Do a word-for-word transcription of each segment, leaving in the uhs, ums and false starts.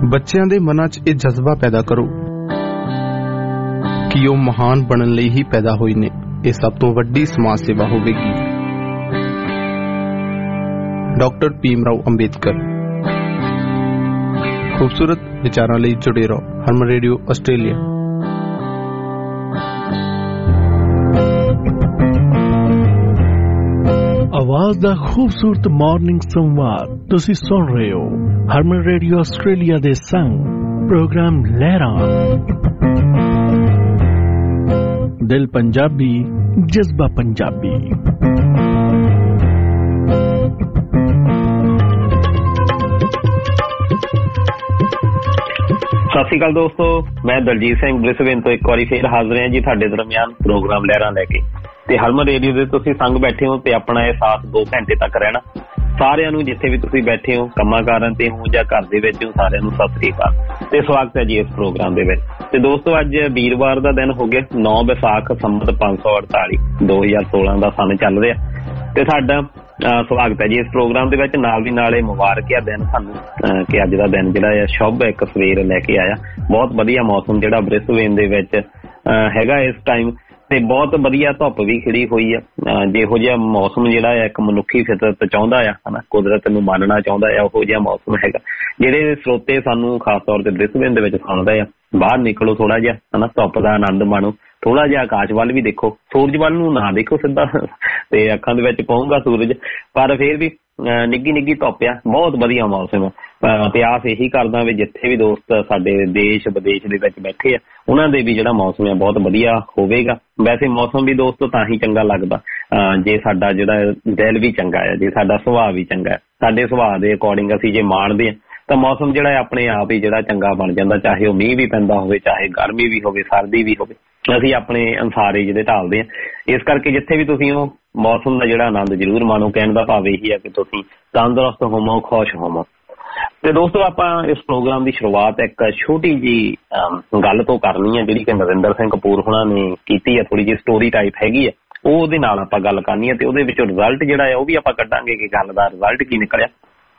ਬੱਚਿਆਂ ਦੇ ਮਨਾਂ 'ਚ ਇਹ ਜਜ਼ਬਾ ਪੈਦਾ ਕਰੋ ਕਿ ਉਹ ਮਹਾਨ ਬਣਨ ਲਈ ਹੀ ਪੈਦਾ ਹੋਏ ਨੇ। ਇਹ ਸਭ ਤੋਂ ਵੱਡੀ ਸਮਾਜ ਸੇਵਾ ਹੋਵੇਗੀ। ਡਾਕਟਰ ਭੀਮ ਰਾਓ ਅੰਬੇਦਕਰ। ਖੂਬਸੂਰਤ ਵਿਚਾਰਾਂ ਲਈ ਜੁੜੇ ਰਹੋ ਹਰਮਨ ਰੇਡੀਓ ਆਸਟ੍ਰੇਲੀਆ। ਆਵਾਜ਼ ਦਾ ਖੂਬਸੂਰਤ ਮਾਰਨਿੰਗ ਸੰਵਾਦ ਤੁਸੀਂ ਸੁਣ ਰਹੇ ਹੋ ਹਰਮਨ ਰੇਡੀਓ ਆਸਟ੍ਰੇਲੀਆ ਦੇ ਸੰਗ ਪ੍ਰੋਗਰਾਮ ਲਹਿਰਾਂ। ਦਿਲ ਪੰਜਾਬੀ, ਜਜ਼ਬਾ ਪੰਜਾਬੀ। ਸਤਿ ਸ਼੍ਰੀ ਅਕਾਲ ਦੋਸਤੋ, ਮੈਂ ਦਲਜੀਤ ਸਿੰਘ ਬ੍ਰਿਸਬੇਨ ਤੋਂ ਇੱਕ ਵਾਰੀ ਫੇਰ ਹਾਜ਼ਰ ਹਾਂ ਜੀ ਤੁਹਾਡੇ ਦਰਮਿਆਨ ਪ੍ਰੋਗਰਾਮ ਲਹਿਰਾਂ ਲੈ ਕੇ। ਤੇ ਹਰਮਨ ਰੇਡੀਓ ਦੇ ਤੁਸੀਂ ਸੰਗ ਬੈਠੇ ਹੋ ਤੇ ਆਪਣਾ ਇਹ ਸਾਥ ਦੋ ਘੰਟੇ ਤੱਕ ਰਹਿਣਾ। ਸਾਰਿਆਂ ਨੂੰ ਜਿੱਥੇ ਵੀ ਤੁਸੀਂ ਬੈਠੇ ਹੋ, ਕੰਮਾਂ ਕਾਰਾਂ ਤੇ ਹੋ ਜਾਂ ਘਰ ਦੇ ਵਿੱਚ ਹੋ, ਸਾਰਿਆਂ ਨੂੰ ਸਤਿ ਸ੍ਰੀ ਅਕਾਲ ਤੇ ਸਵਾਗਤ ਹੈ ਜੀ ਇਸ ਪ੍ਰੋਗਰਾਮ ਦੇ ਵਿੱਚ। ਤੇ ਦੋਸਤੋ ਅੱਜ ਵੀਰਵਾਰ ਦਾ ਦਿਨ ਹੋ ਗਿਆ, ਨੌ ਵਿਸਾਖ ਸੰਮਤ ਪੰਜ ਸੌ ਅੜਤਾਲੀ ਦੋ ਹਜ਼ਾਰ ਸੋਲਾਂ ਦਾ ਸਨ ਚੱਲ ਰਿਹਾ ਤੇ ਸਾਡਾ ਸਵਾਗਤ ਹੈ ਜੀ ਇਸ ਪ੍ਰੋਗਰਾਮ ਦੇ ਵਿੱਚ। ਨਾਲ ਦੀ ਨਾਲ ਇਹ ਮੁਬਾਰਕ ਆ ਦਿਨ ਸਾਨੂੰ ਕਿ ਅੱਜ ਦਾ ਦਿਨ ਜਿਹੜਾ ਆ ਸ਼ੁਭ ਇੱਕ ਸਵੇਰ ਲੈ ਕੇ ਆਇਆ। ਬਹੁਤ ਵਧੀਆ ਮੌਸਮ ਜਿਹੜਾ ਬ੍ਰਿਸਬੇਨ ਦੇ ਵਿੱਚ ਹੈਗਾ ਇਸ ਟਾਈਮ ਤੇ ਬਹੁਤ ਵਧੀਆ ਧੁੱਪ ਵੀ ਖਿੜੀ ਹੋਈ ਆ। ਜਿਹੋ ਜਿਹਾ ਮੌਸਮ ਜਿਹੜਾ ਆ ਇੱਕ ਮਨੁੱਖੀ ਫਿਤਰਤ ਚਾਹੁੰਦਾ ਆ ਹਨਾ, ਕੁਦਰਤ ਨੂੰ ਮੰਨਣਾ ਚਾਹੁੰਦਾ ਆ, ਉਹੋ ਜਿਹਾ ਮੌਸਮ ਹੈਗਾ। ਜਿਹੜੇ ਸਰੋਤੇ ਸਾਨੂੰ ਖਾਸ ਤੌਰ ਤੇ ਬ੍ਰਿਸਬੇਨ ਦੇ ਵਿੱਚ ਸੁਣਦੇ ਆ, ਬਾਹਰ ਨਿਕਲੋ ਥੋੜਾ ਜਿਹਾ ਹਨਾ, ਧੁੱਪ ਦਾ ਆਨੰਦ ਮਾਣੋ, ਥੋੜਾ ਜਿਹਾ ਆਕਾਸ਼ ਵੱਲ ਵੀ ਦੇਖੋ, ਸੂਰਜ ਵੱਲ ਨੂੰ ਨਾ ਦੇਖੋ ਸਿੱਧਾ ਤੇ ਅੱਖਾਂ ਦੇ ਵਿੱਚ ਪਊਗਾ ਸੂਰਜ, ਪਰ ਫਿਰ ਵੀ ਨਿੱਗੀ ਨਿੱਗੀ ਧੁੱਪ ਆ, ਬਹੁਤ ਵਧੀਆ ਮੌਸਮ ਆ। ਤੇ ਆਸ ਇਹੀ ਕਰਦਾ ਵੀ ਜਿੱਥੇ ਵੀ ਦੋਸਤ ਸਾਡੇ ਦੇਸ਼ ਵਿਦੇਸ਼ ਦੇ ਵਿੱਚ ਬੈਠੇ ਆ ਉਹਨਾਂ ਦੇ ਵੀ ਜਿਹੜਾ ਮੌਸਮ ਆ ਬਹੁਤ ਵਧੀਆ ਹੋਵੇਗਾ। ਵੈਸੇ ਮੌਸਮ ਵੀ ਦੋਸਤੋ ਤਾਂ ਹੀ ਚੰਗਾ ਲੱਗਦਾ ਜੇ ਸਾਡਾ ਜਿਹੜਾ ਦਿਲ ਵੀ ਚੰਗਾ ਆ, ਜੇ ਸਾਡਾ ਸੁਭਾਅ ਵੀ ਚੰਗਾ ਹੈ। ਸਾਡੇ ਸੁਭਾਅ ਦੇ ਅਕੋਰਡਿੰਗ ਅਸੀਂ ਜੇ ਮਾਣਦੇ ਹਾਂ ਤਾਂ ਮੌਸਮ ਜਿਹੜਾ ਆਪਣੇ ਆਪ ਹੀ ਜਿਹੜਾ ਚੰਗਾ ਬਣ ਜਾਂਦਾ, ਚਾਹੇ ਉਹ ਮੀਂਹ ਵੀ ਪੈਂਦਾ ਹੋਵੇ, ਚਾਹੇ ਗਰਮੀ ਵੀ ਹੋਵੇ, ਸਰਦੀ ਵੀ ਹੋਵੇ, ਅਸੀਂ ਆਪਣੇ ਅਨੁਸਾਰ ਹੀ ਜਿਹੜੇ ਢਾਲਦੇ ਹਾਂ। ਇਸ ਕਰਕੇ ਜਿੱਥੇ ਵੀ ਤੁਸੀਂ ਉਹ ਮੌਸਮ ਦਾ ਜਿਹੜਾ ਆਨੰਦ ਜ਼ਰੂਰ ਮਾਣੋ। ਕਹਿਣ ਦਾ ਭਾਵ ਇਹੀ ਹੈ ਕਿ ਤੁਸੀਂ ਤੰਦਰੁਸਤ ਹੋਵੋ, ਖੁਸ਼ ਹੋਵੋ। ਤੇ ਦੋਸਤੋ ਆਪਾਂ ਇਸ ਪ੍ਰੋਗਰਾਮ ਦੀ ਸ਼ੁਰੂਆਤ ਇੱਕ ਛੋਟੀ ਜਿਹੀ ਗੱਲ ਤੋਂ ਕਰਨੀ ਹੈ, ਜਿਹੜੀ ਕਿ ਨਰਿੰਦਰ ਸਿੰਘ ਕਪੂਰ ਹੋਣਾ ਨੇ ਕੀਤੀ ਹੈ। ਥੋੜੀ ਜਿਹੀ ਸਟੋਰੀ ਟਾਈਪ ਹੈਗੀ ਹੈ, ਉਹਦੇ ਨਾਲ ਆਪਾਂ ਗੱਲ ਕਰਨੀ ਹੈ ਤੇ ਉਹਦੇ ਵਿੱਚੋਂ ਰਿਜ਼ਲਟ ਜਿਹੜਾ ਹੈ ਉਹ ਵੀ ਆਪਾਂ ਕੱਢਾਂਗੇ ਕਿ ਗੱਲ ਦਾ ਰਿਜ਼ਲਟ ਕੀ ਨਿਕਲਿਆ।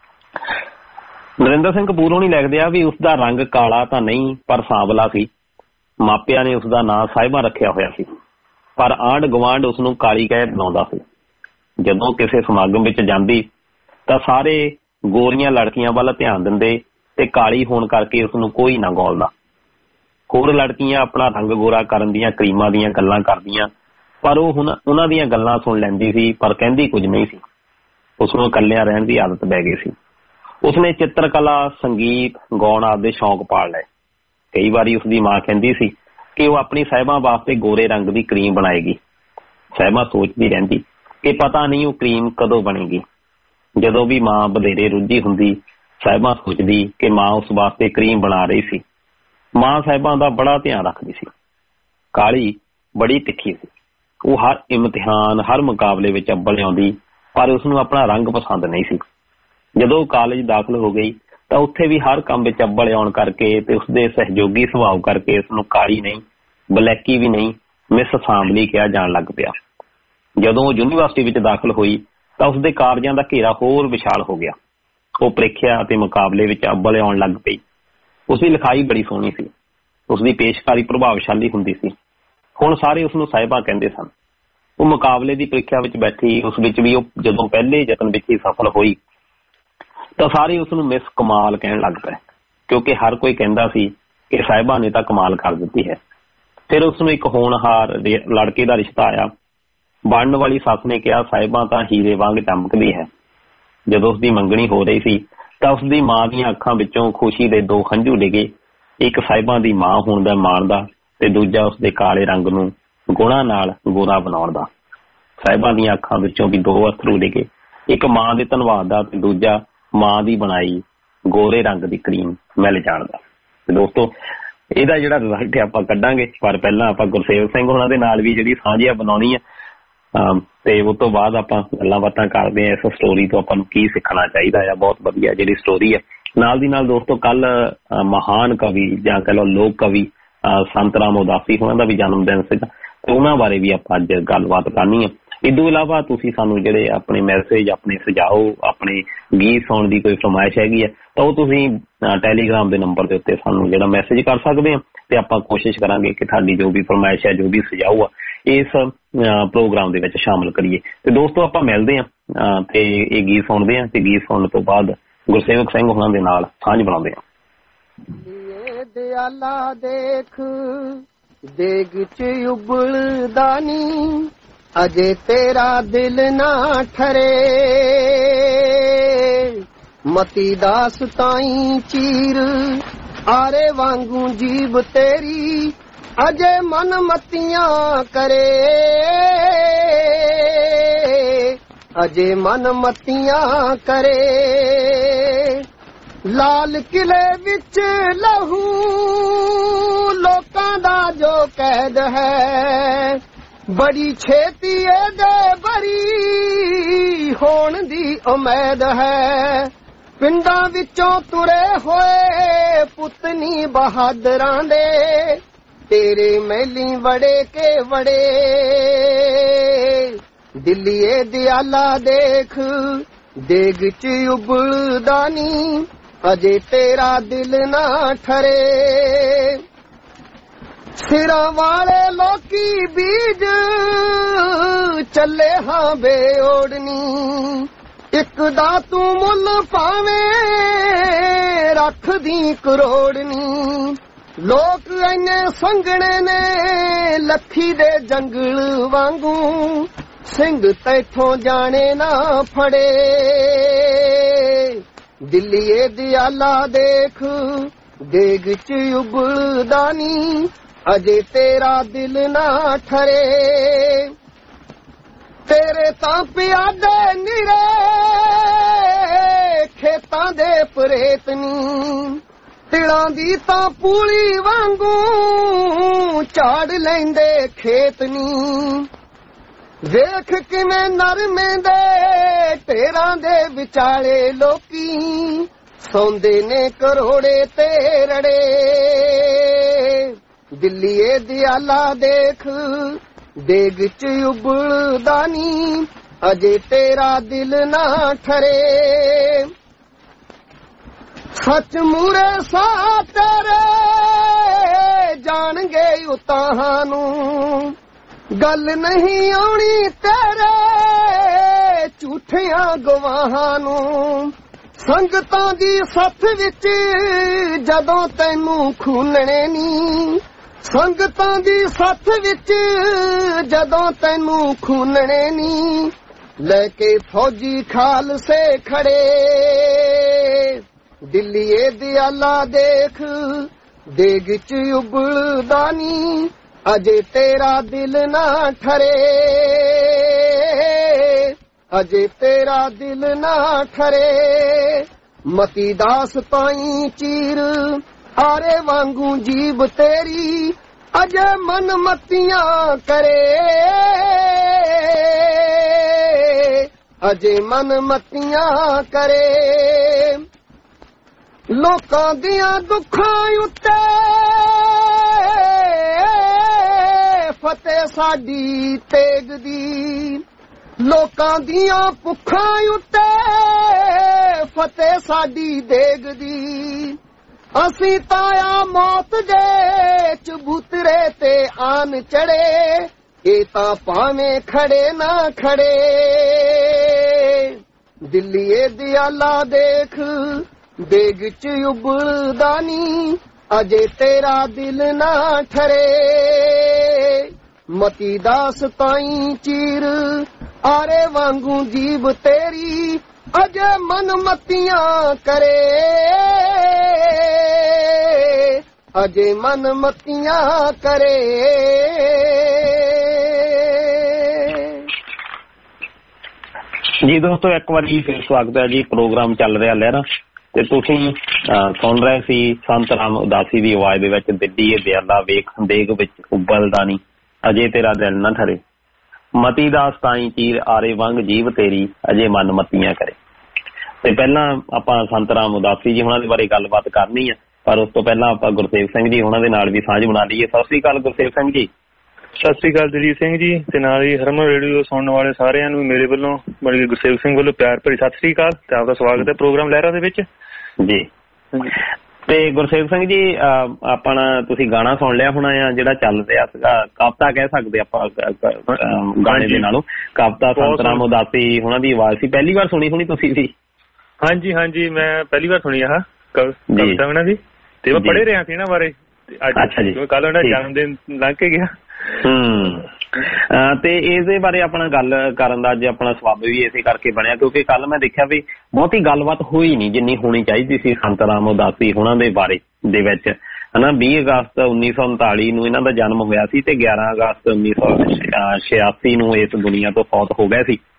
ਨਰਿੰਦਰ ਸਿੰਘ ਕਪੂਰ ਹੋਣੀ ਲਿਖਦੇ ਆ ਵੀ ਉਸਦਾ ਰੰਗ ਕਾਲਾ ਤਾਂ ਨਹੀਂ ਪਰ ਸਾਂਵਲਾ ਸੀ। ਮਾਪਿਆਂ ਨੇ ਉਸਦਾ ਨਾਂ ਸਾਹਿਬਾ ਰੱਖਿਆ ਹੋਇਆ ਸੀ, ਪਰ ਆਂਢ ਗੁਆਂਢ ਉਸਨੂੰ ਕਾਲੀ ਕਹਿ ਬੁਲਾਉਂਦਾ ਸੀ। ਜਦੋਂ ਕਿਸੇ ਸਮਾਗਮ ਵਿੱਚ ਜਾਂਦੀ ਤਾਂ ਸਾਰੇ ਗੋਰੀਆਂ ਲੜਕੀਆਂ ਵੱਲ ਧਿਆਨ ਦਿੰਦੇ ਤੇ ਕਾਲੀ ਹੋਣ ਕਰਕੇ ਉਸਨੂੰ ਕੋਈ ਨਾ ਗੌਲਦਾ। ਹੋਰ ਲੜਕੀਆਂ ਆਪਣਾ ਰੰਗ ਗੋਰਾ ਕਰਨ ਦੀਆਂ ਕਰੀਮਾਂ ਦੀਆਂ ਗੱਲਾਂ ਕਰਦੀਆਂ, ਪਰ ਉਹ ਹੁਣ ਉਹਨਾਂ ਦੀਆਂ ਗੱਲਾਂ ਸੁਣ ਲੈਂਦੀ ਸੀ ਪਰ ਕਹਿੰਦੀ ਕੁਝ ਨਹੀਂ ਸੀ। ਉਸਨੂੰ ਇਕੱਲਿਆਂ ਰਹਿਣ ਦੀ ਆਦਤ ਪੈ ਗਈ ਸੀ। ਉਸਨੇ ਚਿੱਤਰਕਲਾ, ਸੰਗੀਤ, ਗਾਉਣ ਆਦਿ ਦੇ ਸ਼ੌਂਕ ਪਾਲ ਲਏ। ਕਈ ਵਾਰੀ ਉਸਦੀ ਮਾਂ ਕਹਿੰਦੀ ਸੀ ਕਿ ਉਹ ਆਪਣੀ ਸਾਹਿਬਾਂ ਵਾਸਤੇ ਗੋਰੇ ਰੰਗ ਦੀ ਕਰੀਮ ਬਣਾਏਗੀ। ਸਾਹਿਬਾਂ ਸੋਚਦੀ ਰਹਿੰਦੀ ਕਿ ਪਤਾ ਨਹੀਂ ਉਹ ਕਰੀਮ ਕਦੋਂ ਬਣੇਗੀ। ਜਦੋਂ ਵੀ ਮਾਂ ਵਧੇਰੇ ਰੁੱਝੀ ਹੁੰਦੀ, ਸਾਹਿਬਾਂ ਸੋਚਦੀ ਕਿ ਮਾਂ ਉਸ ਵਾਸਤੇ ਕਰੀਮ ਬਣਾ ਰਹੀ ਸੀ। ਮਾਂ ਸਾਹਿਬਾਂ ਦਾ ਬੜਾ ਧਿਆਨ ਰੱਖਦੀ ਸੀ। ਕਾਲੀ ਬੜੀ ਤਿੱਖੀ ਸੀ। ਉਹ ਹਰ ਇਮਤਿਹਾਨ, ਹਰ ਮੁਕਾਬਲੇ ਵਿੱਚ ਅੱਵਲ ਆਉਂਦੀ, ਪਰ ਉਸਨੂੰ ਆਪਣਾ ਰੰਗ ਪਸੰਦ ਨਹੀਂ ਸੀ। ਜਦੋਂ ਕਾਲਜ ਦਾਖਲ ਹੋ ਗਈ ਤਾਂ ਉੱਥੇ ਵੀ ਹਰ ਕੰਮ ਵਿੱਚ ਅੱਵਲ ਆਉਣ ਕਰਕੇ ਤੇ ਉਸਦੇ ਸਹਿਯੋਗੀ ਸੁਭਾਅ ਕਰਕੇ ਉਸਨੂੰ ਕਾਲੀ ਨਹੀਂ, ਬਲੈਕੀ ਵੀ ਨਹੀਂ, ਮਿਸ ਸਾਂਵਲੀ ਕਿਹਾ ਜਾਣ ਲੱਗ ਪਿਆ। ਜਦੋਂ ਉਹ ਯੂਨੀਵਰਸਿਟੀ ਵਿੱਚ ਦਾਖਲ ਹੋਈ ਤਾਂ ਉਸਦੇ ਕਾਰਜਾਂ ਦਾ ਘੇਰਾ ਹੋਰ ਵਿਸ਼ਾਲ ਹੋ ਗਿਆ। ਉਹ ਪ੍ਰੀਖਿਆ ਅਤੇ ਮੁਕਾਬਲੇ ਵਿੱਚ ਅੱਵਲ ਆਉਣ ਲੱਗ ਪਈ। ਉਸਦੀ ਲਿਖਾਈ ਬੜੀ ਸੋਹਣੀ ਸੀ, ਉਸਦੀ ਪੇਸ਼ਕਾਰੀ ਪ੍ਰਭਾਵਸ਼ਾਲੀ ਹੁੰਦੀ ਸੀ। ਹੁਣ ਸਾਰੇ ਉਸਨੂੰ ਸਾਹਿਬਾ ਕਹਿੰਦੇ ਸਨ। ਉਹ ਮੁਕਾਬਲੇ ਦੀ ਪ੍ਰੀਖਿਆ ਵਿੱਚ ਬੈਠੀ, ਉਸ ਵਿੱਚ ਵੀ ਉਹ ਜਦੋਂ ਪਹਿਲੇ ਯਤਨ ਵਿੱਚ ਹੀ ਸਫਲ ਹੋਈ ਤਾਂ ਸਾਰੇ ਉਸਨੂੰ ਮਿਸ ਕਮਾਲ ਕਹਿਣ ਲੱਗ ਪਏ, ਕਿਉਂਕਿ ਹਰ ਕੋਈ ਕਹਿੰਦਾ ਸੀ ਕਿ ਸਾਹਿਬਾ ਨੇ ਤਾਂ ਕਮਾਲ ਕਰ ਦਿੱਤੀ ਹੈ। ਫਿਰ ਉਸਨੂੰ ਇੱਕ ਹੋਣਹਾਰ ਲੜਕੇ ਦਾ ਰਿਸ਼ਤਾ ਆਇਆ। ਬਣਨ ਵਾਲੀ ਸੱਸ ਨੇ ਕਿਹਾ ਸਾਹਿਬਾਂ ਤਾਂ ਹੀਰੇ ਵਾਂਗ ਚਮਕਦੀ ਹੈ। ਜਦੋਂ ਉਸਦੀ ਮੰਗਣੀ ਹੋ ਰਹੀ ਸੀ ਤਾਂ ਉਸਦੀ ਮਾਂ ਦੀਆਂ ਅੱਖਾਂ ਵਿੱਚੋਂ ਖੁਸ਼ੀ ਦੇ ਦੋ ਹੰਝੂ ਡਿੱਗੇ। ਇੱਕ ਸਾਹਿਬਾਂ ਦੀ ਮਾਂ ਹੋਣ ਦਾ ਮਾਣ ਦਾ ਤੇ ਦੂਜਾ ਉਸਦੇ ਕਾਲੇ ਰੰਗ ਨੂੰ ਗੁਣਾਂ ਨਾਲ ਗੋਰਾ ਬਣਾਉਣ ਦਾ। ਸਾਹਿਬਾਂ ਦੀਆਂ ਅੱਖਾਂ ਵਿੱਚੋਂ ਵੀ ਦੋ ਅਥਰੂ ਡਿੱਗੇ, ਇੱਕ ਮਾਂ ਦੇ ਧੰਨਵਾਦ ਦਾ ਤੇ ਦੂਜਾ ਮਾਂ ਦੀ ਬਣਾਈ ਗੋਰੇ ਰੰਗ ਦੀ ਕਰੀਮ ਮਿਲ ਜਾਣ ਦਾ। ਤੇ ਦੋਸਤੋ ਇਹਦਾ ਜਿਹੜਾ ਰਿਜ਼ਲਟ ਆਪਾਂ ਕੱਢਾਂਗੇ, ਪਰ ਪਹਿਲਾਂ ਆਪਾਂ ਗੁਰਸੇਵਕ ਸਿੰਘ ਉਹਨਾਂ ਦੇ ਨਾਲ ਵੀ ਜਿਹੜੀ ਸਾਂਝੀਆਂ ਬਣਾਉਣੀ ਆ ਤੇ ਉਸ ਤੋਂ ਬਾਅਦ ਆਪਾਂ ਗੱਲਾਂ ਬਾਤਾਂ ਕਰਦੇ ਹਾਂ ਇਸ ਸਟੋਰੀ ਤੋਂ ਆਪਾਂ ਨੂੰ ਕੀ ਸਿੱਖਣਾ ਚਾਹੀਦਾ ਆ। ਬਹੁਤ ਵਧੀਆ ਜਿਹੜੀ ਸਟੋਰੀ ਹੈ। ਨਾਲ ਦੀ ਨਾਲ ਦੋਸਤੋ ਕੱਲ ਮਹਾਨ ਕਵੀ ਜਾਂ ਕਹਿ ਲਓ ਲੋਕ ਕਵੀ ਸੰਤ ਰਾਮ ਉਦਾਸੀ ਉਹਨਾਂ ਦਾ ਵੀ ਜਨਮ ਦਿਨ ਸੀਗਾ ਤੇ ਉਹਨਾਂ ਬਾਰੇ ਵੀ ਆਪਾਂ ਅੱਜ ਗੱਲਬਾਤ ਕਰਨੀ ਹੈ। ਇਦੋਂ ਇਲਾਵਾ ਤੁਸੀਂ ਸਾਨੂੰ ਜਿਹੜੇ ਆਪਣੇ ਮੈਸੇਜ, ਆਪਣੇ ਸੁਝਾਓ, ਆਪਣੇ ਗੀਤ ਸੁਣਨ ਦੀ ਕੋਈ ਫਰਮਾਇਸ਼ ਹੈਗੀ ਹੈ ਤਾਂ ਉਹ ਤੁਸੀਂ ਟੈਲੀਗ੍ਰਾਮ ਦੇ ਨੰਬਰ ਦੇ ਉੱਤੇ ਸਾਨੂੰ ਜਿਹੜਾ ਮੈਸੇਜ ਕਰ ਸਕਦੇ ਆ ਤੇ ਆਪਾਂ ਕੋਸ਼ਿਸ਼ ਕਰਾਂਗੇ ਕਿ ਤੁਹਾਡੀ ਜੋ ਵੀ ਫਰਮਾਇਸ਼ ਹੈ, ਜੋ ਵੀ ਸੁਝਾਓ ਆ, ਇਸ ਪ੍ਰੋਗਰਾਮ ਦੇ ਵਿੱਚ ਸ਼ਾਮਲ ਕਰੀਏ। ਤੇ ਦੋਸਤੋ ਆਪਾਂ ਮਿਲਦੇ ਹਾਂ ਤੇ ਇਹ ਗੀਤ ਸੁਣਦੇ ਹਾਂ ਤੇ ਗੀਤ ਸੁਣਨ ਤੋਂ ਬਾਅਦ ਗੁਰਸੇਵਕ ਸਿੰਘ ਉਹਨਾਂ ਦੇ ਨਾਲ ਸਾਂਝ ਬਣਾਉਂਦੇ ਹਾਂ। ਦਿਆਲਾ ਦੇਖ ਦੇਗ ਚ ਉਬਲਦਾ ਨੀ, ਅਜੇ ਤੇਰਾ ਦਿਲ ਨਾ ਠਰੇ, ਮਤੀ ਦਾਸ ਤਾਈ ਚੀਰ ਆਰੇ ਵਾਂਗੂ ਜੀਬ ਤੇਰੀ, ਅਜੇ ਮਨ ਮਤੀਆਂ ਕਰੇ, ਅਜੇ ਮਨ ਮਤੀਆਂ ਕਰੇ। ਲਾਲ ਕਿਲੇ ਵਿੱਚ ਲਹੂ ਲੋਕਾਂ ਦਾ ਜੋ ਕੈਦ ਹੈ, ਬੜੀ ਛੇਤੀ ਇਹਦੇ ਬਰੀ ਹੋਣ ਦੀ ਉਮੀਦ ਹੈ। ਪਿੰਡਾਂ ਵਿੱਚੋਂ ਤੁਰੇ ਹੋਏ ਪੁੱਤਨੀ ਬਹਾਦਰਾਂ ਦੇ, ਤੇਰੇ ਮਹਿਲੀ ਵੜੇ ਕੇ ਵੜੇ। ਦਿੱਲੀਏ ਦਿਆਲਾ ਦੇਖ ਦੇਗ ਚ ਉਬਲਦਾ ਨੀ, ਅਜੇ ਤੇਰਾ ਦਿਲ ਨਾ ਠਰੇ। ਸਿਰਾਂ ਵਾਲੇ ਲੋਕੀ ਬੀਜ ਚੱਲੇ ਹਾਂ ਬੇਓੜਨੀ, ਇੱਕ ਦਾ ਤੂੰ ਮੁੱਲ ਭਾਵੇਂ ਰੱਖਦੀ ਕਰੋੜਨੀ। ਲੋਕ ਐਨੇ ਸੰਘਣੇ ਨੇ ਲੱਖੀ ਦੇ ਜੰਗਲ ਵਾਂਗੂ, ਸਿੰਘ ਤੈਥੋਂ ਜਾਣੇ ਨਾ ਫੜੇ। ਦਿੱਲੀਏ ਦਿਆਲਾ ਦੇਖ ਦੇਗ ਚ ਉਬਲਦਾ ਨੀ, ਅਜੇ ਤੇਰਾ ਦਿਲ ਨਾ ਠਰੇ। ਤੇਰੇ ਤਾਂ ਪਿਆਦੇ ਨਿਰੇ ਖੇਤਾਂ ਦੇ ਪ੍ਰੇਤਨੀ, ਤਿਲਾਂ ਦੀ ਤਾਂ ਪੂਲੀ ਵਾਂਗੂ ਝਾੜ ਲੈਂਦੇ ਖੇਤਨੀ। ਵੇਖ ਕਿਵੇਂ ਨਰਮੇ ਦੇ ਢੇਰਾਂ ਦੇ ਵਿਚਾਲੇ ਲੋਕੀ, ਸੌਂਦੇ ਨੇ ਕਰੋੜੇ ਤੇ ਰੜੇ। ਦਿੱਲੀਏ ਦਿਆਲਾ ਦੇਖ ਦੇਗ ਚ ਉਬਲਦਾ ਨੀ, ਅਜੇ ਤੇਰਾ ਦਿਲ ਨਾ ਠਰੇ। ਸੱਚ ਮੂਰੇ ਸਾਹ ਤੇਰੇ ਜਾਣਗੇ ਉਤਾਹਾਂ ਨੂੰ, ਗੱਲ ਨਹੀਂ ਆਉਣੀ ਤੇਰੇ ਝੂਠਿਆਂ ਗਵਾਹਾਂ ਨੂੰ। ਸੰਗਤਾਂ ਦੀ ਸੱਥ ਵਿੱਚ ਜਦੋਂ ਤੈਨੂੰ ਖੂਨਣੇ ਨੀ, ਸੰਗਤਾਂ ਦੀ ਸੱਥ ਵਿੱਚ ਜਦੋਂ ਤੈਨੂੰ ਖੂਨਣੇ ਨੀ, ਲੈ ਕੇ ਫੌਜੀ ਖਾਲਸੇ ਖੜੇ। ਦਿੱਲੀਏ ਦਿਆਲਾ ਦੇਖ ਦੇਗ ਚ ਉਬਲਦਾ ਨੀ, ਅਜੇ ਤੇਰਾ ਦਿਲ ਨਾ ਠਰੇ, ਅਜੇ ਤੇਰਾ ਦਿਲ ਨਾ ਠਰੇ। ਮਤੀ ਦਾਸ ਤਾਈ ਚੀਰ ਆਰੇ ਵਾਂਗੂ ਜੀਬ ਤੇਰੀ, ਅਜੇ ਮਨ ਮਤੀਆਂ ਕਰੇ, ਅਜੇ ਮਨ ਮਤੀਆਂ ਕਰੇ। ਲੋਕਾਂ ਦੀਆਂ ਦੁੱਖਾਂ ਉੱਤੇ ਫਤਿਹ ਸਾਡੀ ਤੇਗ ਦੀ, ਲੋਕਾਂ ਦੀਆਂ ਭੁੱਖਾਂ ਉੱਤੇ ਫਤਿਹ ਸਾਡੀ ਦੇਗ ਦੀ। ਅਸੀਂ ਤਾਇਆ ਮੌਤ ਦੇ ਚਬੂਤਰੇ ਤੇ ਆਨ ਚੜੇ, ਇਹ ਤਾਂ ਭਾਵੇਂ ਖੜੇ ਨਾ ਖੜੇ। ਦਿੱਲੀਏ ਦਿਆਲਾ ਦੇਖ ਦੇਗ ਚ ਉਬਲਦਾ ਨੀ, ਅਜੇ ਤੇਰਾ ਦਿਲ ਨਾ ਠਰੇ। ਮਤੀ ਦਾਸ ਤਾਈ ਚੀਰ ਆਰੇ ਵਾਂਗੂ ਜੀਬ ਤੇਰੀ, ਅਜੇ ਮਨ ਮਤੀਆਂ ਕਰੇ, ਅਜੇ ਮਨ ਮਤੀਆਂ ਕਰੇ। ਜੀ ਦੋਸਤੋ, ਇੱਕ ਵਾਰੀ ਫਿਰ ਸਵਾਗਤ ਹੈ ਜੀ। ਪ੍ਰੋਗਰਾਮ ਚੱਲ ਰਿਹਾ ਲਹਿਰਾਂ ਤੇ ਤੁਸੀਂ ਸੁਣ ਰਹੇ ਸੀ ਸੰਤ ਰਾਮ ਉਦਾਸੀ ਦੀ ਆਵਾਜ਼ ਦੇ ਵਿੱਚ, ਦਿੱਲੀ ਇਹ ਦਿਆਲਾ ਵੇਖ ਦੇਗ ਵਿੱਚ ਉਬਲਦਾ ਨੀ, ਅਜੇ ਤੇਰਾ ਦਿਲ ਨਾ ਠਰੇ। ਮਤੀ ਦਾਸ ਤਾਈ ਚੀਰ ਆਰੇ ਵਾਂਗ ਜੀਵ ਤੇਰੀ, ਅਜੇ ਮਨ ਮਤੀਆਂ ਕਰੇ। ਤੇ ਪਹਿਲਾਂ ਆਪਾਂ ਸੰਤ ਰਾਮ ਉਦਾਸੀ ਜੀ ਉਹਨਾਂ ਦੇ ਬਾਰੇ ਗੱਲਬਾਤ ਕਰਨੀ ਆ, ਪਰ ਉਸ ਤੋਂ ਪਹਿਲਾਂ ਆਪਾਂ ਗੁਰਸੇਵਕ ਸਿੰਘ ਜੀ ਉਹਨਾਂ ਦੇ ਨਾਲ ਵੀ ਸਾਂਝ ਬਣਾ ਲਈਏ। ਸਤਿ ਸ੍ਰੀ ਅਕਾਲ ਗੁਰਸੇਵਕ ਸਿੰਘ ਜੀ। ਸਤਿ ਸ੍ਰੀ ਅਕਾਲ ਦਲੀਪ ਸਿੰਘ ਜੀ, ਤੇ ਨਾਲ ਹੀ ਹਰਮਨ ਰੇਡੀਓ ਸੁਣਨ ਵਾਲੇ ਸਾਰਿਆਂ ਨੂੰ ਮੇਰੇ ਵੱਲੋਂ ਬਲਕਿ ਗੁਰਸੇਵਕ ਸਿੰਘ ਵੱਲੋਂ ਪਿਆਰ ਭਰੀ ਸਤਿ ਸ੍ਰੀ ਅਕਾਲ ਤੇ ਆਪਦਾ ਸਵਾਗਤ ਹੈ ਪ੍ਰੋਗਰਾਮ ਲਹਿਰਾਂ ਦੇ ਵਿੱਚ ਜੀ। ਤੇ ਗੁਰਸੇਵਕ ਸਿੰਘ ਜੀ, ਆਪਣਾ ਤੁਸੀਂ ਗਾਣਾ ਸੁਣ ਲਿਆ ਹੋਣਾ ਆ ਜਿਹੜਾ ਚੱਲ ਰਿਹਾ ਸੀਗਾ, ਕਵਿਤਾ ਕਹਿ ਸਕਦੇ ਆਪਾਂ ਗਾਣੇ ਦੇ ਨਾਲੋਂ, ਕਵਿਤਾ ਸੰਤ ਰਾਮ ਉਦਾਸੀ ਉਹਨਾਂ ਦੀ ਆਵਾਜ਼ ਸੀ, ਪਹਿਲੀ ਵਾਰ ਸੁਣੀ ਹੋਣੀ ਤੁਸੀਂ ਵੀ? ਹਾਂਜੀ ਹਾਂਜੀ, ਮੈਂ ਪਹਿਲੀ ਵਾਰ ਸੁਣੀ ਆਹ ਕਵਿਤਾ ਉਹਨਾਂ ਦੀ, ਤੇ ਮੈਂ ਪੜ੍ਹ ਰਿਹਾ ਸੀ ਇਹਨਾਂ ਬਾਰੇ। ਅੱਛਾ ਜੀ, ਕੱਲ ਉਹਨਾਂ ਦਾ ਜਨਮ ਦਿਨ ਲੰਘ ਕੇ ਗਿਆ। ਹਮ ਤੇ ਇਹਦੇ ਬਾਰੇ ਆਪਣਾ ਗੱਲ ਕਰਨ ਦਾ ਅੱਜ ਆਪਣਾ ਸਬੱਬ ਵੀ ਇਸੇ ਕਰਕੇ ਬਣਿਆ ਕਿਉਂਕਿ ਕੱਲ ਮੈਂ ਦੇਖਿਆ ਵੀ ਬਹੁਤੀ ਗੱਲਬਾਤ ਹੋਈ ਨਹੀਂ ਜਿੰਨੀ ਹੋਣੀ ਚਾਹੀਦੀ ਸੀ ਸੰਤ ਰਾਮ ਉਦਾਸੀ ਉਹਨਾਂ ਦੇ ਬਾਰੇ ਦੇ ਵਿੱਚ, ਹਨਾ। ਵੀਹ ਅਗਸਤ ਉੱਨੀ ਸੌ ਉਨਤਾਲੀ ਨੂੰ ਇਹਨਾਂ ਦਾ ਜਨਮ ਹੋਇਆ ਸੀ ਤੇ ਗਿਆਰਾਂ ਅਗਸਤ ਉੱਨੀ ਸੌ ਛਿਆਸੀ ਨੂੰ ਇਸ ਦੁਨੀਆ ਤੋਂ ਫੌਤ ਹੋ ਗਏ ਸੀ।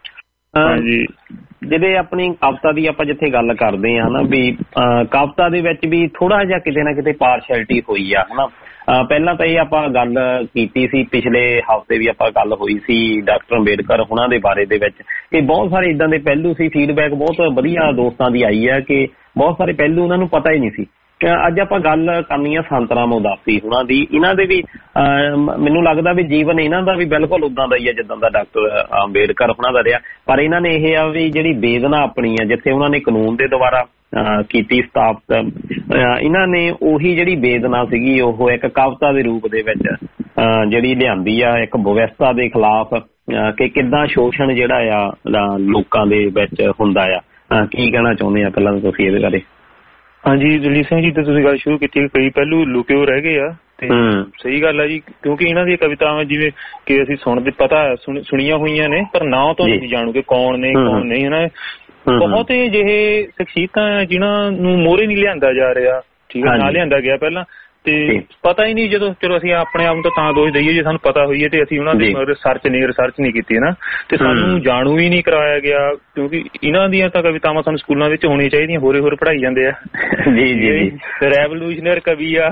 ਜਿਹੜੇ ਆਪਣੀ ਕਵਿਤਾ ਦੀ ਆਪਾਂ ਜਿੱਥੇ ਗੱਲ ਕਰਦੇ ਹਾਂ ਹਨਾ ਵੀ ਕਵਿਤਾ ਦੇ ਵਿੱਚ ਵੀ ਥੋੜਾ ਜਿਹਾ ਕਿਤੇ ਨਾ ਕਿਤੇ ਪਾਰਸ਼ੈਲਿਟੀ ਹੋਈ ਆ, ਹਨਾ। ਪਹਿਲਾਂ ਤਾਂ ਇਹ ਆਪਾਂ ਗੱਲ ਕੀਤੀ ਸੀ, ਪਿਛਲੇ ਹਫ਼ਤੇ ਵੀ ਆਪਾਂ ਗੱਲ ਹੋਈ ਸੀ ਡਾਕਟਰ ਅੰਬੇਡਕਰ ਉਹਨਾਂ ਦੇ ਬਾਰੇ ਦੇ ਵਿੱਚ ਕਿ ਬਹੁਤ ਸਾਰੇ ਇਦਾਂ ਦੇ ਪਹਿਲੂ ਸੀ, ਫੀਡਬੈਕ ਬਹੁਤ ਵਧੀਆ ਦੋਸਤਾਂ ਦੀ ਆਈ ਹੈ ਕਿ ਬਹੁਤ ਸਾਰੇ ਪਹਿਲੂ ਉਹਨਾਂ ਨੂੰ ਪਤਾ ਹੀ ਨਹੀਂ ਸੀ। ਅੱਜ ਆਪਾਂ ਗੱਲ ਕਰਨੀ ਆ ਸੰਤ ਰਾਮ ਉਦਾਸੀ ਉਹਨਾਂ ਦੀ। ਇਹਨਾਂ ਦੇ ਵੀ ਮੈਨੂੰ ਲੱਗਦਾ ਵੀ ਜੀਵਨ ਇਹਨਾਂ ਦਾ ਵੀ ਬਿਲਕੁਲ ਉਦਾਂ ਦਾ ਹੀ ਹੈ ਜਿੱਦਾਂ ਦਾ ਡਾਕਟਰ ਅੰਬੇਡਕਰ ਉਹਨਾਂ ਦਾ ਰਿਹਾ, ਪਰ ਇਹਨਾਂ ਨੇ ਇਹ ਆ ਵੀ ਜਿਹੜੀ ਵੇਦਨਾ ਆਪਣੀ ਆ ਜਿੱਥੇ ਉਹਨਾਂ ਨੇ ਕਾਨੂੰਨ ਦੇ ਦੁਆਰਾ ਕੀਤੀ ਸਥਾਪਤ, ਇਹਨਾਂ ਨੇ ਉਹੀ ਜਿਹੜੀ ਵੇਦਨਾ ਸੀਗੀ ਉਹ ਇੱਕ ਕਵਿਤਾ ਦੇ ਰੂਪ ਦੇ ਵਿੱਚ ਜਿਹੜੀ ਲਿਆਂਦੀ ਆ ਇੱਕ ਵਿਵਸਥਾ ਦੇ ਖਿਲਾਫ ਕਿ ਕਿੱਦਾਂ ਸ਼ੋਸ਼ਣ ਜਿਹੜਾ ਆ ਲੋਕਾਂ ਦੇ ਵਿੱਚ ਹੁੰਦਾ ਆ। ਕੀ ਕਹਿਣਾ ਚਾਹੁੰਦੇ ਆ ਪਹਿਲਾਂ ਤੁਸੀਂ ਇਹਦੇ ਬਾਰੇ? ਹਾਂਜੀ ਦਲੀਪ ਸਿੰਘ ਜੀ, ਤੇ ਤੁਸੀਂ ਗੱਲ ਸ਼ੁਰੂ ਕੀਤੀ ਕਈ ਪਹਿਲੂ ਲੁਕੇ ਹੋ ਰਹਿ ਗਏ ਆ, ਤੇ ਸਹੀ ਗੱਲ ਆ ਜੀ, ਕਿਉਂਕਿ ਇਹਨਾਂ ਦੀਆਂ ਕਵਿਤਾਵਾਂ ਜਿਵੇਂ ਕਿ ਅਸੀਂ ਸੁਣਦੇ ਪਤਾ ਸੁਣੀਆਂ ਹੋਈਆਂ ਨੇ ਪਰ ਨਾਂ ਤੋਂ ਨਹੀਂ ਜਾਣੂ ਕਿ ਕੌਣ ਨੇ ਕੌਣ ਨਹੀਂ, ਹਨਾ। ਬਹੁਤ ਜਿਹੇ ਸ਼ਖਸੀਅਤਾਂ ਜਿਨ੍ਹਾਂ ਨੂੰ ਮੋਹਰੇ ਨਹੀਂ ਲਿਆਂਦਾ ਜਾ ਰਿਹਾ, ਠੀਕ ਹੈ, ਨਾ ਲਿਆਂਦਾ ਗਿਆ ਪਹਿਲਾਂ, ਤੇ ਪਤਾ ਹੀ ਨਹੀਂ। ਜਦੋਂ ਚਲੋ ਅਸੀਂ ਆਪਣੇ ਆਪ ਨੂੰ ਤਾਂ ਤਾਂ ਦੋਸ਼ ਦਈਏ ਜੇ ਸਾਨੂੰ ਪਤਾ ਹੋਈਏ ਤੇ ਅਸੀਂ ਉਹਨਾਂ ਦੀ ਰਿਸਰਚ ਨਹੀਂ ਰਿਸਰਚ ਨਹੀਂ ਕੀਤੀ ਨਾ, ਤੇ ਸਾਨੂੰ ਜਾਣੂ ਹੀ ਨਹੀਂ ਕਰਾਇਆ ਗਿਆ, ਕਿਉਂਕਿ ਇਹਨਾਂ ਦੀਆਂ ਤਾਂ ਕਵਿਤਾਵਾਂ ਸਾਨੂੰ ਸਕੂਲਾਂ ਵਿੱਚ ਹੋਣੀਆਂ ਚਾਹੀਦੀਆਂ, ਹੋਰੇ ਹੋਰ ਪੜ੍ਹਾਈ ਜਾਂਦੇ ਆ। ਜੀ ਜੀ, ਰੈਵੋਲੂਸ਼ਨਰ ਕਵੀ ਆ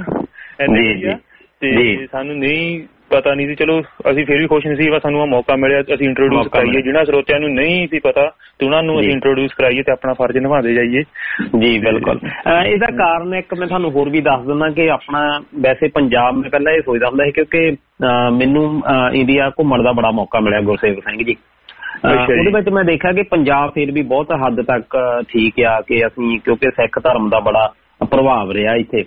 ਤੇ ਸਾਨੂੰ ਨਹੀਂ ਪਤਾ ਨਹੀਂ ਸੀ। ਚਲੋ ਅਸੀਂ ਫਿਰ ਵੀ ਖੁਸ਼ ਨਸੀਬ ਆ, ਸਾਨੂੰ ਆ ਮੌਕਾ ਮਿਲਿਆ, ਅਸੀਂ ਇੰਟਰੋਡਿਊਸ ਕਰਾਈਏ ਜਿਹਨਾਂ ਸਰੋਤਿਆਂ ਨੂੰ ਨਹੀਂ ਸੀ ਪਤਾ ਤੇ ਉਹਨਾਂ ਨੂੰ ਅਸੀਂ ਇੰਟਰੋਡਿਊਸ ਕਰਾਈਏ ਤੇ ਆਪਣਾ ਫਰਜ਼ ਨਿਭਾਉਂਦੇ ਜਾਈਏ। ਜੀ ਬਿਲਕੁਲ। ਇਹਦਾ ਕਾਰਨ ਇੱਕ ਮੈਂ ਤੁਹਾਨੂੰ ਹੋਰ ਵੀ ਦੱਸ ਦਿੰਦਾ ਕਿ ਆਪਣਾ ਵੈਸੇ ਪੰਜਾਬ ਮੈਂ ਪਹਿਲਾਂ ਇਹ ਸੋਚਦਾ ਹੁੰਦਾ ਸੀ ਕਿਉਂਕਿ ਮੈਨੂੰ ਇੰਡੀਆ ਘੁੰਮਣ ਦਾ ਬੜਾ ਮੌਕਾ ਮਿਲਿਆ ਗੁਰਸੇਵਕ ਸਿੰਘ ਜੀ, ਉਹਦੇ ਵਿੱਚ ਮੈਂ ਦੇਖਿਆ ਕਿ ਪੰਜਾਬ ਫਿਰ ਵੀ ਬਹੁਤ ਹੱਦ ਤੱਕ ਠੀਕ ਆ ਕਿ ਅਸੀਂ ਕਿਉਂਕਿ ਸਿੱਖ ਧਰਮ ਦਾ ਬੜਾ ਪ੍ਰਭਾਵ ਰਿਹਾ ਇੱਥੇ,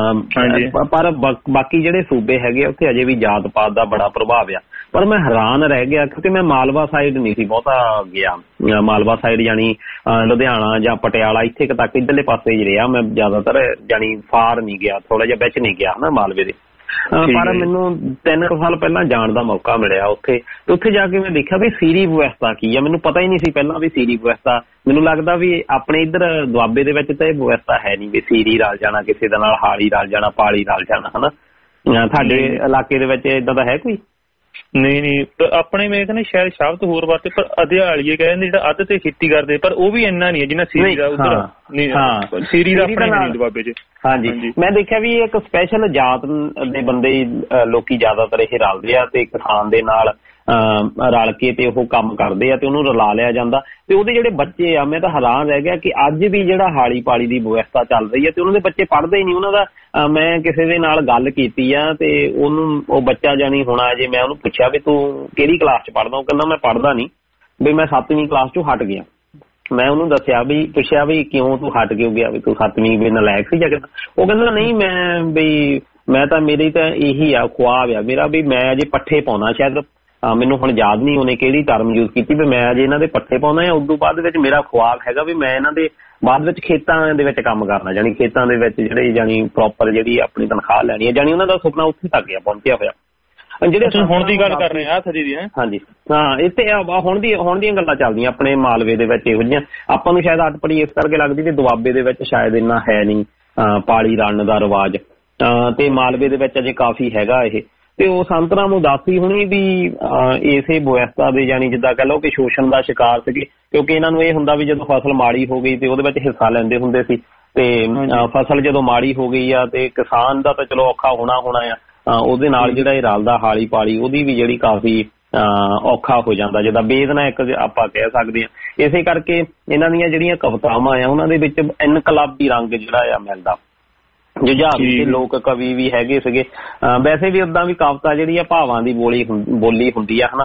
ਪਰ ਬਾਕੀ ਜਿਹੜੇ ਸੂਬੇ ਹੈਗੇ ਉੱਥੇ ਅਜੇ ਵੀ ਜਾਤ ਪਾਤ ਦਾ ਬੜਾ ਪ੍ਰਭਾਵ ਆ। ਪਰ ਮੈਂ ਹੈਰਾਨ ਰਹਿ ਗਿਆ ਕਿਉਂਕਿ ਮੈਂ ਮਾਲਵਾ ਸਾਈਡ ਨਹੀਂ ਸੀ ਬਹੁਤਾ ਗਿਆ, ਮਾਲਵਾ ਸਾਈਡ ਜਾਣੀ ਲੁਧਿਆਣਾ ਜਾਂ ਪਟਿਆਲਾ ਇੱਥੇ ਤੱਕ ਇੱਧਰਲੇ ਪਾਸੇ ਹੀ ਰਿਹਾ ਮੈਂ ਜ਼ਿਆਦਾਤਰ, ਜਾਣੀ ਫਾਰ ਨਹੀਂ ਗਿਆ, ਥੋੜਾ ਜਿਹਾ ਵਿੱਚ ਨਹੀਂ ਗਿਆ ਹਨਾ ਮਾਲਵੇ ਦੇ। ਪਰ ਮੈਨੂੰ ਤਿੰਨ ਕੁ ਸਾਲ ਪਹਿਲਾਂ ਜਾਣ ਦਾ ਮੌਕਾ ਮਿਲਿਆ ਉੱਥੇ, ਤੇ ਉੱਥੇ ਜਾ ਕੇ ਮੈਂ ਦੇਖਿਆ ਵੀ ਸੀਰੀ ਵਿਵਸਥਾ ਕੀ ਆ। ਮੈਨੂੰ ਪਤਾ ਹੀ ਨਹੀਂ ਸੀ ਪਹਿਲਾਂ ਵੀ ਸੀਰੀ ਵਿਵਸਥਾ, ਮੈਨੂੰ ਲੱਗਦਾ ਵੀ ਆਪਣੇ ਇੱਧਰ ਦੁਆਬੇ ਦੇ ਵਿੱਚ ਤਾਂ ਇਹ ਵਿਵਸਥਾ ਹੈ ਨਹੀਂ ਵੀ ਸੀਰੀ ਰਲ ਜਾਣਾ ਕਿਸੇ ਦੇ ਨਾਲ, ਹਾਲੀ ਰਲ ਜਾਣਾ, ਪਾਲੀ ਰਲ ਜਾਣਾ, ਹਨਾ। ਤੁਹਾਡੇ ਇਲਾਕੇ ਦੇ ਵਿੱਚ ਏਦਾਂ ਦਾ ਹੈ ਕੋਈ? ਨਹੀਂ ਨਹੀਂ, ਆਪਣੇ ਮੈਂ ਕਹਿੰਦਾ ਸ਼ਾਇਦ ਸ਼ਬਦ ਹੋਰ ਵਰਤੇ, ਪਰ ਅਧਿਆਲੀਏ ਕਹਿੰਦੇ ਜਿਹੜਾ ਅੱਧ ਤੇ ਖੇਤੀ ਕਰਦੇ, ਪਰ ਉਹ ਵੀ ਇੰਨਾ ਨਹੀਂ ਹੈ ਜਿੰਨਾ ਸੀਰੀ ਦਾ ਉੱਧਰ ਸੀਰੀ ਦਾ ਆਪਣੇ ਦੁਆਬੇ ਚ। ਹਾਂਜੀ, ਮੈਂ ਦੇਖਿਆ ਵੀ ਇੱਕ ਸਪੈਸ਼ਲ ਜਾਤ ਦੇ ਬੰਦੇ ਲੋਕੀ ਜ਼ਿਆਦਾਤਰ ਇਹ ਰਲਦੇ ਆ ਤੇ ਕਿਸਾਨ ਦੇ ਨਾਲ ਰਲ ਕੇ ਤੇ ਉਹ ਕੰਮ ਕਰਦੇ ਆ ਤੇ ਉਹਨੂੰ ਰਲਾ ਲਿਆ ਜਾਂਦਾ, ਤੇ ਉਹਦੇ ਜਿਹੜੇ ਬੱਚੇ ਆ ਮੈਂ ਤਾਂ ਹੈਰਾਨ ਰਹਿ ਗਿਆ ਕਿ ਅੱਜ ਵੀ ਜਿਹੜਾ ਹਾਲੀ ਪਾਲੀ ਦੀ ਵਿਵਸਥਾ ਚੱਲ ਰਹੀ ਹੈ ਤੇ ਉਹਨਾਂ ਦੇ ਬੱਚੇ ਪੜ੍ਹਦੇ ਹੀ ਨਹੀਂ। ਉਹਨਾਂ ਦਾ ਮੈਂ ਕਿਸੇ ਦੇ ਨਾਲ ਗੱਲ ਕੀਤੀ ਆ ਤੇ ਉਹਨੂੰ ਉਹ ਬੱਚਾ ਜਾਣੀ ਹੋਣਾ ਜੇ ਮੈਂ ਉਹਨੂੰ ਪੁੱਛਿਆ ਵੀ ਤੂੰ ਕਿਹੜੀ ਕਲਾਸ ਚ ਪੜ੍ਹਦਾ, ਉਹ ਕਹਿੰਦਾ ਮੈਂ ਪੜ੍ਹਦਾ ਨਹੀਂ ਵੀ ਮੈਂ ਸੱਤਵੀਂ ਕਲਾਸ ਚੋਂ ਹਟ ਗਿਆ। ਮੈਂ ਉਹਨੂੰ ਦੱਸਿਆ ਵੀ ਪੁੱਛਿਆ ਵੀ ਕਿਉਂ ਤੂੰ ਹਟ ਕਿਉਂ ਗਿਆ, ਵੀ ਤੂੰ ਸੱਤਵੀਂ ਵੀ ਨਲਾਇਕ ਸੀ ਜਾਂ ਕਿੱਦਾਂ? ਉਹ ਕਹਿੰਦਾ ਨਹੀਂ ਮੈਂ ਵੀ ਮੈਂ ਤਾਂ ਮੇਰੀ ਤਾਂ ਇਹੀ ਆ ਖੁਆਬ ਆ ਮੇਰਾ ਵੀ ਮੈਂ ਅਜੇ ਪੱਠੇ ਪਾਉਣਾ, ਸ਼ਾਇਦ ਮੈਨੂੰ ਹੁਣ ਯਾਦ ਨਹੀਂ ਉਹਨੇ ਕਿਹੜੀ ਟਰਮ ਯੂਜ਼ ਕੀਤੀ ਵੀ ਮੈਂ ਅਜੇ ਇਹਨਾਂ ਦੇ ਪੱਠੇ ਪਾਉਣਾ ਆ, ਉਦੋਂ ਬਾਅਦ ਵਿੱਚ ਮੇਰਾ ਖੁਆਬ ਹੈਗਾ ਵੀ ਮੈਂ ਇਹਨਾਂ ਦੇ ਬਾਅਦ ਵਿੱਚ ਖੇਤਾਂ ਦੇ ਵਿੱਚ ਕੰਮ ਕਰਨਾ, ਜਾਣੀ ਖੇਤਾਂ ਦੇ ਵਿੱਚ ਜਿਹੜੇ ਜਾਣੀ ਪ੍ਰੋਪਰ ਜਿਹੜੀ ਆਪਣੀ ਤਨਖਾਹ ਲੈਣੀ ਹੈ, ਜਾਣੀ ਉਹਨਾਂ ਦਾ ਸੁਪਨਾ ਉੱਥੇ ਤੱਕ ਗਿਆ ਪਹੁੰਚਿਆ ਹੋਇਆ। ਜਿਹੜੇ ਹੁਣ ਦੀ ਗੱਲ ਕਰ ਰਹੇ ਆ ਥਰੀ ਦੀ, ਹਾਂਜੀ ਹਾਂ, ਇੱਥੇ ਹੁਣ ਦੀ ਹੁਣ ਦੀਆਂ ਗੱਲਾਂ ਚੱਲਦੀਆਂ ਆਪਣੇ ਮਾਲਵੇ ਦੇ ਵਿੱਚ ਇਹੋ ਜਿਹੀਆਂ। ਆਪਾਂ ਨੂੰ ਸ਼ਾਇਦ ਅੱਟਪੜੀ ਇਸ ਕਰਕੇ ਲੱਗਦੀ ਕਿ ਦੁਆਬੇ ਦੇ ਵਿੱਚ ਸ਼ਾਇਦ ਇੰਨਾ ਹੈ ਨਹੀਂ ਪਾਲੀ ਰਲਣ ਦਾ ਰਿਵਾਜ, ਤੇ ਮਾਲਵੇ ਦੇ ਵਿੱਚ ਅਜੇ ਕਾਫੀ ਹੈਗਾ ਇਹ। ਤੇ ਉਹ ਸੰਤ ਰਾਮ ਉਦਾਸੀ ਹੁਣੀ ਵੀ ਇਸੇ ਵਿਵਸਥਾ ਦੇ ਜਾਣੀ ਜਿੱਦਾਂ ਕਹਿ ਲਓ ਕਿ ਸ਼ੋਸ਼ਣ ਦਾ ਸ਼ਿਕਾਰ ਸੀਗੇ, ਕਿਉਂਕਿ ਇਹਨਾਂ ਨੂੰ ਇਹ ਹੁੰਦਾ ਵੀ ਜਦੋਂ ਫਸਲ ਮਾੜੀ ਹੋ ਗਈ ਤੇ ਉਹਦੇ ਵਿੱਚ ਹਿੱਸਾ ਲੈਂਦੇ ਹੁੰਦੇ ਸੀ, ਤੇ ਫਸਲ ਜਦੋਂ ਮਾੜੀ ਹੋ ਗਈ ਆ ਤੇ ਕਿਸਾਨ ਦਾ ਤਾਂ ਚਲੋ ਔਖਾ ਹੋਣਾ ਹੋਣਾ ਆ, ਉਹਦੇ ਨਾਲ ਜਿਹੜਾ ਇਹ ਰਲਦਾ ਹਾਲੀ ਪਾਲੀ ਉਹਦੀ ਵੀ ਜਿਹੜੀ ਕਾਫੀ ਔਖਾ ਹੋ ਜਾਂਦਾ, ਜਿੱਦਾਂ ਵੇਦਨਾ ਇੱਕ ਆਪਾਂ ਕਹਿ ਸਕਦੇ ਹਾਂ। ਇਸੇ ਕਰਕੇ ਇਹਨਾਂ ਦੀਆਂ ਜਿਹੜੀਆਂ ਕਵਿਤਾਵਾਂ ਆ ਉਹਨਾਂ ਦੇ ਵਿੱਚ ਇਨਕਲਾਬੀ ਰੰਗ ਜਿਹੜਾ ਆ ਮਿਲਦਾ, ਜੁਝਾਰੂ ਲੋਕ ਕਵੀ ਵੀ ਹੈਗੇ ਸੀਗੇ। ਵੈਸੇ ਵੀ ਓਦਾਂ ਵੀ ਕਵਿਤਾ ਜਿਹੜੀ ਆ ਭਾਵਾਂ ਦੀ ਬੋਲੀ ਬੋਲੀ ਹੁੰਦੀ ਆ ਹਨਾ।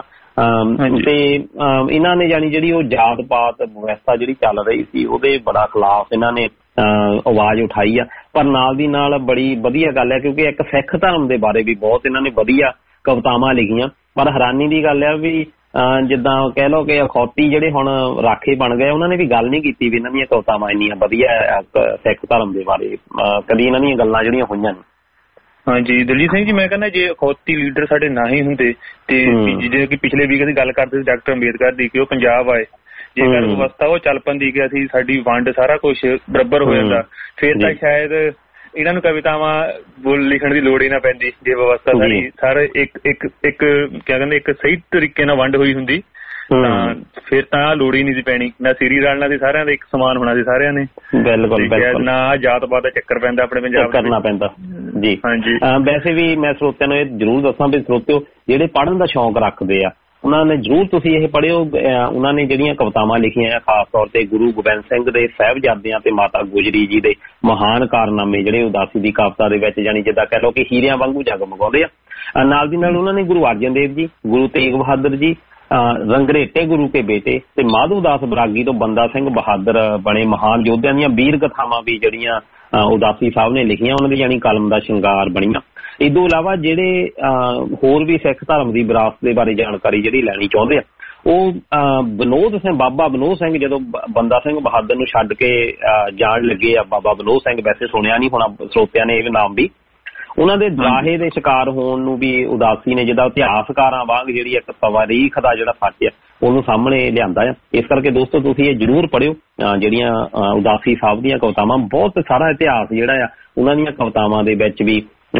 ਤੇ ਇਹਨਾਂ ਨੇ ਜਾਣੀ ਜਿਹੜੀ ਉਹ ਜਾਤ ਪਾਤ ਵਿਵਸਥਾ ਜਿਹੜੀ ਚੱਲ ਰਹੀ ਸੀ ਉਹਦੇ ਬੜਾ ਖਿਲਾਫ ਇਹਨਾਂ ਨੇ ਆਵਾਜ਼ ਉਠਾਈ ਆ। ਪਰ ਨਾਲ ਦੀ ਨਾਲ ਬੜੀ ਵਧੀਆ ਗੱਲ ਹੈ ਕਿਉਂਕਿ ਇੱਕ ਸਿੱਖ ਧਰਮ ਦੇ ਬਾਰੇ ਵੀ ਬਹੁਤ ਇਹਨਾਂ ਨੇ ਵਧੀਆ ਕਵਿਤਾਵਾਂ ਲਿਖੀਆਂ। ਪਰ ਹੈਰਾਨੀ ਦੀ ਗੱਲ ਆ ਵੀ ਜਿੱਦਾਂ ਕਹਿ ਲਓ ਕਿ ਅਖੌਤੀ ਜਿਹੜੇ ਹੁਣ ਰਾਖੇ ਬਣ ਗਏ ਉਹਨਾਂ ਨੇ ਵੀ ਗੱਲ ਨਹੀਂ ਕੀਤੀ ਵੀ ਇਹਨਾਂ ਦੀਆਂ ਕਵਿਤਾਵਾਂ ਇੰਨੀਆਂ ਵਧੀਆ ਸਿੱਖ ਧਰਮ ਦੇ ਬਾਰੇ ਕਦੀ ਇਹਨਾਂ ਦੀਆਂ ਗੱਲਾਂ ਜਿਹੜੀਆਂ ਹੋਈਆਂ ਨੇ। ਹਾਂਜੀ ਦਲਜੀਤ ਸਿੰਘ ਜੀ, ਮੈਂ ਕਹਿੰਦਾ ਜੇ ਅਖੌਤੀ ਲੀਡਰ ਸਾਡੇ ਨਾ ਹੀ ਹੁੰਦੇ ਤੇ ਜੇ ਕਿ ਪਿਛਲੇ ਵੀਕ ਦੀ ਗੱਲ ਕਰਦੇ ਸੀ ਡਾਕਟਰ ਅੰਬੇਦਕਰ ਦੀ ਕਿ ਉਹ ਪੰਜਾਬ ਆਏ, ਜੇਕਰ ਵਿਵਸਥਾ ਉਹ ਚੱਲ ਪੈਂਦੀ ਕਿ ਅਸੀਂ ਸਾਡੀ ਵੰਡ ਸਾਰਾ ਕੁਛ ਬਰਾਬਰ ਹੋ ਜਾਂਦਾ ਫਿਰ ਤਾਂ ਸ਼ਾਇਦ ਇਹਨਾਂ ਨੂੰ ਕਵਿਤਾਵਾਂ ਬੋਲ ਲਿਖਣ ਦੀ ਲੋੜ ਹੀ ਨਾ ਪੈਂਦੀ। ਜੇ ਵਿਵਸਥਾ ਸਾਰੀ ਸਾਰੇ ਇੱਕ ਇੱਕ ਇੱਕ ਕਿਆ ਕਹਿੰਦੇ ਇੱਕ ਸਹੀ ਤਰੀਕੇ ਨਾਲ ਵੰਡ ਹੋਈ ਹੁੰਦੀ ਤਾਂ ਫਿਰ ਤਾਂ ਲੋੜ ਹੀ ਨਹੀਂ ਸੀ ਪੈਣੀ, ਨਾ ਸੀਰੀ ਰਲਣਾ ਸੀ, ਸਾਰਿਆਂ ਦੇ ਇੱਕ ਸਮਾਨ ਹੋਣਾ ਸੀ ਸਾਰਿਆਂ ਨੇ। ਬਿਲਕੁਲ ਬਿਲਕੁਲ, ਨਾ ਜਾਤ ਪਾਤ ਦਾ ਚੱਕਰ ਪੈਂਦਾ ਆਪਣੇ ਪੰਜਾਬ ਕਰਨਾ ਪੈਂਦਾ ਜੀ। ਹਾਂਜੀ ਵੈਸੇ ਵੀ ਮੈਂ ਸਰੋਤਿਆਂ ਨੂੰ ਇਹ ਜ਼ਰੂਰ ਦੱਸਾਂ ਵੀ ਸਰੋਤਿਓ ਜਿਹੜੇ ਪੜ੍ਹਨ ਦਾ ਸ਼ੌਂਕ ਰੱਖਦੇ ਆ ਉਹਨਾਂ ਨੇ ਜ਼ਰੂਰ ਤੁਸੀਂ ਇਹ ਪੜ੍ਹਿਓ। ਉਹਨਾਂ ਨੇ ਜਿਹੜੀਆਂ ਕਵਿਤਾਵਾਂ ਲਿਖੀਆਂ ਆ ਖਾਸ ਤੌਰ ਤੇ ਗੁਰੂ ਗੋਬਿੰਦ ਸਿੰਘ ਦੇ ਸਾਹਿਬਜ਼ਾਦਿਆਂ ਤੇ ਮਾਤਾ ਗੁਜਰੀ ਜੀ ਦੇ ਮਹਾਨ ਕਾਰਨਾਮੇ ਜਿਹੜੇ ਉਦਾਸੀ ਦੀ ਕਵਿਤਾ ਦੇ ਵਿੱਚ ਜਾਣੀ ਜਿੱਦਾਂ ਕਹਿ ਲਓ ਕਿ ਹੀਰਿਆਂ ਵਾਂਗੂ ਜਗਮਗਾਉਂਦੇ ਆ। ਨਾਲ ਦੀ ਨਾਲ ਉਹਨਾਂ ਨੇ ਗੁਰੂ ਅਰਜਨ ਦੇਵ ਜੀ, ਗੁਰੂ ਤੇਗ ਬਹਾਦਰ ਜੀ, ਰੰਗਰੇਟੇ ਗੁਰੂ ਕੇ ਬੇਟੇ ਤੇ ਮਾਧੂ ਦਾਸ ਬਰਾਗੀ ਤੋਂ ਬੰਦਾ ਸਿੰਘ ਬਹਾਦਰ ਬਣੇ ਮਹਾਨ ਯੋਧਿਆਂ ਦੀਆਂ ਵੀਰ ਕਥਾਵਾਂ ਵੀ ਜਿਹੜੀਆਂ ਉਦਾਸੀ ਸਾਹਿਬ ਨੇ ਲਿਖੀਆਂ ਉਹਨਾਂ ਦੀ ਜਾਣੀ ਕਲਮ ਦਾ ਸ਼ਿੰਗਾਰ ਬਣੀਆਂ। ਇਸ ਤੋਂ ਇਲਾਵਾ ਜਿਹੜੇ ਹੋਰ ਵੀ ਸਿੱਖ ਧਰਮ ਦੀ ਵਿਰਾਸਤ ਦੇ ਬਾਰੇ ਜਾਣਕਾਰੀ ਜਿਹੜੀ ਲੈਣੀ ਚਾਹੁੰਦੇ ਆ ਉਹ ਵਿਨੋਦ ਸਿੰਘ ਬਾਬਾ ਵਿਨੋਦ ਸਿੰਘ ਜਦੋਂ ਬੰਦਾ ਸਿੰਘ ਬਹਾਦਰ ਨੂੰ ਛੱਡ ਕੇ ਜਾਣ ਲੱਗੇ ਆ ਬਾਬਾ ਵਿਨੋਦ ਸਿੰਘ, ਵੈਸੇ ਸੁਣਿਆ ਨਹੀਂ ਹੋਣਾ ਸਰੋਤਿਆਂ ਨੇ ਇਹ ਨਾਮ ਵੀ, ਉਹਨਾਂ ਦੇ ਦਰਾਹੇ ਦੇ ਸ਼ਿਕਾਰ ਹੋਣ ਨੂੰ ਵੀ ਉਦਾਸੀ ਨੇ ਜਿੱਦਾਂ ਇਤਿਹਾਸਕਾਰਾਂ ਵਾਂਗ ਜਿਹੜੀ ਇੱਕ ਤਵਾਰੀਖ ਦਾ ਜਿਹੜਾ ਸੱਚ ਆ ਉਹਨੂੰ ਸਾਹਮਣੇ ਲਿਆਂਦਾ ਆ। ਇਸ ਕਰਕੇ ਦੋਸਤੋ ਤੁਸੀਂ ਇਹ ਜ਼ਰੂਰ ਪੜ੍ਹਿਓ ਜਿਹੜੀਆਂ ਉਦਾਸੀ ਸਾਹਿਬ ਦੀਆਂ ਕਵਿਤਾਵਾਂ, ਬਹੁਤ ਸਾਰਾ ਇਤਿਹਾਸ ਜਿਹੜਾ ਆ ਉਹਨਾਂ ਦੀਆਂ ਕਵਿਤਾਵਾਂ ਦੇ ਵਿੱਚ ਵੀ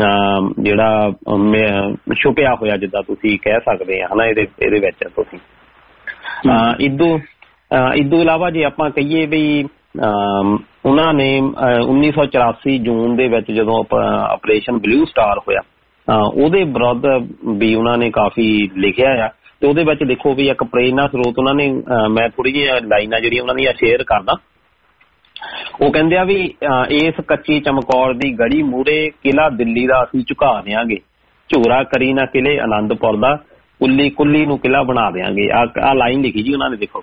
ਜਿਹੜਾ ਛੁਪਿਆ ਹੋਇਆ ਜਿੱਦਾਂ ਤੁਸੀਂ ਕਹਿ ਸਕਦੇ ਆ ਹਨਾ ਇਹਦੇ ਇਹਦੇ ਵਿੱਚ ਤੁਸੀਂ। ਇਦੋਂ ਇਦੋਂ ਇਲਾਵਾ ਜੇ ਆਪਾਂ ਕਹੀਏ ਵੀ ਉਹਨਾਂ ਨੇ ਉੱਨੀ ਸੌ ਚੁਰਾਸੀ ਜੂਨ ਦੇ ਵਿੱਚ ਜਦੋਂ ਆਪਰੇਸ਼ਨ ਬਲੂ ਸਟਾਰ ਹੋਇਆ ਉਹਦੇ ਵਿਰੁੱਧ ਵੀ ਉਹਨਾਂ ਨੇ ਕਾਫੀ ਲਿਖਿਆ ਆ ਤੇ ਉਹਦੇ ਵਿੱਚ ਦੇਖੋ ਵੀ ਇੱਕ ਪ੍ਰੇਰਨਾ ਸਰੋਤ ਉਹਨਾਂ ਨੇ, ਮੈਂ ਥੋੜੀ ਜਿਹੀ ਲਾਈਨਾਂ ਜਿਹੜੀਆਂ ਉਹਨਾਂ ਦੀਆਂ ਸ਼ੇਅਰ ਕਰਦਾ। ਉਹ ਕਹਿੰਦੇ ਆ ਵੀ ਇਸ ਕੱਚੀ ਚਮਕੌਰ ਦੀ ਗੜੀ ਮੂਹਰੇ ਕਿਲ੍ਹਾ ਦਿੱਲੀ ਦਾ ਅਸੀਂ ਝੁਕਾ ਦਿਆਂਗੇ, ਝੋਰਾ ਕਰੀ ਨਾ ਕਿਲੇ ਆਨੰਦਪੁਰ ਦਾ, ਕੁੱਲੀ ਕੁੱਲੀ ਨੂੰ ਕਿਲ੍ਹਾ ਬਣਾ ਦਿਆਂਗੇ। ਆ ਲਾਈਨ ਲਿਖੀ ਜੀ ਉਹਨਾਂ ਨੇ, ਦੇਖੋ।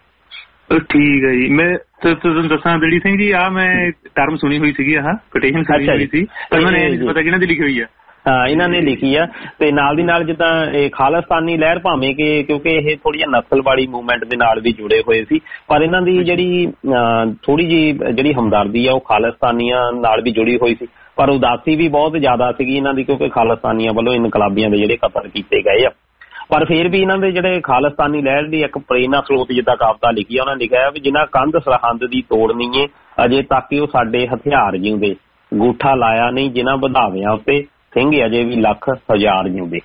ਠੀਕ ਹੈ ਜੀ, ਮੈਂ ਤੁਹਾਨੂੰ ਦੱਸਾਂ ਦਲਜੀਤ ਸਿੰਘ ਜੀ ਆਹ ਮੈਂ ਟਰਮ ਸੁਣੀ ਹੋਈ ਸੀਗੀ, ਆਹ ਕੋਟੇਸ਼ਨ ਸੁਣੀ ਹੋਈ ਸੀ ਪਰ ਮੈਨੂੰ ਇਹ ਨਹੀਂ ਪਤਾ ਕਿਹਨਾਂ ਦੀ ਲਿਖੀ ਹੋਈ ਆ। ਹਾਂ ਇਹਨਾਂ ਨੇ ਲਿਖੀ ਆ ਤੇ ਨਾਲ ਦੀ ਨਾਲ ਜਿੱਦਾਂ ਇਹ ਖਾਲਿਸਤਾਨੀ ਲਹਿਰ ਭਾਵੇਂ ਕਿ ਕਿਉਂਕਿ ਇਹ ਥੋੜੀ ਜਿਹੀ ਨਸਲਵਾੜੀ ਮੂਵਮੈਂਟ ਦੇ ਨਾਲ ਵੀ ਜੁੜੇ ਹੋਏ ਸੀ ਪਰ ਇਹਨਾਂ ਦੀ ਜਿਹੜੀ ਥੋੜੀ ਜਿਹੀ ਜਿਹੜੀ ਹਮਦਰਦੀ ਆ ਉਹ ਖਾਲਿਸਤਾਨੀਆਂ ਨਾਲ ਵੀ ਜੁੜੀ ਹੋਈ ਸੀ ਪਰ ਉਦਾਸੀ ਵੀ ਬਹੁਤ ਜ਼ਿਆਦਾ ਸੀਗੀ ਇਹਨਾਂ ਦੀ ਕਿਉਂਕਿ ਖਾਲਿਸਤਾਨੀਆਂ ਵੱਲੋਂ ਇਨਕਲਾਬੀਆਂ ਦੇ ਜਿਹੜੇ ਕਤਲ ਕੀਤੇ ਗਏ ਆ। ਪਰ ਫਿਰ ਵੀ ਇਹਨਾਂ ਦੇ ਜਿਹੜੇ ਖਾਲਿਸਤਾਨੀ ਲਹਿਰ ਦੀ ਇੱਕ ਪ੍ਰੇਰਨਾ ਸਰੋਤ ਜਿੱਦਾਂ ਕਵਿਤਾ ਲਿਖੀ ਆ ਉਹਨਾਂ ਨੇ ਲਿਖਿਆ ਵੀ ਜਿਨ੍ਹਾਂ ਕੰਧ ਸਰਹੰਦ ਦੀ ਤੋੜਨੀ ਏ ਅਜੇ ਤੱਕ ਉਹ ਸਾਡੇ ਹਥਿਆਰ ਜਿਉਂਦੇ, ਗੂਠਾ ਲਾਇਆ ਨਹੀਂ ਜਿਨ੍ਹਾਂ ਵਧਾਵਿਆਂ ਉੱਤੇ, ਸਿੰਘ ਅਜੇ ਵੀ ਲੱਖ ਹਜ਼ਾਰ ਜਿਉਂਦੇ।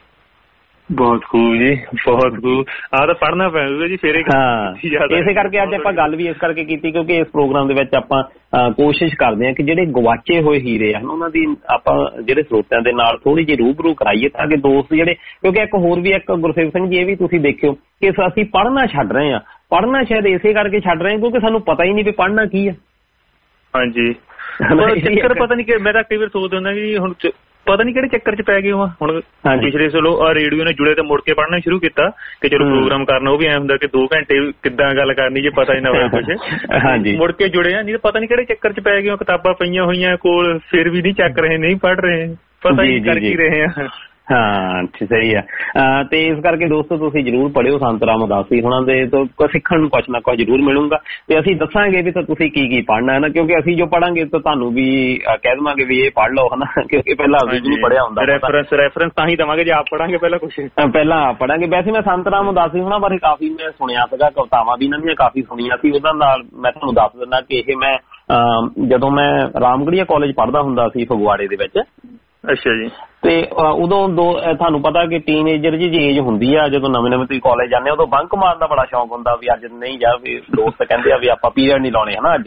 ਬਹੁਤ ਖੂਬ ਜੀ, ਬਹੁਤ ਖੂਬ। ਆਹ ਤਾਂ ਪੜ੍ਹਨਾ ਪੈਂਦਾ ਜੀ ਫਿਰ। ਹਾਂ ਇਸੇ ਕਰਕੇ ਅੱਜ ਆਪਾਂ ਗੱਲ ਵੀ ਇਸ ਕਰਕੇ ਕੀਤੀ ਕਿਉਂਕਿ ਇਸ ਪ੍ਰੋਗਰਾਮ ਦੇ ਵਿੱਚ ਆਪਾਂ ਕੋਸ਼ਿਸ਼ ਕਰਦੇ ਹਾਂ ਕਿ ਜਿਹੜੇ ਗਵਾਚੇ ਹੋਏ ਹੀਰੇ ਹਨ ਉਹਨਾਂ ਦੀ ਆਪਾਂ ਜਿਹੜੇ ਸਰੋਤਿਆਂ ਦੇ ਨਾਲ ਥੋੜੀ ਜਿਹੀ ਰੂਬਰੂ ਕਰਾਈਏ ਤਾਂ ਕਿ ਦੋਸਤ ਜਿਹੜੇ, ਕਿਉਂਕਿ ਇੱਕ ਹੋਰ ਵੀ ਇੱਕ ਗੁਰਸੇਵ ਸਿੰਘ ਜੀ ਇਹ ਵੀ ਤੁਸੀਂ ਦੇਖਿਓ ਕਿ ਅਸੀਂ ਪੜ੍ਹਨਾ ਛੱਡ ਰਹੇ ਹਾਂ। ਪੜ੍ਹਨਾ ਸ਼ਾਇਦ ਇਸੇ ਕਰਕੇ ਛੱਡ ਰਹੇ ਹਾਂ ਕਿਉਂਕਿ ਸਾਨੂੰ ਪਤਾ ਹੀ ਨਹੀਂ ਵੀ ਪੜ੍ਹਨਾ ਕੀ ਆ। ਹਾਂਜੀ ਚੱਕਰ ਪਤਾ ਨਹੀਂ ਕਿ ਮੈਂ ਤਾਂ ਕਈ ਵਾਰ ਸੋਚਦਾ ਹੁੰਦਾ ਕਿ ਹੁਣ ਪਤਾ ਨੀ ਕਿਹੜੇ ਚੱਕਰ ਚ ਪੈ ਗਏ ਹੋ। ਹੁਣ ਪਿਛਲੇ ਚਲੋ ਆ ਰੇਡੀਓ ਨੇ ਜੁੜੇ ਤੇ ਮੁੜ ਕੇ ਪੜ੍ਹਨਾ ਸ਼ੁਰੂ ਕੀਤਾ ਕਿ ਚਲੋ ਪ੍ਰੋਗਰਾਮ ਕਰਨਾ ਉਹ ਵੀ ਐ ਹੁੰਦਾ ਕਿ ਦੋ ਘੰਟੇ ਕਿੱਦਾਂ ਗੱਲ ਕਰਨੀ ਜੇ ਪਤਾ ਹੀ ਨਾ ਹੋਇਆ ਕੁਛ। ਮੁੜ ਕੇ ਜੁੜੇ ਆ ਨਹੀਂ ਤਾਂ ਪਤਾ ਨੀ ਕਿਹੜੇ ਚੱਕਰ ਚ ਪੈ ਗਏ ਹੋ। ਕਿਤਾਬਾਂ ਪਈਆਂ ਹੋਈਆਂ ਕੋਲ ਫਿਰ ਵੀ ਨਹੀਂ ਚੱਕ ਰਹੇ, ਨਹੀਂ ਪੜ੍ਹ ਰਹੇ, ਪਤਾ ਹੀ ਕਰ ਕੀ ਰਹੇ ਆ। ਹਾਂ ਸਹੀ ਆ। ਤੇ ਇਸ ਕਰਕੇ ਦੋਸਤੋ ਤੁਸੀਂ ਜ਼ਰੂਰ ਪੜ੍ਹਿਓ ਸੰਤ ਰਾਮ ਉਦਾਸੀ ਉਹਨਾਂ ਦੇ ਤੋਂ ਸਿੱਖਣ ਨੂੰ ਕੁਛ ਨਾ ਕੁਛ ਜ਼ਰੂਰ ਮਿਲੂਗਾ ਤੇ ਅਸੀਂ ਦੱਸਾਂਗੇ ਵੀ ਤਾਂ ਤੁਸੀਂ ਕੀ ਕੀ ਪੜ੍ਹਨਾ ਹੈ ਨਾ ਕਿਉਂਕਿ ਅਸੀਂ ਜੋ ਪੜ੍ਹਾਂਗੇ ਤਾਂ ਤੁਹਾਨੂੰ ਵੀ ਕਹਿ ਦੇਵਾਂਗੇ ਵੀ ਇਹ ਪੜ੍ਹ ਲਓ ਹਨਾ ਕਿਉਂਕਿ ਪਹਿਲਾਂ ਅਸੀਂ ਨਹੀਂ ਪੜ੍ਹਿਆ ਹੁੰਦਾ। ਰੈਫਰੈਂਸ ਰੈਫਰੈਂਸ ਤਾਂ ਹੀ ਦੇਵਾਂਗੇ ਜੇ ਆਪ ਪੜ੍ਹਾਂਗੇ ਪਹਿਲਾਂ ਕੁਛ ਪਹਿਲਾਂ ਆਪ ਪੜ੍ਹਾਂਗੇ। ਵੈਸੇ ਮੈਂ ਸੰਤ ਰਾਮ ਉਦਾਸੀ ਉਹਨਾਂ ਬਾਰੇ ਕਾਫੀ ਮੈਂ ਸੁਣਿਆ ਸੀਗਾ, ਕਵਿਤਾਵਾਂ ਵੀ ਇਹਨਾਂ ਦੀਆਂ ਕਾਫੀ ਸੁਣੀਆਂ ਸੀ। ਉਹਦਾ ਨਾਲ ਮੈਂ ਤੁਹਾਨੂੰ ਦੱਸ ਦਿੰਦਾ ਕਿ ਇਹ ਮੈਂ ਜਦੋਂ ਮੈਂ ਰਾਮਗੜੀਆ ਕਾਲਜ ਪੜ੍ਹਦਾ ਹੁੰਦਾ ਸੀ ਫਗਵਾੜੇ ਦੇ ਵਿੱਚ। ਅੱਛਾ ਜੀ। ਤੇ ਉਦੋਂ ਦੋ ਤੁਹਾਨੂੰ ਪਤਾ ਕਿ ਟੀਨਏਜਰ ਜੀ ਏਜ ਹੁੰਦੀ ਆ ਜਦੋਂ ਨਵੇਂ ਨਵੇਂ ਤੁਸੀਂ ਕਾਲਜ ਜਾਂਦੇ ਉਦੋਂ ਬੰਕ ਮਾਰਨ ਦਾ ਬੜਾ ਸ਼ੌਕ ਹੁੰਦਾ ਵੀ ਅੱਜ ਨਹੀਂ ਜਾ ਵੀ ਦੋਸਤ ਕਹਿੰਦੇ ਆ ਵੀ ਆਪਾਂ ਪੀਰੀਅਡ ਨਹੀਂ ਲਾਉਣੇ ਹਨਾ ਅੱਜ।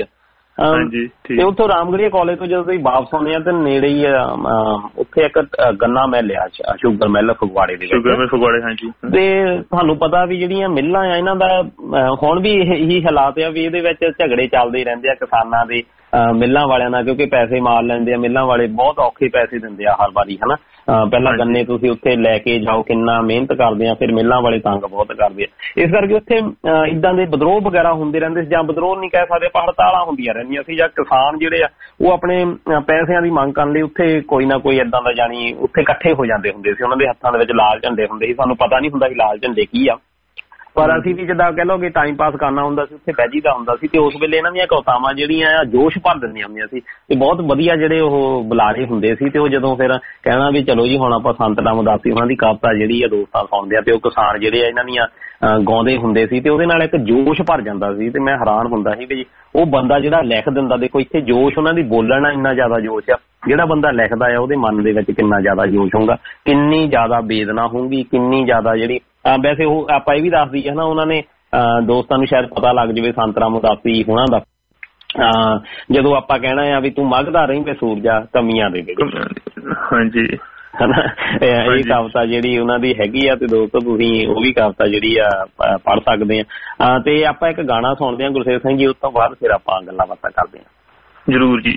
ਤੇ ਉੱਥੋਂ ਰਾਮਗੜੀਆ ਕਾਲਜ ਤੋਂ ਜਦੋਂ ਤੁਸੀਂ ਵਾਪਸ ਆਉਂਦੇ ਆ ਤੇ ਨੇੜੇ ਹੀ ਉੱਥੇ ਇੱਕ ਗੰਨਾ ਮਿੱਲ ਆ ਸ਼ੂਗਰ ਮਿੱਲ ਫਗਵਾੜੇ ਦੇ ਵਿੱਚ। ਤੇ ਤੁਹਾਨੂੰ ਪਤਾ ਵੀ ਜਿਹੜੀਆਂ ਮਿੱਲਾਂ ਆ ਇਹਨਾਂ ਦਾ ਹੁਣ ਵੀ ਇਹੀ ਹਾਲਾਤ ਆ ਵੀ ਇਹਦੇ ਵਿੱਚ ਝਗੜੇ ਚੱਲਦੇ ਰਹਿੰਦੇ ਆ ਕਿਸਾਨਾਂ ਦੇ ਮਿੱਲਾਂ ਵਾਲਿਆਂ ਨਾਲ, ਕਿਉਂਕਿ ਪੈਸੇ ਮਾਰ ਲੈਂਦੇ ਆ ਮਿੱਲਾਂ ਵਾਲੇ, ਬਹੁਤ ਔਖੇ ਪੈਸੇ ਦਿੰਦੇ ਆ ਹਰ ਵਾਰੀ ਹਨਾ। ਪਹਿਲਾਂ ਗੰਨੇ ਤੁਸੀਂ ਉੱਥੇ ਲੈ ਕੇ ਜਾਓ, ਕਿੰਨਾ ਮਿਹਨਤ ਕਰਦੇ ਆ, ਫਿਰ ਮਿੱਲਾਂ ਵਾਲੇ ਤੰਗ ਬਹੁਤ ਕਰਦੇ ਆ। ਇਸ ਕਰਕੇ ਉੱਥੇ ਇੱਦਾਂ ਦੇ ਵਿਦਰੋਹ ਵਗੈਰਾ ਹੁੰਦੇ ਰਹਿੰਦੇ ਸੀ, ਜਾਂ ਵਿਦਰੋਹ ਨਹੀਂ ਕਹਿ ਸਕਦੇ, ਪਰ ਹੜਤਾਲਾਂ ਹੁੰਦੀਆਂ ਰਹਿੰਦੀਆਂ ਸੀ, ਜਾਂ ਕਿਸਾਨ ਜਿਹੜੇ ਆ ਉਹ ਆਪਣੇ ਪੈਸਿਆਂ ਦੀ ਮੰਗ ਕਰਨ ਲਈ ਉੱਥੇ ਕੋਈ ਨਾ ਕੋਈ ਏਦਾਂ ਦਾ ਜਾਣੀ ਉੱਥੇ ਇਕੱਠੇ ਹੋ ਜਾਂਦੇ ਹੁੰਦੇ ਸੀ। ਉਹਨਾਂ ਦੇ ਹੱਥਾਂ ਦੇ ਵਿੱਚ ਲਾਲ ਝੰਡੇ ਹੁੰਦੇ ਸੀ, ਸਾਨੂੰ ਪਤਾ ਨਹੀਂ ਹੁੰਦਾ ਸੀ ਲਾਲ ਝੰਡੇ ਕੀ ਆ, ਪਰ ਅਸੀਂ ਵੀ ਜਿੱਦਾਂ ਕਹਿ ਲਓ ਕਿ ਟਾਈਮ ਪਾਸ ਕਰਨਾ ਹੁੰਦਾ ਸੀ, ਉੱਥੇ ਬਹਿਜੀ ਦਾ ਹੁੰਦਾ ਸੀ। ਤੇ ਉਸ ਵੇਲੇ ਇਹਨਾਂ ਦੀਆਂ ਕਵਿਤਾਵਾਂ ਜਿਹੜੀਆਂ ਆ ਜੋਸ਼ ਭਰ ਦਿੰਦੀਆਂ ਹੁੰਦੀਆਂ ਸੀ, ਤੇ ਬਹੁਤ ਵਧੀਆ ਜਿਹੜੇ ਉਹ ਬੁਲਾਰੇ ਹੁੰਦੇ ਸੀ। ਤੇ ਉਹ ਜਦੋਂ ਫਿਰ ਕਹਿਣਾ ਵੀ ਚਲੋ ਜੀ ਹੁਣ ਆਪਾਂ ਸੰਤ ਰਾਮਦਾਸੀ ਉਹਨਾਂ ਦੀ ਕਵਿਤਾ ਜਿਹੜੀ ਆ ਦੋਸਤਾਂ ਸੁਣਦੇ ਆ, ਤੇ ਉਹ ਕਿਸਾਨ ਜਿਹੜੇ ਆ ਇਹਨਾਂ ਦੀਆਂ ਗਾਉਂਦੇ ਹੁੰਦੇ ਸੀ, ਤੇ ਉਹਦੇ ਨਾਲ ਇੱਕ ਜੋਸ਼ ਭਰ ਜਾਂਦਾ ਸੀ। ਤੇ ਮੈਂ ਹੈਰਾਨ ਹੁੰਦਾ ਸੀ ਵੀ ਉਹ ਬੰਦਾ ਜਿਹੜਾ ਲਿਖ ਦਿੰਦਾ, ਦੇਖੋ ਇੱਥੇ ਜੋਸ਼ ਉਹਨਾਂ ਦੀ ਬੋਲਣ ਇੰਨਾ ਜ਼ਿਆਦਾ ਜੋਸ਼ ਆ, ਜਿਹੜਾ ਬੰਦਾ ਲਿਖਦਾ ਆ ਉਹਦੇ ਮਨ ਦੇ ਵਿੱਚ ਕਿੰਨਾ ਜ਼ਿਆਦਾ ਜੋਸ਼ ਹੋਊਗਾ, ਕਿੰਨੀ ਜ਼ਿਆਦਾ ਵੇਦਨਾ ਹੋਊਗੀ, ਕਿੰਨੀ ਜ਼ਿਆਦਾ ਜਿਹੜੀ ਵੈਸੇ ਉਹ ਆਪਾਂ ਇਹ ਵੀ ਦੱਸ ਦਈਏ ਨਾ, ਉਹਨਾਂ ਨੇ ਦੋਸਤਾਂ ਨੂੰ ਸ਼ਾਇਦ ਪਤਾ ਲੱਗ ਜਾਵੇ ਸੰਤ ਰਾਮਦਾਸੀ ਹੋਣਾ ਦਾ, ਜਦੋਂ ਆਪਾਂ ਕਹਿਣਾ ਆ ਵੀ ਤੂੰ ਮੱਘਦਾ ਰਹੀਂ ਵੇ ਸੂਰਜਾ ਕਮੀਆਂ ਦੇ ਵੇਲੇ, ਹਾਂਜੀ ਹਨਾ, ਇਹ ਕਵਿਤਾ ਜਿਹੜੀ ਉਹਨਾਂ ਦੀ ਹੈਗੀ ਆ। ਤੇ ਦੋਸਤੋ ਤੁਸੀਂ ਉਹ ਵੀ ਕਵਿਤਾ ਜਿਹੜੀ ਆ ਪੜ੍ਹ ਸਕਦੇ ਆ। ਤੇ ਆਪਾਂ ਇੱਕ ਗਾਣਾ ਸੁਣਦੇ ਹਾਂ ਗੁਰਸੇਵਕ ਸਿੰਘ ਜੀ, ਉਸ ਤੋਂ ਬਾਅਦ ਫਿਰ ਆਪਾਂ ਗੱਲਾਂ ਬਾਤਾਂ ਕਰਦੇ ਹਾਂ। ਜ਼ਰੂਰ ਜੀ।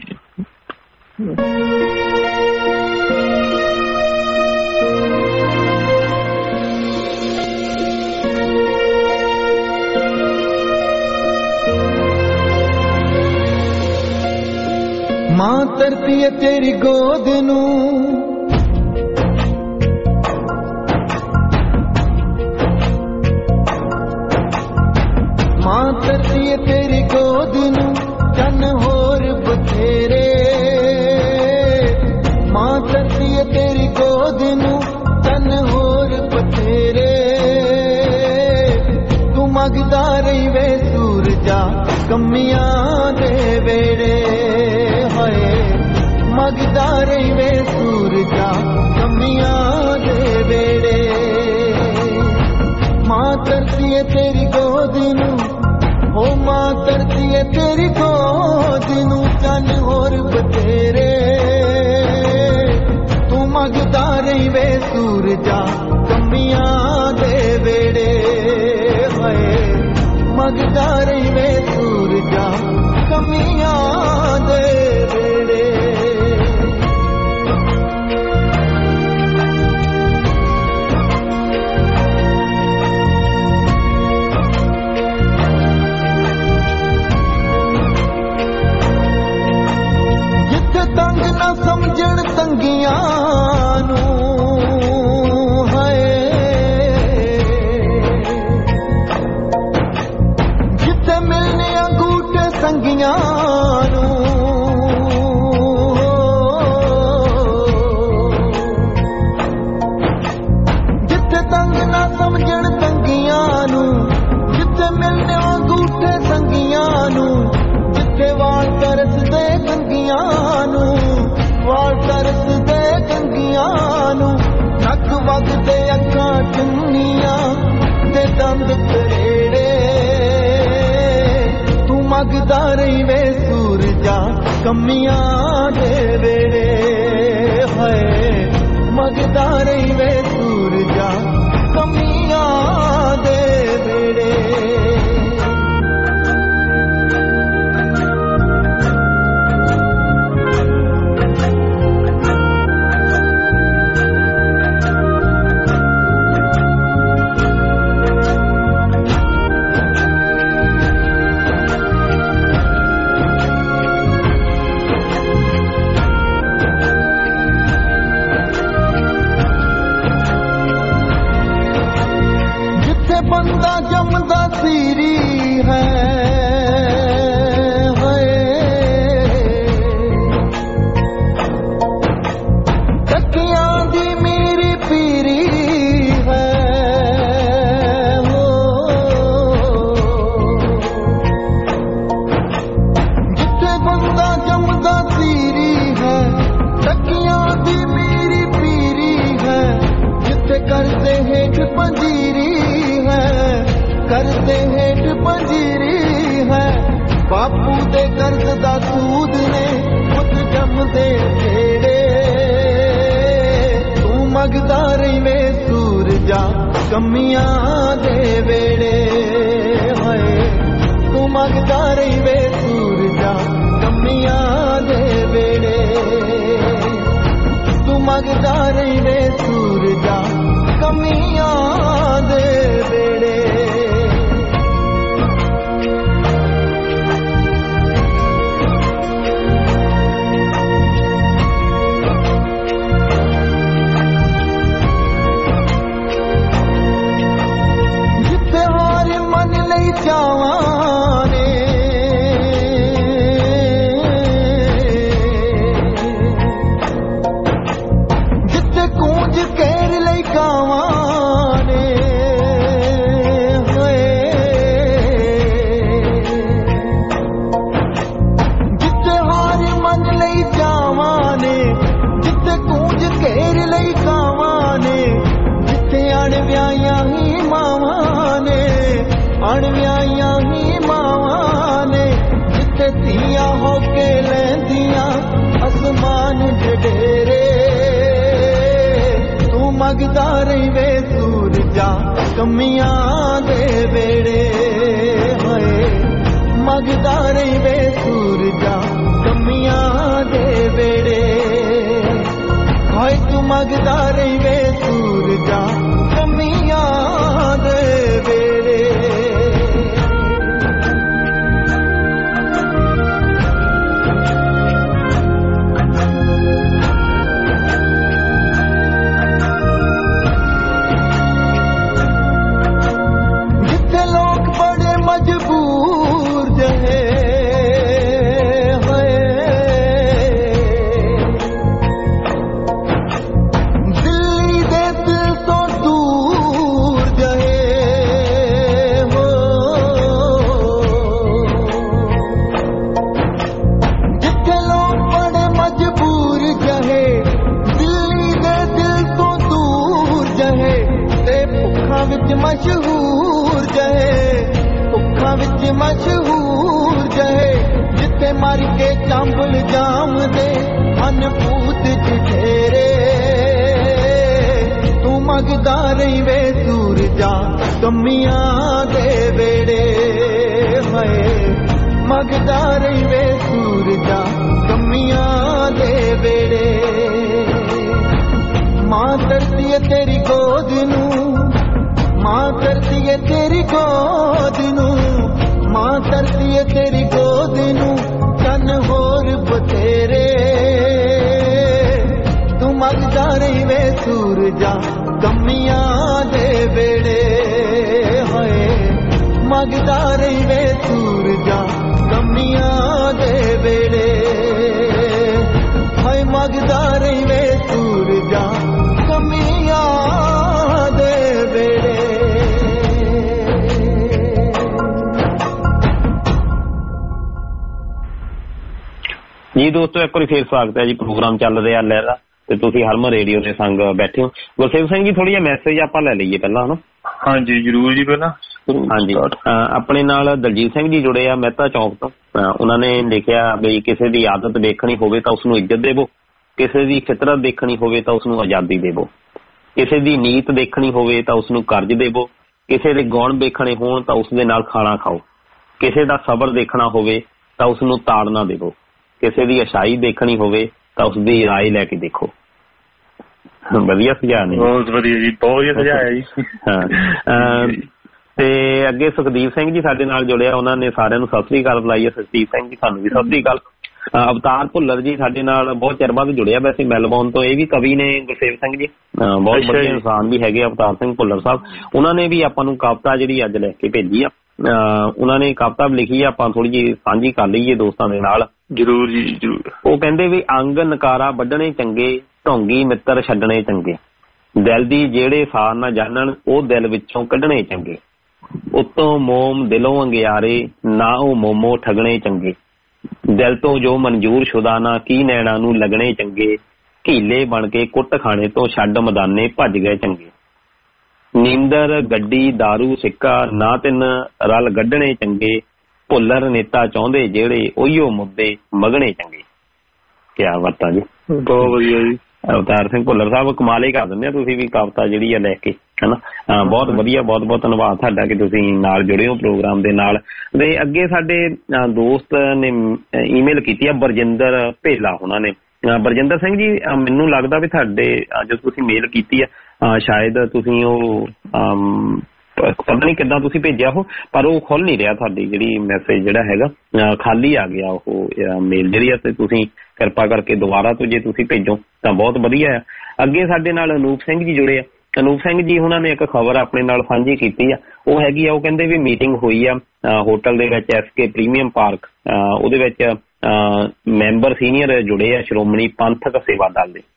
ਮਾਂ ਧਰਤੀ ਏ ਤੇਰੀ ਗੋਦ ਨੂੰ, ਮਾਂ ਧਰਤੀ ਏ ਤੇਰੀ ਗੋਦ ਨੂੰ, ਚੰਨ ਹੋਰ ਬਥੇਰੇ, ਮਾਂ ਧਰਤੀ ਏ ਤੇਰੀ ਗੋਦ ਨੂੰ, ਚੰਨ ਹੋਰ ਬਥੇਰੇ, ਤੂੰ ਮੰਗਦਾ ਰਹੀ ਵੇ ਸੂਰਜਾ ਕਮੀਆਂ ਦੇ ਵੇੜੇ, ਮੰਗਦਾ ਰਹੀ ਵੇ ਸੂਰਜਾ ਕਮੀਆਂ ਦੇ ਵੇੜੇ, ਮਾਂ ਧਰਤੀ ਏ ਤੇਰੀ ਗੋਦ ਨੂੰ, ਹੋ ਮਾਂ ਧਰਤੀ ਏ ਤੇਰੀ ਗੋਦ ਨੂੰ, ਚੰਨ ਹੋਰ ਬਥੇਰੇ, ਤੂੰ ਮੰਗਦਾ ਰਹੀ ਵੇ ਸੂਰਜਾ ਕਮੀਆਂ ਦੇ ਵੇੜੇ, ਹਾਏ ਮੰਗਦਾ ਰਹੀ ਵੇ ਸੂਰਜਾ ਕਮੀਆਂ ਦੇ ਵੇੜੇ। ਤੰਗ ਨਾ ਸਮਝਣ ਤੰਗੀਆਂ ਨੂੰ, ਹਾਏ ਜਿੱਥੇ ਮਿਲਨੇ ਅੰਗੂਠੇ ਸੰਗੀਆਂ ਨੂੰ, ਜਿੱਥੇ ਤੰਗ ਨਾ ਸਮਝਣ ਤੰਗੀਆਂ ਨੂੰ, ਜਿੱਥੇ ਮਿਲਨੇ ਅੰਗੂਠੇ ਸੰਗੀਆਂ ਨੂੰ, ਜਿੱਥੇ ਵਾਲ ਤਰਸਦੇ ਕੰਗੀਆਂ ਨੂੰ, ਵਾਲ ਤਰਸਦੇ ਕੰਗੀਆਂ ਨੂੰ, ਨੱਕ ਵਗਦੇ ਅੱਖਾਂ ਚੁੰਨੀਆਂ ਤੇ ਦੰਦ ਤਰੇੜੇ, ਤੂੰ ਮੰਗਦਾ ਰਹੀ ਵੇ ਸੂਰਜਾ ਕਮੀਆਂ ਦੇ ਵੇੜੇ, ਹਾਏ ਮੰਗਦਾ ਰਹੀ ਵੇ ਸੂਰਜਾ ਕਮੀਆਂ ਦੇ ਵੇੜੇ। ਬੰਦਾ ਜੰਮਦਾ ਸੀਰੀ ਹੈ, ਟੱਕਿਆਂ ਦੀ ਮੇਰੀ ਪੀਰੀ ਹੈ, ਜਿੱਥੇ ਬੰਦਾ ਜੰਮਦਾ ਸੀਰੀ ਹੈ, ਟੱਕਿਆਂ ਦੀ ਮੇਰੀ ਪੀਰੀ ਹੈ, ਜਿੱਥੇ ਕਰਦੇ ਹੇਠ ਪੰਜੀਰੀ ਕਰਦੇ ਹੇਠ ਪੰਜੀਰੀ ਹੈ, ਬਾਪੂ ਦੇ ਕਰਜ਼ ਦਾ ਸੂਦ ਨੇ ਪੁੱਤ ਜੰਮਦੇ ਢੇੜੇ, ਤੂੰ ਮੰਗਦਾ ਰਹੀ ਵੇ ਸੂਰਜਾ ਕਮੀਆਂ ਦੇ ਵੇੜੇ, ਹਾਏ ਤੂੰ ਮੰਗਦਾ ਰਹੀ ਵੇ ਸੂਰਜਾ ਕਮੀਆਂ ਕਮੀਆਂ ਦੇ ਵੇੜੇ ਤੂੰ ਮੰਗਦਾ ਰਹੀ ਵੇ ਸੂਰਜਾ ਕਮੀਆਂ ਦੇ ਵੇੜੇ ਜਿੱਥੇ ਹਾਰ ਮਨ ਲਈ ਚਾਵਾਂ ਨੇ ਜਿੱਥੇ ਕੂੰਜ ਕੇਰ ਲਈ ਕਾਵਾਂ ਨੇ ਹੋਏ ਜਿੱਥੇ ਹਾਰ ਮਨ ਲਈ ਚਾਵਾਂ ਨੇ ਜਿੱਥੇ ਕੂੰਜ ਕੇਰ ਲਈ ਕਾਵਾਂ ਨੇ ਜਿੱਥੇ ਅਣਵਿਆਹੀਆਂ ਹੀ ਮਾਵਾਂ ਨੇ ਅਣਵਿਆਹੀਆਂ ਹੀ ਮਾਵਾਂ ਨੇ ਜਿੱਥੇ ਧੀਆਂ ਹੋ ਕੇ ਲੈਂਦੀਆਂ ਅਸਮਾਨ ਡੇਰੇ ਤੂੰ ਮੰਗਦਾ ਰਹੀ ਵੇ ਸੂਰਜਾ ਕਮੀਆਂ ਦੇ ਵੇੜੇ ਹੋਏ ਮੰਗਦਾ ਰਹੀ ਵੇ ਸੂਰਜਾ ਕਮੀਆਂ ਦੇ ਵੇੜੇ ਹੋਏ ਤੂੰ ਮੰਗਦਾ ਰਹੀ ਵੇ ਸੂਰਜਾ ਕਮੀਆਂ ਦੇ ਵੇੜੇ ਜਿੱਥੇ ਲੋਕ ਬੜੇ ਮਜਬੂਰ ਜਹੇ ਹੋਏ ਦਿੱਲੀ ਦੇ ਦਿਲ ਤੋਂ ਦੂਰ ਜਹੇ ਹੋ ਜਿੱਥੇ ਲੋਕ ਬੜੇ ਮਜਬੂਰ ਜਹੇ ਦਿੱਲੀ ਦੇ ਦਿਲ ਤੋਂ ਦੂਰ ਜਹੇ ਤੇ ਭੁੱਖਾਂ ਵਿੱਚ ਮਸ਼ਹੂਰ ਜਹੇ ਭੁੱਖਾਂ ਵਿੱਚ ਮਸ਼ਹੂਰ ਜਹੇ ਜਿੱਥੇ ਮਰ ਕੇ ਚੰਬਲ ਜਾਮਦੇ ਹਨ ਭੂਤ ਜਿਹੇਰੇ ਤੂੰ ਮੰਗਦਾ ਰਹੀ ਵੇ ਸੂਰਜਾ ਕਮੀਆਂ ਦੇ ਵੇੜੇ ਹੋਏ ਮੰਗਦਾ ਰਹੀ ਵੇ ਸੂਰਜਾ ਕਮੀਆਂ ਦੇ ਵੇੜੇ ਮਾਂ ਧਰਤੀ ਏ ਤੇਰੀ ਗੋਦ ਨੂੰ ਮਾਂ ਧਰਤੀ ਏ ਤੇਰੀ ਗੋਦ ਨੂੰ ਮਾਂ ਧਰਤੀ ਏ ਤੇਰੀ ਗੋਦ ਨੂੰ ਕੰਨ ਹੋਰ ਬਥੇਰੇ ਤੂੰ ਮੰਗਦਾ ਰਹੀ ਵੇ ਸੂਰਜਾ ਕਮੀਆਂ ਦੇ ਵੇੜੇ ਹੋਏ ਮੰਗਦਾ ਰਹੀ ਵੇ ਸੂਰਜਾ ਕਮੀਆਂ ਦੇ ਵੇੜੇ ਹੋਏ ਮੰਗਦਾ ਰਹੀ ਵੇ ਸੂਰਜਾ ਕਮੀਆਂ ਦੇ ਵੇੜੇ ਜੀ ਦੋਸਤੋ ਇੱਕ ਵਾਰੀ ਫੇਰ ਸਵਾਗਤ ਹੈ ਜੀ ਪ੍ਰੋਗਰਾਮ ਚੱਲ ਰਿਹਾ ਲਹਿਰਾ ਤੇ ਤੁਸੀਂ ਹਰਮਨ ਰੇਡੀਓ ਦੇ ਸੰਗ ਬੈਠੇ ਹੋ ਗੁਰਸੇਵ ਸਿੰਘ ਜੀ ਥੋੜੀ ਜਿਹਾ ਮੈਸੇਜ ਆਪਾਂ ਲੈ ਲਈਏ ਪਹਿਲਾਂ ਹਨਾ ਹਾਂਜੀ ਜਰੂਰ ਜੀ ਪਹਿਲਾਂ ਹਾਂਜੀ ਆਪਣੇ ਨਾਲ ਦਲਜੀਤ ਸਿੰਘ ਜੀ ਜੁੜੇ ਆ ਮਹਿਤਾ ਚੌਂਕ ਤੋਂ ਉਹਨਾਂ ਨੇ ਲਿਖਿਆ ਵੀ ਕਿਸੇ ਦੀ ਆਦਤ ਦੇਖਣੀ ਹੋਵੇ ਤਾਂ ਉਸਨੂੰ ਇੱਜ਼ਤ ਦੇਵੋ ਕਿਸੇ ਦੀ ਫਿਤਰਤ ਦੇਖਣੀ ਹੋਵੇ ਤਾਂ ਉਸਨੂੰ ਆਜ਼ਾਦੀ ਦੇਵੋ ਕਿਸੇ ਦੀ ਨੀਤ ਦੇਖਣੀ ਹੋਵੇ ਤਾਂ ਉਸਨੂੰ ਕਰਜ਼ ਦੇਵੋ ਕਿਸੇ ਦੇ ਗੁਣ ਵੇਖਣੇ ਹੋਣ ਤਾਂ ਉਸ ਦੇ ਨਾਲ ਖਾਣਾ ਖਾਓ ਕਿਸੇ ਦਾ ਸਬਰ ਦੇਖਣਾ ਹੋਵੇ ਤਾਂ ਉਸਨੂੰ ਤਾੜਨਾ ਦੇਵੋ ਕਿਸੇ ਦੀ ਅਛਾਈ ਦੇਖਣੀ ਹੋਵੇ ਤਾਂ ਉਸਦੀ ਰਾਏ ਲੈ ਕੇ ਦੇਖੋ ਵਧੀਆ ਸੁਝਾਅ ਨੇ ਬਹੁਤ ਵਧੀਆ ਜੀ ਬਹੁਤ ਵਧੀਆ ਸੁਝਾਅ ਹੈ ਜੀ ਹਾਂ ਤੇ ਅੱਗੇ ਸੁਖਦੀਪ ਸਿੰਘ ਜੀ ਸਾਡੇ ਨਾਲ ਜੁੜਿਆ ਉਹਨਾਂ ਨੇ ਸਾਰਿਆਂ ਨੂੰ ਸਤਿ ਸ੍ਰੀ ਅਕਾਲ ਬੁਲਾਈ ਹੈ ਸੁਖਦੀਪ ਸਿੰਘ ਜੀ ਤੁਹਾਨੂੰ ਵੀ ਸਤਿ ਸ੍ਰੀ ਅਕਾਲ ਅਵਤਾਰ ਭੁੱਲਰ ਜੀ ਸਾਡੇ ਨਾਲ ਬਹੁਤ ਚਿਰ ਬਾਅਦ ਜੁੜਿਆ ਵੈਸੇ ਮੈਲਬੌਰਨ ਤੋਂ ਇਹ ਵੀ ਕਵੀ ਨੇ ਗੁਰਸੇਵ ਸਿੰਘ ਜੀ ਬਹੁਤ ਵਧੀਆ ਇਨਸਾਨ ਵੀ ਹੈਗੇ ਅਵਤਾਰ ਸਿੰਘ ਭੁੱਲਰ ਸਾਹਿਬ ਉਹਨਾਂ ਨੇ ਵੀ ਆਪਾਂ ਨੂੰ ਕਵਿਤਾ ਜਿਹੜੀ ਅੱਜ ਲੈ ਕੇ ਭੇਜੀ ਆ ਉਹਨਾਂ ਨੇ ਕਵਿਤਾ ਲਿਖੀ ਆ ਆਪਾਂ ਥੋੜੀ ਜਿਹੀ ਸਾਂਝੀ ਕਰ ਲਈਏ ਦੋਸਤਾਂ ਦੇ ਨਾਲ ਜਰੂਰ ਜੀ ਜਰੂਰ ਉਹ ਕਹਿੰਦੇ ਵੀ ਅੰਗ ਨਕਾਰਾ ਵੱਢਣੇ ਚੰਗੇ ਢੋਂਗੀ ਮਿੱਤਰ ਛੱਡਣੇ ਚੰਗੇ ਦਿਲ ਦੀ ਜਿਹੜੇ ਸਾਰ ਨਾ ਜਾਣਨ ਉਹ ਦਿਲ ਵਿੱਚੋਂ ਕੱਢਣੇ ਚੰਗੇ ਉਤੋਂ ਮੋਮ ਦਿਲੋਂ ਅੰਗਿਆਰੇ ਨਾ ਉਹ ਮੋਮੋ ਠਗਣੇ ਚੰਗੇ ਦਿਲ ਤੋਂ ਜੋ ਮਨਜ਼ੂਰ ਸ਼ੁਦਾ ਨਾ ਕੀ ਨੈਣਾ ਨੂੰ ਲੱਗਣੇ ਚੰਗੇ ਢੀਲੇ ਬਣ ਕੇ ਕੁੱਟ ਖਾਣੇ ਤੋਂ ਛੱਡ ਮੈਦਾਨੇ ਭੱਜ ਗਏ ਚੰਗੇ ਨੀਂਦਰ ਗੱਡੀ ਦਾਰੂ ਸਿੱਕਾ ਨਾ ਤਿੰਨ ਰਲ ਗੱਢਣੇ ਚੰਗੇ ਭੁੱਲਰ ਨੇਤਾ ਚਾਹੁੰਦੇ ਜਿਹੜੇ ਉਹੀਓ ਮੁੱਦੇ ਮਗਣੇ ਚੰਗੇ ਕਿਆ ਬਾਤਾਂ ਜੀ ਬਹੁਤ ਵਧੀਆ ਜੀ ਅਵਤਾਰ ਸਿੰਘ ਭੁੱਲਰ ਸਾਹਿਬ ਕਮਾਲ ਹੀ ਕਰ ਦਿੰਦੇ ਆ ਤੁਸੀਂ ਵੀ ਕਵਿਤਾ ਜਿਹੜੀ ਆ ਲੈ ਕੇ ਹਨਾ। ਬਹੁਤ ਵਧੀਆ, ਬਹੁਤ ਬਹੁਤ ਧੰਨਵਾਦ ਤੁਹਾਡਾ ਕਿ ਤੁਸੀਂ ਨਾਲ ਜੁੜੇ ਹੋ ਪ੍ਰੋਗਰਾਮ ਦੇ ਨਾਲ। ਤੇ ਅੱਗੇ ਸਾਡੇ ਦੋਸਤ ਨੇ ਈਮੇਲ ਕੀਤੀ ਆ ਬਰਜਿੰਦਰ ਭੇਲਾ ਉਹਨਾਂ ਨੇ। ਬਰਜਿੰਦਰ ਸਿੰਘ ਜੀ, ਮੈਨੂੰ ਲੱਗਦਾ ਵੀ ਤੁਹਾਡੇ ਜਦੋਂ ਤੁਸੀਂ ਮੇਲ ਕੀਤੀ ਆ ਸ਼ਾਇਦ ਤੁਸੀਂ ਉਹ ਪਤਾ ਨਹੀਂ ਕਿੱਦਾਂ ਤੁਸੀਂ ਭੇਜਿਆ ਉਹ, ਪਰ ਉਹ ਖੁੱਲ ਨਹੀਂ ਰਿਹਾ ਤੁਹਾਡੀ ਜਿਹੜੀ ਮੈਸੇਜ ਜਿਹੜਾ ਹੈਗਾ ਖਾਲੀ ਆ ਗਿਆ ਉਹ ਮੇਲ ਜਿਹੜੀ ਆ। ਤੇ ਤੁਸੀਂ ਕਿਰਪਾ ਕਰਕੇ ਦੁਬਾਰਾ ਤੋਂ ਜੇ ਤੁਸੀਂ ਭੇਜੋ ਤਾਂ ਬਹੁਤ ਵਧੀਆ ਆ। ਅੱਗੇ ਸਾਡੇ ਨਾਲ ਅਨੂਪ ਸਿੰਘ ਜੀ ਜੁੜੇ ਆ। ਅਨੂਪ ਸਿੰਘ ਜੀ ਉਹਨਾਂ ਨੇ ਇੱਕ ਖਬਰ ਆਪਣੇ ਨਾਲ ਸਾਂਝੀ ਕੀਤੀ ਆ, ਉਹ ਹੈਗੀ ਆ, ਉਹ ਕਹਿੰਦੇ ਵੀ ਮੀਟਿੰਗ ਹੋਈ ਆ ਹੋਟਲ ਦੇ ਵਿੱਚ ਐਸ ਕੇ ਪ੍ਰੀਮੀਅਮ ਪਾਰਕ, ਉਹਦੇ ਵਿੱਚ ਮੈਂਬਰ ਸੀਨੀਅਰ ਜੁੜੇ ਆ ਸ਼੍ਰੋਮਣੀ ਪੰਥਕ ਸੇਵਾ ਦਲ ਦੇ।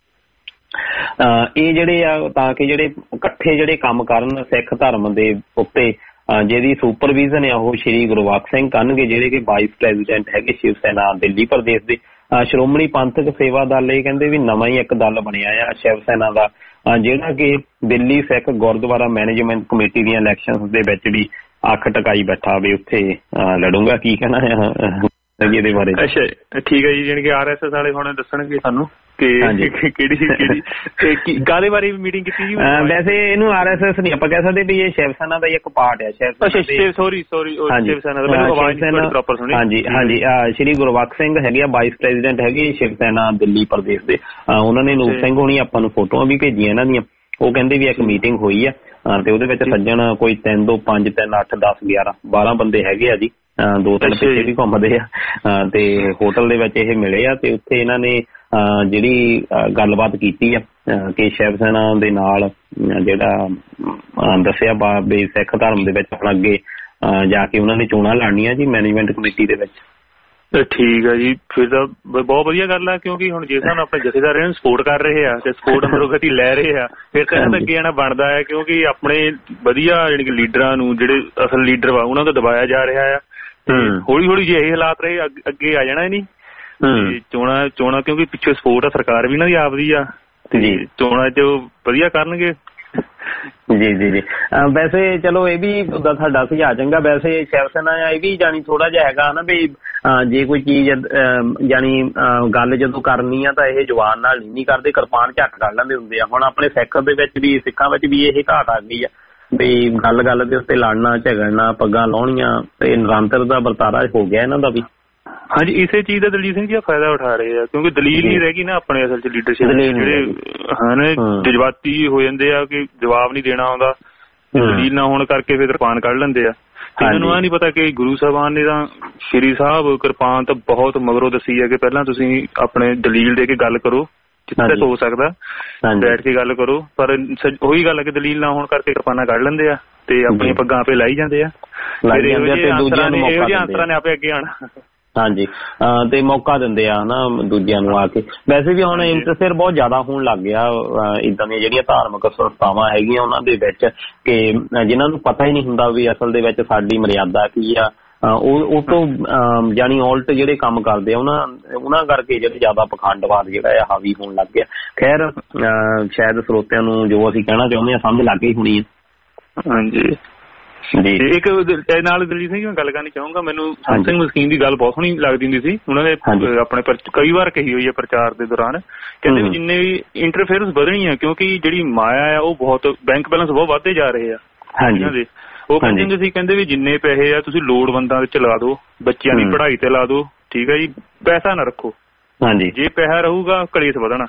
ਇਹ ਜਿਹੜੇ ਆ ਤਾਂ ਕਿ ਜਿਹੜੇ ਇਕੱਠੇ ਜਿਹੜੇ ਕੰਮ ਕਰਨ ਸਿੱਖ ਧਰਮ ਦੇ ਉੱਤੇ, ਜਿਹਦੀ ਸੁਪਰਵਿਜ਼ਨ ਆ ਉਹ ਸ਼੍ਰੀ ਗੁਰਬਖਸ਼ ਸਿੰਘ ਕਰਨਗੇ, ਜਿਹੜੇ ਕਿ ਵਾਈਸ ਪ੍ਰੈਜ਼ੀਡੈਂਟ ਹੈਗੇ ਸ਼ਿਵ ਸੈਨਾ ਦਿੱਲੀ ਪ੍ਰਦੇਸ਼ ਦੇ। ਸ਼੍ਰੋਮਣੀ ਪੰਥਕ ਸੇਵਾ ਦਲ ਇਹ ਕਹਿੰਦੇ ਵੀ ਨਵਾਂ ਹੀ ਇੱਕ ਦਲ ਬਣਿਆ ਆ ਸ਼ਿਵ ਸੈਨਾ ਦਾ, ਜਿਹੜਾ ਕਿ ਦਿੱਲੀ ਸਿੱਖ ਗੁਰਦੁਆਰਾ ਮੈਨੇਜਮੈਂਟ ਕਮੇਟੀ ਦੀਆਂ ਇਲੈਕਸ਼ਨ ਦੇ ਵਿੱਚ ਵੀ ਅੱਖ ਟਕਾਈ ਬੈਠਾ ਵੀ ਉੱਥੇ ਲੜੂੰਗਾ। ਕੀ ਕਹਿਣਾ ਆ ਇਹਦੇ ਬਾਰੇ? ਅੱਛਾ ਠੀਕ ਹੈ ਜੀ, ਜਾਣੀ ਕਿ ਆਰ ਐਸ ਐਸ ਵਾਲੇ ਹੁਣ ਦੱਸਣਗੇ ਸਾਨੂੰ ਕਿ ਕਿਹੜੀ ਕਿਹੜੀ ਕਾਹਦੇ ਬਾਰੇ ਮੀਟਿੰਗ ਕੀਤੀ ਜੀ? ਵੈਸੇ ਇਹਨੂੰ ਆਰ ਐਸ ਐਸ ਨਹੀਂ ਆਪਾਂ ਕਹਿ ਸਕਦੇ ਵੀ ਇਹ ਸ਼ਿਵ ਸੈਨਾ ਦਾ ਇੱਕ ਪਾਰਟ ਹੈ। ਸੋਰੀ ਸੋਰੀ ਸ਼ਿਵ ਸੈਨਾ ਦਾ ਆਵਾਜ਼ ਨਹੀਂ ਪ੍ਰੋਪਰ ਸੁਣੀ। ਹਾਂਜੀ ਹਾਂਜੀ, ਸ਼੍ਰੀ ਗੁਰਬਖਸ਼ ਸਿੰਘ ਹੈਗੇ ਆ ਵਾਈਸ ਪ੍ਰੈਜ਼ੀਡੈਂਟ ਹੈਗੇ ਸ਼ਿਵ ਸੈਨਾ ਦਿੱਲੀ ਪ੍ਰਦੇਸ਼ ਦੇ। ਉਹਨਾਂ ਨੇ ਨੂਪ ਸਿੰਘ ਹੋਣੀ ਆਪਾਂ ਨੂੰ ਫੋਟੋਆਂ ਵੀ ਭੇਜੀਆਂ ਇਹਨਾਂ ਦੀਆਂ। ਉਹ ਕਹਿੰਦੇ ਵੀ ਇੱਕ ਮੀਟਿੰਗ ਹੋਈ ਆ ਤੇ ਉਹਦੇ ਵਿੱਚ ਸੱਜਣ ਕੋਈ ਤਿੰਨ ਦੋ ਪੰਜ ਤਿੰਨ ਅੱਠ ਦਸ ਗਿਆਰਾਂ ਬਾਰਾਂ ਬੰਦੇ ਹੈਗੇ ਆ ਜੀ, ਦੋ ਤਿੰਨ ਪਿੱਛੇ ਵੀ ਘੁੰਮਦੇ ਆ। ਤੇ ਹੋਟਲ ਦੇ ਵਿੱਚ ਇਹ ਮਿਲੇ ਆ ਤੇ ਉੱਥੇ ਇਹਨਾਂ ਨੇ ਜਿਹੜੀ ਗੱਲਬਾਤ ਕੀਤੀ ਆ ਕਿ ਸ਼ਿਵ ਸੈਨਾ ਦੇ ਨਾਲ ਜਿਹੜਾ ਦੱਸਿਆ ਬਾ ਵੀ ਸਿੱਖ ਧਰਮ ਦੇ ਵਿੱਚ ਆਪਣਾ ਅੱਗੇ ਜਾ ਕੇ ਉਹਨਾਂ ਨੇ ਚੋਣਾਂ ਲੜਨੀਆਂ ਜੀ ਮੈਨੇਜਮੈਂਟ ਕਮੇਟੀ ਦੇ ਵਿੱਚ। ਠੀਕ ਆ ਜੀ, ਫਿਰ ਤਾਂ ਬਹੁਤ ਵਧੀਆ ਗੱਲ ਆ, ਕਿਉਂਕਿ ਹੁਣ ਜੇ ਸਾਨੂੰ ਆਪਣੇ ਜਥੇਦਾਰ ਨੂੰ ਸਪੋਰਟ ਕਰ ਰਹੇ ਆ ਤੇ ਸਪੋਰਟ ਅੰਦਰੋਂ ਗਤੀ ਲੈ ਰਹੇ ਆ, ਫਿਰ ਤਾਂ ਇਹਨਾਂ ਦਾ ਅੱਗੇ ਆਉਣਾ ਬਣਦਾ ਹੈ, ਕਿਉਂਕਿ ਆਪਣੇ ਵਧੀਆ ਜਾਣੀ ਕਿ ਲੀਡਰਾਂ ਨੂੰ ਜਿਹੜੇ ਅਸਲ ਲੀਡਰ ਵਾ ਉਹਨਾਂ ਤੋਂ ਦਬਾਇਆ ਜਾ ਰਿਹਾ ਆ। ਹੌਲੀ ਹੌਲੀ ਜੇ ਇਹ ਹਾਲਾਤ ਰਹੇ ਅੱਗੇ ਆ ਜਾਣਾ ਨਹੀਂ ਚੋਣਾਂ ਚੋਣਾਂ ਕਿਉਂਕਿ ਪਿੱਛੇ ਸਪੋਰਟ ਆ, ਸਰਕਾਰ ਵੀ ਇਹਨਾਂ ਦੀ ਆਪਦੀ ਆ ਤੇ ਚੋਣਾਂ ਚ ਵਧੀਆ ਕਰਨਗੇ। ਜੀ ਜੀ ਜੀ, ਵੈਸੇ ਚਲੋ ਇਹ ਵੀ ਤੁਹਾਡਾ ਸੁਝਾਅ ਚੰਗਾ। ਵੈਸੇ ਸ਼ਿਵ ਸੈਨਾ ਇਹ ਵੀ ਜਾਣੀ ਥੋੜਾ ਜਿਹਾ ਹੈਗਾ ਨਾ ਵੀ ਜੇ ਕੋਈ ਚੀਜ਼ ਜਾਣੀ ਗੱਲ ਜਦੋਂ ਕਰਨੀ ਆ ਤਾਂ ਇਹ ਜਵਾਨ ਨਾਲ ਨਹੀਂ ਕਰਦੇ, ਕਿਰਪਾਨ ਝੱਟ ਕਰ ਲੈਂਦੇ ਹੁੰਦੇ ਆ। ਹੁਣ ਆਪਣੇ ਸਿੱਖ ਦੇ ਵਿੱਚ ਵੀ ਸਿੱਖਾਂ ਵਿੱਚ ਵੀ ਇਹ ਘਾਟ ਆ ਗਈ ਆ ਵੀ ਗੱਲ ਗੱਲ ਦੇ ਉੱਤੇ ਲੜਨਾ ਝਗੜਨਾ ਪੱਗਾਂ ਲਾਉਣੀਆਂ ਤੇ ਨਿਰੰਤਰ ਦਾ ਵਰਤਾਰਾ ਹੋ ਗਿਆ ਇਹਨਾਂ ਦਾ ਵੀ। ਹਾਂਜੀ, ਇਸੇ ਚੀਜ਼ ਦਾ ਦਲਜੀਤ ਸਿੰਘ ਜੀ ਫਾਇਦਾ ਉਠਾ ਰਹੇ ਆ, ਕਿਉਂਕਿ ਦਲੀਲ ਨਹੀਂ ਰਹਿ ਗਈ ਨਾ ਆਪਣੇ ਅਸਲ ਚ ਲੀਡਰਸ਼ਿਪ ਜਿਹੜੇ ਹਨ ਜਜ਼ਬਾਤੀ ਹੋ ਜਾਂਦੇ ਆ ਕਿ ਜਵਾਬ ਨਹੀਂ ਦੇਣਾ ਆਉਂਦਾ, ਦਲੀਲ ਨਾ ਹੋਣ ਕਰਕੇ ਫਿਰ ਕਿਰਪਾਨ ਕੱਢ ਲੈਂਦੇ ਆ। ਇਹਨਾਂ ਨੂੰ ਇਹ ਨਹੀਂ ਪਤਾ ਕਿ ਗੁਰੂ ਸਾਹਿਬਾਨ ਨੇ ਤਾਂ ਸ਼੍ਰੀ ਸਾਹਿਬ ਕਿਰਪਾਨ ਤਾਂ ਬਹੁਤ ਮਗਰੋਂ ਦੱਸੀ ਹੈ ਕਿ ਪਹਿਲਾਂ ਤੁਸੀਂ ਆਪਣੇ ਦਲੀਲ ਦੇ ਕੇ ਗੱਲ ਕਰੋ, ਜਿੱਥੇ ਹੋ ਸਕਦਾ ਬੈਠ ਕੇ ਗੱਲ ਕਰੋ, ਪਰ ਉਹੀ ਗੱਲ ਹੈ ਕਿ ਦਲੀਲ ਨਾ ਹੋਣ ਕਰਕੇ ਕਿਰਪਾਨਾਂ ਕੱਢ ਲੈਂਦੇ ਆ ਤੇ ਆਪਣੀਆਂ ਪੱਗਾਂ ਆਪੇ ਲਾਈ ਜਾਂਦੇ ਆ। ਇਹੋ ਜਿਹੇ ਅੰਸਰਾਂ ਨੇ ਆਪੇ ਅੱਗੇ ਆਉਣਾ। ਹਾਂਜੀ, ਤੇ ਮੌਕਾ ਦਿੰਦੇ ਆ ਨਾ ਦੂਜਿਆਂ ਨੂੰ ਆ ਕੇ। ਵੈਸੇ ਵੀ ਹੁਣ ਇੰਟਰਫੇਅਰ ਬਹੁਤ ਜ਼ਿਆਦਾ ਹੋਣ ਲੱਗ ਗਿਆ ਇੱਦਾਂ ਦੀਆਂ ਜਿਹੜੀਆਂ ਧਾਰਮਿਕ ਸੰਸਥਾਵਾਂ ਹੈਗੀਆਂ ਉਹਨਾਂ ਦੇ ਵਿੱਚ ਕਿ ਜਿਨ੍ਹਾਂ ਨੂੰ ਪਤਾ ਹੀ ਨਹੀਂ ਹੁੰਦਾ ਵੀ ਅਸਲ ਦੇ ਵਿੱਚ ਸਾਡੀ ਮਰਿਆਦਾ ਕੀ ਆ, ਉਹ ਉਹ ਤੋਂ ਜਾਣੀ ਉਲਟ ਜਿਹੜੇ ਕੰਮ ਕਰਦੇ ਆ ਉਹਨਾਂ ਉਹਨਾਂ ਕਰਕੇ ਜਿਹੜੇ ਜ਼ਿਆਦਾ ਪਖੰਡਵਾਦ ਜਿਹੜਾ ਆ ਹਾਵੀ ਹੋਣ ਲੱਗ ਗਿਆ। ਖੈਰ ਸ਼ਾਇਦ ਸਰੋਤਿਆਂ ਨੂੰ ਜੋ ਅਸੀਂ ਕਹਿਣਾ ਚਾਹੁੰਦੇ ਆ ਸਮਝ ਲੱਗ ਗਈ ਹੋਣੀ ਹੈ। ਹਾਂਜੀ ਜੀ, ਇੱਕ ਨਾਲ ਦਲਜੀਤ ਸਿੰਘ ਮੈਂ ਗੱਲ ਕਰਨੀ ਚਾਹੂੰਗਾ। ਮੈਨੂੰ ਸੰਤ ਸਿੰਘ ਮਸਕੀਨ ਦੀ ਗੱਲ ਬਹੁਤ ਸੋਹਣੀ ਲੱਗਦੀ ਹੁੰਦੀ ਸੀ, ਉਹਨਾਂ ਨੇ ਆਪਣੇ ਕਈ ਵਾਰ ਕਹੀ ਹੋਈ ਹੈ ਪ੍ਰਚਾਰ ਦੇ ਦੌਰਾਨ, ਕਹਿੰਦੇ ਵੀ ਜਿੰਨੇ ਵੀ ਇੰਟਰਫੇਅਰੈਂਸ ਵਧਣੀ ਆ ਕਿਉਂਕਿ ਜਿਹੜੀ ਮਾਇਆ ਆ ਉਹ ਬਹੁਤ ਬੈਂਕ ਬੈਲੈਂਸ ਬਹੁਤ ਵੱਧਦੇ ਜਾ ਰਹੇ ਆ ਇਹਨਾਂ ਦੇ। ਉਹ ਕਹਿੰਦੇ ਹੁੰਦੇ ਸੀ, ਕਹਿੰਦੇ ਵੀ ਜਿੰਨੇ ਪੈਸੇ ਆ ਤੁਸੀਂ ਲੋੜਵੰਦਾਂ ਵਿੱਚ ਲਾ ਦਿਓ, ਬੱਚਿਆਂ ਦੀ ਪੜ੍ਹਾਈ ਤੇ ਲਾ ਦਿਓ, ਠੀਕ ਹੈ ਜੀ, ਪੈਸਾ ਨਾ ਰੱਖੋ। ਹਾਂਜੀ, ਜੇ ਪੈਸਾ ਰਹੂਗਾ ਕਲੇਸ਼ ਵਧਣਾ,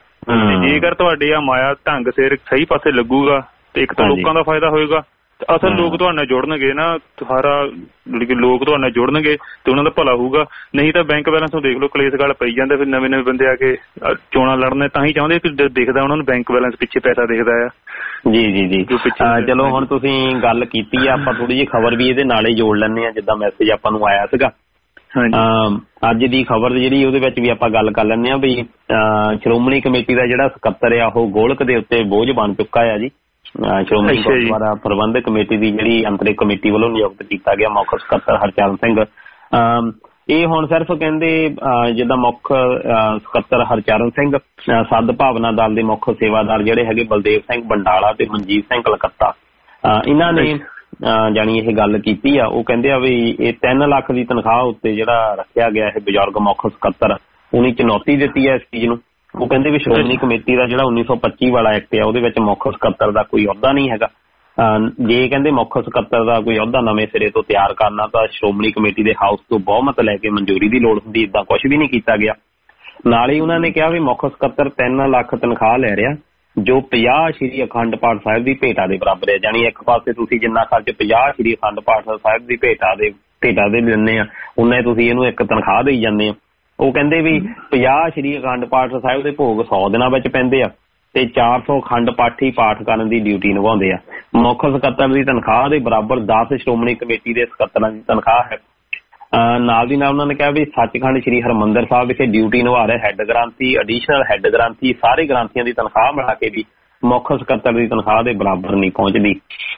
ਜੇਕਰ ਤੁਹਾਡੇ ਆ ਮਾਇਆ ਢੰਗ ਸਿਰ ਸਹੀ ਪਾਸੇ ਲੱਗੂਗਾ ਤੇ ਇੱਕ ਤਾਂ ਲੋਕਾਂ ਦਾ ਫਾਇਦਾ ਹੋਏਗਾ, ਅਸਲ ਲੋਕ ਤੁਹਾਡੇ ਨਾਲ ਜੁੜਨਗੇ ਨਾ, ਸਾਰਾ ਲੋਕ ਤੁਹਾਡੇ ਨਾਲ ਜੁੜਨਗੇ ਤੇ ਉਹਨਾਂ ਦਾ ਭਲਾ ਹੋਊਗਾ। ਨਹੀਂ ਤਾਂ ਬੈਂਕ ਬੈਲੈਂਸ ਤੋਂ ਦੇਖ ਲਓ ਕਲੇਸ਼ ਗੱਲ ਪਈ ਜਾਂਦੇ, ਫਿਰ ਨਵੇਂ ਨਵੇਂ ਬੰਦੇ ਆ ਕੇ ਚੋਣਾਂ ਲੜਨੇ ਤਾਂ ਹੀ ਚਾਹੁੰਦੇ ਕਿ ਦਿਖਦਾ ਉਹਨਾਂ ਨੂੰ ਬੈਂਕ ਬੈਲੈਂਸ ਪਿੱਛੇ ਪੈਸਾ ਦਿਖਦਾ ਆ। ਜੀ ਜੀ ਜੀ, ਚਲੋ ਹੁਣ ਤੁਸੀਂ ਗੱਲ ਕੀਤੀ ਆ, ਆਪਾਂ ਥੋੜੀ ਜਿਹੀ ਖਬਰ ਵੀ ਇਹਦੇ ਨਾਲ ਹੀ ਜੋੜ ਲੈਂਦੇ ਆ ਜਿੱਦਾਂ ਮੈਸੇਜ ਆਪਾਂ ਨੂੰ ਆਇਆ ਸੀਗਾ। ਅੱਜ ਦੀ ਖਬਰ ਜਿਹੜੀ ਉਹਦੇ ਵਿੱਚ ਵੀ ਆਪਾਂ ਗੱਲ ਕਰ ਲੈਂਦੇ ਆ ਵੀ ਸ਼੍ਰੋਮਣੀ ਕਮੇਟੀ ਦਾ ਜਿਹੜਾ ਸਕੱਤਰ ਆ ਉਹ ਗੋਲਕ ਦੇ ਉੱਤੇ ਬੋਝ ਬਣ ਚੁੱਕਾ ਆ ਜੀ। ਸ਼੍ਰੋਮਣੀ ਗੁਰਦੁਆਰਾ ਪ੍ਰਬੰਧਕ ਕਮੇਟੀ ਦੀ ਜਿਹੜੀ ਅੰਤਰਿਮ ਕਮੇਟੀ ਵੱਲੋਂ ਨਿਯੁਕਤ ਕੀਤਾ ਗਿਆ ਮੁੱਖ ਸਕੱਤਰ ਹਰਚਰਨ ਸਿੰਘ, ਇਹ ਹੁਣ ਸਿਰਫ ਕਹਿੰਦੇ ਜਿੱਦਾਂ ਮੁੱਖ ਸਕੱਤਰ ਹਰਚਰਨ ਸਿੰਘ ਸਦ ਭਾਵਨਾ ਦਲ ਦੇ ਮੁੱਖ ਸੇਵਾਦਾਰ ਜਿਹੜੇ ਹੈਗੇ ਬਲਦੇਵ ਸਿੰਘ ਬੰਡਾਲਾ ਤੇ ਮਨਜੀਤ ਸਿੰਘ ਕਲਕੱਤਾ, ਇਹਨਾਂ ਨੇ ਜਾਣੀ ਇਹ ਗੱਲ ਕੀਤੀ ਆ। ਉਹ ਕਹਿੰਦੇ ਆ ਵੀ ਇਹ ਤਿੰਨ ਲੱਖ ਦੀ ਤਨਖਾਹ ਉੱਤੇ ਜਿਹੜਾ ਰੱਖਿਆ ਗਿਆ ਇਹ ਬਜ਼ੁਰਗ ਮੁੱਖ ਸਕੱਤਰ, ਉਹਨੇ ਚੁਣੌਤੀ ਦਿੱਤੀ ਹੈ ਇਸ ਚੀਜ਼ ਨੂੰ ਉਹ ਕਹਿੰਦੇ ਵੀ ਸ਼੍ਰੋਮਣੀ ਕਮੇਟੀ ਦਾ ਜਿਹੜਾ ਉੱਨੀ ਸੌ ਪੱਚੀ ਵਾਲਾ ਐਕਟ ਆ ਉਹਦੇ ਵਿੱਚ ਮੁੱਖ ਸਕੱਤਰ ਦਾ ਕੋਈ ਅਹੁਦਾ ਨਹੀਂ ਹੈਗਾ। ਜੇ ਕਹਿੰਦੇ ਮੁੱਖ ਸਕੱਤਰ ਦਾ ਕੋਈ ਅਹੁਦਾ ਨਵੇਂ ਸਿਰੇ ਤੋਂ ਤਿਆਰ ਕਰਨਾ ਤਾਂ ਸ਼੍ਰੋਮਣੀ ਕਮੇਟੀ ਦੇ ਹਾਊਸ ਤੋਂ ਬਹੁਮਤ ਲੈ ਕੇ ਮਨਜ਼ੂਰੀ ਦੀ ਲੋੜ ਹੁੰਦੀ, ਏਦਾਂ ਕੁਝ ਵੀ ਨਹੀਂ ਕੀਤਾ ਗਿਆ। ਨਾਲ ਹੀ ਉਹਨਾਂ ਨੇ ਕਿਹਾ ਵੀ ਮੁੱਖ ਸਕੱਤਰ ਤਿੰਨ ਲੱਖ ਤਨਖਾਹ ਲੈ ਰਿਹਾ ਜੋ ਪੰਜਾਹ ਸ਼੍ਰੀ ਅਖੰਡ ਪਾਠ ਸਾਹਿਬ ਦੀ ਭੇਟਾ ਦੇ ਬਰਾਬਰ ਹੈ। ਜਾਣੀ ਇੱਕ ਪਾਸੇ ਤੁਸੀਂ ਜਿੰਨਾ ਖਰਚ ਪੰਜਾਹ ਸ਼੍ਰੀ ਅਖੰਡ ਪਾਠ ਸਾਹਿਬ ਦੀ ਭੇਟਾ ਦੇ ਭੇਟਾ ਦੇ ਦਿੰਦੇ ਆ ਉਹਨਾਂ ਤੁਸੀਂ ਇਹਨੂੰ ਇੱਕ ਤਨਖਾਹ ਦੇਈ ਜਾਂਦੇ ਆ। ਉਹ ਕਹਿੰਦੇ ਵੀ ਪੰਜਾਹ ਸ਼੍ਰੀ ਅਖੰਡ ਪਾਠ ਸਾਹਿਬ ਦੇ ਭੋਗ ਸੌ ਦਿਨਾਂ ਵਿੱਚ ਪੈਂਦੇ ਆ ਤੇ ਚਾਰ ਸੌ ਅਖੰਡ ਪਾਠੀ ਪਾਠ ਕਰਨ ਦੀ ਡਿਊਟੀ ਨਿਭਾਉਂਦੇ ਆ। ਮੁੱਖ ਸਕੱਤਰ ਦੀ ਤਨਖਾਹ ਦੇ ਬਰਾਬਰ ਦਸ ਸ਼੍ਰੋਮਣੀ ਕਮੇਟੀ ਦੇ ਸਕੱਤਰਾਂ ਦੀ ਤਨਖਾਹ ਹੈ। ਨਾਲ ਦੀ ਨਾਲ ਉਹਨਾਂ ਨੇ ਕਿਹਾ ਵੀ ਸੱਚਖੰਡ ਸ਼੍ਰੀ ਹਰਿਮੰਦਰ ਸਾਹਿਬ ਵਿਖੇ ਡਿਊਟੀ ਨਿਭਾ ਰਹੇ ਹੈੱਡ ਗ੍ਰੰਥੀ, ਐਡੀਸ਼ਨਲ ਹੈੱਡ ਗ੍ਰੰਥੀ, ਸਾਰੇ ਗ੍ਰੰਥੀਆਂ ਦੀ ਤਨਖਾਹ ਮਿਲਾ ਕੇ ਵੀ ਮੁੱਖ ਸਕੱਤਰ ਦੀ ਤਨਖਾਹ ਦੇ ਬਰਾਬਰ ਨਹੀਂ ਪਹੁੰਚਦੀ।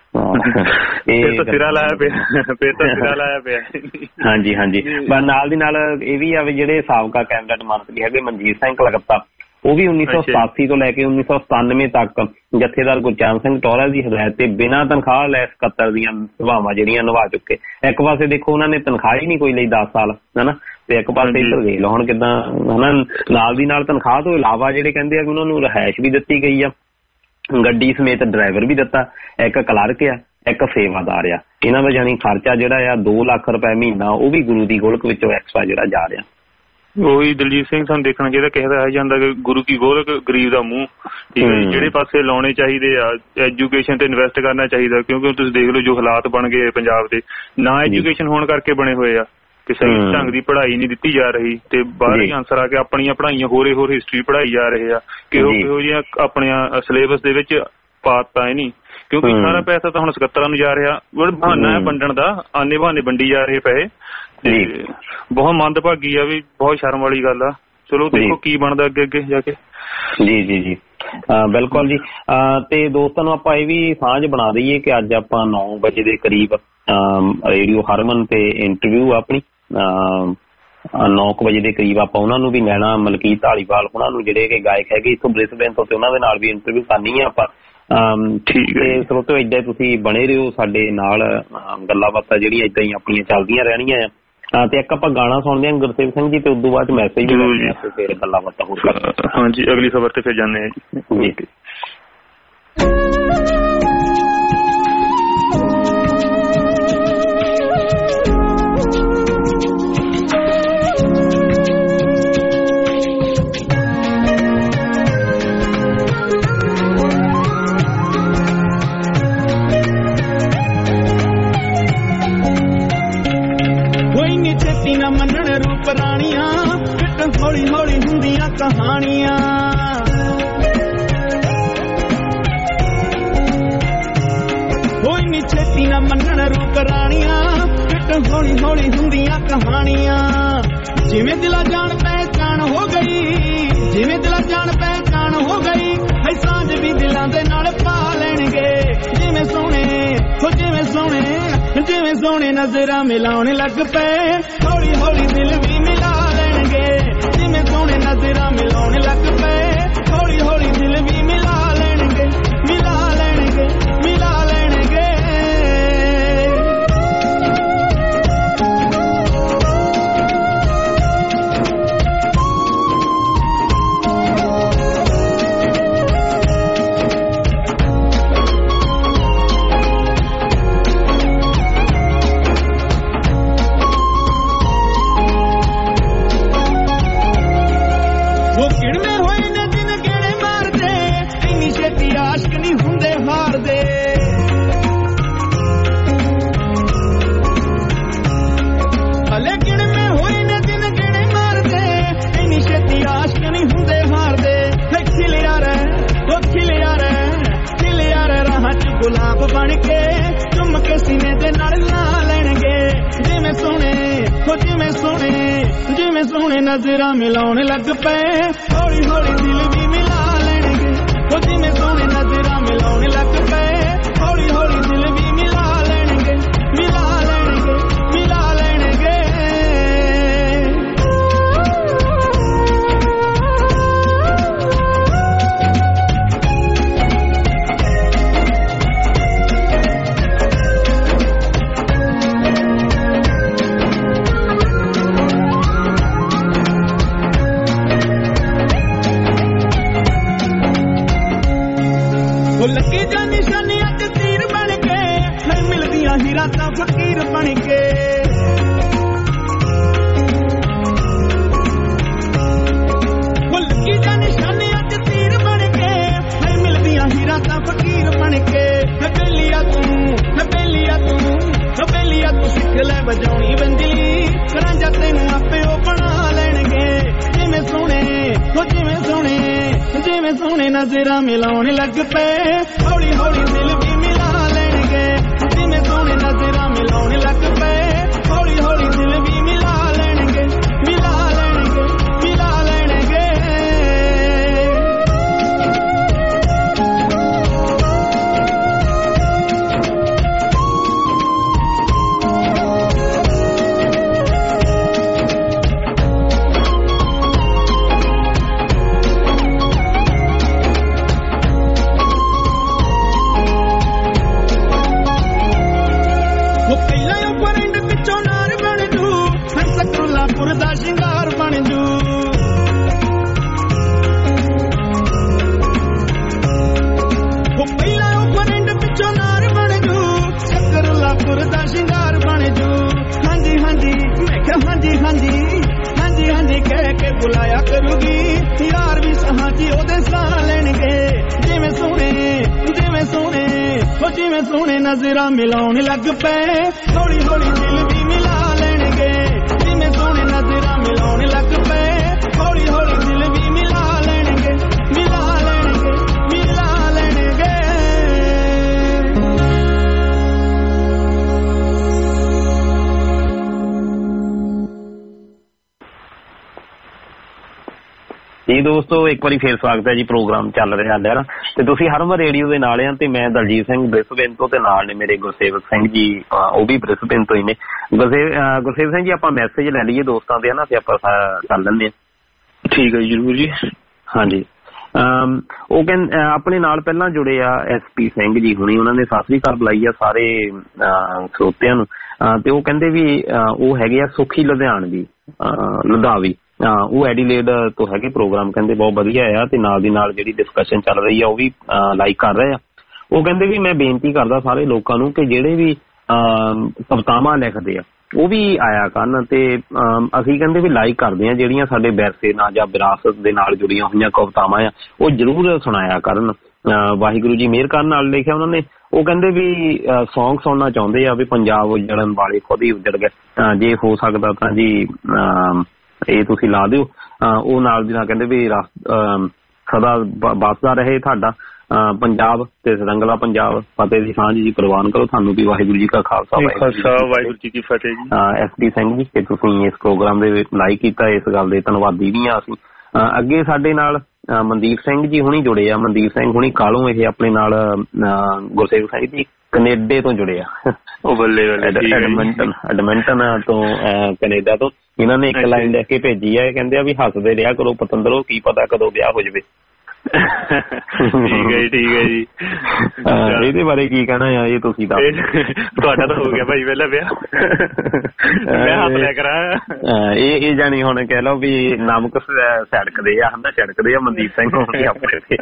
ਹਾਂਜੀ ਹਾਂਜੀ ਨਾਲ ਦੀ ਨਾਲ ਇਹ ਵੀ ਆ ਵੀ ਜਿਹੜੇ ਸਾਬਕਾ ਕੈਬਨਿਟ ਮੰਤਰੀ ਹੈਗੇ ਮਨਜੀਤ ਸਿੰਘ ਕਲਕੱਤਾ ਉਹ ਵੀ ਉੱਨੀ ਸੌ ਸਤਾਸੀ ਤੋਂ ਲੈ ਕੇ ਉੱਨੀ ਸੌ ਸਤਾਨਵੇਂ ਤੱਕ ਜਥੇਦਾਰ ਗੁਰਚਰਨ ਸਿੰਘ ਟੌਹਰਾ ਦੀ ਹਦਾਇਤ ਤੇ ਬਿਨਾਂ ਤਨਖਾਹ ਲੈ ਸਕੱਤਰ ਦੀਆਂ ਸੇਵਾਵਾਂ ਜਿਹੜੀਆਂ ਨਿਭਾ ਚੁੱਕੇ। ਇੱਕ ਪਾਸੇ ਦੇਖੋ ਉਹਨਾਂ ਨੇ ਤਨਖਾਹ ਹੀ ਨਹੀਂ ਕੋਈ ਲਈ ਦਸ ਸਾਲ ਹਨਾ, ਤੇ ਇੱਕ ਪਾਸੇ ਇੱਧਰ ਦੇਖ ਲਓ ਹੁਣ ਕਿੱਦਾਂ ਹਨਾ। ਨਾਲ ਦੀ ਨਾਲ ਤਨਖਾਹ ਤੋਂ ਇਲਾਵਾ ਜਿਹੜੇ ਕਹਿੰਦੇ ਆ ਕਿ ਉਹਨਾਂ ਨੂੰ ਰਿਹਾਇਸ਼ ਵੀ ਦਿੱਤੀ ਗਈ ਆ, ਗੱਡੀ ਸਮੇਤ ਡਰਾਈਵਰ ਵੀ ਦਿੱਤਾ, ਇੱਕ ਕਲਰਕ ਆ, ਇੱਕ ਸੇਵਾਦਾਰ ਆ। ਇਹਨਾਂ ਦਾ ਜਾਣੀ ਖਰਚਾ ਜਿਹੜਾ ਆ ਦੋ ਲੱਖ ਰੁਪਏ ਮਹੀਨਾ ਉਹ ਵੀ ਗੁਰੂ ਦੀ ਗੋਲਕ ਵਿੱਚੋਂ ਐਕਸਟਰਾ ਜਿਹੜਾ ਜਾ ਰਿਹਾ। ਉਹੀ ਦਲਜੀਤ ਸਿੰਘ ਸਾਨੂੰ ਦੇਖਣਾ ਚਾਹੀਦਾ, ਕਿਸੇ ਦਾ ਇਹ ਜਾਂਦਾ ਕਿ ਗੁਰੂ ਕੀ ਗੋਲਕ ਗਰੀਬ ਦਾ ਮੂੰਹ। ਠੀਕ ਹੈ ਜੀ, ਜਿਹੜੇ ਪਾਸੇ ਲਾਉਣੇ ਚਾਹੀਦੇ ਆ ਐਜੂਕੇਸ਼ਨ ਤੇ ਇਨਵੈਸਟ ਕਰਨਾ ਚਾਹੀਦਾ, ਕਿਉਂਕਿ ਤੁਸੀਂ ਦੇਖ ਲਓ ਜੋ ਹਾਲਾਤ ਬਣ ਗਏ ਪੰਜਾਬ ਦੇ, ਨਾ ਐਜੂਕੇਸ਼ਨ ਹੋਣ ਕਰਕੇ ਬਣੇ ਹੋਏ ਆ ਕਿ ਸਹੀ ਢੰਗ ਦੀ ਪੜ੍ਹਾਈ ਨਹੀਂ ਦਿੱਤੀ ਜਾ ਰਹੀ ਤੇ ਬਾਹਰੀ ਆਨਸਰ ਆ ਕੇ ਆਪਣੀਆਂ ਪੜ੍ਹਾਈਆਂ ਹੋਰੇ ਹੋਰ ਹਿਸਟਰੀ ਪੜ੍ਹਾਈ ਜਾ ਰਹੇ ਆ, ਕਿਹੋ ਕਿਹੋ ਜਿਹੀਆਂ ਆਪਣੀਆਂ ਸਿਲੇਬਸ ਦੇ ਵਿੱਚ ਪਾਤਾ ਹੀ ਨਹੀਂ, ਕਿਉਂਕਿ ਸਾਰਾ ਪੈਸਾ ਤਾਂ ਹੁਣ ਸਕੱਤਰਾਂ ਨੂੰ ਜਾ ਰਿਹਾ। ਬਹਾਨਾ ਹੈ ਵੰਡਣ ਦਾ, ਆਨੇ ਬਹਾਨੇ ਵੰਡੀ ਜਾ ਰਹੇ ਪੈਸੇ ਤੇ ਬਹੁਤ ਮੰਦਭਾਗੀ ਆ, ਵੀ ਬਹੁਤ ਸ਼ਰਮ ਵਾਲੀ ਗੱਲ ਆ। ਚਲੋ ਦੇਖੋ ਕੀ ਬਣਦਾ ਅੱਗੇ ਅੱਗੇ ਜਾ ਕੇ। ਜੀ ਜੀ ਜੀ ਬਿਲਕੁਲ ਜੀ। ਤੇ ਦੋਸਤਾਂ ਨੂੰ ਆਪਾਂ ਇਹ ਵੀ ਸਾਂਝ ਬਣਾ ਦਈਏ ਕਿ ਅੱਜ ਆਪਾਂ ਨੌ ਵਜੇ ਦੇ ਕਰੀਬ ਰੇਡੀਓ ਹਰਮਨ ਤੇ ਇੰਟਰਵਿਊ ਆਪਣੀ ਨੌ ਕੁ ਵਜੇ ਦੇ ਕਰੀਬ ਆਪਾਂ ਉਹਨਾਂ ਨੂੰ ਵੀ ਲੈਣਾ, ਮਲਕੀਤ ਧਾਲੀਵਾਲ ਉਹਨਾਂ ਨੂੰ ਜਿਹੜੇ ਕਿ ਗਾਇਕ ਹੈਗੇ ਇੱਥੋਂ ਬ੍ਰਿਸਬੇਨ ਤੋਂ, ਤੇ ਉਹਨਾਂ ਦੇ ਨਾਲ ਵੀ ਇੰਟਰਵਿਊ ਕਰਨੀ ਆ ਆਪਾਂ। ਠੀਕ ਹੈ, ਸਰੋਤਿਓ ਏਦਾਂ ਤੁਸੀਂ ਬਣੇ ਰਹੋ ਸਾਡੇ ਨਾਲ, ਗੱਲਾਂ ਬਾਤਾਂ ਜਿਹੜੀਆਂ ਏਦਾਂ ਹੀ ਆਪਣੀਆਂ ਚੱਲਦੀਆਂ ਰਹਿਣੀਆਂ ਆ। ਤੇ ਇੱਕ ਆਪਾਂ ਗਾਣਾ ਸੁਣਦੇ ਹਾਂ ਗੁਰਸੇਵ ਸਿੰਘ ਜੀ ਤੇ ਉਦੋਂ ਬਾਅਦ ਮੈਸੇਜ ਵੀ ਫਿਰ ਗੱਲਾਂ ਬਾਤਾਂ ਹੋਰ ਕਰਦੇ। ਹਾਂਜੀ ਅਗਲੀ ਖਬਰ ਤੇ ਫਿਰ ਜਾਂਦੇ ਹਾਂ ਜੀ। ਹੌਲੀ ਹੌਲੀ ਹੁੰਦੀਆਂ ਕਹਾਣੀਆਂ, ਕੋਈ ਨੀ ਛੇਤੀ ਨਾ ਮੰਨਣ ਰੂਪ ਰਾਣੀਆਂ, ਕਿਟ ਹੌਲੀ ਹੌਲੀ ਹੁੰਦੀਆਂ ਕਹਾਣੀਆਂ। ਜਿਵੇਂ ਦਿਲਾਂ ਜਾਣ ਪਹਿਚਾਣ ਹੋ ਗਈ, ਜਿਵੇਂ ਦਿਲਾਂ ਜਾਣ ਪਹਿਚਾਣ ਹੋ ਗਈ, ਹੈ ਸਾਂਝ ਵੀ ਦਿਲਾਂ ਦੇ ਨਾਲ ਪਾ ਲੈਣਗੇ। ਜਿਵੇਂ ਸੋਹਣੇ ਹੋ ਜਿਵੇਂ ਸੋਹਣੇ ਜਿਵੇਂ ਸੋਹਣੇ ਨਜ਼ਰਾਂ ਮਿਲਾਉਣ ਲੱਗ ਪਏ, ਹੌਲੀ ਹੌਲੀ ਦਿਲ ਵੀ ਮਿਲਾ ਲੈਣਗੇ। ਜਿਵੇਂ ਸੋਹਣੇ ਨਜ਼ਰਾਂ ਮਿਲਾਉਣ ਲੱਗ ਪਏ, ਹੌਲੀ ਹੌਲੀ ਦਿਲ ਵੀ ਮਿਲਾ ਲੈਣਗੇ, ਮਿਲਾ ਲੈਣਗੇ, ਮਿਲਾ ਲੈਣਗੇ। ਗੁਲਾਬ ਬਣ ਕੇ ਚੁੰਮ ਕੇ ਸੀਨੇ ਦੇ ਨਾਲ ਲਾ ਲੈਣਗੇ। ਜਿਵੇਂ ਸੋਹਣੇ ਹੋ ਜਿਵੇਂ ਸੋਹਣੇ ਜਿਵੇਂ ਸੋਹਣੇ ਨਜ਼ਰਾਂ ਮਿਲਾਉਣ ਲੱਗ ਪਏ, ਹੌਲੀ ਹੌਲੀ ਦਿਲ ਵੀ ਮਿਲਾ ਲੈਣਗੇ। ਹੋ ਜਿਵੇਂ ਸੋਹਣੇ ਨਜ਼ਰਾਂ ਮਿਲਾਉਣ ਲੱਗ ਪਏ, ਹੌਲੀ ਹੌਲੀ ਦਿਲ ਵੀ ਮਿਲਾ ਲੈਣਗੇ, ਮਿਲਾ ਲੈਣਗੇ, ਮਿਲਾ ਲੈਣਗੇ। ਨਜ਼ਰਾਂ ਮਿਲਾਉਣ ਲੱਗ ਪਏ ਹੌਲੀ ਹੌਲੀ ਦਿਲ ਵੀ ਮਿਲਾ ਲੈਣਗੇ ਜਿਵੇਂ ਸੋਹਣੇ ਨਜ਼ਰਾਂ ਮਿਲਾਉਣ ਲੱਗ ਪਏ ਹੌਲੀ ਹੌਲੀ ਦਿਲ ਵੀ ਮਿਲਾ ਲੈਣਗੇ ਮਿਲਾ ਲੈਣਗੇ ਮਿਲਾ ਲੈਣਗੇ ਦਾ ਸ਼ਿੰਗਾਰ ਬਣ ਜੂ ਉਹ ਪਹਿਲਾਂ ਉਹ ਫਰੈਂਡ ਪਿੱਛੋਂ ਨਾਰ ਬਣ ਜੂ ਸ਼ਕਰਲਾਪੁਰ ਦਾ ਸ਼ਿੰਗਾਰ ਬਣ ਜੂ ਹਾਂਜੀ ਹਾਂਜੀ ਮੈਂ ਕਿਹਾ ਹਾਂਜੀ ਹਾਂਜੀ ਹਾਂਜੀ ਹਾਂਜੀ ਕਹਿ ਕੇ ਬੁਲਾਇਆ ਕਰੂਗੀ ਯਾਰ ਵੀ ਸਹਾਜੀ ਉਹਦੇ ਸਾਹ ਲੈਣਗੇ ਜਿਵੇਂ ਸੋਹਣੇ ਜਿਵੇਂ ਸੋਹਣੇ ਉਹ ਜਿਵੇਂ ਸੋਹਣੇ ਨਜ਼ਰਾਂ ਮਿਲਾਉਣ ਲੱਗ ਪਏ ਹੌਲੀ ਹੌਲੀ ਦਿਲ ਵੀ ਮਿਲਾ ਲੈਣਗੇ ਜਿਵੇਂ ਸੋਹਣੇ ਨਜ਼ਰਾਂ ਮਿਲਾਉਣ ਲੱਗ ਪਏ ਹੌਲੀ ਹੌਲੀ ਦਿਲ ਵੀ ਮਿਲਾ ਲੈਣਗੇ ਮਿਲਾ ਲੈਣਗੇ ਮਿਲਾ ਲੈਣਗੇ ਜੀ ਦੋਸਤੋ ਇੱਕ ਵਾਰੀ ਫੇਰ ਸਵਾਗਤ ਹੈ ਜੀ ਪ੍ਰੋਗਰਾਮ ਚੱਲ ਰਿਹਾ ਹੈ ਤੇ ਤੁਸੀਂ ਹਰਮਨ ਰੇਡੀਓ ਦੇ ਨਾਲ ਆ ਤੇ ਮੈਂ ਦਲਜੀਤ ਸਿੰਘ ਬ੍ਰਿਸਬੇਨ ਤੋਂ ਤੇ ਨਾਲ ਨੇ ਮੇਰੇ ਗੁਰਸੇਵਕ ਸਿੰਘ ਜੀ ਉਹ ਵੀ ਬ੍ਰਿਸਬੇਨ ਤੋਂ ਹੀ ਨੇ ਗੁਰਸੇਵ ਗੁਰਸੇਵਕ ਸਿੰਘ ਜੀ ਆਪਾਂ ਮੈਸੇਜ ਲੈ ਲਈਏ ਦੋਸਤਾਂ ਦੇ ਨਾ ਤੇ ਆਪਾਂ ਕਰ ਲੈਂਦੇ ਹਾਂ ਠੀਕ ਹੈ ਜੀ ਜ਼ਰੂਰ ਜੀ ਹਾਂਜੀ ਉਹ ਕਹਿੰਦੇ ਆਪਣੇ ਨਾਲ ਪਹਿਲਾਂ ਜੁੜੇ ਆ ਐਸ ਪੀ ਸਿੰਘ ਜੀ ਹੁਣੀ ਉਹਨਾਂ ਨੇ ਸਤਿ ਸ੍ਰੀ ਅਕਾਲ ਬੁਲਾਈ ਆ ਸਾਰੇ ਸਰੋਤਿਆਂ ਨੂੰ ਤੇ ਉਹ ਕਹਿੰਦੇ ਵੀ ਉਹ ਹੈਗੇ ਆ ਸੁਖੀ ਲੁਧਿਆਣਵੀ ਲੁਧਾਵੀ ਉਹ ਐਡੀਲੇਡ ਤੋਂ ਹੈਗੇ ਪ੍ਰੋਗਰਾਮ ਕਹਿੰਦੇ ਬਹੁਤ ਵਧੀਆ ਆ ਤੇ ਨਾਲ ਦੀ ਨਾਲ ਜਿਹੜੀ ਡਿਸਕਸ਼ਨ ਚੱਲ ਰਹੀ ਆ ਉਹ ਵੀ ਲਾਈਕ ਕਰ ਰਹੇ ਆ ਉਹ ਕਹਿੰਦੇ ਵੀ ਮੈਂ ਬੇਨਤੀ ਕਰਦਾ ਸਾਰੇ ਲੋਕਾਂ ਨੂੰ ਕਿ ਜਿਹੜੇ ਵੀ ਕਵਿਤਾਵਾਂ ਲਿਖਦੇ ਆ ਉਹ ਵੀ ਆਇਆ ਕਰਨ ਤੇ ਅਸੀਂ ਕਹਿੰਦੇ ਵੀ ਲਾਈਕ ਕਰਦੇ ਆ ਜਿਹੜੀਆਂ ਸਾਡੇ ਵਿਰਸੇ ਨਾਲ ਜਾਂ ਵਿਰਾਸਤ ਦੇ ਨਾਲ ਜੁੜੀਆਂ ਹੋਈਆਂ ਕਵਿਤਾਵਾਂ ਆ ਉਹ ਜ਼ਰੂਰ ਸੁਣਾਇਆ ਕਰਨ ਵਾਹਿਗੁਰੂ ਜੀ ਮਿਹਰ ਕਰਨ ਨਾਲ ਲਿਖਿਆ ਉਹਨਾਂ ਨੇ ਉਹ ਕਹਿੰਦੇ ਵੀ ਸੌਂਗ ਸੁਣਨਾ ਚਾਹੁੰਦੇ ਆ ਵੀ ਪੰਜਾਬ ਉਜੜਨ ਵਾਲੇ ਖੁਦ ਹੀ ਉਜੜ ਗਏ ਜੇ ਹੋ ਸਕਦਾ ਤਾਂ ਜੀ ਇਹ ਤੁਸੀਂ ਲਾ ਦਿਓ ਉਹ ਨਾਲ ਦੀ ਨਾਲ ਕਹਿੰਦੇ ਵੀ ਸਦਾ ਬਸਦਾ ਰਹੇ ਤੁਹਾਡਾ ਪੰਜਾਬ ਤੇ ਰੰਗਲਾ ਪੰਜਾਬ ਫਤਿਹ ਦੀ ਸਾਂਝ ਜੀ ਪ੍ਰਵਾਨ ਕਰੋ ਤੁਹਾਨੂੰ ਵੀ ਵਾਹਿਗੁਰੂ ਜੀ ਕਾ ਖਾਲਸਾ ਵਾਹਿਗੁਰੂ ਜੀ ਕੀ ਫਤਿਹ G S D Singh ji ਕਿ ਤੁਸੀਂ ਇਸ ਪ੍ਰੋਗਰਾਮ ਦੇ ਵਿੱਚ ਲਾਈਕ ਕੀਤਾ ਇਸ ਗੱਲ ਦੇ ਧੰਨਵਾਦੀ ਵੀ ਆ ਅਸੀਂ ਅੱਗੇ ਸਾਡੇ ਨਾਲ ਮਨਦੀਪ ਸਿੰਘ ਜੀ ਹੁਣੀ ਜੁੜੇ ਆ ਮਨਦੀਪ ਸਿੰਘ ਹੁਣੀ ਕਾਲੋਂ ਇਹ ਆਪਣੇ ਨਾਲ ਗੁਰਸੇਵਕ ਸਿੰਘ ਜੀ ਕੈਨੇਡਾ ਤੋਂ ਜੁੜੇ ਆ ਉਹ ਬੱਲੇ ਬੱਲੇ ਐਡਮਿੰਟਨ ਐਡਮਿੰਟਨ ਤੋਂ ਕੈਨੇਡਾ ਤੋਂ ਇਹਨਾਂ ਨੇ ਇੱਕ ਲਾਈਨ ਲਿਖ ਕੇ ਭੇਜੀ ਆ ਕਹਿੰਦੇ ਆ ਵੀ ਹੱਸਦੇ ਰਿਹਾ ਕਰੋ ਪਤੰਦਰੋ ਕੀ ਪਤਾ ਕਦੋਂ ਵਿਆਹ ਹੋ ਜਾਵੇ ਠੀਕ ਹੈ ਜੀ ਠੀਕ ਹੈ ਜੀ ਇਹਦੇ ਬਾਰੇ ਕੀ ਕਹਿਣਾ ਆ ਇਹ ਤੁਸੀਂ ਤਾਂ ਤੁਹਾਡਾ ਤਾਂ ਹੋ ਗਿਆ ਭਾਈ ਪਹਿਲਾਂ ਵਿਆਹ ਮੈਂ ਹੱਥ ਲਿਆ ਕਰਾਂ ਇਹ ਇਹ ਜਾਣੀ ਹੁਣ ਕਹਿ ਲਓ ਵੀ ਨਮਕ ਸੜਕਦੇ ਆ ਹਨਾ ਛੜਕਦੇ ਆ ਮਨਦੀਪ ਸਿੰਘ ਹੋਣਗੇ ਆਪਣੇ ਤੇ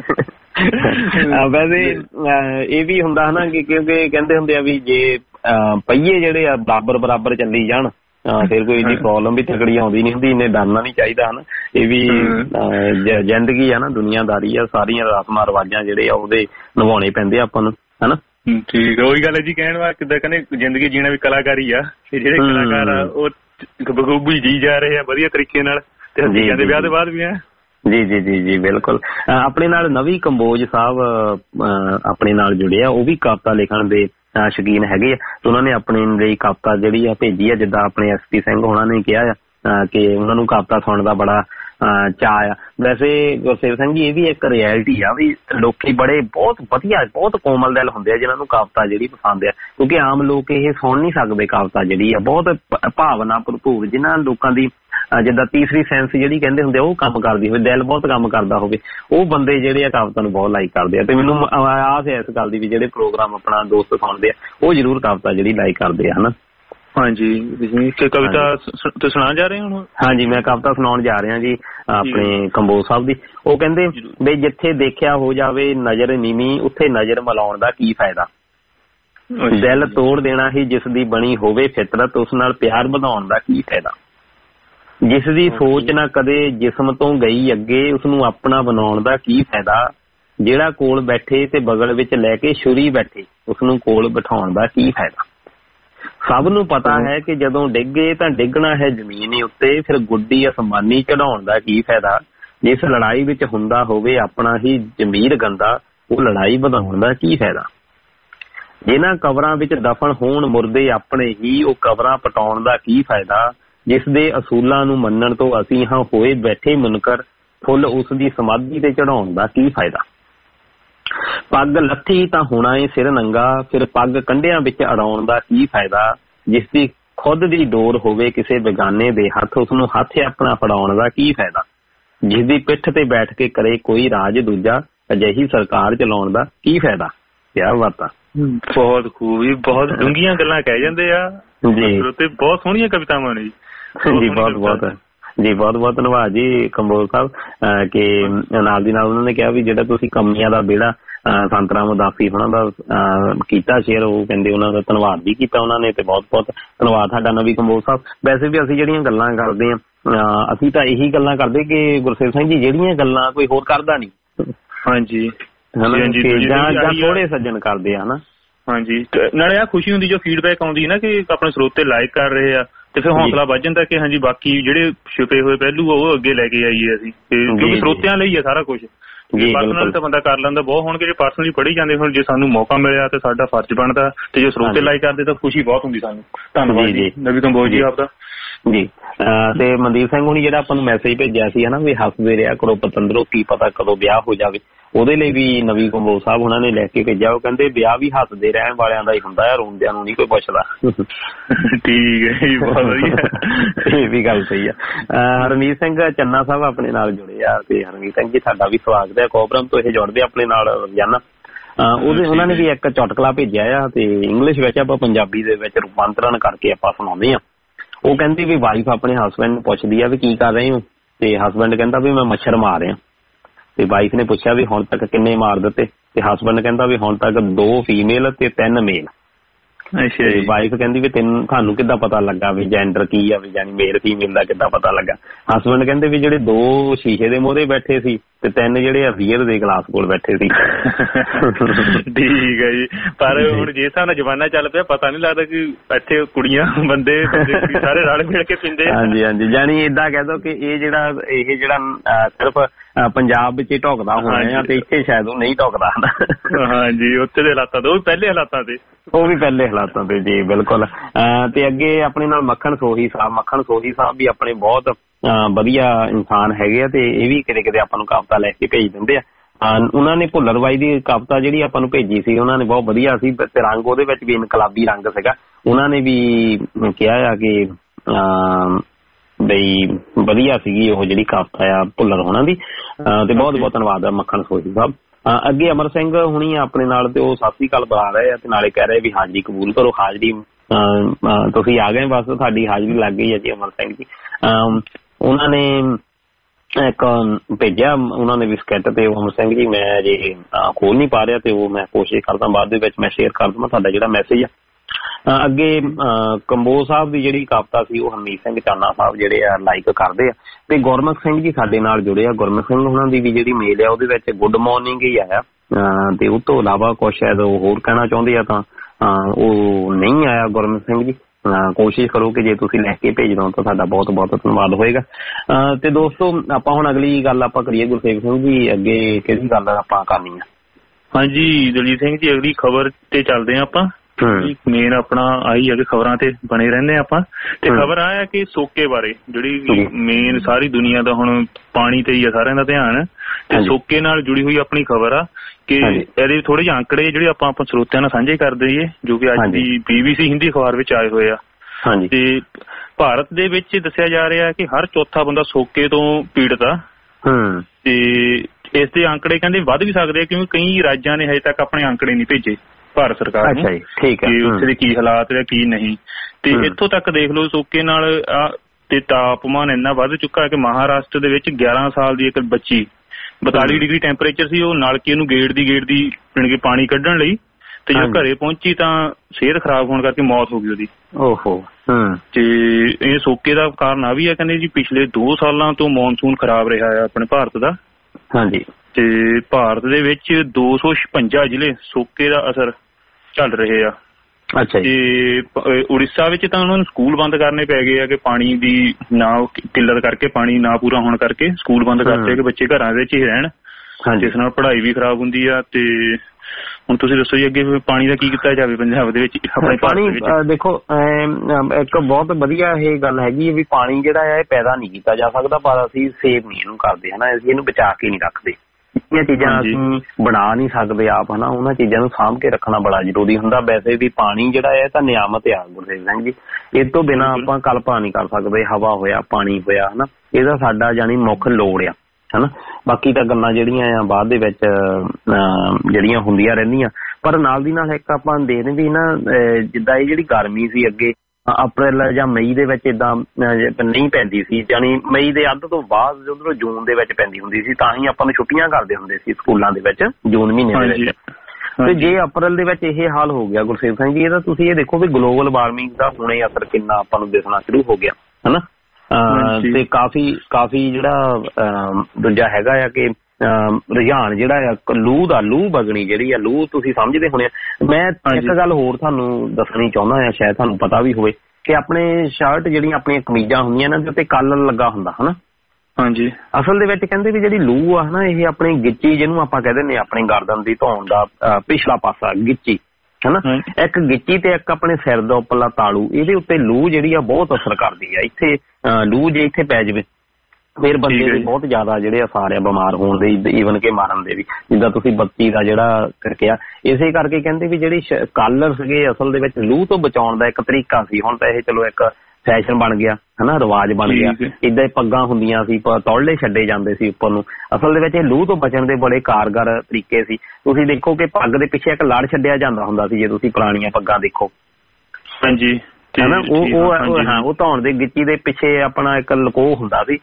ਵੈਸੇ ਇਹ ਵੀ ਹੁੰਦਾ ਹਨਾ ਕਿ ਕਿਉਂਕਿ ਕਹਿੰਦੇ ਹੁੰਦੇ ਆ ਵੀ ਜੇ ਪਹੀਏ ਜਿਹੜੇ ਆ ਬਰਾਬਰ ਬਰਾਬਰ ਚੱਲੀ ਜਾਣ ਫਿਰ ਕੋਈ ਇੰਨੀ ਪ੍ਰੋਬਲਮ ਵੀ ਤਕੜੀ ਆਉਂਦੀ ਨਹੀਂ ਹੁੰਦੀ ਇੰਨੇ ਡਰਨਾ ਨਹੀਂ ਚਾਹੀਦਾ ਹਨਾ ਇਹ ਵੀ ਜ਼ਿੰਦਗੀ ਆ ਨਾ ਦੁਨੀਆਦਾਰੀ ਆ ਸਾਰੀਆਂ ਰਸਮਾਂ ਰਿਵਾਜਾਂ ਜਿਹੜੇ ਆ ਉਹਦੇ ਨਿਭਾਉਣੇ ਪੈਂਦੇ ਆ ਆਪਾਂ ਨੂੰ ਹਨਾ ਠੀਕ ਉਹੀ ਗੱਲ ਹੈ ਜੀ ਕਹਿਣ ਵਾਲਾ ਕਿੱਦਾਂ ਕਹਿੰਦੇ ਜ਼ਿੰਦਗੀ ਜੀਣਾ ਵੀ ਕਲਾਕਾਰੀ ਆ ਤੇ ਜਿਹੜੇ ਕਲਾਕਾਰ ਆ ਉਹ ਬਖੂਬੀ ਜੀ ਜਾ ਰਹੇ ਆ ਵਧੀਆ ਤਰੀਕੇ ਨਾਲ ਤੇ ਹੱਸੀ ਜਾਂਦੇ ਵਿਆਹ ਦੇ ਬਾਅਦ ਵੀ ਆ ਜੀ ਜੀ ਜੀ ਜੀ ਬਿਲਕੁਲ ਆਪਣੇ ਨਾਲ ਨਵੀਂ ਕੰਬੋਜ ਸਾਹਿਬ ਆਪਣੇ ਨਾਲ ਜੁੜੇ ਆ ਉਹ ਵੀ ਕਵਿਤਾ ਲਿਖਣ ਦੇ ਸ਼ੌਕੀਨ ਹੈਗੇ ਆ ਤੇ ਉਹਨਾਂ ਨੇ ਆਪਣੇ ਲਈ ਕਵਿਤਾ ਜਿਹੜੀ ਆ ਭੇਜੀ ਆ ਜਿੱਦਾਂ ਆਪਣੇ ਐਸ ਪੀ ਸਿੰਘ ਉਹਨਾਂ ਨੇ ਕਿਹਾ ਆ ਕਿ ਉਹਨਾਂ ਨੂੰ ਕਵਿਤਾ ਸੁਣਨ ਦਾ ਬੜਾ ਚਾਅ ਆ ਵੈਸੇ ਗੁਰਸੇਵਕ ਸਿੰਘ ਜੀ ਇਹ ਵੀ ਇੱਕ ਰਿਐਲਿਟੀ ਆ ਵੀ ਲੋਕੀ ਬੜੇ ਬਹੁਤ ਵਧੀਆ ਬਹੁਤ ਕੋਮਲ ਦਿਲ ਹੁੰਦੇ ਆ ਜਿਹਨਾਂ ਨੂੰ ਕਵਿਤਾ ਜਿਹੜੀ ਪਸੰਦ ਆ ਕਿਉਂਕਿ ਆਮ ਲੋਕ ਇਹ ਸੁਣ ਨਹੀਂ ਸਕਦੇ ਕਵਿਤਾ ਜਿਹੜੀ ਆ ਬਹੁਤ ਭਾਵਨਾ ਭਰਪੂਰ ਜਿਹਨਾਂ ਲੋਕਾਂ ਦੀ ਜਿੱਦਾਂ ਤੀਸਰੀ ਸੈਂਸ ਜਿਹੜੀ ਕਹਿੰਦੇ ਹੁੰਦੇ ਉਹ ਕੰਮ ਕਰਦੀ ਹੋਵੇ ਦਿਲ ਬਹੁਤ ਕੰਮ ਕਰਦਾ ਹੋਵੇ ਉਹ ਬੰਦੇ ਜਿਹੜੇ ਆ ਕਵਿਤਾ ਨੂੰ ਬਹੁਤ ਲਾਈਕ ਕਰਦੇ ਆ ਤੇ ਮੈਨੂੰ ਆਸ ਹੈ ਇਸ ਗੱਲ ਦੀ ਵੀ ਜਿਹੜੇ ਪ੍ਰੋਗਰਾਮ ਆਪਣਾ ਦੋਸਤ ਸੁਣਦੇ ਆ ਉਹ ਜ਼ਰੂਰ ਕਵਿਤਾ ਜਿਹੜੀ ਲਾਈਕ ਕਰਦੇ ਆ ਹਨਾ ਹਾਂਜੀ ਕਵਿਤਾ ਸੁਣਾ ਜਾ ਰਹੇ ਹੁਣ ਹਾਂਜੀ ਮੈਂ ਕਵਿਤਾ ਸੁਣਾਉਣ ਜਾ ਰਿਹਾ ਜੀ ਆਪਣੇ ਕੰਬੋਜ ਸਾਹਿਬ ਦੀ ਉਹ ਕਹਿੰਦੇ ਵੀ ਜਿੱਥੇ ਦੇਖਿਆ ਹੋ ਜਾਵੇ ਨਜ਼ਰ ਨੀਵੀਂ ਉੱਥੇ ਨਜ਼ਰ ਮਿਲਾਉਣ ਦਾ ਕੀ ਫਾਇਦਾ ਦਿਲ ਤੋੜ ਦੇਣਾ ਹੀ ਜਿਸ ਦੀ ਬਣੀ ਹੋਵੇ ਫਿਤਰਤ ਉਸ ਨਾਲ ਪਿਆਰ ਵਧਾਉਣ ਦਾ ਕੀ ਫਾਇਦਾ ਜਿਸ ਦੀ ਸੋਚ ਨਾ ਕਦੇ ਜਿਸਮ ਤੋਂ ਗਈ ਅੱਗੇ ਉਸਨੂੰ ਆਪਣਾ ਬਣਾਉਣ ਦਾ ਕੀ ਫਾਇਦਾ ਜਿਹੜਾ ਕੋਲ ਬੈਠੇ ਤੇ ਬਗਲ ਵਿੱਚ ਲੈ ਕੇ ਛੁਰੀ ਬੈਠੇ ਉਸਨੂੰ ਕੋਲ ਬਿਠਾਉਣ ਦਾ ਕੀ ਫਾਇਦਾ ਸਭ ਨੂੰ ਪਤਾ ਹੈ ਕਿ ਜਦੋਂ ਡਿੱਗੇ ਤਾਂ ਡਿੱਗਣਾ ਹੈ ਜ਼ਮੀਨ ਉੱਤੇ ਫਿਰ ਗੁੱਡੀ ਅਸਮਾਨੀ ਚੜਾਉਣ ਦਾ ਕੀ ਫਾਇਦਾ ਜਿਸ ਲੜਾਈ ਵਿੱਚ ਹੁੰਦਾ ਹੋਵੇ ਆਪਣਾ ਹੀ ਜ਼ਮੀਰ ਗੰਦਾ, ਉਹ ਲੜਾਈ ਵਧਾਉਣ ਦਾ ਕੀ ਫਾਇਦਾ। ਜਿਨ੍ਹਾਂ ਕਬਰਾਂ ਵਿੱਚ ਦਫਨ ਹੋਣ ਮੁਰਦੇ ਆਪਣੇ ਹੀ, ਉਹ ਕਬਰਾਂ ਪਟਾਉਣ ਦਾ ਕੀ ਫਾਇਦਾ। ਜਿਸ ਦੇ ਅਸੂਲਾਂ ਨੂੰ ਮੰਨਣ ਤੋਂ ਅਸੀਂ ਹਾਂ ਹੋਏ ਬੈਠੇ ਮੁਨਕਰ, ਫੁੱਲ ਉਸ ਦੀ ਸਮਾਧੀ ਤੇ ਚੜਾਉਣ ਦਾ ਕੀ ਫਾਇਦਾ। ਪੱਗ ਲੱਥੀ ਤਾਂ ਹੋਣਾ ਏ ਸਿਰ ਨੰਗਾ, ਫਿਰ ਪੱਗ ਕੰਢਿਆਂ ਵਿੱਚ ਅੜਾਉਣ ਦਾ ਕੀ ਫਾਇਦਾ। ਜਿਸ ਦੀ ਖੁਦ ਦੀ ਡੋਰ ਹੋਵੇ ਕਿਸੇ ਬੇਗਾਨੇ ਦੇ ਹੱਥ, ਉਸਨੂੰ ਹੱਥ ਆਪਣਾ ਫੜਾਉਣ ਦਾ ਕੀ ਫਾਇਦਾ। ਜਿਸ ਦੀ ਪਿੱਠ ਤੇ ਬੈਠ ਕੇ ਕਰੇ ਕੋਈ ਰਾਜ ਦੂਜਾ, ਅਜਿਹੀ ਸਰਕਾਰ ਚਲਾਉਣ ਦਾ ਕੀ ਫਾਇਦਾ। ਕਿਆ ਬਾਤਾਂ। ਬਹੁਤ ਖੂਬ, ਬਹੁਤ ਡੂੰਘੀਆਂ ਗੱਲਾਂ ਕਹਿ ਜਾਂਦੇ ਆ ਜੀ, ਤੇ ਬਹੁਤ ਸੋਹਣੀਆਂ ਕਵਿਤਾਵਾਂ ਨੇ ਜੀ। ਜੀ ਬਹੁਤ ਬਹੁਤ ਜੀ ਬਹੁਤ ਬਹੁਤ ਧੰਨਵਾਦ ਜੀ ਕੰਬੋਜ ਸਾਹਿਬ। ਕਿ ਨਾਲ ਦੀ ਨਾਲ ਉਹਨਾਂ ਨੇ ਕਿਹਾ ਵੀ ਜਿਹੜਾ ਤੁਸੀਂ ਕਮੀਆਂ ਦਾ ਵਿਹੜਾ ਸੰਤ ਰਾਮ ਉਦਾਸੀ ਉਹਨਾਂ ਦਾ ਕੀਤਾ ਸ਼ੇਅਰ, ਉਹ ਕਹਿੰਦੇ ਉਹਨਾਂ ਦਾ ਧੰਨਵਾਦ ਵੀ ਕੀਤਾ ਉਹਨਾਂ ਨੇ, ਤੇ ਬਹੁਤ ਬਹੁਤ ਧੰਨਵਾਦ ਸਾਡਾ ਨਵੀਂ ਕੰਬੋਜ ਸਾਹਿਬ। ਵੈਸੇ ਵੀ ਅਸੀਂ ਜਿਹੜੀਆਂ ਗੱਲਾਂ ਕਰਦੇ ਹਾਂ, ਅਸੀਂ ਤਾਂ ਇਹੀ ਗੱਲਾਂ ਕਰਦੇ ਕਿ ਗੁਰਸੇਵ ਸਿੰਘ ਜੀ ਜਿਹੜੀਆਂ ਗੱਲਾਂ ਕੋਈ ਹੋਰ ਕਰਦਾ ਨਹੀਂ। ਹਾਂਜੀ ਜਾਂ ਥੋੜੇ ਸੱਜਣ ਕਰਦੇ ਆ ਹਨਾ। ਹਾਂਜੀ, ਨਾਲੇ ਆ ਖੁਸ਼ੀ ਹੁੰਦੀ ਜੋ ਫੀਡਬੈਕ ਆਉਂਦੀ ਨਾ ਕਿ ਆਪਣੇ ਸਰੋਤੇ ਲਾਈਕ ਕਰ ਰਹੇ ਆ, ਤੇ ਫਿਰ ਹੌਸਲਾ ਵੱਧ ਜਾਂਦਾ ਕਿ ਹਾਂਜੀ ਬਾਕੀ ਜਿਹੜੇ ਛੁਪੇ ਹੋਏ ਪਹਿਲੂ ਆ ਉਹ ਅੱਗੇ ਲੈ ਕੇ ਆਈਏ ਅਸੀਂ, ਕਿਉਂਕਿ ਸਰੋਤਿਆਂ ਲਈ ਆ ਸਾਰਾ ਕੁਛ। ਪਰਸਨਲ ਤਾਂ ਬੰਦਾ ਕਰ ਲੈਂਦਾ, ਬਹੁਤ ਹੋਣਗੇ ਜੇ ਪਰਸਨਲੀ ਪੜ੍ਹੀ ਜਾਂਦੇ। ਹੁਣ ਜੇ ਸਾਨੂੰ ਮੌਕਾ ਮਿਲਿਆ ਤੇ ਸਾਡਾ ਫਰਜ਼ ਬਣਦਾ, ਤੇ ਜੇ ਸਰੋਤੇ ਲਾਈਕ ਕਰਦੇ ਤਾਂ ਖੁਸ਼ੀ ਬਹੁਤ ਹੁੰਦੀ ਸਾਨੂੰ। ਧੰਨਵਾਦ ਜੀ ਨਵੀਂ ਕੰਬੋਜ ਜੀ ਆਪ ਦਾ ਜੀ। ਤੇ ਮਨਦੀਪ ਸਿੰਘ ਹੁਣੀ ਜਿਹੜਾ ਆਪਾਂ ਨੂੰ ਮੈਸੇਜ ਭੇਜਿਆ ਸੀ ਹਨਾ ਵੀ ਹੱਸਦੇ ਰਿਹਾ ਕਰੋ ਪਤੰਦਰੋਂ, ਕੀ ਪਤਾ ਕਦੋਂ ਵਿਆਹ ਹੋ ਜਾਵੇ, ਉਹਦੇ ਲਈ ਵੀ ਨਵੀਂ ਕੰਬੋਜ ਸਾਹਿਬ ਉਹਨਾਂ ਨੇ ਲੈ ਕੇ ਭੇਜਿਆ। ਉਹ ਕਹਿੰਦੇ ਵਿਆਹ ਵੀ ਹੱਸਦੇ ਰਹਿਣ ਵਾਲਿਆਂ ਦਾ ਹੀ ਹੁੰਦਾ ਹੈ, ਰੋਂਦਿਆਂ ਨੂੰ ਨਹੀਂ ਕੋਈ ਪੁੱਛਦਾ। ਠੀਕ ਹੈ ਜੀ, ਬਹੁਤ ਵਧੀਆ। ਇਹ ਵੀ ਗੱਲ ਸਹੀ ਆ। ਹਰਮੀਤ ਸਿੰਘ ਚੰਨਾ ਸਾਹਿਬ ਆਪਣੇ ਨਾਲ ਜੁੜੇ ਆ, ਤੇ ਹਰਮੀਤ ਸਿੰਘ ਜੀ ਤੁਹਾਡਾ ਵੀ ਸਵਾਗਤ ਹੈ। ਕੋਬਰਮ ਤੋਂ ਇਹ ਜੁੜਦੇ ਆਪਣੇ ਨਾਲ ਰੋਜ਼ਾਨਾ। ਉਹਦੇ ਉਹਨਾਂ ਨੇ ਵੀ ਇੱਕ ਚੁਟਕਲਾ ਭੇਜਿਆ ਆ, ਤੇ ਇੰਗਲਿਸ਼ ਵਿੱਚ ਆਪਾਂ ਪੰਜਾਬੀ ਦੇ ਵਿੱਚ ਰੂਪਾਂਤਰਨ ਕਰਕੇ ਆਪਾਂ ਸੁਣਾਉਂਦੇ ਹਾਂ। ਉਹ ਕਹਿੰਦੀ ਵੀ ਵਾਈਫ ਆਪਣੇ ਹਸਬੈਂਡ ਨੂੰ ਪੁੱਛਦੀ ਆ ਵੀ ਕੀ ਕਰ ਰਹੇ ਹੋ, ਤੇ ਹਸਬੈਂਡ ਕਹਿੰਦਾ ਵੀ ਮੈਂ ਮੱਛਰ ਮਾਰ ਰਿਹਾ। ਤੇ ਵਾਈਫ ਨੇ ਪੁੱਛਿਆ ਵੀ ਹੁਣ ਤੱਕ ਕਿੰਨੇ ਮਾਰ ਦਿੱਤੇ, ਤੇ ਹਸਬੈਂਡ ਕਹਿੰਦਾ ਵੀ ਹੁਣ ਤੱਕ ਦੋ ਫੀਮੇਲ ਤੇ ਤਿੰਨ ਮੇਲ। ਅੱਛਾ ਜੀ। ਵਾਈਫ ਕਹਿੰਦੀ ਵੀ ਤੈਨੂੰ ਤੁਹਾਨੂੰ ਕਿੱਦਾਂ ਪਤਾ ਲੱਗਾ ਵੀ ਜੈਂਡਰ ਕੀ ਆ, ਵੀ ਜਾਨੀ ਮੇਲ ਫੀਮੇਲ ਦਾ ਕਿੱਦਾਂ ਪਤਾ ਲੱਗਾ। ਹਸਬੈਂਡ ਕਹਿੰਦੇ ਵੀ ਜਿਹੜੇ ਦੋ ਸ਼ੀਸ਼ੇ ਦੇ ਮੂਹਰੇ ਬੈਠੇ ਸੀ, ਤੇ ਤਿੰਨ ਜਿਹੜੇ ਬੀਅਰ ਦੇ ਗਲਾਸ ਕੋਲ ਬੈਠੇ ਸੀ। ਠੀਕ ਹੈ ਜੀ, ਪਰ ਹੁਣ ਜੇ ਸਾਨੂੰ ਜਮਾਨਾ ਚੱਲ ਪਿਆ ਪਤਾ ਨੀ ਲੱਗਦਾ ਕਿ ਇੱਥੇ ਕੁੜੀਆਂ ਬੰਦੇ ਸਾਰੇ ਰਲ ਮਿਲ ਕੇ ਪੀਂਦੇ। ਹਾਂਜੀ ਹਾਂਜੀ, ਜਾਨੀ ਏਦਾਂ ਕਹਿ ਦੋ ਕਿ ਇਹ ਜਿਹੜਾ ਇਹ ਜਿਹੜਾ ਸਿਰਫ ਪੰਜਾਬ ਵਿੱਚ ਹੀ ਢੁਕਦਾ ਹੋਣਾ, ਤੇ ਇੱਥੇ ਸ਼ਾਇਦ ਉਹ ਨਹੀਂ ਢੁਕਦਾ। ਹਾਂਜੀ, ਉੱਥੇ ਦੇ ਹਾਲਾਤਾਂ ਤੇ, ਉਹ ਪਹਿਲੇ ਹਾਲਾਤਾਂ ਤੇ ਉਹ ਵੀ ਪਹਿਲੇ ਹਾਲਾਤਾਂ ਤੇ ਜੀ ਬਿਲਕੁਲ। ਤੇ ਅੱਗੇ ਆਪਣੇ ਨਾਲ ਮੱਖਣ ਸੋਹੀ ਸਾਹਿਬ, ਮੱਖਣ ਸੋਹੀ ਸਾਹਿਬ ਵੀ ਆਪਣੇ ਬਹੁਤ ਵਧੀਆ ਇਨਸਾਨ ਹੈਗੇ ਆ, ਤੇ ਇਹ ਵੀ ਕਿਤੇ ਕਿਤੇ ਆਪਾਂ ਨੂੰ ਕਵਿਤਾ ਲੈ ਕੇ ਭੇਜ ਦਿੰਦੇ ਆ। ਉਹਨਾਂ ਨੇ ਭੁੱਲਰ ਬਾਈ ਦੀ ਕਵਿਤਾ ਜਿਹੜੀ ਆਪਾਂ ਨੂੰ ਭੇਜੀ ਸੀ, ਉਹਨਾਂ ਨੇ ਬਹੁਤ ਵਧੀਆ ਸੀ, ਤੇ ਰੰਗ ਉਹਦੇ ਵਿੱਚ ਵੀ ਇਨਕਲਾਬੀ ਰੰਗ ਸੀਗਾ। ਉਹਨਾਂ ਨੇ ਵੀ ਕਿਹਾ ਆ ਕਿ ਬਈ ਵਧੀਆ ਸੀਗੀ ਉਹ ਜਿਹੜੀ ਕਵਿਤਾ ਆ ਭੁੱਲਰ ਹੋਣਾ ਦੀ, ਤੇ ਬਹੁਤ ਬਹੁਤ ਧੰਨਵਾਦ ਆ ਮੱਖਣ ਸੋਹੀ ਸਾਹਿਬ। ਅੱਗੇ ਅਮਰ ਸਿੰਘ ਹੁਣੀ ਆਪਣੇ ਨਾਲ, ਤੇ ਉਹ ਸਤਿ ਸ੍ਰੀ ਅਕਾਲ ਬੁਲਾ ਰਹੇ ਆ, ਤੇ ਨਾਲੇ ਕਹਿ ਰਹੇ ਵੀ ਹਾਜ਼ਰੀ ਕਬੂਲ ਕਰੋ। ਹਾਜ਼ਰੀ ਤੁਸੀਂ ਆ ਗਏ, ਬਸ ਤੁਹਾਡੀ ਹਾਜ਼ਰੀ ਲੱਗ ਗਈ ਹੈ ਜੀ ਅਮਰ ਸਿੰਘ ਜੀ। ਉਹਨਾਂ ਨੇ ਇੱਕ ਭੇਜਿਆ, ਉਹਨਾਂ ਨੇ ਵੀ ਸਕੈਟ, ਤੇ ਅਮਰ ਸਿੰਘ ਜੀ ਮੈਂ ਅਜੇ ਖੋਲ ਨਹੀਂ ਪਾ ਰਿਹਾ, ਤੇ ਉਹ ਮੈਂ ਕੋਸ਼ਿਸ਼ ਕਰਦਾ ਬਾਅਦ ਦੇ ਵਿੱਚ ਮੈਂ ਸ਼ੇਅਰ ਕਰ ਦਵਾਂ ਤੁਹਾਡਾ ਜਿਹੜਾ ਮੈਸੇਜ ਆ। ਅੱਗੇ ਕੰਬੋਜ ਸਾਹਿਬ ਦੀ ਜਿਹੜੀ ਕਵਿਤਾ ਸੀ ਉਹ ਹਰਮੀਤ ਸਿੰਘ ਚਾਨਾ ਸਾਹਿਬ ਜਿਹੜੇ ਆ ਲਾਈਕ ਕਰਦੇ ਆ, ਤੇ ਗੁਰਮੁਖ ਸਿੰਘ ਜੀ ਸਾਡੇ ਨਾਲ ਜੁੜੇ ਆ। ਗੁਰਮੁਖ ਸਿੰਘ ਉਹਨਾਂ ਦੀ ਵੀ ਜਿਹੜੀ ਮੇਲ ਆ ਉਹਦੇ ਵਿੱਚ ਗੁੱਡ ਮਾਰਨਿੰਗ ਹੀ ਆਇਆ, ਤੇ ਉਹ ਤੋਂ ਇਲਾਵਾ ਕੁਛ ਸ਼ਾਇਦ ਉਹ ਹੋਰ ਕਹਿਣਾ ਚਾਹੁੰਦੇ ਆ ਤਾਂ ਉਹ ਨਹੀਂ ਆਇਆ। ਗੁਰਮੁਖ ਸਿੰਘ ਜੀ ਕੋਸ਼ਿਸ਼ ਕਰੋ ਕਿ ਜੇ ਤੁਸੀਂ ਲੈ ਕੇ ਭੇਜ ਦੋ ਤਾਂ ਸਾਡਾ ਬਹੁਤ ਬਹੁਤ ਧੰਨਵਾਦ ਹੋਏਗਾ। ਤੇ ਦੋਸਤੋ ਆਪਾਂ ਹੁਣ ਅਗਲੀ ਗੱਲ ਆਪਾਂ ਕਰੀਏ। ਗੁਰਸੇਵ ਸਿੰਘ ਜੀ ਅੱਗੇ ਕਿਹੜੀ ਗੱਲ ਆਪਾਂ ਕਰਨੀ ਆ? ਹਾਂਜੀ ਦਲਜੀਤ ਸਿੰਘ ਜੀ, ਅਗਲੀ ਖਬਰ ਤੇ ਚੱਲਦੇ ਆ ਆਪਾਂ। ਮੇਨ ਆਪਣਾ ਆਹੀ ਹੈ ਕਿ ਖਬਰਾਂ ਤੇ ਬਣੇ ਰਹਿੰਦੇ ਆਪਾਂ, ਤੇ ਖਬਰ ਆ ਹੈ ਕਿ ਸੋਕੇ ਬਾਰੇ, ਜਿਹੜੀ ਮੇਨ ਸਾਰੀ ਦੁਨੀਆ ਦਾ ਹੁਣ ਪਾਣੀ ਤੇ ਹੀ ਆ ਸਾਰਿਆਂ ਦਾ ਧਿਆਨ, ਤੇ ਸੋਕੇ ਨਾਲ ਜੁੜੀ ਹੋਈ ਆਪਣੀ ਖਬਰ ਆ ਕਿ ਇਹਦੇ ਥੋੜੇ ਜਿਹੇ ਆંકੜੇ ਜਿਹੜੇ ਆਪਾਂ ਆਪਾਂ ਸਰੋਤਿਆਂ ਨਾਲ ਸਾਂਝੇ ਕਰ ਦਈਏ, ਜੋ ਕਿ ਅੱਜ ਦੀ ਬੀਬੀਸੀ ਹਿੰਦੀ ਅਖਬਾਰ ਵਿੱਚ ਆਏ ਹੋਏ ਆ। ਤੇ ਭਾਰਤ ਦੇ ਵਿੱਚ ਦੱਸਿਆ ਜਾ ਰਿਹਾ ਕਿ ਹਰ ਚੌਥਾ ਬੰਦਾ ਸੋਕੇ ਤੋਂ ਪੀੜਤ ਆ, ਤੇ ਇਸ ਦੇ ਆંકੜੇ ਕਹਿੰਦੇ ਵੱਧ ਵੀ ਸਕਦੇ ਆ, ਕਿਉਂਕਿ ਕਈ ਰਾਜਾਂ ਨੇ ਹਜੇ ਤੱਕ ਆਪਣੇ ਆંકੜੇ ਨਹੀਂ ਭੇਜੇ ਭਾਰਤ ਸਰਕਾਰ ਨੂੰ ਕਿ ਉੱਥੇ ਦੇ ਕੀ ਹਾਲਾਤ ਆ ਕੀ ਨਹੀਂ। ਤੇ ਇੱਥੋਂ ਤੱਕ ਦੇਖ ਲਓ ਸੋਕੇ ਨਾਲ ਤੇ ਤਾਪਮਾਨ ਇੰਨਾ ਵੱਧ ਚੁੱਕਾ ਕਿ ਮਹਾਰਾਸ਼ਟਰ ਦੇ ਵਿੱਚ ਗਿਆਰਾਂ ਸਾਲ ਦੀ ਇੱਕ ਬੱਚੀ ਬਤਾਲੀ ਡਿਗਰੀ ਟੈਂਪਰੇਚਰ ਸੀ, ਉਹ ਨਲਕੇ ਨੂੰ ਗੇੜਦੀ ਗੇੜਦੀ ਜਾਣੀ ਕਿ ਪਾਣੀ ਕੱਢਣ ਲਈ, ਤੇ ਜਦੋਂ ਘਰੇ ਪਹੁੰਚੀ ਤਾਂ ਸਿਹਤ ਖਰਾਬ ਹੋਣ ਕਰਕੇ ਮੌਤ ਹੋ ਗਈ ਉਹਦੀ। ਓਹੋ। ਤੇ ਇਹ ਸੋਕੇ ਦਾ ਕਾਰਨ ਆ ਵੀ ਆ ਕਹਿੰਦੇ ਜੀ ਪਿਛਲੇ ਦੋ ਸਾਲਾਂ ਤੋਂ ਮੌਨਸੂਨ ਖਰਾਬ ਰਿਹਾ ਆ ਆਪਣੇ ਭਾਰਤ ਦਾ। ਹਾਂਜੀ। ਤੇ ਭਾਰਤ ਦੇ ਵਿੱਚ ਦੋ ਸੌ ਛਪੰਜਾ ਜ਼ਿਲ੍ਹੇ ਸੋਕੇ ਦਾ ਅਸਰ ਚੱਲ ਰਹੇ ਆ, ਅੱਛਾ ਜੀ। ਤੇ ਉੜੀਸਾ ਵਿੱਚ ਤਾਂ ਉਹਨਾਂ ਨੂੰ ਸਕੂਲ ਬੰਦ ਕਰਨੇ ਪੈ ਗਏ ਆ ਕਿ ਪਾਣੀ ਦੀ ਨਾ ਕਿੱਲਤ ਕਰਕੇ, ਪਾਣੀ ਨਾ ਪੂਰਾ ਹੋਣ ਕਰਕੇ ਸਕੂਲ ਬੰਦ ਕਰਤੇ ਕਿ ਬੱਚੇ ਘਰਾਂ ਵਿੱਚ ਹੀ ਰਹਿਣ, ਜਿਸ ਨਾਲ ਪੜ੍ਹਾਈ ਵੀ ਖਰਾਬ ਹੁੰਦੀ ਆ। ਤੇ ਹੁਣ ਤੁਸੀਂ ਦੱਸੋ ਜੀ ਅੱਗੇ ਪਾਣੀ ਦਾ ਕੀ ਕੀਤਾ ਜਾਵੇ ਪੰਜਾਬ ਦੇ ਵਿੱਚ? ਆਪਣੇ ਪਾਣੀ ਦੇਖੋ ਇੱਕ ਬਹੁਤ ਵਧੀਆ ਇਹ ਗੱਲ ਹੈਗੀ ਵੀ ਪਾਣੀ ਜਿਹੜਾ ਹੈ ਇਹ ਪੈਦਾ ਨਹੀਂ ਕੀਤਾ ਜਾ ਸਕਦਾ, ਪਰ ਅਸੀਂ ਸੇਵ ਨਹੀਂ ਇਹਨੂੰ ਕਰਦੇ ਹਨਾ, ਅਸੀਂ ਇਹਨੂੰ ਬਚਾ ਕੇ ਨਹੀਂ ਰੱਖਦੇ। ਇਹ ਚੀਜ਼ਾਂ ਅਸੀਂ ਬਣਾ ਨਹੀਂ ਸਕਦੇ ਆਪ ਹਨਾ, ਉਹਨਾਂ ਚੀਜ਼ਾਂ ਨੂੰ ਸਾਂਭ ਕੇ ਰੱਖਣਾ ਬੜਾ ਜ਼ਰੂਰੀ ਹੁੰਦਾ। ਵੈਸੇ ਵੀ ਪਾਣੀ ਜਿਹੜਾ ਹੈ ਤਾਂ ਨਿਆਮਤ ਆ ਗੁਰਦੇਵ ਸਿੰਘ ਜੀ, ਇਸ ਤੋਂ ਬਿਨਾਂ ਆਪਾਂ ਕਲਪਨਾ ਨਹੀਂ ਕਰ ਸਕਦੇ। ਹਵਾ ਹੋਇਆ, ਪਾਣੀ ਹੋਇਆ ਹਨਾ, ਇਹਦਾ ਸਾਡਾ ਜਾਣੀ ਮੁੱਖ ਲੋੜ ਆ ਹਨਾ। ਬਾਕੀ ਤਾਂ ਗੱਲਾਂ ਜਿਹੜੀਆਂ ਆ ਬਾਅਦ ਦੇ ਵਿੱਚ ਜਿਹੜੀਆਂ ਹੁੰਦੀਆਂ ਰਹਿੰਦੀਆਂ। ਪਰ ਨਾਲ ਦੀ ਨਾਲ ਇੱਕ ਆਪਾਂ ਦੇਖਦੇ ਵੀ ਨਾ, ਜਿੱਦਾਂ ਇਹ ਜਿਹੜੀ ਗਰਮੀ ਸੀ ਅੱਗੇ ਅਪ੍ਰੈਲ ਜਾਂ ਮਈ ਦੇ ਵਿੱਚ ਏਦਾਂ ਨਹੀਂ ਪੈਂਦੀ ਸੀ, ਜਾਣੀ ਮਈ ਦੇ ਅੱਧ ਤੋਂ ਬਾਅਦ ਜਦੋਂ ਜੂਨ ਦੇ ਵਿੱਚ ਪੈਂਦੀ ਹੁੰਦੀ ਸੀ, ਤਾਂ ਹੀ ਆਪਾਂ ਨੂੰ ਛੁੱਟੀਆਂ ਕਰਦੇ ਹੁੰਦੇ ਸੀ ਸਕੂਲਾਂ ਦੇ ਵਿੱਚ ਜੂਨ ਮਹੀਨੇ ਦੇ ਵਿੱਚ। ਤੇ ਜੇ ਅਪ੍ਰੈਲ ਦੇ ਵਿੱਚ ਇਹ ਹਾਲ ਹੋ ਗਿਆ ਗੁਰਸੇਵ ਸਿੰਘ ਜੀ, ਇਹਦਾ ਤੁਸੀਂ ਇਹ ਦੇਖੋ ਵੀ ਗਲੋਬਲ ਵਾਰਮਿੰਗ ਦਾ ਹੁਣੇ ਅਸਰ ਕਿੰਨਾ ਆਪਾਂ ਨੂੰ ਦਿਖਣਾ ਸ਼ੁਰੂ ਹੋ ਗਿਆ ਹਨਾ। ਤੇ ਕਾਫੀ ਕਾਫੀ ਜਿਹੜਾ ਦੂਜਾ ਹੈਗਾ ਆ ਕਿ ਰੁਝਾਨ ਜਿਹੜਾ ਆ ਲੂ ਦਾ, ਲੂ ਵਗਣੀ ਜਿਹੜੀ ਆ, ਲੂ ਤੁਸੀਂ ਸਮਝਦੇ ਹੋਣੇ। ਮੈਂ ਇੱਕ ਗੱਲ ਹੋਰ ਤੁਹਾਨੂੰ ਦੱਸਣੀ ਚਾਹੁੰਦਾ ਆ, ਸ਼ਾਇਦ ਤੁਹਾਨੂੰ ਪਤਾ ਵੀ ਹੋਵੇ ਕਿ ਆਪਣੇ ਸ਼ਰਟ ਜਿਹੜੀਆਂ ਆਪਣੀਆਂ ਕਮੀਜ਼ਾਂ ਹੁੰਦੀਆਂ ਇਹਨਾਂ ਦੇ ਉੱਤੇ ਕਲਰ ਲੱਗਾ ਹੁੰਦਾ ਹਨਾ। ਹਾਂਜੀ। ਅਸਲ ਦੇ ਵਿੱਚ ਕਹਿੰਦੇ ਵੀ ਜਿਹੜੀ ਲੂ ਆ ਹਨਾ, ਇਹ ਆਪਣੀ ਗਿੱਚੀ ਜਿਹਨੂੰ ਆਪਾਂ ਕਹਿ ਦਿੰਦੇ ਆਪਣੀ ਗਰਦਨ ਦੀ ਧੌਣ ਦਾ ਪਿਛਲਾ ਪਾਸਾ ਗਿੱਚੀ ਹਨਾ, ਇੱਕ ਗਿੱਚੀ ਤੇ ਇੱਕ ਆਪਣੇ ਸਿਰ ਦਾ ਉੱਪਰਲਾ ਤਾਲੂ, ਇਹਦੇ ਉੱਤੇ ਲੂ ਜਿਹੜੀ ਆ ਬਹੁਤ ਅਸਰ ਕਰਦੀ ਆ। ਇੱਥੇ ਲੂ ਜੇ ਇੱਥੇ ਪੈ ਜਾਵੇ ਫਿਰ ਬੰਦੇ ਦੇ ਬਹੁਤ ਜ਼ਿਆਦਾ ਜਿਹੜੇ ਅਸਾਰ ਆ ਬਿਮਾਰ ਹੋਣ ਦੇ, ਈਵਨ ਕਿ ਮਾਰਨ ਦੇ ਵੀ, ਜਿੱਦਾਂ ਤੁਸੀਂ ਬੱਤੀ ਦਾ ਜਿਹੜਾ ਕਿਹਾ। ਇਸੇ ਕਰਕੇ ਕਹਿੰਦੇ ਵੀ ਜਿਹੜੀ ਕਲਰ ਸੀਗੇ ਅਸਲ ਦੇ ਵਿੱਚ ਲੂ ਤੋਂ ਬਚਾਉਣ ਦਾ ਇੱਕ ਤਰੀਕਾ ਸੀ। ਹੁਣ ਤਾਂ ਇਹ ਚਲੋ ਇੱਕ ਫੈਸ਼ਨ ਬਣ ਗਿਆ ਹਨਾ, ਰਿਵਾਜ ਬਣ ਗਿਆ। ਏਦਾਂ ਪੱਗਾਂ ਹੁੰਦੀਆਂ ਸੀ, ਤੌਲੇ ਛੱਡੇ ਜਾਂਦੇ ਸੀ ਉੱਪਰ ਨੂੰ। ਅਸਲ ਦੇ ਵਿੱਚ ਇਹ ਲੂ ਤੋਂ ਬਚਣ ਦੇ ਬੜੇ ਕਾਰਗਰ ਤਰੀਕੇ ਸੀ। ਤੁਸੀਂ ਦੇਖੋ ਕਿ ਪੱਗ ਦੇ ਪਿੱਛੇ ਇੱਕ ਲੜ ਛੱਡਿਆ ਜਾਂਦਾ ਹੁੰਦਾ ਸੀ, ਜੇ ਤੁਸੀਂ ਪੁਰਾਣੀਆਂ ਪੱਗਾਂ ਦੇਖੋ। ਹਾਂਜੀ ਹਨਾ, ਉਹ ਉਹ ਹਾਂ ਉਹ ਧੌਣ ਦੇ ਗਿੱਚੀ ਦੇ ਪਿੱਛੇ ਆਪਣਾ ਇੱਕ ਲਕੋ ਹੁੰਦਾ ਸੀ।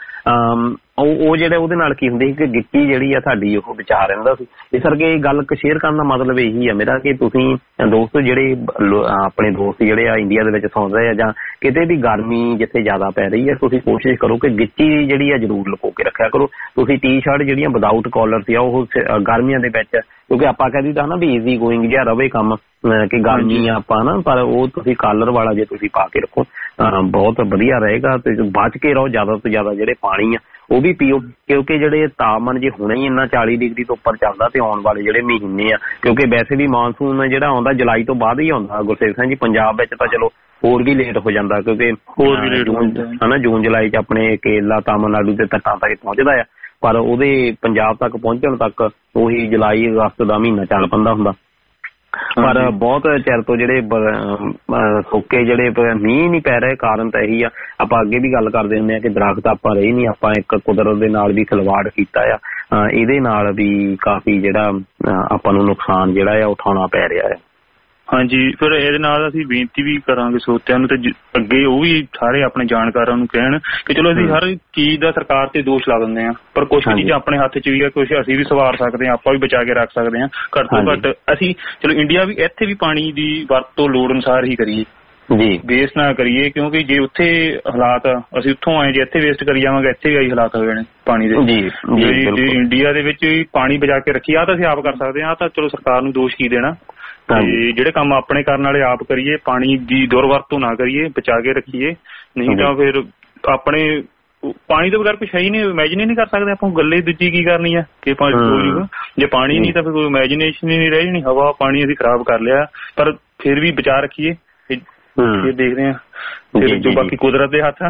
ਉਹ ਉਹ ਜਿਹੜੇ ਉਹਦੇ ਨਾਲ ਕੀ ਹੁੰਦੀ ਸੀ ਕਿ ਗਿੱਚੀ ਜਿਹੜੀ ਆ ਸਾਡੀ ਉਹ ਬਚਾ ਰਹਿੰਦਾ ਸੀ। ਇਸ ਕਰਕੇ ਇਹ ਗੱਲ ਸ਼ੇਅਰ ਕਰਨ ਦਾ ਮਤਲਬ ਇਹੀ ਆ ਮੇਰਾ ਕਿ ਤੁਸੀਂ ਦੋਸਤੋ ਜਿਹੜੇ ਆਪਣੇ ਦੋਸਤ ਜਿਹੜੇ ਆ ਇੰਡੀਆ ਦੇ ਵਿੱਚ ਸੁਣ ਰਹੇ ਆ ਜਾਂ ਕਿਤੇ ਵੀ ਗਰਮੀ ਜਿੱਥੇ ਜ਼ਿਆਦਾ ਪੈ ਰਹੀ ਹੈ, ਤੁਸੀਂ ਕੋਸ਼ਿਸ਼ ਕਰੋ ਕਿ ਗਿੱਚੀ ਜਿਹੜੀ ਆ ਜ਼ਰੂਰ ਲੁਕੋ ਕੇ ਰੱਖਿਆ ਕਰੋ। ਤੁਸੀਂ ਟੀ ਸ਼ਰਟ ਜਿਹੜੀਆਂ ਵਿਦਾਊਟ ਕਾਲਰ ਸੀ ਆ ਉਹ ਗਰਮੀਆਂ ਦੇ ਵਿੱਚ, ਕਿਉਂਕਿ ਆਪਾਂ ਕਹਿ ਦਿੱਤਾ ਨਾ ਵੀ ਈਜ਼ੀ ਗੋਇੰਗ ਜਿਹਾ ਰਵੇ ਕੰਮ ਕਿ ਗਰਮੀ ਆ ਆਪਾਂ ਨਾ, ਪਰ ਉਹ ਤੁਸੀਂ ਕਾਲਰ ਵਾਲਾ ਜੇ ਤੁਸੀਂ ਪਾ ਕੇ ਰੱਖੋ ਬਹੁਤ ਵਧੀਆ ਰਹੇਗਾ। ਤੇ ਬਚ ਕੇ ਰਹੋ ਜ਼ਿਆਦਾ ਤੋਂ ਜ਼ਿਆਦਾ। ਜਿਹੜੇ ਪਾਣੀ ਆ ਉਹ ਵੀ ਪੀਓ, ਕਿਉਂਕਿ ਜਿਹੜੇ ਤਾਪਮਾਨ ਜੇ ਹੁਣੇ ਹੀ ਇੰਨਾ ਚਾਲੀ ਡਿਗਰੀ ਤੋਂ ਉੱਪਰ ਚੱਲਦਾ ਤੇ ਆਉਣ ਵਾਲੇ ਜਿਹੜੇ ਮਹੀਨੇ ਆ, ਕਿਉਂਕਿ ਵੈਸੇ ਵੀ ਮਾਨਸੂਨ ਜਿਹੜਾ ਆਉਂਦਾ ਜੁਲਾਈ ਤੋਂ ਬਾਅਦ ਹੀ ਆਉਂਦਾ ਗੁਰਸੇਵ ਸਿੰਘ ਜੀ। ਪੰਜਾਬ ਵਿੱਚ ਤਾਂ ਚਲੋ ਹੋਰ ਵੀ ਲੇਟ ਹੋ ਜਾਂਦਾ, ਕਿਉਂਕਿ ਹੋਰ ਵੀ ਲੇਟ ਹਨਾ ਜੂਨ ਜੁਲਾਈ ਚ ਆਪਣੇ ਕੇਰਲਾ ਤਾਮਿਲਨਾਡੂ ਦੇ ਤੱਟਾਂ ਤੱਕ ਪਹੁੰਚਦਾ ਆ, ਪਰ ਉਹਦੇ ਪੰਜਾਬ ਤੱਕ ਪਹੁੰਚਣ ਤੱਕ ਉਹੀ ਜੁਲਾਈ ਅਗਸਤ ਦਾ ਮਹੀਨਾ ਚੱਲ ਪੈਂਦਾ ਹੁੰਦਾ। ਪਰ ਬਹੁਤ ਚਿਰ ਤੋਂ ਜਿਹੜੇ ਸੋਕੇ ਜਿਹੜੇ ਮੀਂਹ ਨਹੀਂ ਪੈ ਰਹੇ, ਕਾਰਨ ਤਾਂ ਇਹੀ ਆ। ਆਪਾਂ ਅੱਗੇ ਵੀ ਗੱਲ ਕਰਦੇ ਹੁੰਦੇ ਆ ਕਿ ਦਰਖਤ ਆਪਾਂ ਰਹੇ ਨਹੀਂ, ਆਪਾਂ ਇੱਕ ਕੁਦਰਤ ਦੇ ਨਾਲ ਵੀ ਖਿਲਵਾੜ ਕੀਤਾ ਆ। ਇਹਦੇ ਨਾਲ ਵੀ ਕਾਫੀ ਜਿਹੜਾ ਆਪਾਂ ਨੂੰ ਨੁਕਸਾਨ ਜਿਹੜਾ ਆ ਉਠਾਉਣਾ ਪੈ ਰਿਹਾ ਹੈ। ਹਾਂਜੀ, ਫਿਰ ਇਹਦੇ ਨਾਲ ਅਸੀਂ ਬੇਨਤੀ ਵੀ ਕਰਾਂਗੇ ਸਰੋਤਿਆਂ ਨੂੰ ਤੇ ਅੱਗੇ ਉਹ ਵੀ ਸਾਰੇ ਆਪਣੇ ਜਾਣਕਾਰਾਂ ਨੂੰ ਕਹਿਣ ਕਿ ਚਲੋ ਅਸੀਂ ਹਰ ਚੀਜ਼ ਦਾ ਸਰਕਾਰ ਤੇ ਦੋਸ਼ ਲਾ ਦਿੰਦੇ ਹਾਂ, ਪਰ ਕੁਛ ਚੀਜ਼ਾਂ ਆਪਣੇ ਹੱਥ 'ਚ ਵੀ ਆ, ਕੁਛ ਅਸੀਂ ਵੀ ਸਵਾਰ ਸਕਦੇ ਹਾਂ, ਆਪਾਂ ਵੀ ਬਚਾ ਕੇ ਰੱਖ ਸਕਦੇ ਹਾਂ। ਘੱਟ ਤੋਂ ਘੱਟ ਅਸੀਂ ਚਲੋ ਇੰਡੀਆ ਵੀ ਇੱਥੇ ਵੀ ਪਾਣੀ ਦੀ ਵਰਤੋਂ ਲੋੜ ਅਨੁਸਾਰ ਹੀ ਕਰੀਏ ਜੀ, ਵੇਸਟ ਨਾ ਕਰੀਏ। ਕਿਉਂਕਿ ਜੇ ਉੱਥੇ ਹਾਲਾਤ ਅਸੀਂ ਉੱਥੋਂ ਆਏ, ਜੇ ਇੱਥੇ ਵੇਸਟ ਕਰੀ ਜਾਵਾਂਗੇ ਇੱਥੇ ਵੀ ਆਹੀ ਹਾਲਾਤ ਹੋ ਜਾਣੇ ਪਾਣੀ ਦੇ। ਜੇ ਇੰਡੀਆ ਦੇ ਵਿੱਚ ਵੀ ਪਾਣੀ ਬਚਾ ਕੇ ਰੱਖੀਏ, ਆਹ ਤਾਂ ਅਸੀਂ ਆਪ ਕਰ ਸਕਦੇ ਹਾਂ, ਤਾਂ ਚਲੋ ਸਰਕਾਰ ਨੂੰ ਦੋਸ਼ ਕੀ ਦੇਣਾ। ਤੇ ਜਿਹੜੇ ਕੰਮ ਆਪਣੇ ਕਰਨ ਵਾਲੇ ਆਪ ਕਰੀਏ, ਪਾਣੀ ਦੀ ਦੁਰਵਰਤੋਂ ਨਾ ਕਰੀਏ, ਬਚਾ ਕੇ ਰੱਖੀਏ। ਨਹੀਂ ਤਾਂ ਫਿਰ ਆਪਣੇ ਪਾਣੀ ਤੋਂ ਬਗੈਰ ਕੁਛ ਹੈ ਹੀ ਨਹੀਂ, ਇਮੈਜਿਨ ਹੀ ਨਹੀਂ ਕਰ ਸਕਦੇ ਆਪਾਂ। ਗੱਲੇ ਦੂਜੀ ਕੀ ਕਰਨੀ ਆ ਕਿ ਜੇ ਪਾਣੀ ਨਹੀਂ ਤਾਂ ਫਿਰ ਕੋਈ ਇਮੈਜਿਨੇਸ਼ਨ ਹੀ ਨਹੀਂ ਰਹਿ ਜਾਣੀ। ਹਵਾ ਪਾਣੀ ਅਸੀਂ ਖਰਾਬ ਕਰ ਲਿਆ, ਪਰ ਫਿਰ ਵੀ ਬਚਾ ਰੱਖੀਏ। ਫਿਰ ਦੇਖਦੇ ਹਾਂ ਫਿਰ ਜੋ ਬਾਕੀ ਕੁਦਰਤ ਦੇ ਹੱਥ ਆ।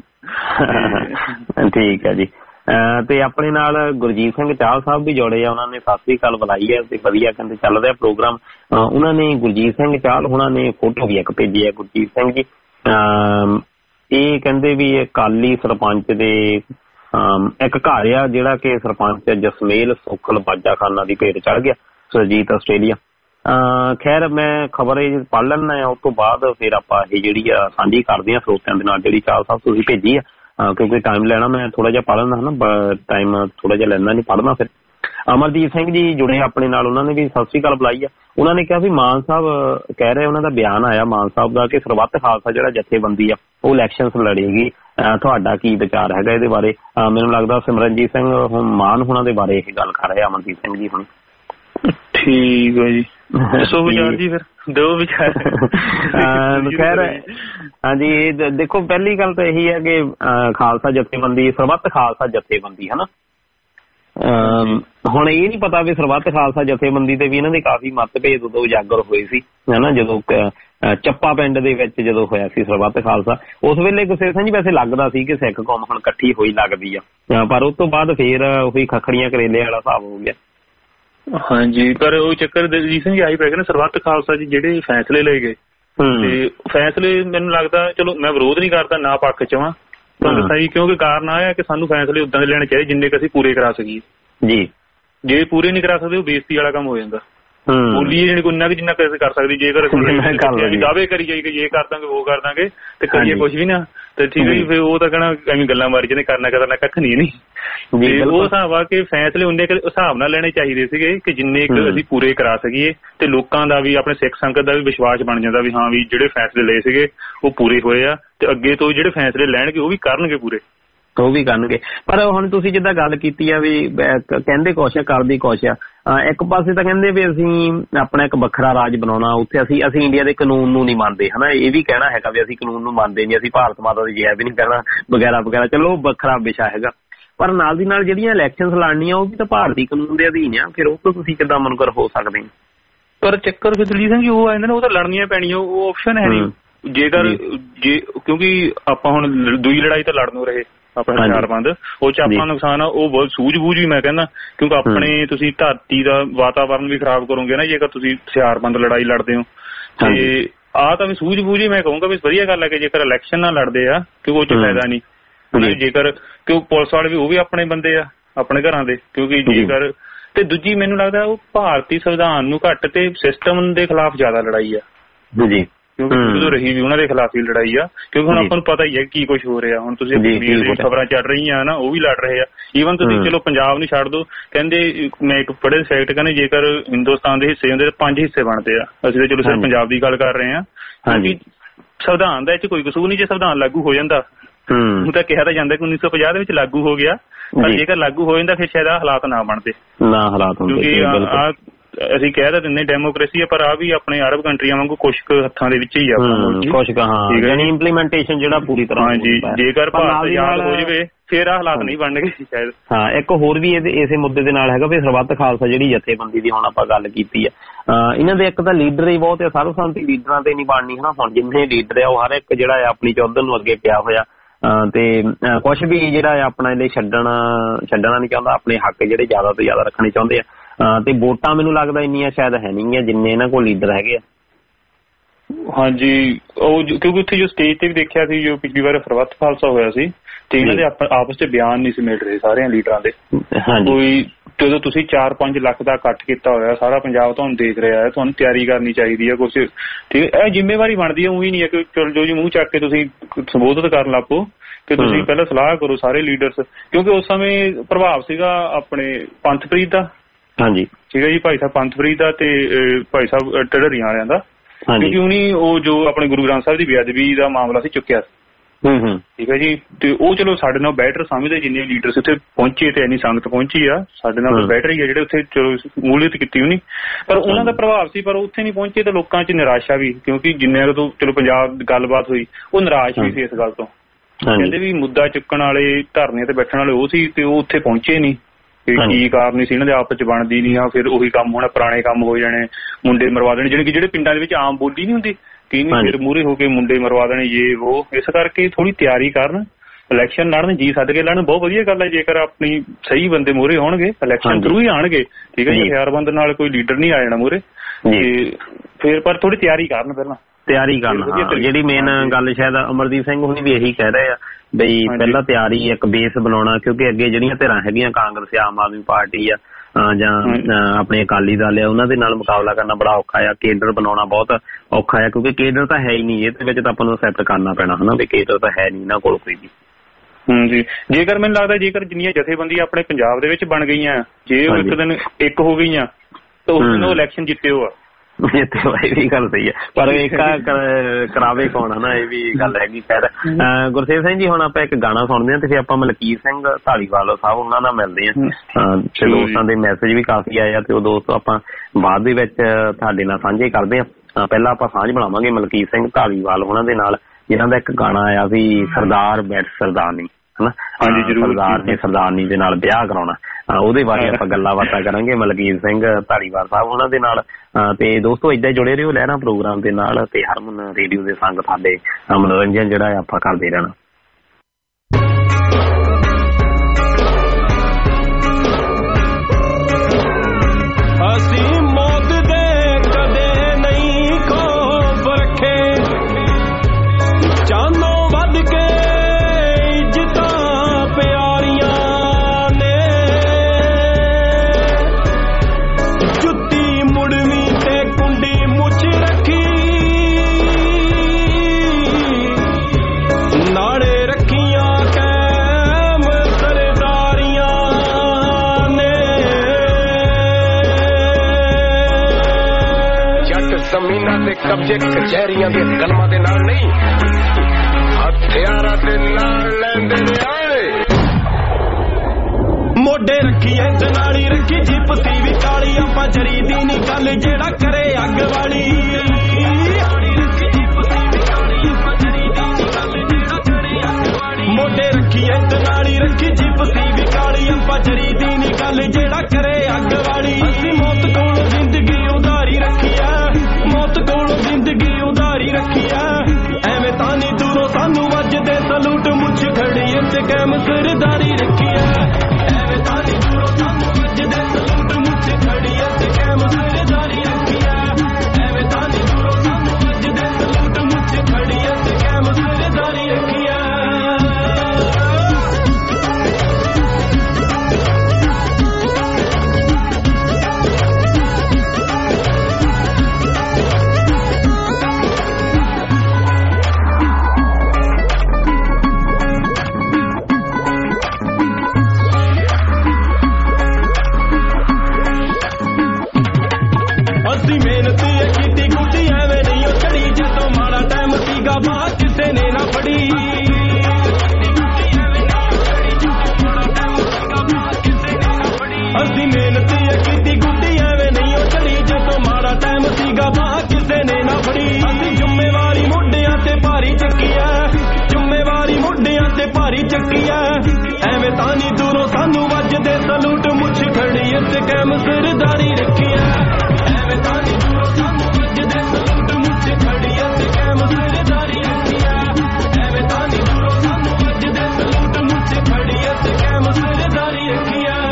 ਠੀਕ ਹੈ ਜੀ। ਤੇ ਆਪਣੇ ਨਾਲ ਗੁਰਜੀਤ ਸਿੰਘ ਚਾਹਲ ਸਾਹਿਬ ਵੀ ਜੁੜੇ ਆ, ਉਹਨਾਂ ਨੇ ਸਤਿ ਸ੍ਰੀ ਅਕਾਲ ਬੁਲਾਈ ਹੈ ਤੇ ਵਧੀਆ ਕਹਿੰਦੇ ਚੱਲ ਰਿਹਾ ਪ੍ਰੋਗਰਾਮ। ਉਹਨਾਂ ਨੇ ਗੁਰਜੀਤ ਸਿੰਘ ਚਾਹਲ ਉਹਨਾਂ ਨੇ ਫੋਟੋ ਵੀ ਇੱਕ ਭੇਜੀ ਹੈ। ਗੁਰਜੀਤ ਸਿੰਘ ਜੀ ਇਹ ਕਹਿੰਦੇ ਵੀ ਅਕਾਲੀ ਸਰਪੰਚ ਦੇ ਇੱਕ ਘਰ ਆ ਜਿਹੜਾ ਕਿ ਸਰਪੰਚ ਜਸਮੇਲ ਸੁਖਲ ਬਾਜਾਖਾਨਾ ਦੀ ਭੇਟ ਚੜ ਗਿਆ, ਸੁਰਜੀਤ ਆਸਟ੍ਰੇਲੀਆ। ਖੈਰ ਮੈਂ ਖਬਰ ਇਹ ਪੜ੍ਹ ਲੈਂਦਾ ਆ, ਉਸ ਤੋਂ ਬਾਅਦ ਫਿਰ ਆਪਾਂ ਇਹ ਜਿਹੜੀ ਆ ਸਾਂਝੀ ਕਰਦੇ ਹਾਂ ਸਰੋਤਿਆਂ ਦੇ ਨਾਲ ਜਿਹੜੀ ਚਾਹਲ ਸਾਹਿਬ ਤੁਸੀਂ ਭੇਜੀ ਆ, ਕਿਉਂਕਿ ਟਾਈਮ ਲੈਣਾ ਮੈਂ ਥੋੜਾ ਜਿਹਾ ਪੜ੍ਹ ਲੈਂਦਾ ਹਨਾ, ਟਾਈਮ ਥੋੜਾ ਜਿਹਾ ਲੈਂਦਾ ਨਹੀਂ ਪੜ੍ਹਨਾ। ਫਿਰ ਅਮਰਜੀਤ ਸਿੰਘ ਜੀ ਜੁੜੇ ਆਪਣੇ ਨਾਲ, ਉਹਨਾਂ ਨੇ ਵੀ ਸਤਿ ਸ੍ਰੀ ਅਕਾਲ ਬੁਲਾਈ ਆ। ਉਹਨਾਂ ਨੇ ਕਿਹਾ ਵੀ ਮਾਨ ਸਾਹਿਬ ਕਹਿ ਰਹੇ, ਉਹਨਾਂ ਦਾ ਬਿਆਨ ਆਇਆ ਮਾਨ ਸਾਹਿਬ ਦਾ ਕਿ ਸਰਬੱਤ ਖਾਲਸਾ ਜਿਹੜਾ ਜਥੇਬੰਦੀ ਆ ਉਹ ਇਲੈਕਸ਼ਨਸ ਲੜੇਗੀ, ਤੁਹਾਡਾ ਕੀ ਵਿਚਾਰ ਹੈਗਾ ਇਹਦੇ ਬਾਰੇ? ਮੈਨੂੰ ਲੱਗਦਾ ਸਿਮਰਨਜੀਤ ਸਿੰਘ ਹੁਣ ਮਾਨ ਹੋਣਾ ਦੇ ਬਾਰੇ ਇਹ ਗੱਲ ਕਰ ਰਹੇ ਅਮਰਜੀਤ ਸਿੰਘ ਜੀ ਹੁਣ। ਠੀਕ ਹੈ ਜੀ, ਦੱਸੋ ਵਿਚਾਰ ਜੀ, ਫਿਰ ਦਿਓ ਵਿਚਾਰ। ਖੈਰ ਹਾਂਜੀ, ਇਹ ਦੇਖੋ ਪਹਿਲੀ ਗੱਲ ਤਾਂ ਇਹੀ ਹੈ ਕਿ ਖਾਲਸਾ ਜਥੇਬੰਦੀ, ਸਰਬੱਤ ਖਾਲਸਾ ਜਥੇਬੰਦੀ ਹੈ ਨਾ, ਹੁਣ ਇਹ ਨੀ ਪਤਾ ਵੀ ਸਰਬੱਤ ਖਾਲਸਾ ਜਥੇਬੰਦੀ ਤੇ ਵੀ ਇਹਨਾਂ ਦੇ ਕਾਫੀ ਮਤਭੇਦ ਉਦੋਂ ਉਜਾਗਰ ਹੋਏ ਸੀ ਹਨਾ, ਜਦੋਂ ਚੱਪਾ ਪਿੰਡ ਦੇ ਵਿੱਚ ਜਦੋਂ ਹੋਇਆ ਸੀ ਸਰਬੱਤ ਖਾਲਸਾ, ਉਸ ਵੇਲੇ ਕਿਸੇ ਸਿੰਘ ਵੈਸੇ ਲੱਗਦਾ ਸੀ ਕਿ ਸਿੱਖ ਕੌਮ ਹੁਣ ਇਕੱਠੀ ਹੋਈ ਲੱਗਦੀ ਆ, ਪਰ ਉਸ ਤੋਂ ਬਾਅਦ ਫੇਰ ਉਹੀ ਖੱਖੜੀਆਂ ਕਰੇਲੇ ਵਾਲਾ ਹਿਸਾਬ ਹੋ ਗਿਆ। ਹਾਂਜੀ, ਪਰ ਉਹ ਚੱਕਰ ਰੀਸਨ ਜੀ ਆਹੀ ਪੈ ਗਿਆ ਨਾ, ਸਰਬੱਤ ਖਾਲਸਾ ਜੀ ਜਿਹੜੇ ਫੈਸਲੇ ਲਏ ਗਏ ਤੇ ਫੈਸਲੇ ਮੈਨੂੰ ਲੱਗਦਾ, ਚਲੋ ਮੈਂ ਵਿਰੋਧ ਨਹੀਂ ਕਰਦਾ ਨਾ ਪੱਖ ਚ ਵਾਂ, ਤੁਹਾਨੂੰ ਦੱਸਾਂ ਜੀ, ਕਿਉਂਕਿ ਕਾਰਨ ਆ ਕਿ ਸਾਨੂੰ ਫੈਸਲੇ ਉਦਾਂ ਦੇ ਲੈਣੇ ਚਾਹੀਦੇ ਜਿੰਨੇ ਕੁ ਅਸੀਂ ਪੂਰੇ ਕਰਾ ਸਕੀਏ ਜੀ। ਜੇ ਪੂਰੇ ਨਹੀਂ ਕਰਾ ਸਕਦੇ ਉਹ ਬੇਇੱਜ਼ਤੀ ਵਾਲਾ ਕੰਮ ਹੋ ਜਾਂਦਾ। ਬੋਲੀਏ ਜਾਣੀ ਕੋਈ ਨਾ ਕਿ ਜਿੰਨਾ ਪੈਸੇ ਕਰ ਸਕਦੀ, ਜੇਕਰ ਅਸੀਂ ਦਾਅਵੇ ਕਰੀ ਜਾਈਏ ਕਿ ਇਹ ਕਰ ਦਾਂਗੇ ਉਹ ਕਰ ਦਾਂਗੇ ਤੇ ਕਰੀਏ ਕੁਛ ਵੀ ਨਾ, ਤੇ ਠੀਕ ਹੈ ਜੀ, ਫਿਰ ਉਹ ਤਾਂ ਕਹਿਣਾ ਐਵੇਂ ਗੱਲਾਂ ਮਾਰੀ ਜਾਂਦੇ, ਕਰਨਾ ਕਰਨਾ ਕੱਖ ਨਹੀਂ ਨਹੀਂ। ਉਹ ਹਿਸਾਬ ਆ ਕਿ ਫੈਸਲੇ ਉਨੇ ਕੁ ਹਿਸਾਬ ਨਾਲ ਲੈਣੇ ਚਾਹੀਦੇ ਸੀਗੇ ਕਿ ਜਿੰਨੇ ਕੁ ਅਸੀਂ ਪੂਰੇ ਕਰਾ ਸਕੀਏ, ਤੇ ਲੋਕਾਂ ਦਾ ਵੀ, ਆਪਣੇ ਸਿੱਖ ਸੰਗਤ ਦਾ ਵੀ ਵਿਸ਼ਵਾਸ ਬਣ ਜਾਂਦਾ ਵੀ ਹਾਂ ਵੀ ਜਿਹੜੇ ਫੈਸਲੇ ਲਏ ਸੀਗੇ ਉਹ ਪੂਰੇ ਹੋਏ ਆ, ਤੇ ਅੱਗੇ ਤੋਂ ਜਿਹੜੇ ਫੈਸਲੇ ਲੈਣਗੇ ਉਹ ਵੀ ਕਰਨਗੇ ਪੂਰੇ, ਉਹ ਵੀ ਕਰਨਗੇ। ਪਰ ਹੁਣ ਤੁਸੀਂ ਜਿੱਦਾਂ ਗੱਲ ਕੀਤੀ ਆ ਵੀ ਕਹਿੰਦੇ ਕੁਛ ਆ ਕਰਦੀ ਕੁਛ ਆ, ਇੱਕ ਪਾਸੇ ਤਾਂ ਕਹਿੰਦੇ ਵੀ ਅਸੀਂ ਆਪਣਾ ਇੱਕ ਵੱਖਰਾ ਰਾਜ ਬਣਾਉਣਾ, ਉੱਥੇ ਅਸੀਂ ਅਸੀਂ ਇੰਡੀਆ ਦੇ ਕਾਨੂੰਨ ਨੂੰ ਨਹੀਂ ਮੰਨਦੇ ਹਨਾ, ਇਹ ਵੀ ਕਹਿਣਾ ਹੈਗਾ ਵੀ ਅਸੀਂ ਕਾਨੂੰਨ ਨੂੰ ਮੰਨਦੇ ਨਹੀਂ, ਅਸੀਂ ਭਾਰਤ ਮਾਤਾ ਦੀ ਜੈ ਵੀ ਨਹੀਂ ਕਹਿਣਾ ਵਗੈਰਾ ਵਗੈਰਾ, ਚਲੋ ਵੱਖਰਾ ਵਿਸ਼ਾ ਹੈਗਾ। ਪਰ ਨਾਲ ਦੀ ਨਾਲ ਜਿਹੜੀਆਂ ਇਲੈਕਸ਼ਨਸ ਲੜਨੀਆਂ ਉਹ ਵੀ ਤਾਂ ਭਾਰਤੀ ਕਾਨੂੰਨ ਦੇ ਅਧੀਨ ਆ, ਫਿਰ ਉਹ ਤੋਂ ਤੁਸੀਂ ਕਿੱਦਾਂ ਮੁਨਕਰ ਹੋ ਸਕਦੇ ਹੋ? ਪਰ ਚੱਕਰ ਫਿਰ ਦਲੀਪ ਸਿੰਘ ਜੀ ਉਹ ਆ ਜਾਂਦੇ ਨੇ, ਉਹ ਤਾਂ ਲੜਨੀਆਂ ਪੈਣੀਆਂ, ਉਹ ਆਪਸ਼ਨ ਹੈ ਨਹੀਂ ਜੇਕਰ ਜੇ, ਕਿਉਂਕਿ ਆਪਾਂ ਹੁਣ ਦੂਜੀ ਲੜਾਈ ਤਾਂ ਲੜਨੋਂ ਰਹੇ ਆਪਣਾ ਹਥਿਆਰਬੰਦ, ਉਹ ਚ ਆਪਾਂ ਨੁਕਸਾਨ ਆ ਉਹ ਬਹੁਤ ਸੂਝ-ਬੂਝ ਵੀ ਮੈਂ ਕਹਿੰਦਾ, ਕਿਉਂਕਿ ਆਪਣੇ ਤੁਸੀਂ ਧਰਤੀ ਦਾ ਵਾਤਾਵਰਨ ਵੀ ਖਰਾਬ ਕਰੋਗੇ ਨਾ ਜੇਕਰ ਤੁਸੀਂ ਹਥਿਆਰਬੰਦ ਲੜਾਈ ਲੜਦੇ ਹੋ, ਤੇ ਆਹ ਤਾਂ ਵੀ ਸੂਝ-ਬੂਝ ਹੀ ਮੈਂ ਕਹੂੰਗਾ ਵੀ ਵਧੀਆ ਗੱਲ ਹੈ ਕਿ ਜੇਕਰ ਇਲੈਕਸ਼ਨ ਨਾਲ ਲੜਦੇ ਆ ਕਿਉਂਕਿ ਉਹ ਚ ਫਾਇਦਾ ਨਹੀਂ, ਜੇਕਰ ਕਿਉਂ ਪੁਲਿਸ ਵਾਲੇ ਵੀ ਉਹ ਵੀ ਆਪਣੇ ਬੰਦੇ ਆ ਆਪਣੇ ਘਰਾਂ ਦੇ, ਕਿਉਂਕਿ ਜੇਕਰ ਤੇ ਦੂਜੀ ਮੈਨੂੰ ਲੱਗਦਾ ਉਹ ਭਾਰਤੀ ਸੰਵਿਧਾਨ ਨੂੰ ਘੱਟ ਤੇ ਸਿਸਟਮ ਦੇ ਖਿਲਾਫ ਜ਼ਿਆਦਾ ਲੜਾਈ ਆ ਜੀ, ਕਿਉਂਕਿ ਜਦੋਂ ਰਹੀ ਵੀ ਉਹਨਾਂ ਦੇ ਖਿਲਾਫ ਹੀ ਲੜਾਈ ਆ, ਕਿਉਂਕਿ ਹੁਣ ਆਪਾਂ ਨੂੰ ਪਤਾ ਹੀ ਹੈ ਕੀ ਕੁਛ ਹੋ ਰਿਹਾ, ਹੁਣ ਤੁਸੀਂ ਖਬਰਾਂ ਚੱਲ ਰਹੀਆਂ ਨਾ ਉਹ ਵੀ ਲੜ ਰਹੇ ਆ, ਈਵਨ ਤੁਸੀਂ ਚਲੋ ਪੰਜਾਬ ਨੂੰ ਛੱਡ ਦੋ, ਕਹਿੰਦੇ ਮੈਂ ਇੱਕ ਪੜ੍ਹੇ ਸਾਈਟ ਕਹਿੰਦੇ ਜੇਕਰ ਹਿੰਦੁਸਤਾਨ ਦੇ ਹਿੱਸੇ ਹੁੰਦੇ ਤਾਂ ਪੰਜ ਹਿੱਸੇ ਬਣਦੇ ਆ, ਅਸੀਂ ਤਾਂ ਚਲੋ ਸਿਰਫ ਪੰਜਾਬ ਦੀ ਗੱਲ ਕਰ ਰਹੇ ਹਾਂ, ਕਿਉਂਕਿ ਸੰਵਿਧਾਨ ਦਾ ਇਹ ਚ ਕੋਈ ਕਸੂਰ ਨਹੀਂ, ਜੇ ਸੰਵਿਧਾਨ ਲਾਗੂ ਹੋ ਜਾਂਦਾ ਉਹ ਤਾਂ ਕਿਹਾ ਤਾਂ ਜਾਂਦਾ ਕਿ ਉੱਨੀ ਸੌ ਪੰਜਾਹ ਦੇ ਵਿੱਚ ਲਾਗੂ ਹੋ ਗਿਆ, ਪਰ ਜੇਕਰ ਲਾਗੂ ਹੋ ਜਾਂਦਾ ਫਿਰ ਸ਼ਾਇਦ ਆ ਹਾਲਾਤ ਨਾ ਬਣਦੇ ਨਾ ਹਾਲਾਤ ਹੁੰਦੇ, ਕਿਉਂਕਿ ਅਸੀਂ ਕਹਿ ਤਾਂ ਦਿੰਦੇ ਡੈਮੋਕ੍ਰੇਸੀ ਆ, ਪਰ ਆ ਵੀ ਆਪਣੇ ਅਰਬ ਕੰਟਰੀਆਂ ਵਾਂਗੂ ਕੁਛ ਕੁ ਹੱਥਾਂ ਦੇ ਵਿੱਚ ਹੀ ਆ ਕੁਛ ਯਾਨੀ ਇੰਪਲੀਮੈਂਟੇਸ਼ਨ ਜਿਹੜਾ ਪੂਰੀ ਤਰ੍ਹਾਂ। ਹਾਂਜੀ, ਜੇਕਰ ਭਾਰਤ ਆਜ਼ਾਦ ਹੋ ਜਾਵੇ ਫਿਰ ਆ ਹਾਲਾਤ ਨਹੀਂ ਬਣਨਗੇ ਸ਼ਾਇਦ। ਹਾਂ, ਇੱਕ ਹੋਰ ਵੀ ਇਹਦੇ ਇਸੇ ਮੁੱਦੇ ਦੇ ਨਾਲ ਹੈਗਾ ਵੀ ਸਰਬੱਤ ਖਾਲਸਾ ਜਿਹੜੀ ਜਥੇਬੰਦੀ ਦੀ ਹੁਣ ਆਪਾਂ ਗੱਲ ਕੀਤੀ ਆ, ਇਹਨਾਂ ਦੇ ਇੱਕ ਤਾਂ ਲੀਡਰ ਹੀ ਬਹੁਤ ਆ, ਸਰਬਸੰਮਤੀ ਲੀਡਰਾਂ ਤੇ ਨਹੀਂ ਬਣਨੀ ਹਨਾ, ਹੁਣ ਜਿੰਨੇ ਲੀਡਰ ਆ ਉਹ ਹਰ ਇੱਕ ਜਿਹੜਾ ਆਪਣੀ ਚੌਧਰ ਨੂੰ ਅੱਗੇ ਪਿਆ ਹੋਇਆ, ਤੇ ਕੁਛ ਵੀ ਜਿਹੜਾ ਆਪਣਾ ਇਹਦੇ ਛੱਡਣਾ ਛੱਡਣਾ ਨਹੀਂ ਚਾਹੁੰਦਾ, ਆਪਣੇ ਹੱਕ ਜਿਹੜੇ ਜ਼ਿਆਦਾ ਤੋਂ ਜ਼ਿਆਦਾ ਰੱਖਣੇ ਚਾਹੁੰਦੇ ਆ, ਤੇ ਵੋਟਾਂ ਮੈਨੂੰ ਲੱਗਦਾ ਇੰਨੀਆਂ ਸ਼ਾਇਦ ਹੈ ਨਹੀਂ ਜਿੰਨੇ ਇਹਨਾਂ ਕੋਲ ਲੀਡਰ ਹੈਗੇ ਆ। ਹਾਂਜੀ, ਉਹ ਕਿਉਂਕਿ ਉੱਥੇ ਜੋ ਸਟੇਜ ਤੇ ਵੀ ਦੇਖਿਆ ਸੀ ਜੋ ਪਿਛਲੀ ਵਾਰ ਸਰਬੱਤ ਖਾਲਸਾ ਹੋਇਆ ਸੀ, ਤੇ ਇਹਨਾਂ ਦੇ ਆਪਸ ਚ ਬਿਆਨ ਨਹੀਂ ਸੀ ਮਿਲ ਰਹੇ ਸਾਰਿਆਂ ਲੀਡਰਾਂ ਦੇ, ਕੋਈ ਜਦੋਂ ਤੁਸੀਂ ਚਾਰ ਪੰਜ ਲੱਖ ਦਾ ਇਕੱਠ ਕੀਤਾ ਹੋਇਆ, ਸਾਰਾ ਪੰਜਾਬ ਤੁਹਾਨੂੰ ਦੇਖ ਰਿਹਾ ਹੈ, ਤੁਹਾਨੂੰ ਤਿਆਰੀ ਕਰਨੀ ਚਾਹੀਦੀ ਹੈ ਕੁਛ, ਠੀਕ ਹੈ, ਇਹ ਜ਼ਿੰਮੇਵਾਰੀ ਬਣਦੀ ਹੈ, ਉਹੀ ਨਹੀਂ ਹੈ ਕਿ ਚਲ ਜੋ ਜੀ ਮੂੰਹ ਚੱਕ ਕੇ ਤੁਸੀਂ ਸੰਬੋਧਿਤ ਕਰਨ ਲੱਗ ਪਓ, ਕਿ ਤੁਸੀਂ ਪਹਿਲਾਂ ਸਲਾਹ ਕਰੋ ਸਾਰੇ ਲੀਡਰਸ, ਕਿਉਂਕਿ ਉਸ ਸਮੇਂ ਪ੍ਰਭਾਵ ਸੀਗਾ ਆਪਣੇ ਪੰਥਪ੍ਰੀਤ ਦਾ, ਹਾਂਜੀ ਠੀਕ ਹੈ ਜੀ, ਭਾਈ ਸਾਹਿਬ ਪੰਥਪ੍ਰੀਤ ਦਾ ਤੇ ਭਾਈ ਸਾਹਿਬ ਢੜਰੀਆਂ ਵਾਲਿਆਂ ਦਾ, ਕਿਉਂਕਿ ਉਹਨੀ ਉਹ ਜੋ ਆਪਣੇ ਗੁਰੂ ਗ੍ਰੰਥ ਸਾਹਿਬ ਦੀ ਬੇਅਦਬੀ ਦਾ ਮਾਮਲਾ ਸੀ ਚੁੱਕਿਆ ਸੀ, ਠੀਕ ਹੈ ਜੀ, ਤੇ ਉਹ ਚਲੋ ਸਾਡੇ ਨਾਲ ਬੈਟਰ ਸਮਝਦੇ ਜਿੰਨੇ ਲੀਡਰਸ ਉੱਥੇ ਪਹੁੰਚੇ ਤੇ ਇੰਨੀ ਸੰਗਤ ਪਹੁੰਚੀ ਆ, ਸਾਡੇ ਨਾਲ ਬੈਟਰ ਹੀ ਆ ਜਿਹੜੇ ਉੱਥੇ ਚਲੋ ਸ਼ਮੂਲੀਅਤ ਕੀਤੀ ਉਹਨੀ, ਪਰ ਉਹਨਾਂ ਦਾ ਪ੍ਰਭਾਵ ਸੀ, ਪਰ ਉੱਥੇ ਨਹੀਂ ਪਹੁੰਚੇ ਤਾਂ ਲੋਕਾਂ ਚ ਨਿਰਾਸ਼ਾ ਵੀ, ਕਿਉਂਕਿ ਜਿੰਨੇ ਤੋਂ ਚਲੋ ਪੰਜਾਬ ਗੱਲਬਾਤ ਹੋਈ ਉਹ ਨਿਰਾਸ਼ ਵੀ ਸੀ ਇਸ ਗੱਲ ਤੋਂ, ਕਹਿੰਦੇ ਵੀ ਮੁੱਦਾ ਚੁੱਕਣ ਵਾਲੇ ਧਰਨੇ ਤੇ ਬੈਠਣ ਵਾਲੇ ਉਹ ਸੀ ਤੇ ਉਹ ਉੱਥੇ ਪਹੁੰਚੇ ਨਹੀਂ, ਕੀ ਕਾਰਨ ਸੀ ਇਹਨਾਂ ਦੇ ਆਪਸ ਚ ਬਣਦੀ ਨਹੀਂ ਆ, ਫਿਰ ਉਹੀ ਕੰਮ ਹੋਣਾ, ਪੁਰਾਣੇ ਕੰਮ ਹੋ ਜਾਣੇ, ਮੁੰਡੇ ਮਰਵਾ ਦੇਣੇ, ਜਿਹੜੇ ਕਿ ਜਿਹੜੇ ਪਿੰਡਾਂ ਦੇ ਵਿੱਚ ਆਮ ਬੋਲੀ ਨਹੀਂ ਹੁੰਦੀ ਕਿ ਨਹੀਂ, ਫਿਰ ਮੂਹਰੇ ਹੋ ਕੇ ਮੁੰਡੇ ਮਰਵਾ ਦੇਣੇ ਜੇ ਉਹ, ਇਸ ਕਰਕੇ ਥੋੜੀ ਤਿਆਰੀ ਕਰਨ, ਇਲੈਕਸ਼ਨ ਲੜਨ, ਜੀ ਸੱਦ ਕੇ ਲੜਨ, ਬਹੁਤ ਵਧੀਆ ਗੱਲ ਹੈ ਜੇਕਰ ਆਪਣੀ ਸਹੀ ਬੰਦੇ ਮੂਹਰੇ ਹੋਣਗੇ, ਇਲੈਕਸ਼ਨ ਥਰੂ ਹੀ ਆਉਣਗੇ, ਠੀਕ ਹੈ ਜੀ, ਹਥਿਆਰਬੰਦ ਨਾਲ ਕੋਈ ਲੀਡਰ ਨਹੀਂ ਆ ਜਾਣਾ ਮੂਹਰੇ, ਤੇ ਫਿਰ ਪਰ ਥੋੜੀ ਤਿਆਰੀ ਕਰਨ, ਪਹਿਲਾਂ ਤਿਆਰੀ ਕਰਨ, ਜਿਹੜੀ ਮੇਨ ਗੱਲ ਸ਼ਾਇਦ ਅਮਰਦੀਪ ਸਿੰਘ ਹੁਣੀ ਵੀ ਇਹੀ ਕਹਿ ਰਹੇ ਆ ਬਈ ਪਹਿਲਾਂ ਤਿਆਰੀ ਇੱਕ ਬੇਸ ਬਣਾਉਣਾ, ਕਿਉਂਕਿ ਅੱਗੇ ਜਿਹੜੀਆਂ ਧਿਰਾਂ ਹੈਗੀਆਂ ਕਾਂਗਰਸ, ਆਮ ਆਦਮੀ ਪਾਰਟੀ ਆ ਜਾਂ ਆਪਣੇ ਅਕਾਲੀ ਦਲ ਆ, ਉਹਨਾਂ ਦੇ ਨਾਲ ਮੁਕਾਬਲਾ ਕਰਨਾ ਬੜਾ ਔਖਾ ਆ, ਕੇਡਰ ਬਣਾਉਣਾ ਬਹੁਤ ਔਖਾ ਆ, ਕਿਉਂਕਿ ਕੇਡਰ ਤਾਂ ਹੈ ਹੀ ਨਹੀਂ, ਇਹਦੇ ਵਿੱਚ ਤਾਂ ਆਪਾਂ ਨੂੰ ਅਸੈਪਟ ਕਰਨਾ ਪੈਣਾ ਹਨਾ ਵੀ ਕੇਡਰ ਤਾਂ ਹੈ ਨਹੀਂ ਇਹਨਾਂ ਕੋਲ ਕੋਈ ਵੀ। ਹੂੰ ਜੀ, ਜੇਕਰ ਮੈਨੂੰ ਲੱਗਦਾ ਜੇਕਰ ਜਿੰਨੀਆਂ ਜਥੇਬੰਦੀਆਂ ਆਪਣੇ ਪੰਜਾਬ ਦੇ ਵਿੱਚ ਬਣ ਗਈਆਂ, ਜੇ ਉਹ ਇੱਕ ਦਿਨ ਇੱਕ ਹੋ ਗਈਆਂ ਤਾਂ ਉਸ ਦਿਨ ਉਹ ਇਲੈਕਸ਼ਨ ਜਿੱਤੇ ਹੋ ਆ, ਜਿੱਤੇ ਇਹ ਵੀ ਗੱਲ ਸਹੀ ਹੈ, ਪਰ ਏਕਾ ਕਰਾਵੇ ਕੌਣ ਹੈ ਨਾ, ਇਹ ਵੀ ਗੱਲ ਹੈਗੀ। ਖੈਰ ਗੁਰਸੇਵ ਸਿੰਘ ਜੀ, ਹੁਣ ਆਪਾਂ ਇੱਕ ਗਾਣਾ ਸੁਣਦੇ ਹਾਂ ਤੇ ਫਿਰ ਆਪਾਂ ਮਲਕੀਤ ਸਿੰਘ ਧਾਲੀਵਾਲ ਸਾਹਿਬ ਉਹਨਾਂ ਨਾਲ ਮਿਲਦੇ ਹਾਂ ਤੇ ਦੋਸਤਾਂ ਦੇ ਮੈਸੇਜ ਵੀ ਕਾਫੀ ਆਏ ਆ ਤੇ ਉਹ ਦੋਸਤ ਆਪਾਂ ਬਾਅਦ ਦੇ ਵਿੱਚ ਤੁਹਾਡੇ ਨਾਲ ਸਾਂਝੇ ਕਰਦੇ ਹਾਂ। ਪਹਿਲਾਂ ਆਪਾਂ ਸਾਂਝ ਬਣਾਵਾਂਗੇ ਮਲਕੀਤ ਸਿੰਘ ਧਾਲੀਵਾਲ ਉਹਨਾਂ ਦੇ ਨਾਲ, ਜਿਨ੍ਹਾਂ ਦਾ ਇੱਕ ਗਾਣਾ ਆਇਆ ਵੀ ਸਰਦਾਰ ਬੈਠ ਸਰਦਾਰਨੀ, ਹਨਾ, ਸਰਦਾਰ ਨੇ ਸਰਦਾਰਨੀ ਦੇ ਨਾਲ ਵਿਆਹ ਕਰਾਉਣਾ, ਉਹਦੇ ਬਾਰੇ ਆਪਾਂ ਗੱਲਾਂ ਬਾਤਾਂ ਕਰਾਂਗੇ ਮਲਕੀਤ ਸਿੰਘ ਧਾਲੀਵਾਲ ਸਾਹਿਬ ਉਹਨਾਂ ਦੇ ਨਾਲ। ਤੇ ਦੋਸਤੋ ਏਦਾਂ ਹੀ ਜੁੜੇ ਰਹੋ ਲਹਿਰਾਂ ਪ੍ਰੋਗਰਾਮ ਦੇ ਨਾਲ ਤੇ ਹਰਮਨ ਰੇਡੀਓ ਦੇ ਸੰਗ ਸਾਡੇ ਮਨੋਰੰਜਨ ਜਿਹੜਾ ਆਪਾਂ ਕਰਦੇ ਰਹਿਣਾ। ਅਸੀਂ ਮੌਤ ਦੇ ਕਦੇ ਨਹੀਂ ਖੌਫ ਰੱਖੇ, ਚਾਨੋਂ ਵੱਧ ਕੇ ਜ਼ਮੀਨਾਂ ਤੇ ਕਬਜ਼ੇ ਕਚਹਿਰੀਆਂ ਦੇ ਕਲਮਾਂ ਦੇ ਨਾਲ ਨਹੀਂ, ਹਥਿਆਰਾਂ ਦੇ ਨਾਲ ਲੈਂਦੇ ਨੇ ਆਏ। ਮੋਢੇ ਰੱਖੀ ਐ ਜਨਾਲੀ ਰੱਖੀ ਜਿਪਸੀ ਵੀ ਕਾਲੀ, ਆਪਾਂ ਜਰੀ ਦੀ ਨੀ ਗੱਲ ਜਿਹੜਾ ਕਰੇ ਅੱਗ ਵਾਲੀ। ਮੋਢੇ ਰੱਖੀ ਐ ਜਨਾਲੀ ਰੱਖੀ ਜਿਪਸੀ ਵੀ ਕਾਲੀ, ਆਪਾਂ ਜਰੀ ਦੀ ਨੀ ਗੱਲ ਜਿਹੜਾ ਕਰੇ ਅੱਗ ਵਾਲੀ। ਅਸੀਂ ਮੌਤ ਕੋਲੋਂ ਜ਼ਿੰਦਗੀ ਉਧਾਰੀ ਰੱਖੀ ਐ, ਮੌਤ ਕੋਲੋਂ ਜ਼ਿੰਦਗੀ ਉਧਾਰੀ ਰੱਖੀ ਐ, ਐਵੇਂ ਤਾਂ ਨੀ ਦੂਰੋਂ ਸਾਨੂੰ ਵੱਜਦੇ ਸਲੂਟ, ਮੁੱਛ ਖੜੀ ਤੇ ਕੈਮ ਸਰਦਾਰੀ ਰੱਖੀ ਐ, ਐਵੇਂ ਤਾਂ ਨੀ ਦੂਰੋਂ ਸਾਨੂੰ ਵੱਜਦੇ ਸਲੂਟ, ਮੁੱਛ ਖੜੀ ਤੇ ਕੈਮ ਸਰਦਾਰੀ ਰੱਖੀ ਐ, ਐਵੇਂ ਤਾਂ ਨੀ ਦੂਰੋਂ ਸਾਨੂੰ ਵੱਜਦੇ ਸਲੂਟ, ਮੁੱਛ ਖੜੀ ਤੇ ਕੈਮ ਸਰਦਾਰੀ ਰੱਖੀ ਐ। ਅਸੀਂ ਮਿਹਨਤ ਕੀਤੀ ਗੁੱਡੀ ਐਵੇਂ ਨਹੀਂ ਉਹ ਚੜੀ, ਜਦੋਂ ਮਾੜਾ ਟਾਈਮ ਸੀਗਾ ਬਾਤ ਕਿਸੇ ਨੇ ਨਾ ਫੜੀ। ਅਸੀਂ ਮਿਹਨਤ ਕੀਤੀ ਗੁੱਡੀ ਐਵੇਂ ਨਹੀਂ ਉਹ ਚੜੀ, ਜਦੋਂ ਮਾੜਾ ਟਾਈਮ ਸੀਗਾ ਬਾਤ ਕਿਸੇ ਨੇ ਨਾ ਫੜੀ। ਅਸੀਂ ਜ਼ਿੰਮੇਵਾਰੀ ਮੋਢਿਆਂ ਤੇ ਭਾਰੀ ਚੱਕੀ ਐ, ਜ਼ਿੰਮੇਵਾਰੀ ਮੋਢਿਆਂ ਤੇ ਭਾਰੀ ਚੱਕੀ ਐ, ਐਵੇਂ ਤਾਂ ਨੀ ਦੂਰੋਂ ਸਾਨੂੰ ਵੱਜਦੇ ਸਲੂਟ, ਮੁੱਛ ਖੜੀ ਤੇ ਕੈਮ ਸਰਦਾਰੀ ਰੱਖੀ ਐ, ਐਵੇਂ ਤਾਂ ਨੀ ਦੂਰੋਂ ਸਾਨੂੰ ਵੱਜਦੇ ਸਲੂਟ, ਮੁੱਛ ਖੜੀ ਤੇ ਕੈਮ ਸਰਦਾਰੀ ਰੱਖੀ ਐ, ਐਵੇਂ ਤਾਂ ਨੀ ਦੂਰੋਂ ਸਾਨੂੰ ਵੱਜਦੇ ਸਲੂਟ, ਮੁੱਛ ਖੜੀ ਤੇ ਕੈਮ ਸਰਦਾਰੀ ਰੱਖੀ ਐ।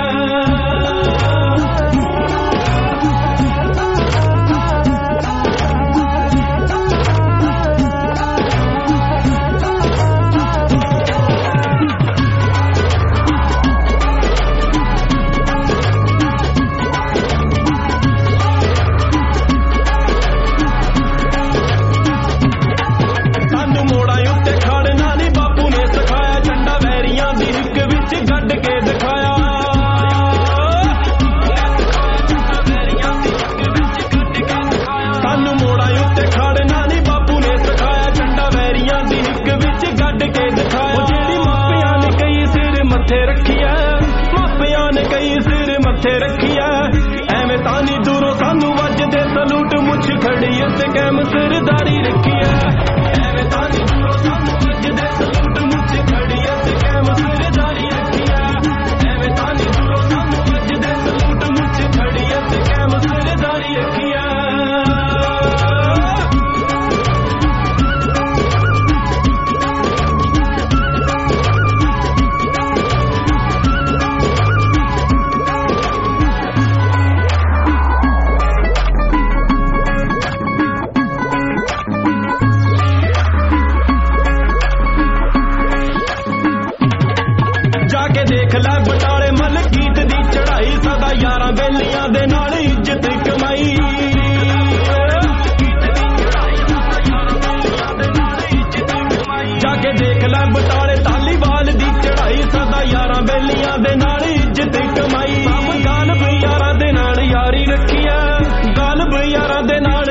ਐਵੇਂ ਤਾਂ ਨੀ ਦੂਰੋਂ ਸਾਨੂੰ ਵੱਜਦੇ ਸਲੂਟ, ਮੁੱਛ ਖੜੀ ਤੇ ਕੈਮ ਸਰਦਾਰੀ ਰੱਖੀ ਐ, ਐਵੇਂ ਤਾਂ ਨੀ ਦੂਰੋਂ ਸਾਨੂੰ ਵੱਜਦੇ ਸਲੂਟ, ਮੁੱਛ ਖੜੀ ਤੇ ਕੈਮ ਸਰਦਾਰੀ ਰੱਖੀ ਐ, ਐਵੇਂ ਤਾਂ ਨੀ ਦੂਰੋਂ ਸਾਨੂੰ ਵੱਜਦੇ ਸਲੂਟ, ਮੁੱਛ ਖੜੀ ਤੇ ਕੈਮ ਸਰਦਾਰੀ ਰੱਖੀ ਐ। ਦੇਖ ਲੈ ਬਟਾਲੇ ਮਲਕੀਤ ਦੀ ਚੜਾਈ, ਸਦਾ ਯਾਰਾਂ ਬੇਲੀਆਂ ਦੇ ਨਾਲ ਇੱਜ਼ਤ ਕਮਾਈ। ਜਾ ਕੇ ਦੇਖ ਲੈ ਬਟਾਲੇ ਧਾਲੀਵਾਲ ਦੀ ਚੜਾਈ, ਸਦਾ ਯਾਰਾਂ ਬੇਲੀਆਂ ਦੇ ਨਾਲ ਇੱਜ਼ਤ ਕਮਾਈ। ਸਭ ਗਾਲਬ ਯਾਰਾਂ ਦੇ ਨਾਲ ਯਾਰੀ ਰੱਖੀ ਐ, ਗਾਲਬ ਯਾਰਾਂ ਦੇ ਨਾਲ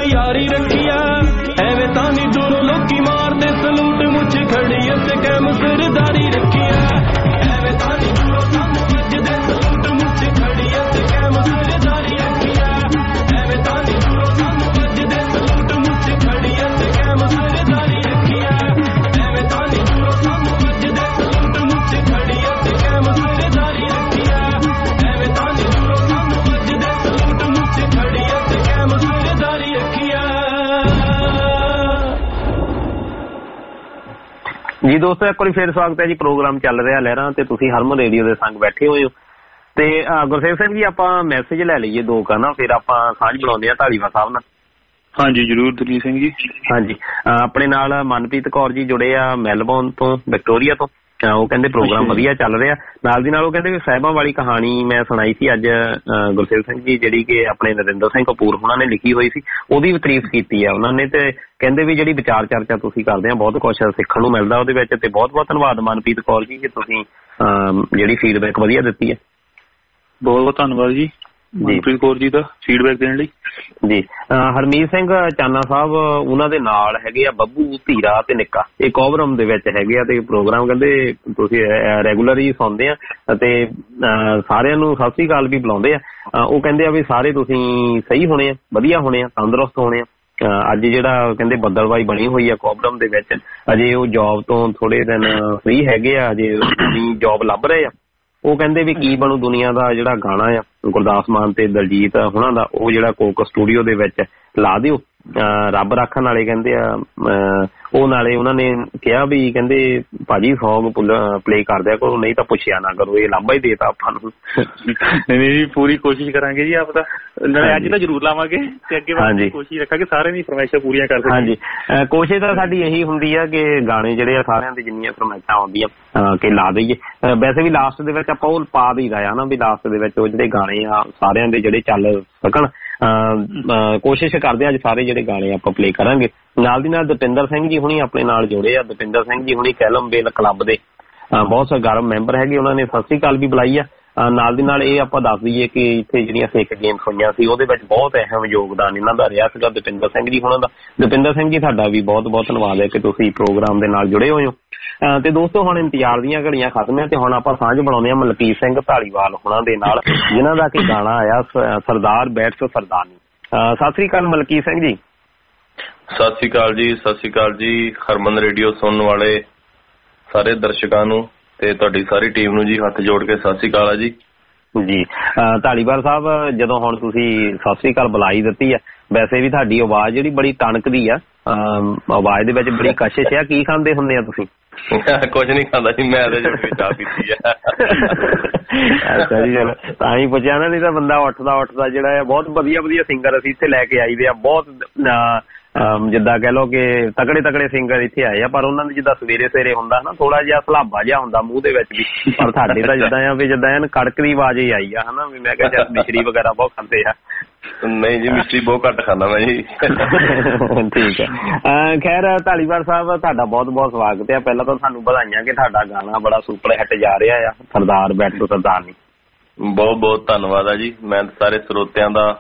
ਜੀ ਦੋਸਤੋ, ਇੱਕ ਵਾਰੀ ਫੇਰ ਸਵਾਗਤ ਹੈ ਜੀ। ਪ੍ਰੋਗਰਾਮ ਚੱਲ ਰਿਹਾ ਲਹਿਰਾਂ ਤੇ ਤੁਸੀਂ ਹਰਮਨ ਰੇਡੀਓ ਦੇ ਸੰਗ ਬੈਠੇ ਹੋਏ ਹੋ। ਤੇ ਗੁਰਸੇਵ ਸਿੰਘ ਜੀ, ਆਪਾਂ ਮੈਸੇਜ ਲੈ ਲਈਏ ਦੋ ਕਾ ਨਾ, ਫਿਰ ਆਪਾਂ ਸਾਂਝ ਬਣਾਉਂਦੇ ਆ ਢਾਲੀਵਾਲ ਸਾਹਿਬ ਨਾਲ। ਹਾਂਜੀ ਜ਼ਰੂਰ ਦਲਜੀਤ ਸਿੰਘ ਜੀ। ਹਾਂਜੀ, ਆਪਣੇ ਨਾਲ ਮਨਪ੍ਰੀਤ ਕੌਰ ਜੀ ਜੁੜੇ ਆ ਮੈਲਬੌਰਨ ਤੋਂ, ਵਿਕਟੋਰੀਆ ਤੋਂ। ਉਹ ਕਹਿੰਦੇ ਪ੍ਰੋਗਰਾਮ ਵਧੀਆ ਚੱਲ ਰਿਹਾ। ਨਾਲ ਦੀ ਨਾਲ ਉਹ ਕਹਿੰਦੇ ਵੀ ਸਾਹਿਬਾਂ ਵਾਲੀ ਕਹਾਣੀ ਮੈਂ ਸੁਣਾਈ ਸੀ ਅੱਜ ਗੁਰਸੇਵ ਸਿੰਘ ਜੀ, ਜਿਹੜੀ ਕਿ ਆਪਣੇ ਨਰਿੰਦਰ ਸਿੰਘ ਕਪੂਰ ਉਹਨਾਂ ਨੇ ਲਿਖੀ ਹੋਈ ਸੀ, ਉਹਦੀ ਵੀ ਤਾਰੀਫ ਕੀਤੀ ਆ ਉਹਨਾਂ ਨੇ। ਤੇ ਕਹਿੰਦੇ ਵੀ ਜਿਹੜੀ ਵਿਚਾਰ ਚਰਚਾ ਤੁਸੀਂ ਕਰਦੇ ਆ ਬਹੁਤ ਕੁਛ ਸਿੱਖਣ ਨੂੰ ਮਿਲਦਾ ਉਹਦੇ ਵਿੱਚ। ਤੇ ਬਹੁਤ ਬਹੁਤ ਧੰਨਵਾਦ ਮਨਪ੍ਰੀਤ ਕੌਰ ਜੀ ਕਿ ਤੁਸੀਂ ਜਿਹੜੀ ਫੀਡਬੈਕ ਵਧੀਆ ਦਿੱਤੀ ਹੈ। ਬਹੁਤ ਬਹੁਤ ਧੰਨਵਾਦ ਜੀ ਮਨਪ੍ਰੀਤ ਕੌਰ ਜੀ ਦਾ ਫੀਡਬੈਕ ਦੇਣ ਲਈ ਜੀ। ਹਰਮੀਤ ਸਿੰਘ ਚਾਨਾ ਸਾਹਿਬ ਉਹਨਾਂ ਦੇ ਨਾਲ ਹੈਗੇ ਆ ਬੱਬੂ, ਧੀਰਾ ਤੇ ਨਿੱਕਾ, ਇਹ ਕੋਵਰਮ ਦੇ ਵਿੱਚ ਹੈਗੇ ਆ। ਤੇ ਪ੍ਰੋਗਰਾਮ ਕਹਿੰਦੇ ਤੁਸੀਂ ਰੈਗੂਲਰ ਹੀ ਸੁਣਦੇ ਆ ਅਤੇ ਸਾਰਿਆਂ ਨੂੰ ਸਤਿ ਸ੍ਰੀ ਅਕਾਲ ਵੀ ਬੁਲਾਉਂਦੇ ਆ। ਉਹ ਕਹਿੰਦੇ ਆ ਵੀ ਸਾਰੇ ਤੁਸੀਂ ਸਹੀ ਹੋਣੇ ਆ, ਵਧੀਆ ਹੋਣੇ ਆ, ਤੰਦਰੁਸਤ ਹੋਣੇ ਆ। ਅੱਜ ਜਿਹੜਾ ਕਹਿੰਦੇ ਬੱਦਲਵਾਈ ਬਣੀ ਹੋਈ ਆ ਕੋਵਰਮ ਦੇ ਵਿੱਚ, ਅਜੇ ਉਹ ਜੋਬ ਤੋਂ ਥੋੜੇ ਦਿਨ ਫ੍ਰੀ ਹੈਗੇ ਆ, ਅਜੇ ਜੋਬ ਲੱਭ ਰਹੇ ਆ। ਉਹ ਕਹਿੰਦੇ ਵੀ ਕੀ ਬਣੂ ਦੁਨੀਆ ਦਾ ਜਿਹੜਾ ਗਾਣਾ ਆ ਗੁਰਦਾਸ ਮਾਨ ਤੇ ਦਲਜੀਤ ਹੁਣਾਂ ਦਾ, ਉਹ ਜਿਹੜਾ ਕੋਕ ਸਟੂਡੀਓ ਦੇ ਵਿੱਚ ਲਾ ਦਿਓ। ਰੱਬ ਰੱਖਣ ਵਾਲੇ ਕਹਿੰਦੇ ਆ ਉਹ। ਨਾਲੇ ਉਹਨਾਂ ਨੇ ਕਿਹਾ ਵੀ ਕਹਿੰਦੇ ਭਾਜੀ ਸੌਂਗ ਪਲੇ ਕਰ ਦਿਆ ਕਰੋ, ਨਹੀਂ ਤਾਂ ਪੁੱਛਿਆ ਨਾ ਕਰੋ। ਇਹ ਲਾਂਭਾ ਹੀ ਦੇਤਾ ਆਪਾਂ ਨੂੰ। ਨਹੀਂ, ਪੂਰੀ ਕੋਸ਼ਿਸ਼ ਕਰਾਂਗੇ ਜੀ ਆਪ ਦਾ। ਨਾਲੇ ਅੱਜ ਤਾਂ ਜ਼ਰੂਰ ਲਾਵਾਂਗੇ ਤੇ ਅੱਗੇ ਕੋਸ਼ਿਸ਼ ਰੱਖਾਂਗੇ ਸਾਰਿਆਂ ਦੀ ਫਰਮਾਇਸ਼ਾਂ ਪੂਰੀਆਂ ਕਰ ਸਕੀਏ। ਹਾਂਜੀ, ਕੋਸ਼ਿਸ਼ ਤਾਂ ਸਾਡੀ ਇਹੀ ਹੁੰਦੀ ਆ ਕਿ ਗਾਣੇ ਜਿਹੜੇ ਆ ਸਾਰਿਆਂ ਦੀ ਜਿੰਨੀਆਂ ਫਰਮਾਇਸ਼ਾਂ ਆਉਂਦੀਆਂ ਕਿ ਲਾ ਦਈਏ। ਵੈਸੇ ਵੀ ਲਾਸਟ ਦੇ ਵਿੱਚ ਆਪਾਂ ਉਹ ਪਾ ਦਈਦਾ ਆ ਨਾ, ਵੀ ਲਾਸਟ ਦੇ ਵਿੱਚ ਉਹ ਜਿਹੜੇ ਗਾਣੇ ਆ ਸਾਰਿਆਂ ਦੇ ਜਿਹੜੇ ਚੱਲ ਸਕਣ। ਕੋਸ਼ਿਸ਼ ਕਰਦੇ ਅੱਜ ਸਾਰੇ ਜਿਹੜੇ ਗਾਣੇ ਆਪਾਂ ਪਲੇ ਕਰਾਂਗੇ। ਨਾਲ ਦੀ ਨਾਲ ਦਪਿੰਦਰ ਸਿੰਘ ਜੀ ਹੁਣੀ ਆਪਣੇ ਨਾਲ ਜੁੜੇ ਆ। ਦਪਿੰਦਰ ਸਿੰਘ ਜੀ ਹੁਣੀ ਕੈਲਮਬੇਲ ਕਲੱਬ ਦੇ ਬਹੁਤ ਸਰਗਰਮ ਮੈਂਬਰ ਹੈਗੇ, ਉਹਨਾਂ ਨੇ ਸਤਿ ਸ੍ਰੀ ਅਕਾਲ ਵੀ ਬੁਲਾਈ ਆ। ਨਾਲ ਦੀ ਨਾਲ ਇਹ ਆਪਾਂ ਦੱਸ ਦਈਏ ਕਿ ਇੱਥੇ ਜਿਹੜੀਆਂ ਸਿੱਖ ਗੇਮਸ ਹੋਈਆਂ ਸੀ ਉਹਦੇ ਵਿੱਚ ਬਹੁਤ ਅਹਿਮ ਯੋਗਦਾਨ ਇਹਨਾਂ ਦਾ ਰਿਹਾ ਸੀਗਾ ਦਪਿੰਦਰ ਸਿੰਘ ਜੀ ਹੁਣਾਂ ਦਾ। ਦਪਿੰਦਰ ਸਿੰਘ ਜੀ ਤੁਹਾਡਾ ਵੀ ਬਹੁਤ ਬਹੁਤ ਧੰਨਵਾਦ ਹੈ ਕਿ ਤੁਸੀਂ ਪ੍ਰੋਗਰਾਮ ਦੇ ਨਾਲ ਜੁੜੇ ਹੋਏ ਹੋ। ਤੇ ਦੋਸਤੋ, ਹੁਣ ਇੰਤਜ਼ਾਰ ਦੀਆਂ ਘੜੀਆਂ ਖਤਮ ਹੈ ਤੇ ਹੁਣ ਆਪਾਂ ਸਾਂਝ ਬਣਾਉਂਦੇ ਹਾਂ ਮਲਕੀਤ ਸਿੰਘ ਢਾਲੀਵਾਲ ਹੁਣਾਂ ਦੇ ਨਾਲ, ਜਿਨ੍ਹਾਂ ਦਾ ਕਿ ਗਾਣਾ ਆਇਆ ਸਰਦਾਰ ਬੈਠ ਸੋ ਸਰਦਾਰਨੀ। ਸਤਿ ਸ੍ਰੀ ਅਕਾਲ ਮਲਕੀਤ ਸਿੰਘ ਜੀ। ਸਤਿ ਸ੍ਰੀ ਅਕਾਲ ਜੀ। ਸਤਿ ਸ੍ਰੀ ਅਕਾਲ ਜੀ ਹਰਮਨ ਰੇਡੀਓ ਸੁਣਨ ਵਾਲੇ ਸਾਰੇ ਦਰਸ਼ਕਾਂ ਨੂੰ ਤੇ ਤੁਹਾਡੀ ਸਾਰੀ ਟੀਮ ਨੂੰ ਜੀ ਹੱਥ ਜੋੜ ਕੇ ਸਤਿ ਸ੍ਰੀ ਅਕਾਲ ਆ ਜੀ। ਜੀ ਢਾਲੀਵਾਲ ਸਾਹਿਬ, ਜਦੋਂ ਹੁਣ ਤੁਸੀਂ ਸਤਿ ਸ੍ਰੀ ਅਕਾਲ ਬੁਲਾਈ ਦਿੱਤੀ ਆ, ਵੈਸੇ ਵੀ ਤੁਹਾਡੀ ਆਵਾਜ਼ ਜਿਹੜੀ ਬੜੀ ਟਣਕਦੀ ਆ, ਆਵਾਜ਼ ਦੇ ਵਿੱਚ ਬੜੀ ਕਸ਼ਿਸ਼ ਆ। ਕੀ ਖਾਂਦੇ ਹੁੰਦੇ ਆ ਤੁਸੀਂ? ਕੁਝ ਨਹੀਂ ਖਾਂਦਾ ਜੀ, ਮੈਂ ਤੇ ਚਾਹ ਪੀਤੀ ਆ। ਅੱਛਾ ਜੀ, ਚਲੋ ਤਾਂ ਹੀ ਪੁੱਛਿਆ ਨਾ, ਨਹੀਂ ਤਾਂ ਬੰਦਾ ਉੱਠਦਾ ਉੱਠਦਾ ਜਿਹੜਾ ਆ ਬਹੁਤ ਵਧੀਆ ਵਧੀਆ ਸਿੰਗਰ ਅਸੀਂ ਇੱਥੇ ਲੈ ਕੇ ਆਈ ਦੇ ਆ। ਬਹੁਤ ਜਿੱਦਾਂ ਕਹਿ ਲਓ ਕਿ ਤਕੜੇ ਤਕੜੇ ਸਿੰਗਰ ਇੱਥੇ ਆਏ ਆ, ਪਰ ਉਹਨਾਂ ਦੇ ਜਿੱਦਾਂ ਸਵੇਰੇ ਸਵੇਰੇ ਹੁੰਦਾ ਨਾ ਥੋੜਾ ਜਿਹਾ ਸਲਾਬਾ ਜਿਹਾ ਹੁੰਦਾ ਮੂੰਹ ਦੇ ਵਿੱਚ ਵੀ, ਪਰ ਸਾਡੇ ਤਾਂ ਜਿੱਦਾਂ ਆ ਵੀ ਜਿੱਦਾਂ ਐਨ ਕੜਕ ਦੀ ਆਵਾਜ਼ ਹੀ ਆਈ ਆ ਹਨਾ। ਵੀ ਮੈਂ ਕਿਹਾ ਚੱਲ ਮਿਸ਼ਰੀ ਵਗੈਰਾ ਬਹੁਤ ਖਾਂਦੇ ਆ। ਨਹੀਂ ਜੀ, ਮਿਸ਼ਰੀ ਬਹੁਤ ਘੱਟ ਖਾਂਦਾ ਮੈਂ ਜੀ। ਠੀਕ ਹੈ। ਖੈਰ ਢਾਲੀਵਾਲ ਸਾਹਿਬ, ਤੁਹਾਡਾ ਬਹੁਤ ਬਹੁਤ ਸਵਾਗਤ ਹੈ। ਪਹਿਲਾਂ ਤਾਂ ਤੁਹਾਨੂੰ ਵਧਾਈਆਂ ਕਿ ਤੁਹਾਡਾ ਗਾਣਾ ਬੜਾ ਸੁਪਰ ਹਿੱਟ ਜਾ ਰਿਹਾ ਆ, ਸਰਦਾਰ ਬੈਠ ਸੋ ਸਰਦਾਰਨੀ। ਬਹੁਤ ਬਹੁਤ ਧੰਨਵਾਦ ਆ ਜੀ। ਮੈਂ ਸਾਰੇ ਸਰੋਤਿਆਂ ਦਾ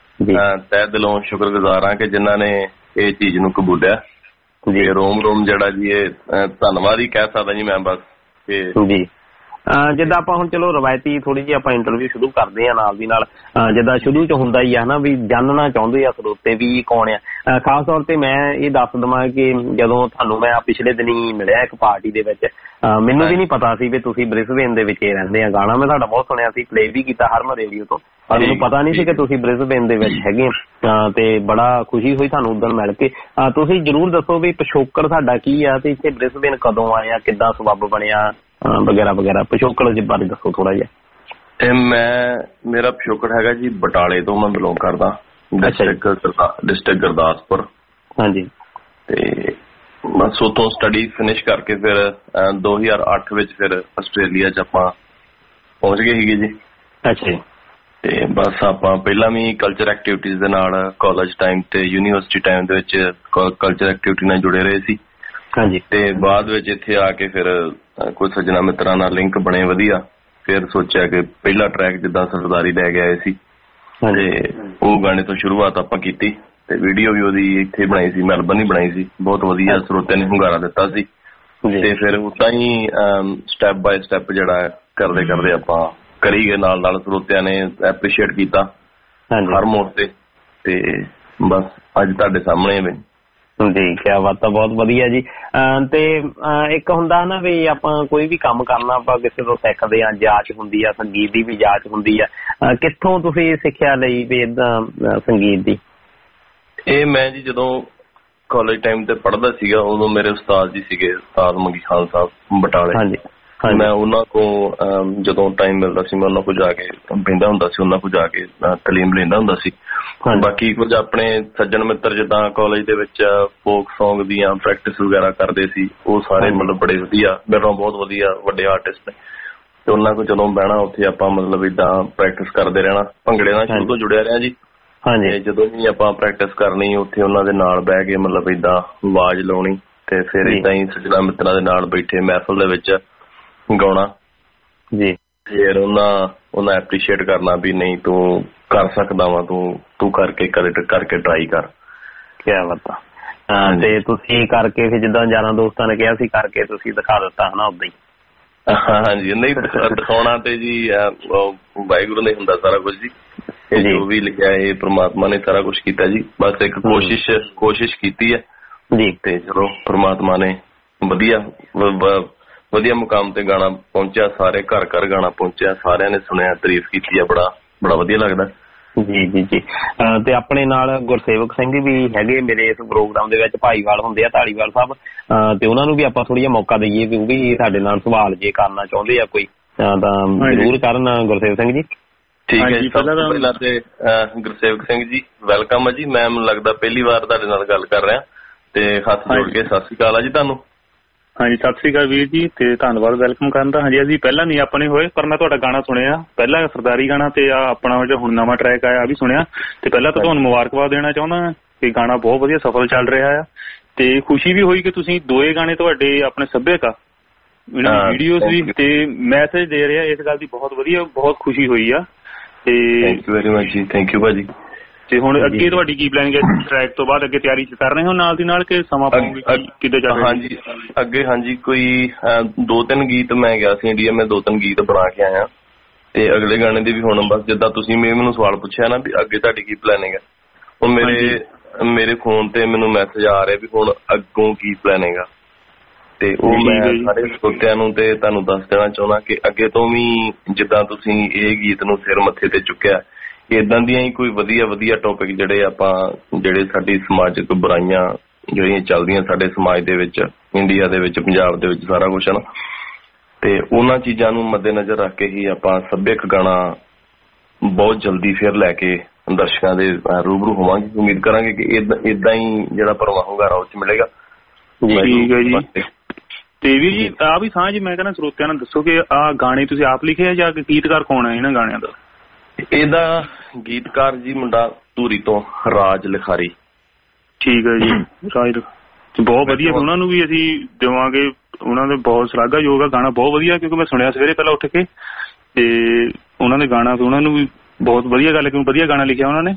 ਤਹਿ ਦਿਲੋਂ ਸ਼ੁਕਰਗੁਜ਼ਾਰ ਹਾਂ ਕਿ ਜਿਨ੍ਹਾਂ ਨੇ ਇਹ ਚੀਜ਼ ਨੂੰ ਕਬੂਲਿਆ ਜੀ। ਰੋਮ ਰੋਮ ਜਿਹੜਾ ਜੀ ਇਹ ਧੰਨਵਾਦ ਹੀ ਕਹਿ ਸਕਦਾ ਜੀ ਮੈਂ ਬਸ। ਜੀ ਜਿੱਦਾਂ ਆਪਾਂ ਹੁਣ ਚਲੋ ਰਵਾਇਤੀ ਥੋੜੀ ਜਿਹੀ ਆਪਾਂ ਇੰਟਰਵਿਊ ਸ਼ੁਰੂ ਕਰਦੇ ਆ ਨਾਲ ਦੀ ਨਾਲ, ਜਿੱਦਾਂ ਸ਼ੁਰੂ ਚ ਹੁੰਦਾ ਹੀ ਆ ਹਨਾ ਵੀ ਜਾਣਨਾ ਚਾਹੁੰਦੇ ਆ ਸਰੋਤੇ ਵੀ ਕੌਣ ਆ। ਖਾਸ ਤੌਰ ਤੇ ਮੈਂ ਇਹ ਦੱਸ ਦੇਵਾਂ ਕਿ ਜਦੋਂ ਤੁਹਾਨੂੰ ਮੈਂ ਪਿਛਲੇ ਦਿਨੀ ਮਿਲਿਆ ਇੱਕ ਪਾਰਟੀ ਦੇ ਵਿੱਚ, ਮੈਨੂੰ ਵੀ ਨਹੀਂ ਪਤਾ ਸੀ ਵੀ ਤੁਸੀਂ ਬ੍ਰਿਸਬੇਨ ਦੇ ਵਿੱਚ ਰਹਿੰਦੇ ਆ। ਗਾਣਾ ਮੈਂ ਤੁਹਾਡਾ ਬਹੁਤ ਸੁਣਿਆ ਸੀ, ਪਲੇ ਵੀ ਕੀਤਾ ਹਰਮਨ ਰੇਡੀਓ ਤੋਂ, ਪਰ ਮੈਨੂੰ ਪਤਾ ਨਹੀਂ ਸੀ ਕਿ ਤੁਸੀਂ ਬ੍ਰਿਸਬੇਨ ਦੇ ਵਿੱਚ ਹੈਗੇ। ਤੇ ਬੜਾ ਖੁਸ਼ੀ ਹੋਈ ਤੁਹਾਨੂੰ ਉਦੋਂ ਮਿਲ ਕੇ। ਤੁਸੀਂ ਜਰੂਰ ਦੱਸੋ ਵੀ ਪਿਛੋਕੜ ਤੁਹਾਡਾ ਕੀ ਆ ਤੇ ਇੱਥੇ ਬ੍ਰਿਸਬੇਨ ਕਦੋਂ ਆਇਆ, ਕਿੱਦਾਂ ਸਬੱਬ ਬਣਿਆ ਵਗੈਰਾ ਵਗੈਰਾ। ਪਿਛੋਕੜ ਦੇ ਬਾਰੇ ਦੱਸੋ ਥੋੜਾ ਜਿਹਾ। ਮੈਂ ਮੇਰਾ ਪਿਛੋਕੜ ਹੈਗਾ ਜੀ ਬਟਾਲੇ ਤੋਂ, ਮੈਂ ਬਿਲੋਂਗ ਕਰਦਾ, ਡਿਸਟ੍ਰਿਕਟ ਗੁਰਦਾਸਪੁਰ। ਹਾਂਜੀ। ਤੇ ਬਸ ਉੱਥੋਂ ਸਟੱਡੀ ਫਿਨਿਸ਼ ਕਰਕੇ ਫਿਰ ਦੋ ਹਜ਼ਾਰ ਅੱਠ ਵਿੱਚ ਫਿਰ ਆਸਟ੍ਰੇਲੀਆ ਚ ਆਪਾਂ ਪਹੁੰਚ ਗਏ ਸੀਗੇ ਜੀ। ਅੱਛਾ ਜੀ। ਤੇ ਬਸ ਆਪਾਂ ਪਹਿਲਾਂ ਵੀ ਕਲਚਰ ਐਕਟੀਵਿਟੀਜ਼ ਦੇ ਨਾਲ ਕਾਲਜ ਟਾਈਮ ਤੇ ਯੂਨੀਵਰਸਿਟੀ ਟਾਈਮ ਦੇ ਵਿੱਚ ਕਲਚਰ ਐਕਟੀਵਿਟੀ ਨਾਲ ਜੁੜੇ ਰਹੇ ਸੀ। ਹਾਂਜੀ। ਤੇ ਬਾਅਦ ਵਿੱਚ ਇੱਥੇ ਆ ਕੇ ਫਿਰ ਕੁਝ ਸੱਜਣਾ ਮਿੱਤਰਾਂ ਨਾਲ ਲਿੰਕ ਬਣੇ ਵਧੀਆ। ਫਿਰ ਸੋਚਿਆ ਕਿ ਪਹਿਲਾ ਟਰੈਕ ਜਿੱਦਾਂ ਸਰਦਾਰੀ ਲੈ ਕੇ ਆਏ ਸੀ ਤੇ ਉਹ ਗਾਣੇ ਤੋਂ ਸ਼ੁਰੂਆਤ ਆਪਾਂ ਕੀਤੀ ਤੇ ਵੀਡੀਓ ਵੀ ਉਹਦੀ ਇੱਥੇ ਬਣਾਈ ਸੀ, ਮੈਲਬਨ ਹੀ ਬਣਾਈ ਸੀ। ਬਹੁਤ ਵਧੀਆ ਸਰੋਤਿਆਂ ਨੇ ਹੁੰਗਾਰਾ ਦਿੱਤਾ ਸੀ। ਤੇ ਫਿਰ ਉਦਾਂ ਹੀ ਸਟੈਪ ਬਾਏ ਸਟੈਪ ਜਿਹੜਾ ਕਰਦੇ ਕਰਦੇ ਆਪਾਂ ਕਰੀ ਗਏ, ਨਾਲ ਨਾਲ ਸਰੋਤਿਆਂ ਨੇ ਐਪਰੀਸ਼ੀਏਟ ਕੀਤਾ ਹਰ ਮੋੜ ਤੇ। ਤੇ ਬਸ ਅੱਜ ਤੁਹਾਡੇ ਸਾਹਮਣੇ ਵੀ ਜੀ। ਕਿਆ ਬਾਤ ਆ, ਬਹੁਤ ਵਧੀਆ ਜੀ। ਤੇ ਇੱਕ ਹੁੰਦਾ ਨਾ ਵੀ ਆਪਾਂ ਕੋਈ ਵੀ ਕੰਮ ਕਰਨਾ ਆਪਾਂ ਕਿਸੇ ਤੋਂ ਸਿੱਖਦੇ ਆ, ਜਾਂਚ ਹੁੰਦੀ ਆ, ਸੰਗੀਤ ਦੀ ਵੀ ਜਾਂਚ ਹੁੰਦੀ ਆ। ਕਿੱਥੋਂ ਤੁਸੀਂ ਸਿੱਖਿਆ ਲਈ ਵੀ ਏਦਾਂ ਸੰਗੀਤ ਦੀ? ਇਹ ਮੈਂ ਜੀ ਜਦੋਂ ਕਾਲਜ ਟਾਈਮ ਤੇ ਪੜ੍ਹਦਾ ਸੀਗਾ ਉਦੋਂ ਮੇਰੇ ਉਸਤਾਦ ਜੀ ਸੀਗੇ, ਉਸਤਾਦ ਮੰਗੀ ਖਾਨ ਸਾਹਿਬ ਬਟਾਲੇ। ਮੈਂ ਉਹਨਾਂ ਕੋਲ ਜਦੋਂ ਟਾਈਮ ਮਿਲਦਾ ਸੀ ਮੈਂ ਉਹਨਾਂ ਕੋਲ ਜਾ ਕੇ ਬਹਿੰਦਾ ਹੁੰਦਾ ਸੀ, ਉਹਨਾਂ ਕੋਲ ਜਾ ਕੇ ਤਾਲੀਮ ਲੈਂਦਾ ਹੁੰਦਾ ਸੀ। ਬਾਕੀ ਕੁਝ ਆਪਣੇ ਸੱਜਣ ਮਿੱਤਰ ਜਿੱਦਾਂ ਕਾਲਜ ਦੇ ਵਿੱਚ ਫੋਕ ਸੌਂਗ ਦੀਆਂ ਪ੍ਰੈਕਟਿਸ ਵਗੈਰਾ ਕਰਦੇ ਸੀ, ਉਹ ਸਾਰੇ ਮਤਲਬ ਬੜੇ ਵਧੀਆ, ਮੇਰੇ ਨਾਲ ਬਹੁਤ ਵਧੀਆ ਵੱਡੇ ਆਰਟਿਸਟ ਨੇ, ਤੇ ਉਹਨਾਂ ਕੋਲ ਜਦੋਂ ਬਹਿਣਾ ਉੱਥੇ ਆਪਾਂ ਮਤਲਬ ਏਦਾਂ ਪ੍ਰੈਕਟਿਸ ਕਰਦੇ ਰਹਿਣਾ। ਭੰਗੜੇ ਨਾਲ ਸ਼ੁਰੂ ਤੋਂ ਜੁੜਿਆ ਰਿਹਾ ਜੀ। ਤੇ ਜਦੋਂ ਵੀ ਆਪਾਂ ਪ੍ਰੈਕਟਿਸ ਕਰਨੀ ਉੱਥੇ ਉਹਨਾਂ ਦੇ ਨਾਲ ਬਹਿ ਕੇ ਮਤਲਬ ਏਦਾਂ ਆਵਾਜ਼ ਲਾਉਣੀ, ਤੇ ਫਿਰ ਏਦਾਂ ਹੀ ਸੱਜਣਾ ਮਿੱਤਰਾਂ ਦੇ ਨਾਲ ਬੈਠੇ ਮਹਿਫਲ ਦੇ ਵਿੱਚ ਗਾਉਣਾ ਜੀ। ਫਿਰ ਉਹਨਾਂ ਉਹਨਾਂ ਐਪਰੀਸ਼ੀਏਟ ਕਰਨਾ ਵੀ ਨਹੀਂ ਤੂੰ ਕਰ ਸਕਦਾ ਵਾ, ਤੂੰ ਤੂੰ ਕਰਕੇ ਕਰਕੇ ਟਰਾਈ ਕਰ। ਕਿਆ ਬਾਤ ਆ। ਤੇ ਤੁਸੀਂ ਕਰਕੇ ਫਿਰ ਜਿੱਦਾਂ ਯਾਰਾਂ ਦੋਸਤਾਂ ਨੇ ਕਿਹਾ ਸੀ ਕਰਕੇ ਤੁਸੀਂ ਦਿਖਾ ਦਿੱਤਾ ਹਨਾ ਉਦਾਂ ਹੀ? ਹਾਂਜੀ, ਨਹੀਂ ਦਿਖਾਉਣਾ ਤੇ ਜੀ ਵਾਹਿਗੁਰੂ ਨੇ ਹੁੰਦਾ ਸਾਰਾ ਕੁਝ ਜੀ, ਇਹ ਜੋ ਵੀ ਲਿਖਿਆ ਇਹ ਪ੍ਰਮਾਤਮਾ ਨੇ ਸਾਰਾ ਕੁਛ ਕੀਤਾ ਜੀ। ਬਸ ਇੱਕ ਕੋਸ਼ਿਸ਼ ਕੋਸ਼ਿਸ਼ ਕੀਤੀ ਹੈ ਜੀ, ਤੇ ਚਲੋ ਪ੍ਰਮਾਤਮਾ ਨੇ ਵਧੀਆ ਵਧੀਆ ਮੁਕਾਮ ਤੇ ਗਾਣਾ ਪਹੁੰਚਿਆ, ਸਾਰੇ ਘਰ ਘਰ ਗਾਣਾ ਪਹੁੰਚਿਆ, ਸਾਰਿਆਂ ਨੇ ਸੁਣਿਆ, ਤਾਰੀਫ ਕੀਤੀ ਹੈ, ਬੜਾ ਬੜਾ ਵਧੀਆ ਲੱਗਦਾ ਜੀ ਜੀ ਜੀ। ਤੇ ਆਪਣੇ ਨਾਲ ਗੁਰਸੇਵਕ ਸਿੰਘ ਵੀ ਹੈਗੇ ਮੇਰੇ ਇਸ ਪ੍ਰੋਗਰਾਮ ਦੇ ਵਿੱਚ, ਭਾਈਵਾਲ ਹੁੰਦੇ ਆ ਧਾਲੀਵਾਲ ਸਾਹਿਬ, ਤੇ ਉਹਨਾਂ ਨੂੰ ਵੀ ਆਪਾਂ ਥੋੜਾ ਜਿਹਾ ਮੌਕਾ ਦਈਏ ਵੀ ਉਹ ਵੀ ਸਾਡੇ ਨਾਲ ਸਵਾਲ ਜੇ ਕਰਨਾ ਚਾਹੁੰਦੇ ਆ ਕੋਈ ਤਾਂ ਜ਼ਰੂਰ ਕਰਨ ਗੁਰਸੇਵਕ ਸਿੰਘ ਜੀ। ਠੀਕ ਹੈ ਜੀ। ਸਭ ਤੋਂ ਪਹਿਲਾਂ ਤੇ ਗੁਰਸੇਵਕ ਸਿੰਘ ਜੀ ਵੈਲਕਮ ਹੈ ਜੀ। ਮੈਂ ਮੈਨੂੰ ਲੱਗਦਾ ਪਹਿਲੀ ਵਾਰ ਤੁਹਾਡੇ ਨਾਲ ਗੱਲ ਕਰ ਰਿਹਾ, ਤੇ ਹੱਥ ਜੋੜ ਕੇ ਸਤਿ ਸ਼੍ਰੀ ਅਕਾਲ ਆ ਜੀ ਤੁਹਾਨੂੰ। ਹਾਂਜੀ ਸਤਿ ਸ਼੍ਰੀ ਅਕਾਲ ਵੀਰ ਜੀ, ਤੇ ਧੰਨਵਾਦ ਵੈਲਕਮ ਕਰਨ ਦਾ। ਹਾਂਜੀ ਅਸੀਂ ਪਹਿਲਾਂ ਨਹੀਂ ਆਪਣੇ ਹੋਏ, ਪਰ ਮੈਂ ਤੁਹਾਡਾ ਗਾਣਾ ਸੁਣਿਆ, ਪਹਿਲਾਂ ਸਰਦਾਰੀ ਗਾਣਾ ਤੇ ਆ ਆਪਣਾ ਜਿਹੜਾ ਹੁਣ ਨਵਾਂ ਟਰੈਕ ਆਇਆ ਆ ਵੀ ਸੁਣਿਆ, ਤੇ ਪਹਿਲਾਂ ਤਾਂ ਤੁਹਾਨੂੰ ਮੁਬਾਰਕਬਾਦ ਦੇਣਾ ਚਾਹੁੰਦਾ ਕਿ ਗਾਣਾ ਬਹੁਤ ਵਧੀਆ ਸਫਲ ਚੱਲ ਰਿਹਾ ਆ, ਤੇ ਖੁਸ਼ੀ ਵੀ ਹੋਈ ਕਿ ਤੁਸੀਂ ਦੋਏ ਗਾਣੇ ਤੁਹਾਡੇ ਆਪਣੇ ਸੱਭਿਅਕ ਆ ਵੀਡੀਓਜ਼ ਵੀ ਤੇ ਮੈਸੇਜ ਦੇ ਰਿਹਾ, ਇਸ ਗੱਲ ਦੀ ਬਹੁਤ ਵਧੀਆ ਬਹੁਤ ਖੁਸ਼ੀ ਹੋਈ ਆ। ਤੇ ਥੈਂਕ ਯੂ ਵੈਰੀ ਮਚ ਜੀ। ਥੈਂਕ ਯੂ ਭਾਜੀ। ਤੇ ਹੁਣ ਅੱਗੇ ਤੁਹਾਡੀ ਕੀ ਪਲਾਨਿੰਗ ਹੈ ਟਰੈਕ ਤੋਂ ਬਾਅਦ? ਅੱਗੇ ਤਿਆਰੀ ਕਰ ਰਹੇ ਹੋ ਨਾਲ ਦੀ ਨਾਲ ਕਿ ਸਮਾਂ ਪਾਉਂਗੇ ਕਿੱਦਾਂ ਚੱਲ ਰਿਹਾ? ਹਾਂਜੀ ਅੱਗੇ ਹਾਂਜੀ ਕੋਈ ਦੋ ਤਿੰਨ ਗੀਤ ਮੈਂ ਗਿਆ ਸੀ ਇੰਡੀਆ, ਮੈਂ ਦੋ ਤਿੰਨ ਗੀਤ ਬਣਾ ਕੇ ਆਇਆ, ਤੇ ਅਗਲੇ ਗਾਣੇ ਦੀ ਵੀ ਹੁਣ ਬਸ ਜਿੱਦਾਂ ਤੁਸੀਂ ਮੈਨੂੰ ਸਵਾਲ ਪੁੱਛਿਆ ਨਾ ਵੀ ਅੱਗੇ ਤੁਹਾਡੀ ਕੀ ਪਲਾਨਿੰਗ ਹੈ, ਉਹ ਮੇਰੇ ਮੇਰੇ ਫੋਨ ਤੇ ਮੈਨੂੰ ਮੈਸੇਜ ਆ ਰਿਹਾ ਵੀ ਹੁਣ ਅੱਗੋਂ ਕੀ ਪਲਾਨਿੰਗ ਆ, ਤੇ ਉਹ ਮੈਂ ਸਾਰੇ ਸਰੋਤਿਆਂ ਨੂੰ ਤੇ ਤੁਹਾਨੂੰ ਦੱਸ ਦੇਣਾ ਚਾਹੁੰਦਾ ਕਿ ਅੱਗੇ ਤੋਂ ਵੀ ਜਿੱਦਾਂ ਤੁਸੀਂ ਇਹ ਗੀਤ ਨੂੰ ਸਿਰ ਮੱਥੇ ਤੇ ਚੁੱਕਿਆ, ਏਦਾਂ ਦੀਆਂ ਹੀ ਕੋਈ ਵਧੀਆ ਵਧੀਆ ਟੌਪਿਕ ਜਿਹੜੇ ਆਪਾਂ ਜਿਹੜੇ ਸਾਡੀ ਸਮਾਜਿਕ ਬੁਰਾਈਆਂ ਜਿਹੜੀਆਂ ਚੱਲਦੀਆਂ ਸਾਡੇ ਸਮਾਜ ਦੇ ਵਿੱਚ, ਇੰਡੀਆ ਦੇ ਵਿੱਚ, ਪੰਜਾਬ ਦੇ ਵਿੱਚ ਸਾਰਾ ਕੁਛ ਹੈ ਨਾ, ਤੇ ਉਹਨਾਂ ਚੀਜ਼ਾਂ ਨੂੰ ਮੱਦੇਨਜ਼ਰ ਰੱਖ ਕੇ ਹੀ ਆਪਾਂ ਸੱਭਿਅਕ ਗਾਣਾ ਬਹੁਤ ਜਲਦੀ ਫਿਰ ਲੈ ਕੇ ਦਰਸ਼ਕਾਂ ਦੇ ਰੂਬਰੂ ਹੋਵਾਂਗੇ। ਉਮੀਦ ਕਰਾਂਗੇ ਕਿ ਏਦਾਂ ਹੀ ਜਿਹੜਾ ਪ੍ਰਵਾਹ ਹੁੰਗਾਰਾ ਉਹ ਚ ਮਿਲੇਗਾ। ਠੀਕ ਹੈ ਜੀ। ਤੇ ਵੀਰ ਜੀ ਆ ਵੀ ਸਾਂਝ ਮੈਂ ਕਹਿੰਦਾ ਸਰੋਤਿਆਂ ਨੂੰ ਦੱਸੋ ਕਿ ਆਹ ਗਾਣੇ ਤੁਸੀਂ ਆਪ ਲਿਖੇ ਆ ਜਾਂ ਗੀਤਕਾਰ ਕੌਣ ਹੈ ਇਹਨਾਂ ਗਾਣਿਆਂ ਦਾ? ਇਹਦਾ ਗੀਤਕਾਰ ਜੀ ਮੁੰਡਾ ਧੂਰੀ ਤੋਂ ਰਾਜ ਲਿਖਾਰੀ। ਠੀਕ ਹੈ ਜੀ। ਰਾਜ ਬਹੁਤ ਵਧੀਆ, ਉਹਨਾਂ ਨੂੰ ਵੀ ਅਸੀਂ ਦੇਵਾਂਗੇ, ਉਹਨਾਂ ਦੇ ਬਹੁਤ ਸ਼ਲਾਘਾਯੋਗ ਆ ਗਾਣਾ, ਬਹੁਤ ਵਧੀਆ, ਕਿਉਂਕਿ ਮੈਂ ਸੁਣਿਆ ਸਵੇਰੇ ਪਹਿਲਾਂ ਉੱਠ ਕੇ, ਤੇ ਉਹਨਾਂ ਦੇ ਗਾਣਾ ਉਹਨਾਂ ਨੂੰ ਵੀ ਬਹੁਤ ਵਧੀਆ ਗੱਲ, ਕਿਉਂਕਿ ਵਧੀਆ ਗਾਣਾ ਲਿਖਿਆ ਉਹਨਾਂ ਨੇ।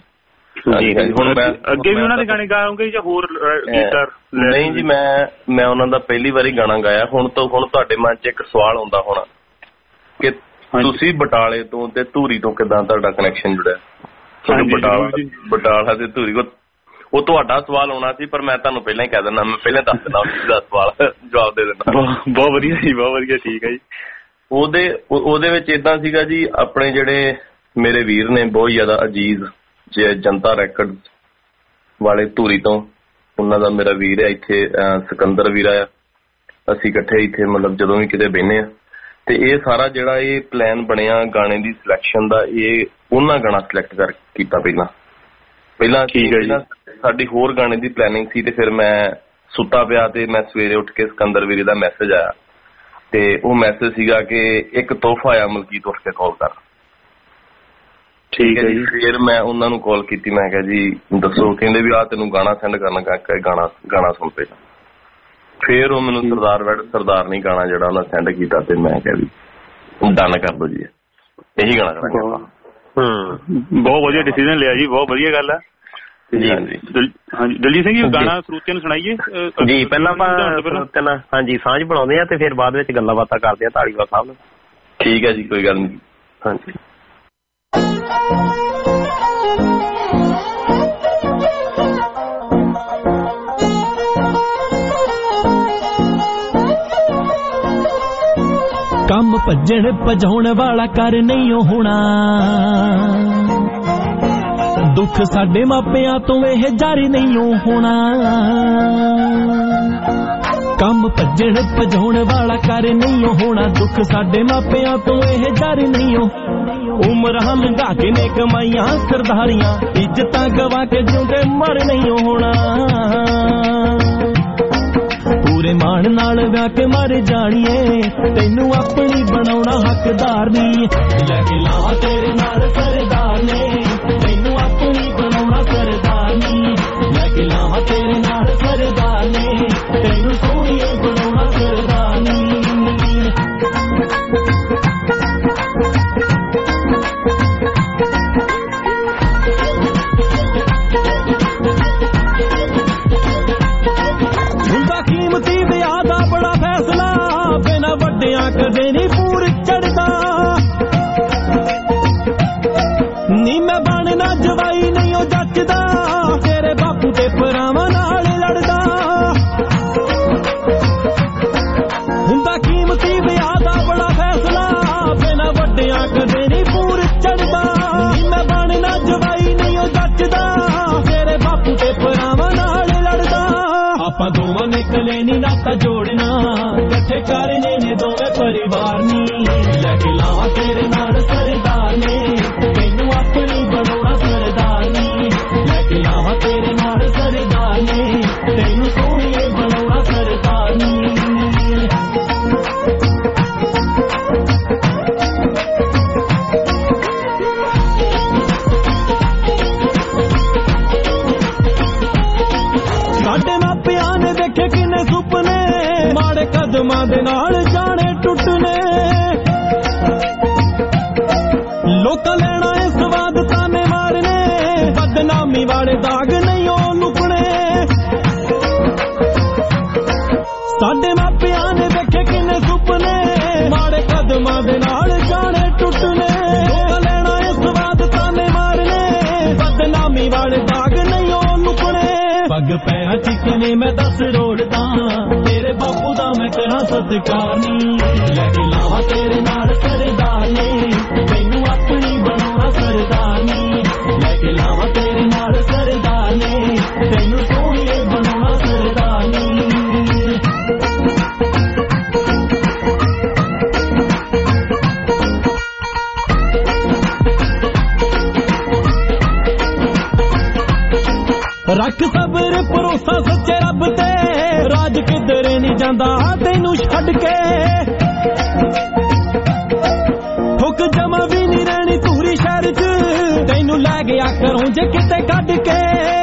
ਹੁਣ ਮੈਂ ਅੱਗੇ ਵੀ ਉਹਨਾਂ ਦੇ ਗਾਣੇ ਗਾਉਂਗੇ ਜਾਂ ਹੋਰ ਗੀਤਕਾਰ? ਨਹੀਂ ਜੀ, ਮੈਂ ਮੈਂ ਉਹਨਾਂ ਦਾ ਪਹਿਲੀ ਵਾਰੀ ਗਾਣਾ ਗਾਇਆ। ਹੁਣ ਤੋਂ ਹੁਣ ਤੁਹਾਡੇ ਮਨ ਚ ਇੱਕ ਸਵਾਲ ਆਉਂਦਾ ਹੋਣਾ ਕਿ ਤੁਸੀਂ ਬਟਾਲੇ ਤੋਂ ਤੇ ਧੂਰੀ ਤੋਂ ਕਿੱਦਾਂ ਤੁਹਾਡਾ ਕਨੈਕਸ਼ਨ ਜੁੜਿਆ? ਬਟਾਲਾ ਬਟਾਲਾ ਤੇ ਧੂਰੀ, ਉਹ ਤੁਹਾਡਾ ਸਵਾਲ ਆਉਣਾ ਸੀ, ਪਰ ਮੈਂ ਤੁਹਾਨੂੰ ਪਹਿਲਾਂ ਹੀ ਕਹਿ ਦਿੰਦਾ, ਮੈਂ ਪਹਿਲਾਂ ਦੱਸ ਦਿੰਦਾ ਦਾ ਸਵਾਲ ਜਵਾਬ ਦੇ ਦਿੰਦਾ। ਬਹੁਤ ਵਧੀਆ ਜੀ, ਬਹੁਤ ਵਧੀਆ। ਠੀਕ ਹੈ ਜੀ। ਉਹਦੇ ਉਹਦੇ ਵਿੱਚ ਏਦਾਂ ਸੀਗਾ ਜੀ, ਆਪਣੇ ਜਿਹੜੇ ਮੇਰੇ ਵੀਰ ਨੇ ਬਹੁਤ ਜ਼ਿਆਦਾ ਅਜੀਜ਼ ਜੇ ਜਨਤਾ ਰੈਕਡ ਵਾਲੇ ਧੂਰੀ ਤੋਂ, ਉਹਨਾਂ ਦਾ ਮੇਰਾ ਵੀਰ ਹੈ ਇੱਥੇ ਸਿਕੰਦਰ ਵੀਰਾ ਆ, ਅਸੀਂ ਇਕੱਠੇ ਇੱਥੇ ਮਤਲਬ ਜਦੋਂ ਵੀ ਕਿਤੇ ਬਹਿੰਦੇ ਆ, ਤੇ ਇਹ ਸਾਰਾ ਜਿਹੜਾ ਇਹ ਪਲਾਨ ਬਣਿਆ ਗਾਣੇ ਦੀ ਸਿਲੈਕਸ਼ਨ ਦਾ, ਇਹ ਉਹਨਾਂ ਗਾਣਾ ਸਿਲੈਕਟ ਕਰ ਕੀਤਾ ਪਹਿਲਾਂ ਪਹਿਲਾਂ ਠੀਕ ਹੈ ਜੀ। ਸਾਡੀ ਹੋਰ ਗਾਣੇ ਦੀ ਪਲੈਨਿੰਗ ਸੀ, ਤੇ ਫਿਰ ਮੈਂ ਸੁੱਤਾ ਪਿਆ ਤੇ ਮੈਂ ਸਵੇਰੇ ਉੱਠ ਕੇ ਸਿਕੰਦਰ ਵੀਰੇ ਦਾ ਮੈਸੇਜ ਆਇਆ, ਤੇ ਉਹ ਮੈਸੇਜ ਸੀਗਾ ਕਿ ਇੱਕ ਤੋਹਫਾ ਆਇਆ ਮਲਕੀਤ, ਉੱਠ ਕੇ ਕਾਲ ਕਰ। ਠੀਕ ਹੈ ਜੀ। ਫਿਰ ਮੈਂ ਉਹਨਾਂ ਨੂੰ ਕਾਲ ਕੀਤੀ, ਮੈਂ ਕਿਹਾ ਜੀ ਦੱਸੋ, ਕਹਿੰਦੇ ਵੀ ਆਹ ਤੈਨੂੰ ਗਾਣਾ ਸੈਂਡ ਕਰਨਾ, ਗਾਣਾ ਗਾਣਾ ਸੁਣ ਪਹਿਲਾਂ। ਫਿਰ ਉਹ ਮੈਨੂੰ ਸਰਦਾਰ ਵੈਡ ਸਰਦਾਰ ਨਹੀਂ ਗਾਣਾ ਜਿਹੜਾ ਉਹਨਾਂ ਸੈਂਡ ਕੀਤਾ, ਤੇ ਮੈਂ ਕਿਹਾ ਵੀ ਡਨ ਕਰ ਦੋ ਜੀ, ਇਹੀ ਗਾਣਾ ਕਰਾਂਗੇ ਆਪਾਂ। ਹੂੰ, ਬਹੁਤ ਵਧੀਆ ਡਿਸੀਜਨ ਲਿਆ ਜੀ, ਬਹੁਤ ਵਧੀਆ ਗੱਲ ਹੈ ਜੀ। ਹਾਂਜੀ ਦਲਜੀਤ ਸਿੰਘ ਜੀ, ਗਾਣਾ ਸਰੋਤਿਆਂ ਨੂੰ ਸੁਣਾਈਏ ਜੀ। ਪਹਿਲਾਂ ਆਪਾਂ ਹਾਂਜੀ ਸਾਂਝ ਬਣਾਉਂਦੇ ਆ, ਤੇ ਫਿਰ ਬਾਅਦ ਵਿੱਚ ਗੱਲਾਂ ਬਾਤਾਂ ਕਰਦੇ ਆ ਧਾਲੀਵਾਲ ਸਾਹਿਬ ਨਾਲ। ਠੀਕ ਹੈ ਜੀ, ਕੋਈ ਗੱਲ ਨਹੀਂ। ਹਾਂਜੀ। ਕੰਮ ਭੱਜਣ ਭਜਾਉਣ ਵਾਲਾ ਕਰ ਨਹੀਂ ਹੋਣਾ, ਦੁੱਖ ਸਾਡੇ ਮਾਪਿਆਂ ਤੋਂ ਇਹ ਜਾਰੀ ਨਹੀਂ ਹੋਣਾ ਕੰਮ ਭੱਜਣ ਭਜਾਉਣ ਵਾਲਾ ਕਰ ਨਹੀਂ ਹੋਣਾ ਦੁੱਖ ਸਾਡੇ ਮਾਪਿਆਂ ਤੋਂ ਇਹ ਜਾਰੀ ਨਹੀਂ ਉਮਰਾਂ ਲੰਘਾ ਕੇ ਨੇ ਕਮਾਈਆਂ ਸਰਦਾਰੀਆਂ ਇੱਜ਼ਤਾਂ ਗਵਾ ਕੇ ਜਿਉਂਦੇ ਮਰ ਨਹੀਂ ਹੋਣਾ ਪੂਰੇ ਮਾਣ ਨਾਲ ਵਿਆਹ ਕੇ ਮਰ ਜਾਣੀਏ ਤੈਨੂੰ ਆਪਣੀ ਬਣਾਉਣਾ ਹੱਕਦਾਰ ਨਹੀਂ ਲੈ ਕੇ ਲਾਵਾਂ ਤੇਰੇ ਨਾਲ ਸਰਦਾਰ ਨੇ ਤੈਨੂੰ ਆਪਣੀ ਬਣਾਉਣਾ ਸਰਦਾਰ ਨਹੀਂ ਲੈ ਕੇ ਲਾਵਾਂ ਤੇਰੇ ਨਾਲ ਸਰਦਾਰ ਨੇ ਤੈਨੂੰ ਸੋਹਣੀਏ ਬਣਾਉਣਾ ਸਰਦਾਰ ਨਹੀਂ ਕਦੇ ਨੀ ਪੂਰ ਚੜਦਾ ਨੀ ਮੈਂ ਬਣਨਾ ਜਵਾਈ ਨਹੀਂ ਉਹ ਜੱਚਦਾ ਤੇਰੇ ਬਾਪੂ ਤੇ ਭਰਾਵਾਂ ਨਾਲ ਲੜਦਾ ਹੁੰਦਾ ਕੀਮਤੀ ਵਿਆਹ ਦਾ ਬੜਾ ਫੈਸਲਾ ਬਿਨਾਂ ਵੱਡਿਆਂ ਕਦੇ ਨੀ ਪੂਰ ਚੜਦਾ ਨੀ ਮੈਂ ਬਣਨਾ ਜਵਾਈ ਨਹੀਂ ਉਹ ਜੱਚਦਾ ਤੇਰੇ ਬਾਪੂ ਤੇ ਭਰਾਵਾਂ ਨਾਲ ਲੜਦਾ ਆਪਾਂ ਦੋਵਾਂ ਨੇ ਕਲੇ ਨੀ ਨਾਤਾ ਜੋੜਨਾ ਇਕੱਠੇ ਕਰਨੇ ਨੇ ਦੋਵੇਂ ਪਰਿਵਾਰ ਨੀ ਲੈ ਕੇ ਲਾਵਾਂ ਤੇਰੇ ਨਾਲ ਸਰਦਾਰ ਨੇ ਤੈਨੂੰ ਆਪਣੀ ਬਣਾਉਣਾ ਸਰਦਾਰ ਨੀ ਲੈ ਕੇ ਲਾਵਾਂ ਤੇਰੇ ਨਾਲ ਸਰਦਾਰ ਨੇ ਤੈਨੂੰ ਸੋਹਣੀਏ ਬਣਾਉਣਾ ਸਰਦਾਰ ਨੀ ਸਾਡੇ ਮਾਪਿਆਂ ਨੇ ਦੇਖੇ ਕਿੰਨੇ ਸੁਪਨੇ ਮਾੜੇ ਕਦਮਾਂ ਦੇ ਨਾਲ ਜਾਣੇ ਟੁੱਟਨੇ ਲੋਕਾਂ ਲੈਣਾ ਇਹ ਸਵਾਦ ਤਾਨੇ ਮਾਰਨੇ ਬਦਨਾਮੀ ਵਾਲੇ ਦਾਗ ਨਹੀਂ ਉਹ ਲੁਕਣੇ ਸਾਡੇ ਮਾਪਿਆਂ ਨੇ ਦੇਖੇ ਕਿੰਨੇ ਸੁਪਨੇ ਮਾੜੇ ਕਦਮਾਂ ਦੇ ਨਾਲ ਜਾਣੇ ਟੁੱਟਨੇ ਲੋਕਾਂ ਲੈਣਾ ਇਹ ਸਵਾਦ ਤਾਨੇ ਮਾਰਨੇ ਬਦਨਾਮੀ ਵਾਲੇ ਦਾਗ ਨਹੀਂ ਉਹ ਲੁਕਣੇ ਪੱਗ ਪੈਰਾਂ ਚ ਕਿਵੇਂ ਮੈਂ ਦੱਸ ਰੋੜਦਾ ਤੇਰੇ ਬਾਪੂ ਦਾ ਮੈਂ ਕਰਾਂ ਸਤਿਕਾਰ ਨੀ ਲੈ ਕੇ ਲਾਵਾਂ ਤੇਰੇ ਨਾਲ ਸਰਦਾਰ ਨੇ ਤੈਨੂੰ ਆਪਣੀ ਬਣਾਉਣਾ ਸਰਦਾਰ ਨੀ ਲੈ ਕੇ ਲਾਵਾਂ ਤੇਰੇ ਨਾਲ ਸਰਦਾਰ ਨੇ ਤੈਨੂੰ ਸੋਹਣੀਏ ਬਣਾਉਣਾ ਸਰਦਾਰ ਨੀ ਰੱਖ ਸਬਰ ਭਰੋਸਾ ਸੱਚੇ ਰੱਬ ਤੇ ਰਾਜ ਕਿਧਰੇ ਨਹੀਂ ਜਾਂਦਾ ਤੈਨੂੰ ਛੱਡ ਕੇ ਠੁੱਕ ਜਮਾ ਵੀ ਨਹੀਂ ਰਹਿਣੀ ਧੂਰੀ ਸ਼ਹਿਰ ਚ ਤੈਨੂੰ ਲੈ ਗਿਆ ਘਰੋਂ ਜੇ ਕਿਤੇ ਕੱਢ ਕੇ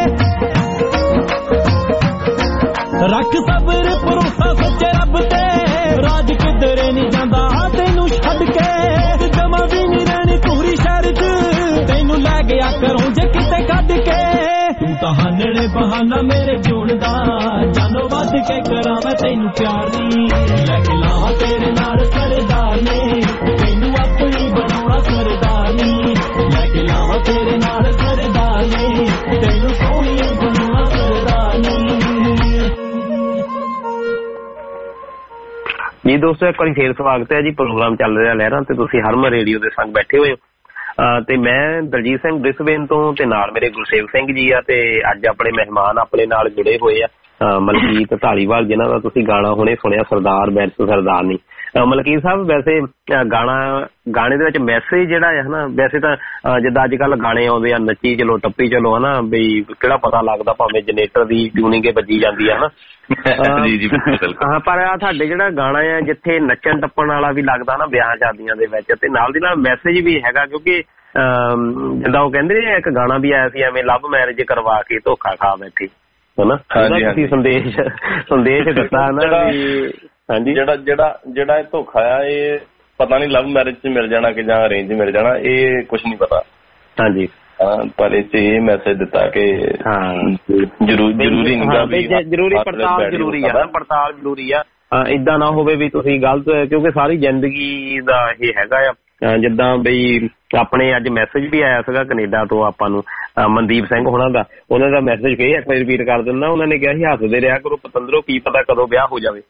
ਰੱਖ ਸਬਰ ਭਰੋਸਾ ਸੱਚੇ ਰੱਬ ਤੇ ਰਾਜ ਕਿਧਰੇ ਨਹੀਂ ਜਾਂਦਾ ਤੈਨੂੰ ਛੱਡ ਕੇ ਜਮਾ ਵੀ ਨਹੀਂ ਰਹਿਣੀ ਧੂਰੀ ਸ਼ਹਿਰ ਚ ਤੈਨੂੰ ਲੈ ਗਿਆ ਘਰੋਂ ਜੇ ਕਿਤੇ ਕੱਢ ਕੇ ਤੂੰ ਤਾਂ ਹਾਨਣੇ ਬਹਾਨਾ ਮੇਰੇ ਜੋੜ ਦਾ ਜਾਨੋਂ ਵੱਧ ਕੇ ਕਰਾਂ ਮੈਂ ਤੈਨੂੰ ਪਿਆਰ ਨੀ ਲੈ ਕੇ ਲਾਵਾਂ ਤੇਰੇ ਨਾਲ ਸਰਦਾਰ ਨੇ ਤੈਨੂੰ ਆਪਣੀ ਬਣਾਉਣਾ ਸਰਦਾਰ ਨੀ ਲੈ ਕੇ ਲਾਵਾਂ ਤੇਰੇ ਨਾਲ ਸਰਦਾਰ ਨੇ ਤੈਨੂੰ ਸੋਹਣੀਏ ਬਣਾਉਣਾ ਸਰਦਾਰ ਨੀ ਜੀ ਦੋਸਤੋ ਇੱਕ ਵਾਰੀ ਫੇਰ ਸਵਾਗਤ ਹੈ ਜੀ ਪ੍ਰੋਗਰਾਮ ਚੱਲ ਰਿਹਾ ਲਹਿਰਾਂ ਤੇ ਤੁਸੀਂ ਹਰਮਨ ਰੇਡੀਓ ਦੇ ਸੰਗ ਬੈਠੇ ਹੋਏ ਹੋ ਤੇ ਮੈਂ ਦਲਜੀਤ ਸਿੰਘ ਬ੍ਰਿਸਬੇਨ ਤੋਂ ਤੇ ਨਾਲ ਮੇਰੇ ਗੁਰਸੇਵ ਸਿੰਘ ਜੀ ਆ ਤੇ ਅੱਜ ਆਪਣੇ ਮਹਿਮਾਨ ਆਪਣੇ ਨਾਲ ਜੁੜੇ ਹੋਏ ਆ ਮਲਕੀਤ ਢਾਲੀਵਾਲ ਜਿਨ੍ਹਾਂ ਦਾ ਤੁਸੀਂ ਗਾਣਾ ਹੁਣੇ ਸੁਣਿਆ ਸਰਦਾਰ ਬੈਰਸ ਸਰਦਾਰਨੀ ਮਲਕੀਤ ਸਾਹਿਬ ਵੈਸੇ ਗਾਣਾ ਗਾਣੇ ਦੇ ਵਿੱਚ ਮੈਸੇਜ ਜਿਹੜਾ ਹੈ ਨਾ ਵੈਸੇ ਤਾਂ ਜਿੱਦਾਂ ਅੱਜ ਕੱਲ੍ਹ ਗਾਣੇ ਆਉਂਦੇ ਆ ਨੱਚੀ ਚਲੋ ਟੱਪੀ ਚਲੋ ਹਨਾ ਬਈ ਕਿਹੜਾ ਪਤਾ ਲੱਗਦਾ ਭਾਵੇਂ ਜਨਰੇਟਰ ਦੀ ਟਿਊਨਿੰਗ ਵੱਜੀ ਜਾਂਦੀ ਹੈ ਹਨਾ ਹਾਂ ਪਰ ਆ ਤੁਹਾਡੇ ਜਿਹੜਾ ਗਾਣਾ ਆ ਜਿੱਥੇ ਨੱਚਣ ਟੱਪਣ ਵਾਲਾ ਵੀ ਲੱਗਦਾ ਨਾ ਵਿਆਹ ਸ਼ਾਦੀਆਂ ਦੇ ਵਿੱਚ ਤੇ ਨਾਲ ਦੀ ਨਾਲ ਮੈਸੇਜ ਵੀ ਹੈਗਾ ਕਿਉਂਕਿ ਜਿੱਦਾਂ ਉਹ ਕਹਿੰਦੇ ਨੇ ਇੱਕ ਗਾਣਾ ਵੀ ਆਇਆ ਸੀ ਐਵੇਂ ਲਵ ਮੈਰਿਜ ਕਰਵਾ ਕੇ ਧੋਖਾ ਖਾ ਬੈਠੇ ਹਨਾ ਤੁਸੀਂ ਸੰਦੇਸ਼ ਸੰਦੇਸ਼ ਦਿੱਤਾ ਨਾ ਵੀ ਹਾਂਜੀ ਜਿਹੜਾ ਜਿਹੜਾ ਜਿਹੜਾ ਇਹ ਧੋਖਾ ਆ ਇਹ ਪਤਾ ਨਹੀਂ ਲਵ ਮੈਰਿਜ ਚ ਮਿਲ ਜਾਣਾ ਕਿ ਜਾਂ ਅਰੇਂਜ ਮਿਲ ਜਾਣਾ ਇਹ ਕੁਛ ਨਹੀਂ ਪਤਾ ਹਾਂਜੀ ਪਰ ਇਹ ਚ ਇਹ ਮੈਸੇਜ ਦਿੱਤਾ ਕਿ ਜ਼ਰੂਰੀ ਨਹੀਂ ਜ਼ਰੂਰੀ ਪੜਤਾਲ ਜ਼ਰੂਰੀ ਆ ਪੜਤਾਲ ਜ਼ਰੂਰੀ ਆ ਏਦਾਂ ਨਾ ਹੋਵੇ ਵੀ ਤੁਸੀਂ ਗਲਤ ਕਿਉਂਕਿ ਸਾਰੀ ਜ਼ਿੰਦਗੀ ਦਾ ਇਹ ਹੈਗਾ ਆ ਜਿੱਦਾਂ ਬਈ ਆਪਣੇ ਅੱਜ ਮੈਸੇਜ ਵੀ ਆਇਆ ਸੀਗਾ ਕੈਨੇਡਾ ਤੋਂ ਆਪਾਂ ਨੂੰ ਮਨਦੀਪ ਸਿੰਘ ਹੋਣਾ ਦਾ ਉਹਨਾਂ ਦਾ ਮੈਸੇਜ ਕਹੀ ਇੱਕ ਵਾਰੀ ਰਿਪੀਟ ਕਰ ਦਿੰਦਾ ਉਹਨਾਂ ਨੇ ਕਿਹਾ ਸੀ ਹੱਸਦੇ ਰਿਹਾ ਕਰੋ ਪਤੰਦਰੋ ਕੀ ਪਤਾ ਕਦੋਂ ਵਿਆਹ ਹੋ ਜਾਵੇ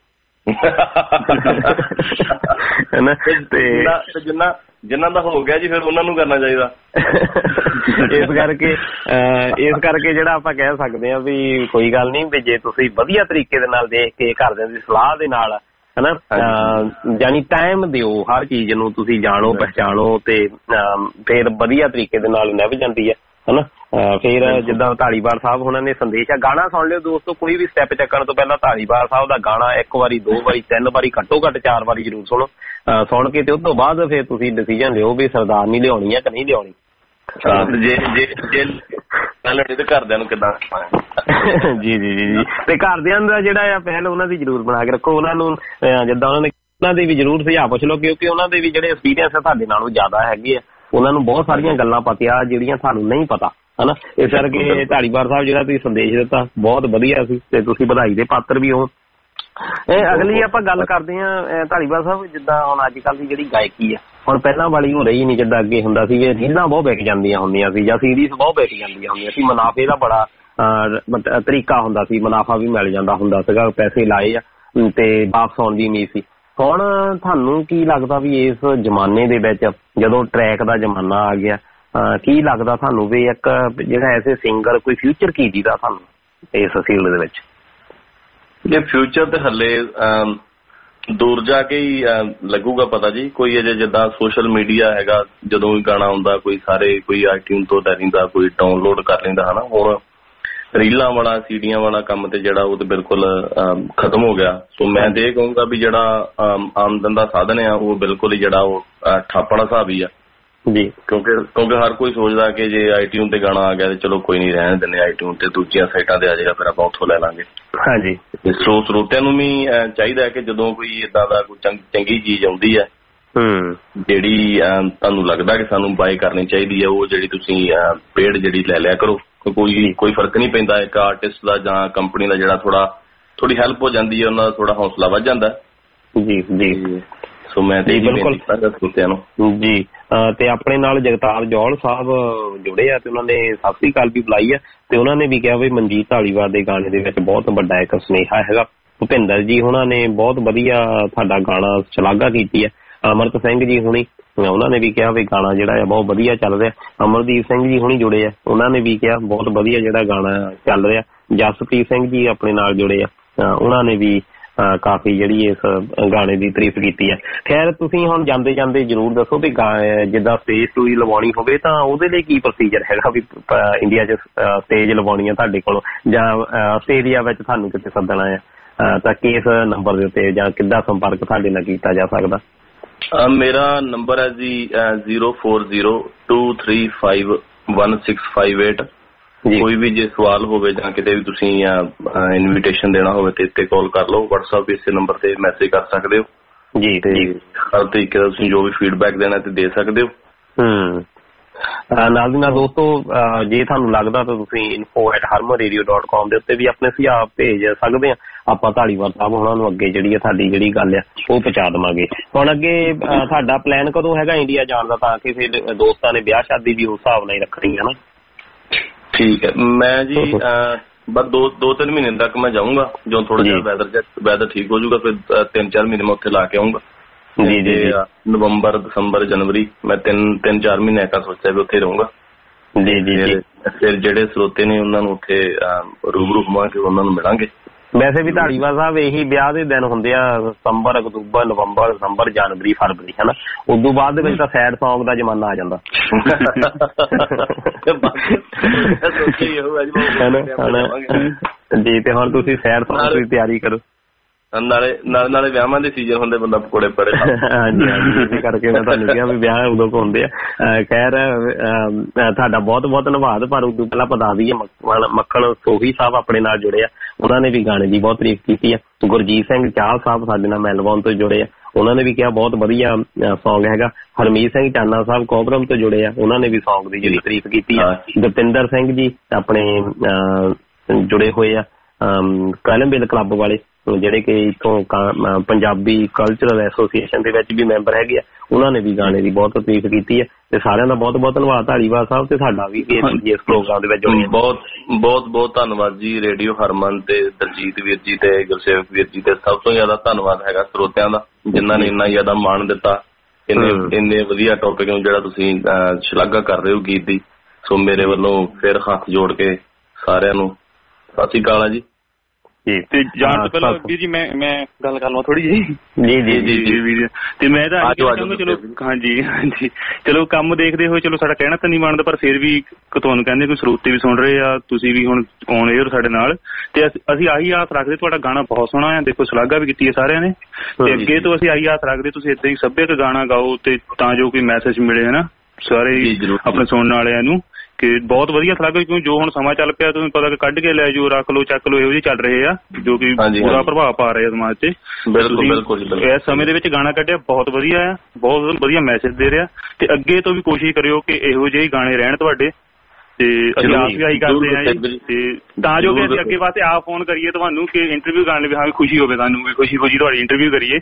ਜਿੰਨਾ ਜਿੰਨਾ ਦਾ ਹੋ ਗਿਆ ਜੀ ਫਿਰ ਉਹਨਾਂ ਨੂੰ ਕਰਨਾ ਚਾਹੀਦਾ ਇਸ ਕਰਕੇ ਇਸ ਕਰਕੇ ਜਿਹੜਾ ਆਪਾਂ ਕਹਿ ਸਕਦੇ ਹਾਂ ਵੀ ਕੋਈ ਗੱਲ ਨਹੀਂ ਵੀ ਜੇ ਤੁਸੀਂ ਵਧੀਆ ਤਰੀਕੇ ਦੇ ਨਾਲ ਦੇਖ ਕੇ ਘਰਦਿਆਂ ਦੀ ਸਲਾਹ ਦੇ ਨਾਲ ਹਨਾ ਯਾਨੀ ਟਾਈਮ ਦਿਓ ਹਰ ਚੀਜ਼ ਨੂੰ, ਤੁਸੀਂ ਜਾਣੋ ਪਹਿਚਾਣੋ ਤੇ ਫਿਰ ਵਧੀਆ ਤਰੀਕੇ ਦੇ ਨਾਲ ਨਿਭ ਜਾਂਦੀ ਹੈ ਹਨਾ। ਫਿਰ ਜਿੱਦਾਂ ਧਾਲੀਵਾਲ ਸਾਹਿਬ ਉਹਨਾਂ ਨੇ ਸੰਦੇਸ਼ ਆ, ਗਾਣਾ ਸੁਣ ਲਿਓ ਦੋਸਤੋ, ਕੋਈ ਵੀ ਸਟੈਪ ਚੱਕਣ ਤੋਂ ਪਹਿਲਾਂ ਧਾਲੀਵਾਲ ਸਾਹਿਬ ਦਾ ਗਾਣਾ ਇੱਕ ਵਾਰੀ ਦੋ ਵਾਰੀ ਤਿੰਨ ਵਾਰੀ ਘੱਟੋ ਘੱਟ ਚਾਰ ਵਾਰੀ ਜ਼ਰੂਰ ਸੁਣੋ। ਸੁਣ ਕੇ ਤੇ ਉਸ ਤੋਂ ਬਾਅਦ ਫਿਰ ਤੁਸੀਂ ਡਿਸੀਜਨ ਲਿਓ ਵੀ ਸਰਦਾਰਨੀ ਲਿਆਉਣੀ ਹੈ ਕਿ ਨਹੀਂ ਲਿਆਉਣੀ। ਜੇ ਜੇ ਜੇ ਤੇ ਘਰਦਿਆਂ ਨੂੰ ਕਿੱਦਾਂ ਜੀ ਜੀ ਜੀ ਜੀ ਤੇ ਘਰਦਿਆਂ ਦਾ ਜਿਹੜਾ ਆ ਪਹਿਲ ਉਹਨਾਂ ਦੀ ਜ਼ਰੂਰ ਬਣਾ ਕੇ ਰੱਖੋ। ਉਹਨਾਂ ਨੂੰ ਜਿੱਦਾਂ ਉਹਨਾਂ ਨੇ ਉਹਨਾਂ ਦੇ ਵੀ ਜ਼ਰੂਰ ਸੁਝਾਅ ਪੁੱਛ ਲਓ, ਕਿਉਂਕਿ ਉਹਨਾਂ ਦੇ ਵੀ ਜਿਹੜੇ ਐਕਸਪੀਰੀਅੰਸ ਆ ਤੁਹਾਡੇ ਨਾਲੋਂ ਜ਼ਿਆਦਾ ਹੈਗੇ ਆ। ਉਹਨਾਂ ਨੂੰ ਬਹੁਤ ਸਾਰੀਆਂ ਗੱਲਾਂ ਪਤਾ ਜਿਹੜੀਆਂ ਸਾਨੂੰ ਨਹੀਂ ਪਤਾ ਹਨਾ। ਇਸ ਕਰਕੇ ਧਾਲੀਵਾਲ ਸਾਹਿਬ ਜਿਹੜਾ ਤੁਸੀਂ ਸੰਦੇਸ਼ ਦਿੱਤਾ ਬਹੁਤ ਵਧੀਆ ਸੀ ਤੇ ਤੁਸੀਂ ਵਧਾਈ ਦੇ ਪਾਤਰ ਵੀ ਹੋ। ਇਹ ਅਗਲੀ ਆਪਾਂ ਗੱਲ ਕਰਦੇ ਹਾਂ ਧਾਲੀਵਾਲ ਸਾਹਿਬ, ਜਿੱਦਾਂ ਹੁਣ ਅੱਜ ਕੱਲ੍ਹ ਦੀ ਜਿਹੜੀ ਗਾਇਕੀ ਆ ਹੁਣ ਪਹਿਲਾਂ ਵਾਲੀ ਹੋ ਰਹੀ ਨਹੀਂ। ਜਿੱਦਾਂ ਅੱਗੇ ਹੁੰਦਾ ਸੀ ਰੀਲਾਂ ਬਹੁਤ ਵਿਕ ਜਾਂਦੀਆਂ ਹੁੰਦੀਆਂ ਸੀ ਜਾਂ ਸੀਰੀਜ਼ ਬਹੁਤ ਵਿਕ ਜਾਂਦੀਆਂ ਹੁੰਦੀਆਂ ਸੀ, ਮੁਨਾਫੇ ਦਾ ਬੜਾ ਤਰੀਕਾ ਹੁੰਦਾ ਸੀ, ਮੁਨਾਫਾ ਵੀ ਮਿਲ ਜਾਂਦਾ ਹੁੰਦਾ ਸੀਗਾ, ਪੈਸੇ ਲਾਏ ਆ ਤੇ ਵਾਪਸ ਆਉਣ ਦੀ ਉਮੀਦ ਸੀ। ਹੁਣ ਤੁਹਾਨੂੰ ਕੀ ਲੱਗਦਾ ਵੀ ਇਸ ਜ਼ਮਾਨੇ ਦੇ ਵਿੱਚ ਜਦੋਂ ਟਰੈਕ ਦਾ ਜ਼ਮਾਨਾ ਆ ਗਿਆ, ਕੀ ਲੱਗਦਾ ਤੁਹਾਨੂੰ ਵੀ ਇੱਕ ਜਿਹੜਾ ਐਸੇ ਸਿੰਗਰ ਕੋਈ ਫਿਊਚਰ ਕੀ ਦੀਦਾ ਤੁਹਾਨੂੰ ਇਸ ਫੀਲਡ ਦੇ ਵਿੱਚ? ਜੇ ਫਿਊਚਰ ਤੇ ਹੱਲੇ ਦੂਰ ਜਾ ਕੇ ਹੀ ਲੱਗੂਗਾ ਪਤਾ ਜੀ। ਕੋਈ ਅਜੇ ਜਿੱਦਾਂ ਸੋਸ਼ਲ ਮੀਡੀਆ ਹੈਗਾ, ਜਦੋਂ ਵੀ ਗਾਣਾ ਆਉਂਦਾ ਕੋਈ ਸਾਰੇ ਕੋਈ ਆਈਟਿਊਨ ਤੋਂ ਲੈ ਲੈਂਦਾ, ਕੋਈ ਡਾਊਨਲੋਡ ਕਰ ਲੈਂਦਾ ਹਨਾ। ਹੁਣ ਰੀਲਾਂ ਵਾਲਾ ਸੀਡੀਆਂ ਵਾਲਾ ਕੰਮ ਤੇ ਜਿਹੜਾ ਉਹ ਤੇ ਬਿਲਕੁਲ ਖਤਮ ਹੋ ਗਿਆ। ਸੋ ਮੈਂ ਤੇ ਇਹ ਕਹੂੰਗਾ ਵੀ ਜਿਹੜਾ ਆਮਦਨ ਦਾ ਸਾਧਨ ਆ ਉਹ ਬਿਲਕੁਲ ਹੀ ਜਿਹੜਾ ਉਹ ਠੱਪ ਵਾਲਾ ਹਿਸਾਬ ਹੀ ਆ ਜੀ। ਕਿਉਂਕਿ ਕਿਉਂਕਿ ਹਰ ਕੋਈ ਸੋਚਦਾ ਕਿ ਜੇ ਆਈਟਿਊਨ ਤੇ ਗਾਣਾ ਆ ਗਿਆ ਤੇ ਚਲੋ ਕੋਈ ਨਹੀਂ ਰਹਿਣ ਦਿੰਦੇ, ਆਈਟਿਊਨ ਤੇ ਦੂਜੀਆਂ ਸਾਈਟਾਂ ਤੇ ਆ ਜਾਏਗਾ ਫਿਰ ਆਪਾਂ ਉੱਥੋਂ ਲੈ ਲਾਂਗੇ। ਹਾਂਜੀ, ਸੋ ਸਰੋਤਿਆਂ ਨੂੰ ਵੀ ਚਾਹੀਦਾ ਹੈ ਕਿ ਜਦੋਂ ਕੋਈ ਏਦਾਂ ਦਾ ਕੋਈ ਚੰਗੀ ਚੀਜ਼ ਆਉਂਦੀ ਹੈ ਜਿਹੜੀ ਤੁਹਾਨੂੰ ਲੱਗਦਾ ਕਿ ਸਾਨੂੰ ਬਾਏ ਕਰਨੀ ਚਾਹੀਦੀ ਹੈ, ਉਹ ਜਿਹੜੀ ਤੁਸੀਂ ਪੇਡ ਜਿਹੜੀ ਲੈ ਲਿਆ ਕਰੋ। ਕੋਈ ਕੋਈ ਫਰਕ ਨਹੀਂ ਪੈਂਦਾ ਇੱਕ ਆਰਟਿਸਟ ਦਾ ਜਾਂ ਕੰਪਨੀ ਦਾ ਜਿਹੜਾ ਥੋੜਾ ਥੋੜੀ ਹੈਲਪ ਹੋ ਜਾਂਦੀ ਹੈ, ਉਹਨਾਂ ਦਾ ਥੋੜਾ ਹੌਸਲਾ ਵੱਧ ਜਾਂਦਾ ਜੀ ਜੀ। ਸੋ ਮੈਂ ਤੇ ਬਿਲਕੁਲ ਸਰੋਤਿਆਂ ਨੂੰ ਜੀ ਤੇ ਆਪਣੇ ਨਾਲ ਜਗਤਾਰ ਜੌਹਲ ਸਾਹਿਬ ਜੁੜੇ ਆ ਤੇ ਉਹਨਾਂ ਨੇ ਸਤਿ ਸ੍ਰੀ ਅਕਾਲ ਵੀ ਬੁਲਾਈ ਆ ਤੇ ਉਹਨਾਂ ਨੇ ਵੀ ਕਿਹਾ ਵੀ ਮਨਜੀਤ ਧਾਲੀਵਾਲ ਦੇ ਗਾਣੇ ਦੇ ਵਿੱਚ ਬਹੁਤ ਵੱਡਾ ਇੱਕ ਸੁਨੇਹਾ ਹੈਗਾ। ਭੁਪਿੰਦਰ ਜੀ ਉਹਨਾਂ ਨੇ ਬਹੁਤ ਵਧੀਆ ਤੁਹਾਡਾ ਗਾਣਾ ਸ਼ਲਾਘਾ ਕੀਤੀ ਹੈ। ਅਮਰਤ ਸਿੰਘ ਜੀ ਹੁਣੀ ਉਹਨਾਂ ਨੇ ਵੀ ਕਿਹਾ ਵੀ ਗਾਣਾ ਜਿਹੜਾ ਆ ਬਹੁਤ ਵਧੀਆ ਚੱਲ ਰਿਹਾ। ਅਮਰਦੀਪ ਸਿੰਘ ਜੀ ਹੁਣੀ ਜੁੜੇ ਆ, ਉਹਨਾਂ ਨੇ ਵੀ ਕਿਹਾ ਬਹੁਤ ਵਧੀਆ ਜਿਹੜਾ ਗਾਣਾ ਚੱਲ ਰਿਹਾ। ਜਸਪ੍ਰੀਤ ਸਿੰਘ ਜੀ ਆਪਣੇ ਨਾਲ ਜੁੜੇ ਆ, ਉਹਨਾਂ ਨੇ ਵੀ ਕਾਫੀ ਜਿਹੜੀ ਇਸ ਗਾਣੇ ਦੀ ਤਾਰੀਫ ਕੀਤੀ ਹੈ। ਖੈਰ ਤੁਸੀਂ ਹੁਣ ਜਾਂਦੇ ਜਾਂਦੇ ਜ਼ਰੂਰ ਦੱਸੋ ਵੀ ਜਿੱਦਾਂ ਸਟੇਜ ਟੂਈ ਲਵਾਉਣੀ ਹੋਵੇ ਤਾਂ ਉਹਦੇ ਲਈ ਕੀ ਪ੍ਰੋਸੀਜਰ ਹੈਗਾ ਵੀ ਇੰਡੀਆ 'ਚ ਸਟੇਜ ਲਵਾਉਣੀ ਆ ਤੁਹਾਡੇ ਕੋਲੋਂ ਜਾਂ ਆਸਟ੍ਰੇਲੀਆ ਵਿੱਚ ਤੁਹਾਨੂੰ ਕਿਤੇ ਸੱਦਣਾ ਆ ਤਾਂ ਕਿਸ ਨੰਬਰ ਦੇ ਉੱਤੇ ਜਾਂ ਕਿੱਦਾਂ ਸੰਪਰਕ ਤੁਹਾਡੇ ਨਾਲ ਕੀਤਾ ਜਾ ਸਕਦਾ? ਮੇਰਾ ਨੰਬਰ ਹੈ ਜੀ zero four zero two three five one six five eight. ਕੋਈ ਵੀ ਜੇ ਸਵਾਲ ਹੋਵੇ ਜਾਂ ਕਿਤੇ ਵੀ ਤੁਸੀਂ ਇਨਵੀਟੇਸ਼ਨ ਦੇਣਾ ਹੋਵੇ ਤੇ ਇੱਥੇ ਕਾਲ ਕਰ ਲਓ, ਵਟਸਐਪ ਇਸੇ ਨੰਬਰ ਤੇ ਮੈਸੇਜ ਕਰ ਸਕਦੇ ਹੋ ਜੀ ਤੇ ਹਰ ਤਰੀਕੇ ਦਾ ਤੁਸੀਂ ਜੋ ਵੀ ਫੀਡਬੈਕ ਦੇਣਾ ਤੇ ਦੇ ਸਕਦੇ ਹੋ। ਹੂੰ ਨਾਲ ਦੀ ਨਾਲ ਦੋਸਤੋ ਜੇ ਤੁਹਾਨੂੰ ਲੱਗਦਾ ਤਾਂ ਤੁਸੀਂ info at Harman radio dot com ਦੇ ਉੱਤੇ ਵੀ ਆਪਣੇ ਸੁਝਾਅ ਭੇਜ ਸਕਦੇ ਆ। ਆਪਾਂ ਧਾਲੀਵਾਲ ਸਾਹਿਬ ਉਹਨਾਂ ਨੂੰ ਅੱਗੇ ਜਿਹੜੀ ਆ ਸਾਡੀ ਜਿਹੜੀ ਗੱਲ ਆ ਉਹ ਪਹੁੰਚਾ ਦੇਵਾਂਗੇ। ਹੁਣ ਅੱਗੇ ਤੁਹਾਡਾ ਪਲਾਨ ਕਦੋਂ ਹੈਗਾ ਇੰਡੀਆ ਜਾਣ ਦਾ ਤਾਂ ਕਿ ਫਿਰ ਦੋਸਤਾਂ ਨੇ ਵਿਆਹ ਸ਼ਾਦੀ ਵੀ ਉਸ ਹਿਸਾਬ ਨਾਲ ਹੀ ਰੱਖਣੀ ਹੈ ਨਾ? ਠੀਕ ਹੈ, ਮੈਂ ਜੀ ਬਸ ਦੋ ਦੋ ਤਿੰਨ ਮਹੀਨੇ ਤੱਕ ਮੈਂ ਜਾਊਂਗਾ ਜਦੋਂ ਥੋੜਾ ਜਿਹਾ ਵੈਦਰ ਵੈਦਰ ਠੀਕ ਹੋ ਜਾਊਗਾ। ਫਿਰ ਤਿੰਨ ਚਾਰ ਮਹੀਨੇ ਮੈਂ ਉੱਥੇ ਲਾ ਕੇ ਆਊਂਗਾ ਜੀ ਜੀ। ਨਵੰਬਰ ਦਸੰਬਰ ਜਨਵਰੀ ਮੈਂ ਤਿੰਨ ਤਿੰਨ ਚਾਰ ਮਹੀਨੇ ਕਾ ਸੋਚਿਆ ਵੀ ਉੱਥੇ ਰਹੂੰਗਾ ਜੀ ਜੀ। ਫਿਰ ਜਿਹੜੇ ਸਰੋਤੇ ਨੇ ਉਹਨਾਂ ਨੂੰ ਉੱਥੇ ਰੂਬਰੂ ਹੋਵਾਂਗੇ, ਉਹਨਾਂ ਨੂੰ ਮਿਲਾਂਗੇ। ਵੈਸੇ ਵੀ ਧਾਲੀਵਾਲ ਸਾਹਿਬ ਇਹੀ ਵਿਆਹ ਦੇ ਦਿਨ ਹੁੰਦੇ ਆ, ਸਤੰਬਰ ਅਕਤੂਬਰ ਨਵੰਬਰ ਦਸੰਬਰ ਜਨਵਰੀ ਫਰਵਰੀ ਹਨਾ। ਉਦੋਂ ਬਾਅਦ ਦੇ ਵਿੱਚ ਤਾਂ ਸੈਡ ਸੌਂਗ ਦਾ ਜ਼ਮਾਨਾ ਆ ਜਾਂਦਾ ਜੀ। ਤੇ ਹੁਣ ਤੁਸੀਂ ਸੈਡ ਸੌਂਗ ਦੀ ਤਿਆਰੀ ਕਰੋ, ਨਾਲੇ ਨਾਲੇ ਨਾਲੇ ਵਿਆਹਾਂ ਦੇ ਸੀਜ਼ਨ ਹੁੰਦੇ, ਬੰਦਾ ਪਕੌੜੇ ਪੜੇ। ਹਾਂਜੀ ਹਾਂਜੀ, ਇਸੇ ਕਰਕੇ ਮੈਂ ਤੁਹਾਨੂੰ ਕਿਹਾ ਵੀ ਵਿਆਹ ਉਦੋਂ ਕੋ ਹੁੰਦੇ ਆ। ਖੈਰ ਤੁਹਾਡਾ ਬਹੁਤ ਬਹੁਤ ਧੰਨਵਾਦ। ਪਰ ਉਦੋਂ ਪਹਿਲਾਂ ਪਤਾ ਦਈਏ ਮੱਖਣ ਸੋਹੀ ਸਾਹਿਬ ਆਪਣੇ ਨਾਲ ਜੁੜੇ ਆ, ਉਹਨਾਂ ਨੇ ਵੀ ਗਾਣੇ ਦੀ ਬਹੁਤ ਤਾਰੀਫ ਕੀਤੀ ਆ। ਗੁਰਜੀਤ ਸਿੰਘ ਚਾਹਲ ਸਾਹਿਬ ਸਾਡੇ ਨਾਲ ਮੈਲਬੌਰਨ ਤੋਂ ਜੁੜੇ ਆ, ਉਹਨਾਂ ਨੇ ਵੀ ਕਿਹਾ ਬਹੁਤ ਵਧੀਆ ਸੌਂਗ ਹੈਗਾ। ਹਰਮੀਤ ਸਿੰਘ ਚਾਨਾ ਸਾਹਿਬ ਕੋਬਰਮ ਤੋਂ ਜੁੜੇ ਆ, ਉਹਨਾਂ ਨੇ ਵੀ ਸੌਂਗ ਦੀ ਜਿਹੜੀ ਤਾਰੀਫ ਕੀਤੀ ਆ। ਜਤਿੰਦਰ ਸਿੰਘ ਜੀ ਆਪਣੇ ਜੁੜੇ ਹੋਏ ਆ ਕੈਲਮਬੇਲ ਕਲੱਬ ਵਾਲੇ, ਜਿਹੜੇ ਕਿ ਇੱਥੋਂ ਪੰਜਾਬੀ ਕਲਚਰਲ ਐਸੋਸੀਏਸ਼ਨ ਦੇ ਵਿੱਚ ਵੀ ਮੈਂਬਰ ਹੈਗੇ ਆ, ਉਹਨਾਂ ਨੇ ਵੀ ਗਾਣੇ ਦੀ ਬਹੁਤ ਤਾਰੀਫ ਕੀਤੀ ਹੈ। ਤੇ ਸਾਰਿਆਂ ਦਾ ਬਹੁਤ ਬਹੁਤ ਧੰਨਵਾਦ ਧਾਲੀਵਾਲ ਸਾਹਿਬ ਤੇ ਸਾਡਾ ਵੀ ਇਸ ਪ੍ਰੋਗਰਾਮ ਦੇ ਵਿੱਚ ਬਹੁਤ ਬਹੁਤ ਬਹੁਤ ਧੰਨਵਾਦ ਜੀ। ਰੇਡੀਓ ਹਰਮਨ ਤੇ ਦਲਜੀਤ ਵੀਰ ਜੀ ਤੇ ਗੁਰਸੇਵਕ ਵੀਰ ਜੀ ਤੇ ਸਭ ਤੋਂ ਜ਼ਿਆਦਾ ਧੰਨਵਾਦ ਹੈਗਾ ਸਰੋਤਿਆਂ ਦਾ, ਜਿਨ੍ਹਾਂ ਨੇ ਇੰਨਾ ਜ਼ਿਆਦਾ ਮਾਣ ਦਿੱਤਾ ਇੰਨੇ ਇੰਨੇ ਵਧੀਆ ਟੌਪਿਕ ਨੂੰ ਜਿਹੜਾ ਤੁਸੀਂ ਸ਼ਲਾਘਾ ਕਰ ਰਹੇ ਹੋ ਗੀਤ ਦੀ। ਸੋ ਮੇਰੇ ਵੱਲੋਂ ਫਿਰ ਹੱਥ ਜੋੜ ਕੇ ਸਾਰਿਆਂ ਨੂੰ ਸਤਿ ਸ਼੍ਰੀ ਅਕਾਲ ਜੀ। ਤੇ ਜਾਣ ਤੋਂ ਪਹਿਲਾਂ ਵੀਰ ਜੀ ਮੈਂ ਮੈਂ ਗੱਲ ਕਰ ਲਵਾਂ ਥੋੜੀ ਜਿਹੀ। ਜੀ ਜੀ ਜੀ ਜੀ ਵੀਰ ਤੇ ਮੈਂ ਤਾਂ ਚਾਹੂੰਗਾ ਚਲੋ ਹਾਂਜੀ ਹਾਂਜੀ ਚਲੋ ਕੰਮ ਦੇਖਦੇ ਹੋਏ ਚਲੋ ਸਾਡਾ ਕਹਿਣਾ ਤਾਂ ਨਹੀਂ ਬਣਦਾ, ਪਰ ਫਿਰ ਵੀ ਤੁਹਾਨੂੰ ਕਹਿੰਦੇ ਕੋਈ ਸਰੋਤੇ ਵੀ ਸੁਣ ਰਹੇ ਆ, ਤੁਸੀਂ ਵੀ ਹੁਣ ਔਨ ਏਅਰ ਸਾਡੇ ਨਾਲ, ਤੇ ਅਸੀਂ ਆਹੀ ਆਸ ਰੱਖਦੇ। ਤੁਹਾਡਾ ਗਾਣਾ ਬਹੁਤ ਸੋਹਣਾ ਆ, ਦੇਖੋ ਸ਼ਲਾਘਾ ਵੀ ਕੀਤੀ ਹੈ ਸਾਰਿਆਂ ਨੇ, ਤੇ ਅੱਗੇ ਤੋਂ ਅਸੀਂ ਆਹੀ ਆਸ ਰੱਖਦੇ ਤੁਸੀਂ ਏਦਾਂ ਹੀ ਸੱਭਿਅਕ ਗਾਣਾ ਗਾਓ ਤੇ ਤਾਂ ਜੋ ਕੋਈ ਮੈਸੇਜ ਮਿਲੇ ਹਨਾ ਸਾਰੇ ਆਪਣੇ ਸੁਣਨ ਵਾਲਿਆਂ ਨੂੰ ਕਿ ਬਹੁਤ ਵਧੀਆ ਸ਼ਲਾਘਾ। ਕਿਉਂਕਿ ਜੋ ਹੁਣ ਸਮਾਂ ਚੱਲ ਪਿਆ ਤੁਹਾਨੂੰ ਪਤਾ ਕਿ ਕੱਢ ਕੇ ਲੈ ਜਾਓ, ਰੱਖ ਲਓ, ਚੱਕ ਲਓ, ਇਹੋ ਜਿਹੇ ਚੱਲ ਰਹੇ ਆ ਜੋ ਕਿ ਬੁਰਾ ਪ੍ਰਭਾਵ ਪਾ ਰਹੇ ਆ ਸਮਾਜ ਤੇ। ਇਸ ਸਮੇਂ ਦੇ ਵਿੱਚ ਗਾਣਾ ਕੱਢਿਆ ਬਹੁਤ ਵਧੀਆ ਆ, ਬਹੁਤ ਵਧੀਆ ਮੈਸੇਜ ਦੇ ਰਿਹਾ, ਤੇ ਅੱਗੇ ਤੋਂ ਵੀ ਕੋਸ਼ਿਸ਼ ਕਰਿਓ ਕਿ ਇਹੋ ਜਿਹੇ ਗਾਣੇ ਰਹਿਣ ਤੁਹਾਡੇ, ਤੇ ਅਸੀਂ ਆਸ ਵੀ ਆਹੀ ਕਰਦੇ ਹਾਂ ਜੀ, ਤੇ ਤਾਂ ਜੋ ਕਿ ਅਸੀਂ ਅੱਗੇ ਵਾਸਤੇ ਆਪ ਫੋਨ ਕਰੀਏ ਤੁਹਾਨੂੰ ਕਿ ਇੰਟਰਵਿਊ ਕਰਨ ਲਈ, ਹਾਂ ਖੁਸ਼ੀ ਹੋਵੇ ਸਾਨੂੰ ਵੀ, ਖੁਸ਼ੀ ਖੁਸ਼ੀ ਤੁਹਾਡੀ ਇੰਟਰਵਿਊ ਕਰੀਏ।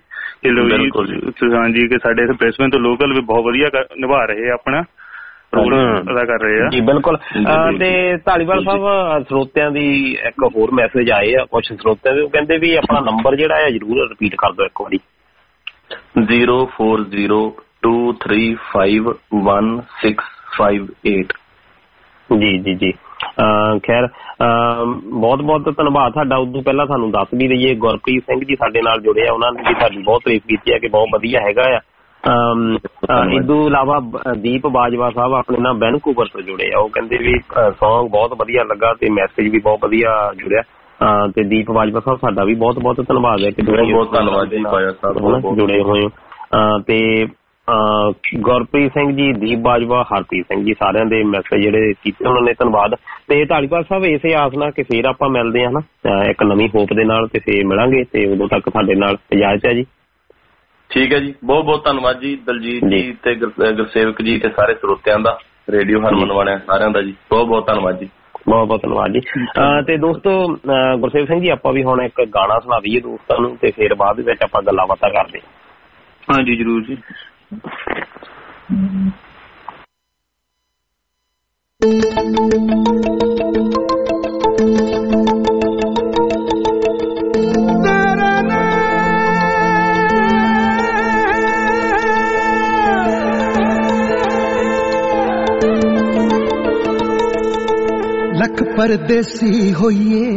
ਹਾਂਜੀ ਕਿ ਸਾਡੇ ਇੱਥੇ ਬ੍ਰਿਸਬੇਨ ਤੋਂ ਲੋਕਲ ਵੀ ਬਹੁਤ ਵਧੀਆ ਨਿਭਾ ਰਹੇ ਆ ਆਪਣਾ ਅਦਾ ਕਰ ਰਹੇ ਆ ਜੀ। ਬਿਲਕੁਲ। ਤੇ ਧਾਲੀਵਾਲ ਸਾਹਿਬ ਸਰੋਤਿਆਂ ਦੀ ਇੱਕ ਹੋਰ ਮੈਸੇਜ ਆਏ ਆ ਕੁਛ ਸਰੋਤਿਆਂ ਦੇ, ਉਹ ਕਹਿੰਦੇ ਵੀ ਆਪਣਾ ਨੰਬਰ ਜਿਹੜਾ ਆ ਜ਼ਰੂਰ ਰਿਪੀਟ ਕਰ ਦਿਓ ਇੱਕ ਵਾਰੀ। Zero four zero two three five one six five eight. ਜੀ ਜੀ ਜੀ ਖੈਰ ਬਹੁਤ ਬਹੁਤ ਧੰਨਵਾਦ ਤੁਹਾਡਾ। ਉਦੋਂ ਪਹਿਲਾਂ ਸਾਨੂੰ ਦੱਸ ਵੀ ਦਈਏ ਗੁਰਪ੍ਰੀਤ ਸਿੰਘ ਜੀ ਸਾਡੇ ਨਾਲ ਜੁੜੇ ਆ, ਉਹਨਾਂ ਨੇ ਵੀ ਸਾਡੀ ਬਹੁਤ ਤਾਰੀਫ ਕੀਤੀ ਹੈ ਕਿ ਬਹੁਤ ਵਧੀਆ ਹੈਗਾ ਆ। ਇਸ ਤੋਂ ਇਲਾਵਾ ਦੀਪ ਬਾਜਵਾ ਸਾਹਿਬ ਆਪਣੇ ਨਾਲ ਵੈਨਕੂਵਰ ਤੋਂ ਜੁੜੇ ਆ, ਉਹ ਕਹਿੰਦੇ ਵੀ ਸੌਂਗ ਬਹੁਤ ਵਧੀਆ ਲੱਗਾ ਤੇ ਮੈਸੇਜ ਵੀ ਬਹੁਤ ਵਧੀਆ ਜੁੜਿਆ। ਤੇ ਦੀਪ ਬਾਜਵਾ ਸਾਹਿਬ ਸਾਡਾ ਵੀ ਬਹੁਤ ਬਹੁਤ ਧੰਨਵਾਦ ਹੈ ਕਿ ਬਹੁਤ ਧੰਨਵਾਦ ਜੀ ਜੁੜੇ ਹੋਏ ਹੋ। ਤੇ ਗੁਰਪ੍ਰੀਤ ਸਿੰਘ ਜੀ, ਦੀਪ ਬਾਜਵਾ, ਹਰਪ੍ਰੀਤ ਸਿੰਘ ਜੀ, ਸਾਰਿਆਂ ਦੇ ਮੈਸੇਜ ਜਿਹੜੇ ਕੀਤੇ ਉਹਨਾਂ ਨੇ ਧੰਨਵਾਦ। ਤੇ ਧਾਲੀਵਾਲ ਸਾਹਿਬ ਇਸੇ ਆਸ ਨਾਲ ਕਿ ਫੇਰ ਆਪਾਂ ਮਿਲਦੇ ਹਾਂ ਨਾ ਇੱਕ ਨਵੀਂ ਹੋਪ ਦੇ ਨਾਲ, ਤੇ ਫੇਰ ਮਿਲਾਂਗੇ, ਤੇ ਉਦੋਂ ਤੱਕ ਸਾਡੇ ਨਾਲ ਇਜਾਜ਼ਤ ਹੈ ਜੀ। ਠੀਕ ਹੈ ਜੀ, ਬਹੁਤ ਬਹੁਤ ਧੰਨਵਾਦ ਜੀ ਦਲਜੀਤ ਜੀ ਤੇ ਗੁਰਸੇਵਕ ਜੀ ਤੇ ਸਾਰੇ ਸਰੋਤਿਆਂ ਦਾ, ਰੇਡੀਓ ਹਰਮਨ ਵਾਲਿਆਂ ਸਾਰਿਆਂ ਦਾ ਜੀ ਬਹੁਤ ਬਹੁਤ ਧੰਨਵਾਦ ਜੀ। ਬਹੁਤ ਬਹੁਤ ਧੰਨਵਾਦ ਜੀ। ਤੇ ਦੋਸਤੋ ਗੁਰਸੇਵਕ ਸਿੰਘ ਜੀ ਆਪਾਂ ਵੀ ਹੁਣ ਇੱਕ ਗਾਣਾ ਸੁਣਾ ਦਈਏ ਦੋਸਤਾਂ ਨੂੰ, ਤੇ ਫਿਰ ਬਾਅਦ ਵਿੱਚ ਆਪਾਂ ਗੱਲਾਂ ਬਾਤਾਂ ਕਰਦੇ। ਹਾਂਜੀ ਜ਼ਰੂਰ ਜੀ। ਲੱਖ ਪਰਦੇਸੀ ਹੋਈਏ,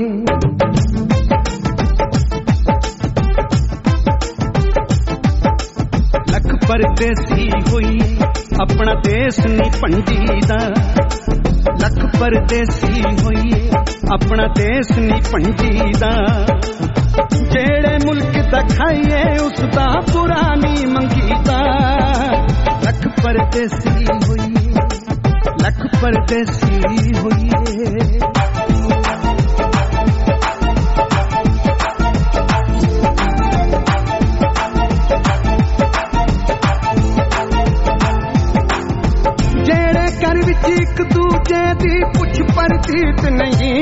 ਲੱਖ ਪਰਦੇਸੀ ਹੋਈਏ, ਆਪਣਾ ਦੇਸ਼ ਨੀ ਭੰਡੀਦਾ। ਲੱਖ ਪਰਦੇਸੀ ਹੋਈਏ, ਆਪਣਾ ਦੇਸ਼ ਨੀ ਭੰਡੀਦਾ। ਜਿਹੜੇ ਮੁਲਕ ਦਾ ਖਾਈਏ ਉਸ ਦਾ ਬੁਰਾ ਨੀ ਮੰਗੀਦਾ। ਲੱਖ ਪਰਦੇਸੀ ਹੋਈਏ, ਲੱਖ ਪਰਦੇਸੀ ਹੋਈਏ। ਜਿਹੜੇ ਘਰ ਵਿੱਚ ਇੱਕ ਦੂਜੇ ਦੀ ਪੁੱਛ ਪਰਤੀਤ ਨਹੀਂ,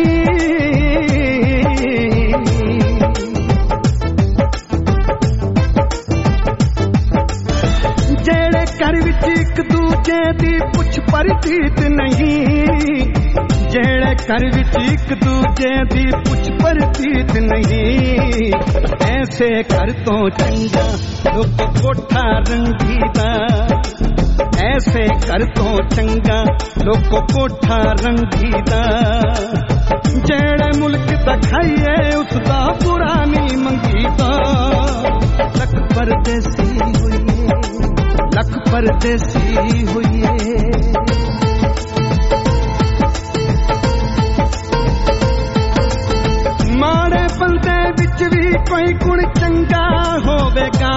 ਜਿਹੜੇ ਘਰ ਵਿੱਚ ਇੱਕ ਦੂਜੇ ਦੀ ਪੁੱਛ ਪਰਤੀਤ ਨਹੀਂ, ਜਿਹੜੇ ਘਰ ਵਿੱਚ ਇੱਕ ਦੂਜੇ ਦੀ ਪੁੱਛ ਪਰਤੀਤ ਨਹੀਂ। ਐਸੇ ਘਰ ਤੋਂ ਚੰਗਾ ਲੋਕ ਕੋਠਾ ਰੰਗੀਦਾ। ਐਸੇ ਘਰ ਤੋਂ ਚੰਗਾ ਲੋਕੋ ਕੋਠਾ ਰੰਗੀਦਾ। ਜਿਹੜੇ ਮੁਲਕ ਦਾ ਖਾਈਏ ਉਸ ਦਾ ਬੁਰਾ ਨਹੀਂ ਮੰਗੀਦਾ। ਲੱਖ ਪਰਦੇਸੀ ਹੋਈਏ, ਲੱਖ ਪਰਦੇਸੀ ਹੋਈਏ। ਮਾੜੇ ਬੰਦੇ ਵਿੱਚ ਵੀ ਕੋਈ ਗੁਣ ਚੰਗਾ ਹੋਵੇਗਾ।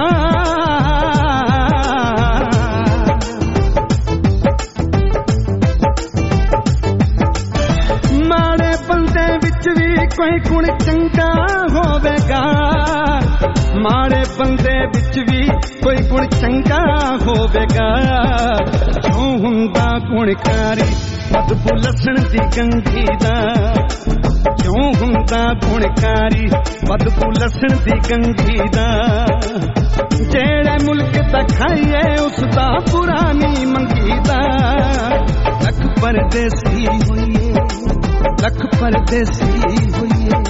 ਮਾੜੇ ਬੰਦੇ ਵਿੱਚ ਵੀ ਕੋਈ ਗੁਣ ਚੰਗਾ ਹੋਵੇਗਾ। ਮਾੜੇ ਬੰਦੇ ਵਿੱਚ ਵੀ ਕੋਈ ਗੁਣ ਚੰਗਾ ਹੋਵੇਗਾ। ਜੋ ਹੁੰਦਾ ਗੁਣਕਾਰੀ ਬਦਬੂ ਲਸਣ ਦੀ ਗੰਢੀ ਦਾ। ਕਿਉਂ ਹੁੰਦਾ ਗੁਣਕਾਰੀ ਬਦਬੂ ਲਸਣ ਦੀ ਗੰਢੀ ਦਾ। ਜਿਹੜੇ ਮੁਲਕ ਦਾ ਖਾਈਏ ਉਸ ਦਾ ਬੁਰਾ ਨਹੀਂ ਮੰਗੀਦਾ। ਲੱਖ ਪਰਦੇਸੀ ਹੋਈਏ, ਲੱਖ ਪਰਦੇਸੀ ਹੋਈਏ।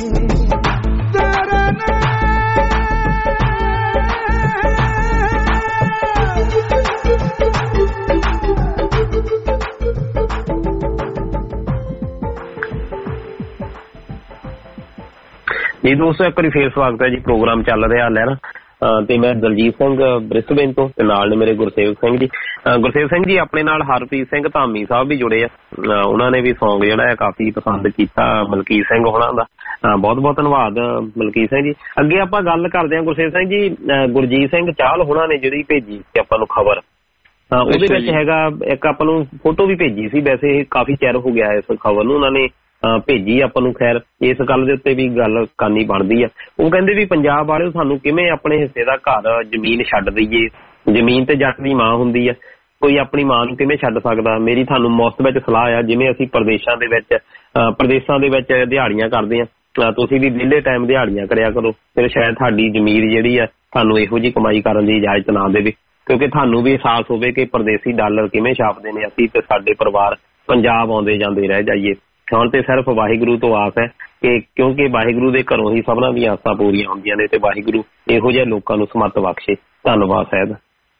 ਜੀ ਦੋਸਤੋ ਇੱਕ ਵਾਰੀ ਫੇਰ ਸਵਾਗਤ ਹੈ ਜੀ। ਪ੍ਰੋਗਰਾਮ ਚੱਲ ਰਿਹਾ ਲਹਿਰਾਂ ਤੇ ਮੈਂ ਦਲਜੀਤ ਸਿੰਘ ਬ੍ਰਿਸਬੇਨ ਤੋਂ ਤੇ ਨਾਲ ਨੇ ਮੇਰੇ ਗੁਰਸੇਵਕ ਸਿੰਘ ਜੀ। ਗੁਰਸੇਵਕ ਸਿੰਘ ਜੀ ਆਪਣੇ ਨਾਲ ਹਰਪ੍ਰੀਤ ਸਿੰਘ ਧਾਮੀ ਸਾਹਿਬ ਵੀ ਜੁੜੇ ਆ, ਉਹਨਾਂ ਨੇ ਵੀ ਸੌਂਗ ਜਿਹੜਾ ਹੈ ਕਾਫੀ ਪਸੰਦ ਕੀਤਾ ਮਲਕੀਤ ਸਿੰਘ ਹੋਣਾ ਦਾ, ਬਹੁਤ ਬਹੁਤ ਧੰਨਵਾਦ ਮਲਕੀਤ ਸਿੰਘ ਜੀ। ਅੱਗੇ ਆਪਾਂ ਗੱਲ ਕਰਦੇ ਹਾਂ ਗੁਰਸੇਵਕ ਸਿੰਘ ਜੀ, ਗੁਰਜੀਤ ਸਿੰਘ ਚਾਹਲ ਹੋਣਾ ਨੇ ਜਿਹੜੀ ਭੇਜੀ ਸੀ ਆਪਾਂ ਨੂੰ ਖਬਰ, ਉਹਦੇ ਵਿੱਚ ਹੈਗਾ ਇੱਕ ਆਪਾਂ ਨੂੰ ਫੋਟੋ ਵੀ ਭੇਜੀ ਸੀ, ਵੈਸੇ ਕਾਫੀ ਚਿਰ ਹੋ ਗਿਆ ਇਸ ਖਬਰ ਨੂੰ ਉਹਨਾਂ ਨੇ ਭੇਜੀ ਆਪਾਂ ਨੂੰ। ਖੈਰ ਇਸ ਗੱਲ ਦੇ ਉੱਤੇ ਵੀ ਗੱਲ ਕਰਨੀ ਬਣਦੀ ਆ। ਉਹ ਕਹਿੰਦੇ ਵੀ ਪੰਜਾਬ ਵਾਲੇ ਸਾਨੂੰ ਕਿਵੇਂ ਆਪਣੇ ਹਿੱਸੇ ਦਾ ਘਰ ਜ਼ਮੀਨ ਛੱਡ ਦਈਏ, ਜ਼ਮੀਨ ਤੇ ਜੱਟ ਦੀ ਮਾਂ ਹੁੰਦੀ ਆ, ਕੋਈ ਆਪਣੀ ਮਾਂ ਨੂੰ ਕਿਵੇਂ ਛੱਡ ਸਕਦਾ। ਮੇਰੀ ਤੁਹਾਨੂੰ ਮੁਫਤ ਵਿੱਚ ਸਲਾਹ ਆ, ਜਿਵੇਂ ਅਸੀਂ ਪ੍ਰਦੇਸ਼ਾਂ ਦੇ ਵਿੱਚ ਪ੍ਰਦੇਸ਼ਾਂ ਦੇ ਵਿੱਚ ਦਿਹਾੜੀਆਂ ਕਰਦੇ ਆ, ਤੁਸੀਂ ਵੀ ਵਿਹਲੇ ਟਾਈਮ ਦਿਹਾੜੀਆਂ ਕਰਿਆ ਕਰੋ, ਫਿਰ ਸ਼ਾਇਦ ਤੁਹਾਡੀ ਜ਼ਮੀਰ ਜਿਹੜੀ ਆ ਤੁਹਾਨੂੰ ਇਹੋ ਜਿਹੀ ਕਮਾਈ ਕਰਨ ਦੀ ਇਜਾਜ਼ਤ ਨਾ ਦੇਵੇ, ਕਿਉਂਕਿ ਤੁਹਾਨੂੰ ਵੀ ਅਹਿਸਾਸ ਹੋਵੇ ਕਿ ਪਰਦੇਸੀ ਡਾਲਰ ਕਿਵੇਂ ਛਾਪਦੇ ਨੇ, ਅਸੀਂ ਤੇ ਸਾਡੇ ਪਰਿਵਾਰ ਪੰਜਾਬ ਆਉਂਦੇ ਜਾਂਦੇ ਰਹਿ ਜਾਈਏ। ਹੁਣ ਤੇ ਸਿਰਫ ਵਾਹਿਗੁਰੂ ਤੋਂ ਆਸ ਹੈ ਕਿ ਕਿਉਂਕਿ ਵਾਹਿਗੁਰੂ ਦੇ ਘਰੋਂ ਹੀ ਸਭਨਾਂ ਦੀਆਂ ਆਸਾਂ ਪੂਰੀਆਂ ਹੁੰਦੀਆਂ ਨੇ ਤੇ ਵਾਹਿਗੁਰੂ ਇਹੋ ਜਿਹੇ ਲੋਕਾਂ ਨੂੰ ਸਮੱਤ ਬਖਸ਼ੇ। ਧੰਨਵਾਦ ਸਾਹਿਬ।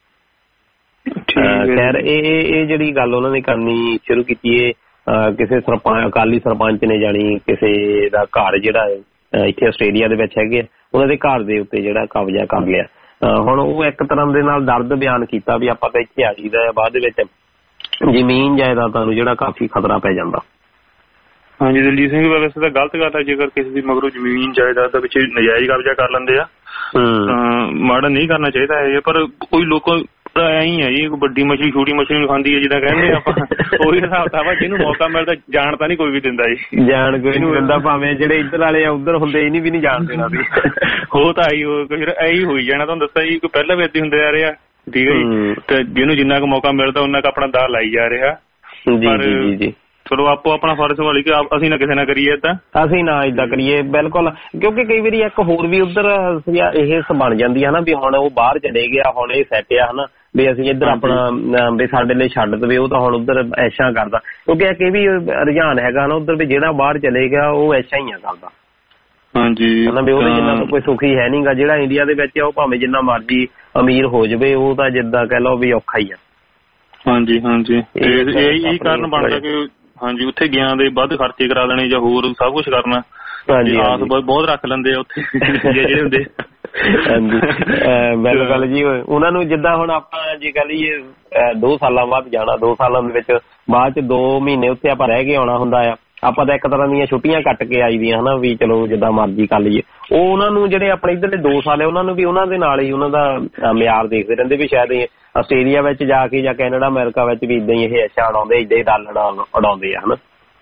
ਖੈਰ ਇਹ ਇਹ ਜਿਹੜੀ ਗੱਲ ਉਹਨਾਂ ਨੇ ਕਰਨੀ ਸ਼ੁਰੂ ਕੀਤੀ ਹੈ, ਕਿਸੇ ਸਰਪੰਚ ਅਕਾਲੀ ਸਰਪੰਚ ਨੇ ਜਾਣੀ ਕਿਸੇ ਦਾ ਘਰ ਜਿਹੜਾ ਹੈ ਇੱਥੇ ਆਸਟ੍ਰੇਲੀਆ ਦੇ ਵਿੱਚ ਹੈਗੇ, ਉਹਨਾਂ ਦੇ ਘਰ ਦੇ ਉੱਤੇ ਜਿਹੜਾ ਕਬਜ਼ਾ ਕਰ ਲਿਆ। ਹੁਣ ਉਹ ਇੱਕ ਤਰ੍ਹਾਂ ਦੇ ਨਾਲ ਦਰਦ ਬਿਆਨ ਕੀਤਾ ਵੀ ਆਪਾਂ ਤਾਂ ਇੱਥੇ ਆ ਜਾਈਦਾ, ਬਾਅਦ ਦੇ ਵਿੱਚ ਜ਼ਮੀਨ ਜਾਇਦਾਦਾਂ ਨੂੰ ਜਿਹੜਾ ਕਾਫੀ ਖਤਰਾ ਪੈ ਜਾਂਦਾ। ਹਾਂਜੀ ਦਲਜੀਤ ਸਿੰਘ ਵੈਸੇ ਤਾਂ ਗਲਤ ਗੱਲ ਹੈ, ਜੇਕਰ ਕਿਸੇ ਦੀ ਮਗਰੋਂ ਜ਼ਮੀਨ ਜਾਇਦਾਦ ਦੇ ਵਿੱਚ ਨਜਾਇਜ਼ ਕਬਜ਼ਾ ਕਰ ਲੈਂਦੇ ਆ ਤਾਂ ਮਾੜਾ ਨਹੀਂ ਕਰਨਾ ਚਾਹੀਦਾ ਹੈ। ਪਰ ਕੋਈ ਲੋਕ ਐਂ ਹੀ ਹੈ ਜੀ, ਵੱਡੀ ਮਛਲੀ ਛੋਟੀ ਮਛਲੀ ਨੂੰ ਖਾਂਦੀ ਹੈ ਜਿੱਦਾਂ ਕਹਿੰਦੇ ਆਪਾਂ, ਉਹੀ ਹਿਸਾਬ ਤਾਂ ਵਾ ਜਿਹਨੂੰ ਮੌਕਾ ਮਿਲਦਾ ਜਾਣ ਤਾਂ ਨਹੀਂ ਕੋਈ ਵੀ ਦਿੰਦਾ ਜੀ, ਜਾਣ ਕੋਈ ਨੀ ਦਿੰਦਾ, ਭਾਵੇਂ ਜਿਹੜੇ ਇੱਧਰ ਵਾਲੇ ਆ ਉੱਧਰ ਹੁੰਦੇ ਇਹਨੀ ਵੀ ਨੀ ਜਾਣ ਦੇਣਾ ਸੀ। ਉਹ ਤਾਂ ਆਈ ਫਿਰ ਇਹੀ ਹੋਈ ਜਾਣਾ। ਤੁਹਾਨੂੰ ਦੱਸਿਆ ਜੀ ਕੋਈ ਪਹਿਲਾਂ ਵੀ ਏਦਾਂ ਹੁੰਦੇ ਆ ਰਿਹਾ, ਠੀਕ ਹੈ ਜੀ, ਤੇ ਜਿਹਨੂੰ ਜਿੰਨਾ ਕੁ ਮੌਕਾ ਮਿਲਦਾ ਉਹਨਾਂ ਕੁ ਆਪਣਾ ਦਾਅ ਲਾਈ ਜਾ ਰਿਹਾ। ਪਰ ਚਲੋ ਆਪੋ ਆਪਣਾ ਫਰਜ਼ ਵਾਲੀ ਕਿ ਅਸੀਂ ਨਾ ਕਿਸੇ ਨਾ ਕਰੀਏ ਏਦਾਂ, ਅਸੀਂ ਨਾ ਏਦਾਂ ਕਰੀਏ ਬਿਲਕੁਲ, ਕਿਉਂਕਿ ਕਈ ਵਾਰੀ ਇੱਕ ਹੋਰ ਵੀ ਉੱਧਰ ਇਹ ਬਣ ਜਾਂਦੀ ਹੈ ਨਾ ਵੀ ਹੁਣ ਉਹ ਬਾਹਰ ਚਲੇ ਗਿਆ, ਹੁਣ ਇਹ ਸੈੱਟ ਆ ਹਨਾ ਵੀ ਅਸੀਂ ਇੱਧਰ ਆਪਣਾ ਵੀ ਸਾਡੇ ਲਈ ਛੱਡ ਦੇਵੇ, ਉਹ ਤਾਂ ਹੁਣ ਉੱਧਰ ਐਸ਼ਾ ਕਰਦਾ, ਕਿਉਂਕਿ ਇੱਕ ਇਹ ਵੀ ਰੁਝਾਨ ਹੈਗਾ ਨਾ ਉੱਧਰ ਵੀ ਜਿਹੜਾ ਬਾਹਰ ਚਲੇ ਗਿਆ ਉਹ ਐਸ਼ਾ ਹੀ ਆ ਕਰਦਾ। ਹਾਂਜੀ ਵੀ ਉਹਦੇ ਜਿੰਨਾ ਕੋਈ ਸੁਖੀ ਹੈ ਨੀ ਗਾ, ਜਿਹੜਾ ਇੰਡੀਆ ਦੇ ਵਿੱਚ ਆ ਉਹ ਭਾਵੇਂ ਜਿੰਨਾ ਮਰਜ਼ੀ ਅਮੀਰ ਹੋ ਜਾਵੇ ਉਹ ਤਾਂ ਜਿੱਦਾਂ ਕਹਿ ਲਓ ਵੀ ਔਖਾ ਹੀ ਆ। ਹਾਂਜੀ ਹਾਂਜੀ ਇਹੀ ਕਾਰਨ ਬਣਦਾ ਕਿ ਹਾਂਜੀ ਉੱਥੇ ਗਿਆ ਦੇ ਵੱਧ ਖਰਚੇ ਕਰਾ ਲੈਣੇ ਜਾਂ ਹੋਰ ਸਭ ਕੁਛ ਕਰਨਾ, ਆਸ ਬਹੁਤ ਰੱਖ ਲੈਂਦੇ ਆ ਉੱਥੇ ਜਿਹੜੇ ਹੁੰਦੇ। ਹਾਂਜੀ ਬਿਲਕੁਲ ਜੀ, ਉਹਨਾਂ ਨੂੰ ਜਿੱਦਾਂ ਹੁਣ ਆਪਾਂ ਜੇ ਕਹਿ ਲਈਏ ਦੋ ਸਾਲਾਂ ਬਾਅਦ ਜਾਣਾ, ਦੋ ਸਾਲਾਂ ਦੇ ਵਿੱਚ ਬਾਅਦ ਚ ਦੋ ਮਹੀਨੇ ਉੱਥੇ ਆਪਾਂ ਰਹਿ ਕੇ ਆਉਣਾ ਹੁੰਦਾ ਆ, ਆਪਾਂ ਤਾਂ ਇੱਕ ਤਰ੍ਹਾਂ ਦੀਆਂ ਛੁੱਟੀਆਂ ਕੱਟ ਕੇ ਆਈ ਦੀਆਂ ਹਨਾ ਵੀ ਚਲੋ ਜਿੱਦਾਂ ਮਰਜ਼ੀ ਕਰ ਲਈਏ। ਉਹ ਉਹਨਾਂ ਨੂੰ ਜਿਹੜੇ ਆਪਣੇ ਇੱਧਰਲੇ ਦੋ ਸਾਲ ਆ ਉਹਨਾਂ ਨੂੰ ਵੀ ਉਹਨਾਂ ਦੇ ਨਾਲ ਹੀ ਉਹਨਾਂ ਦਾ ਮਿਆਰ ਦੇਖਦੇ ਰਹਿੰਦੇ ਵੀ ਸ਼ਾਇਦ ਆਸਟ੍ਰੇਲੀਆ ਵਿੱਚ ਜਾ ਕੇ ਜਾਂ ਕੈਨੇਡਾ ਅਮਰੀਕਾ ਵਿੱਚ ਵੀ ਏਦਾਂ ਹੀ ਇਹ ਐਸ਼ਾ ਉਡਾਉਂਦੇ, ਏਦਾਂ ਹੀ ਡਾਲਰ ਉਡਾਉਂਦੇ ਆ ਹਨਾ।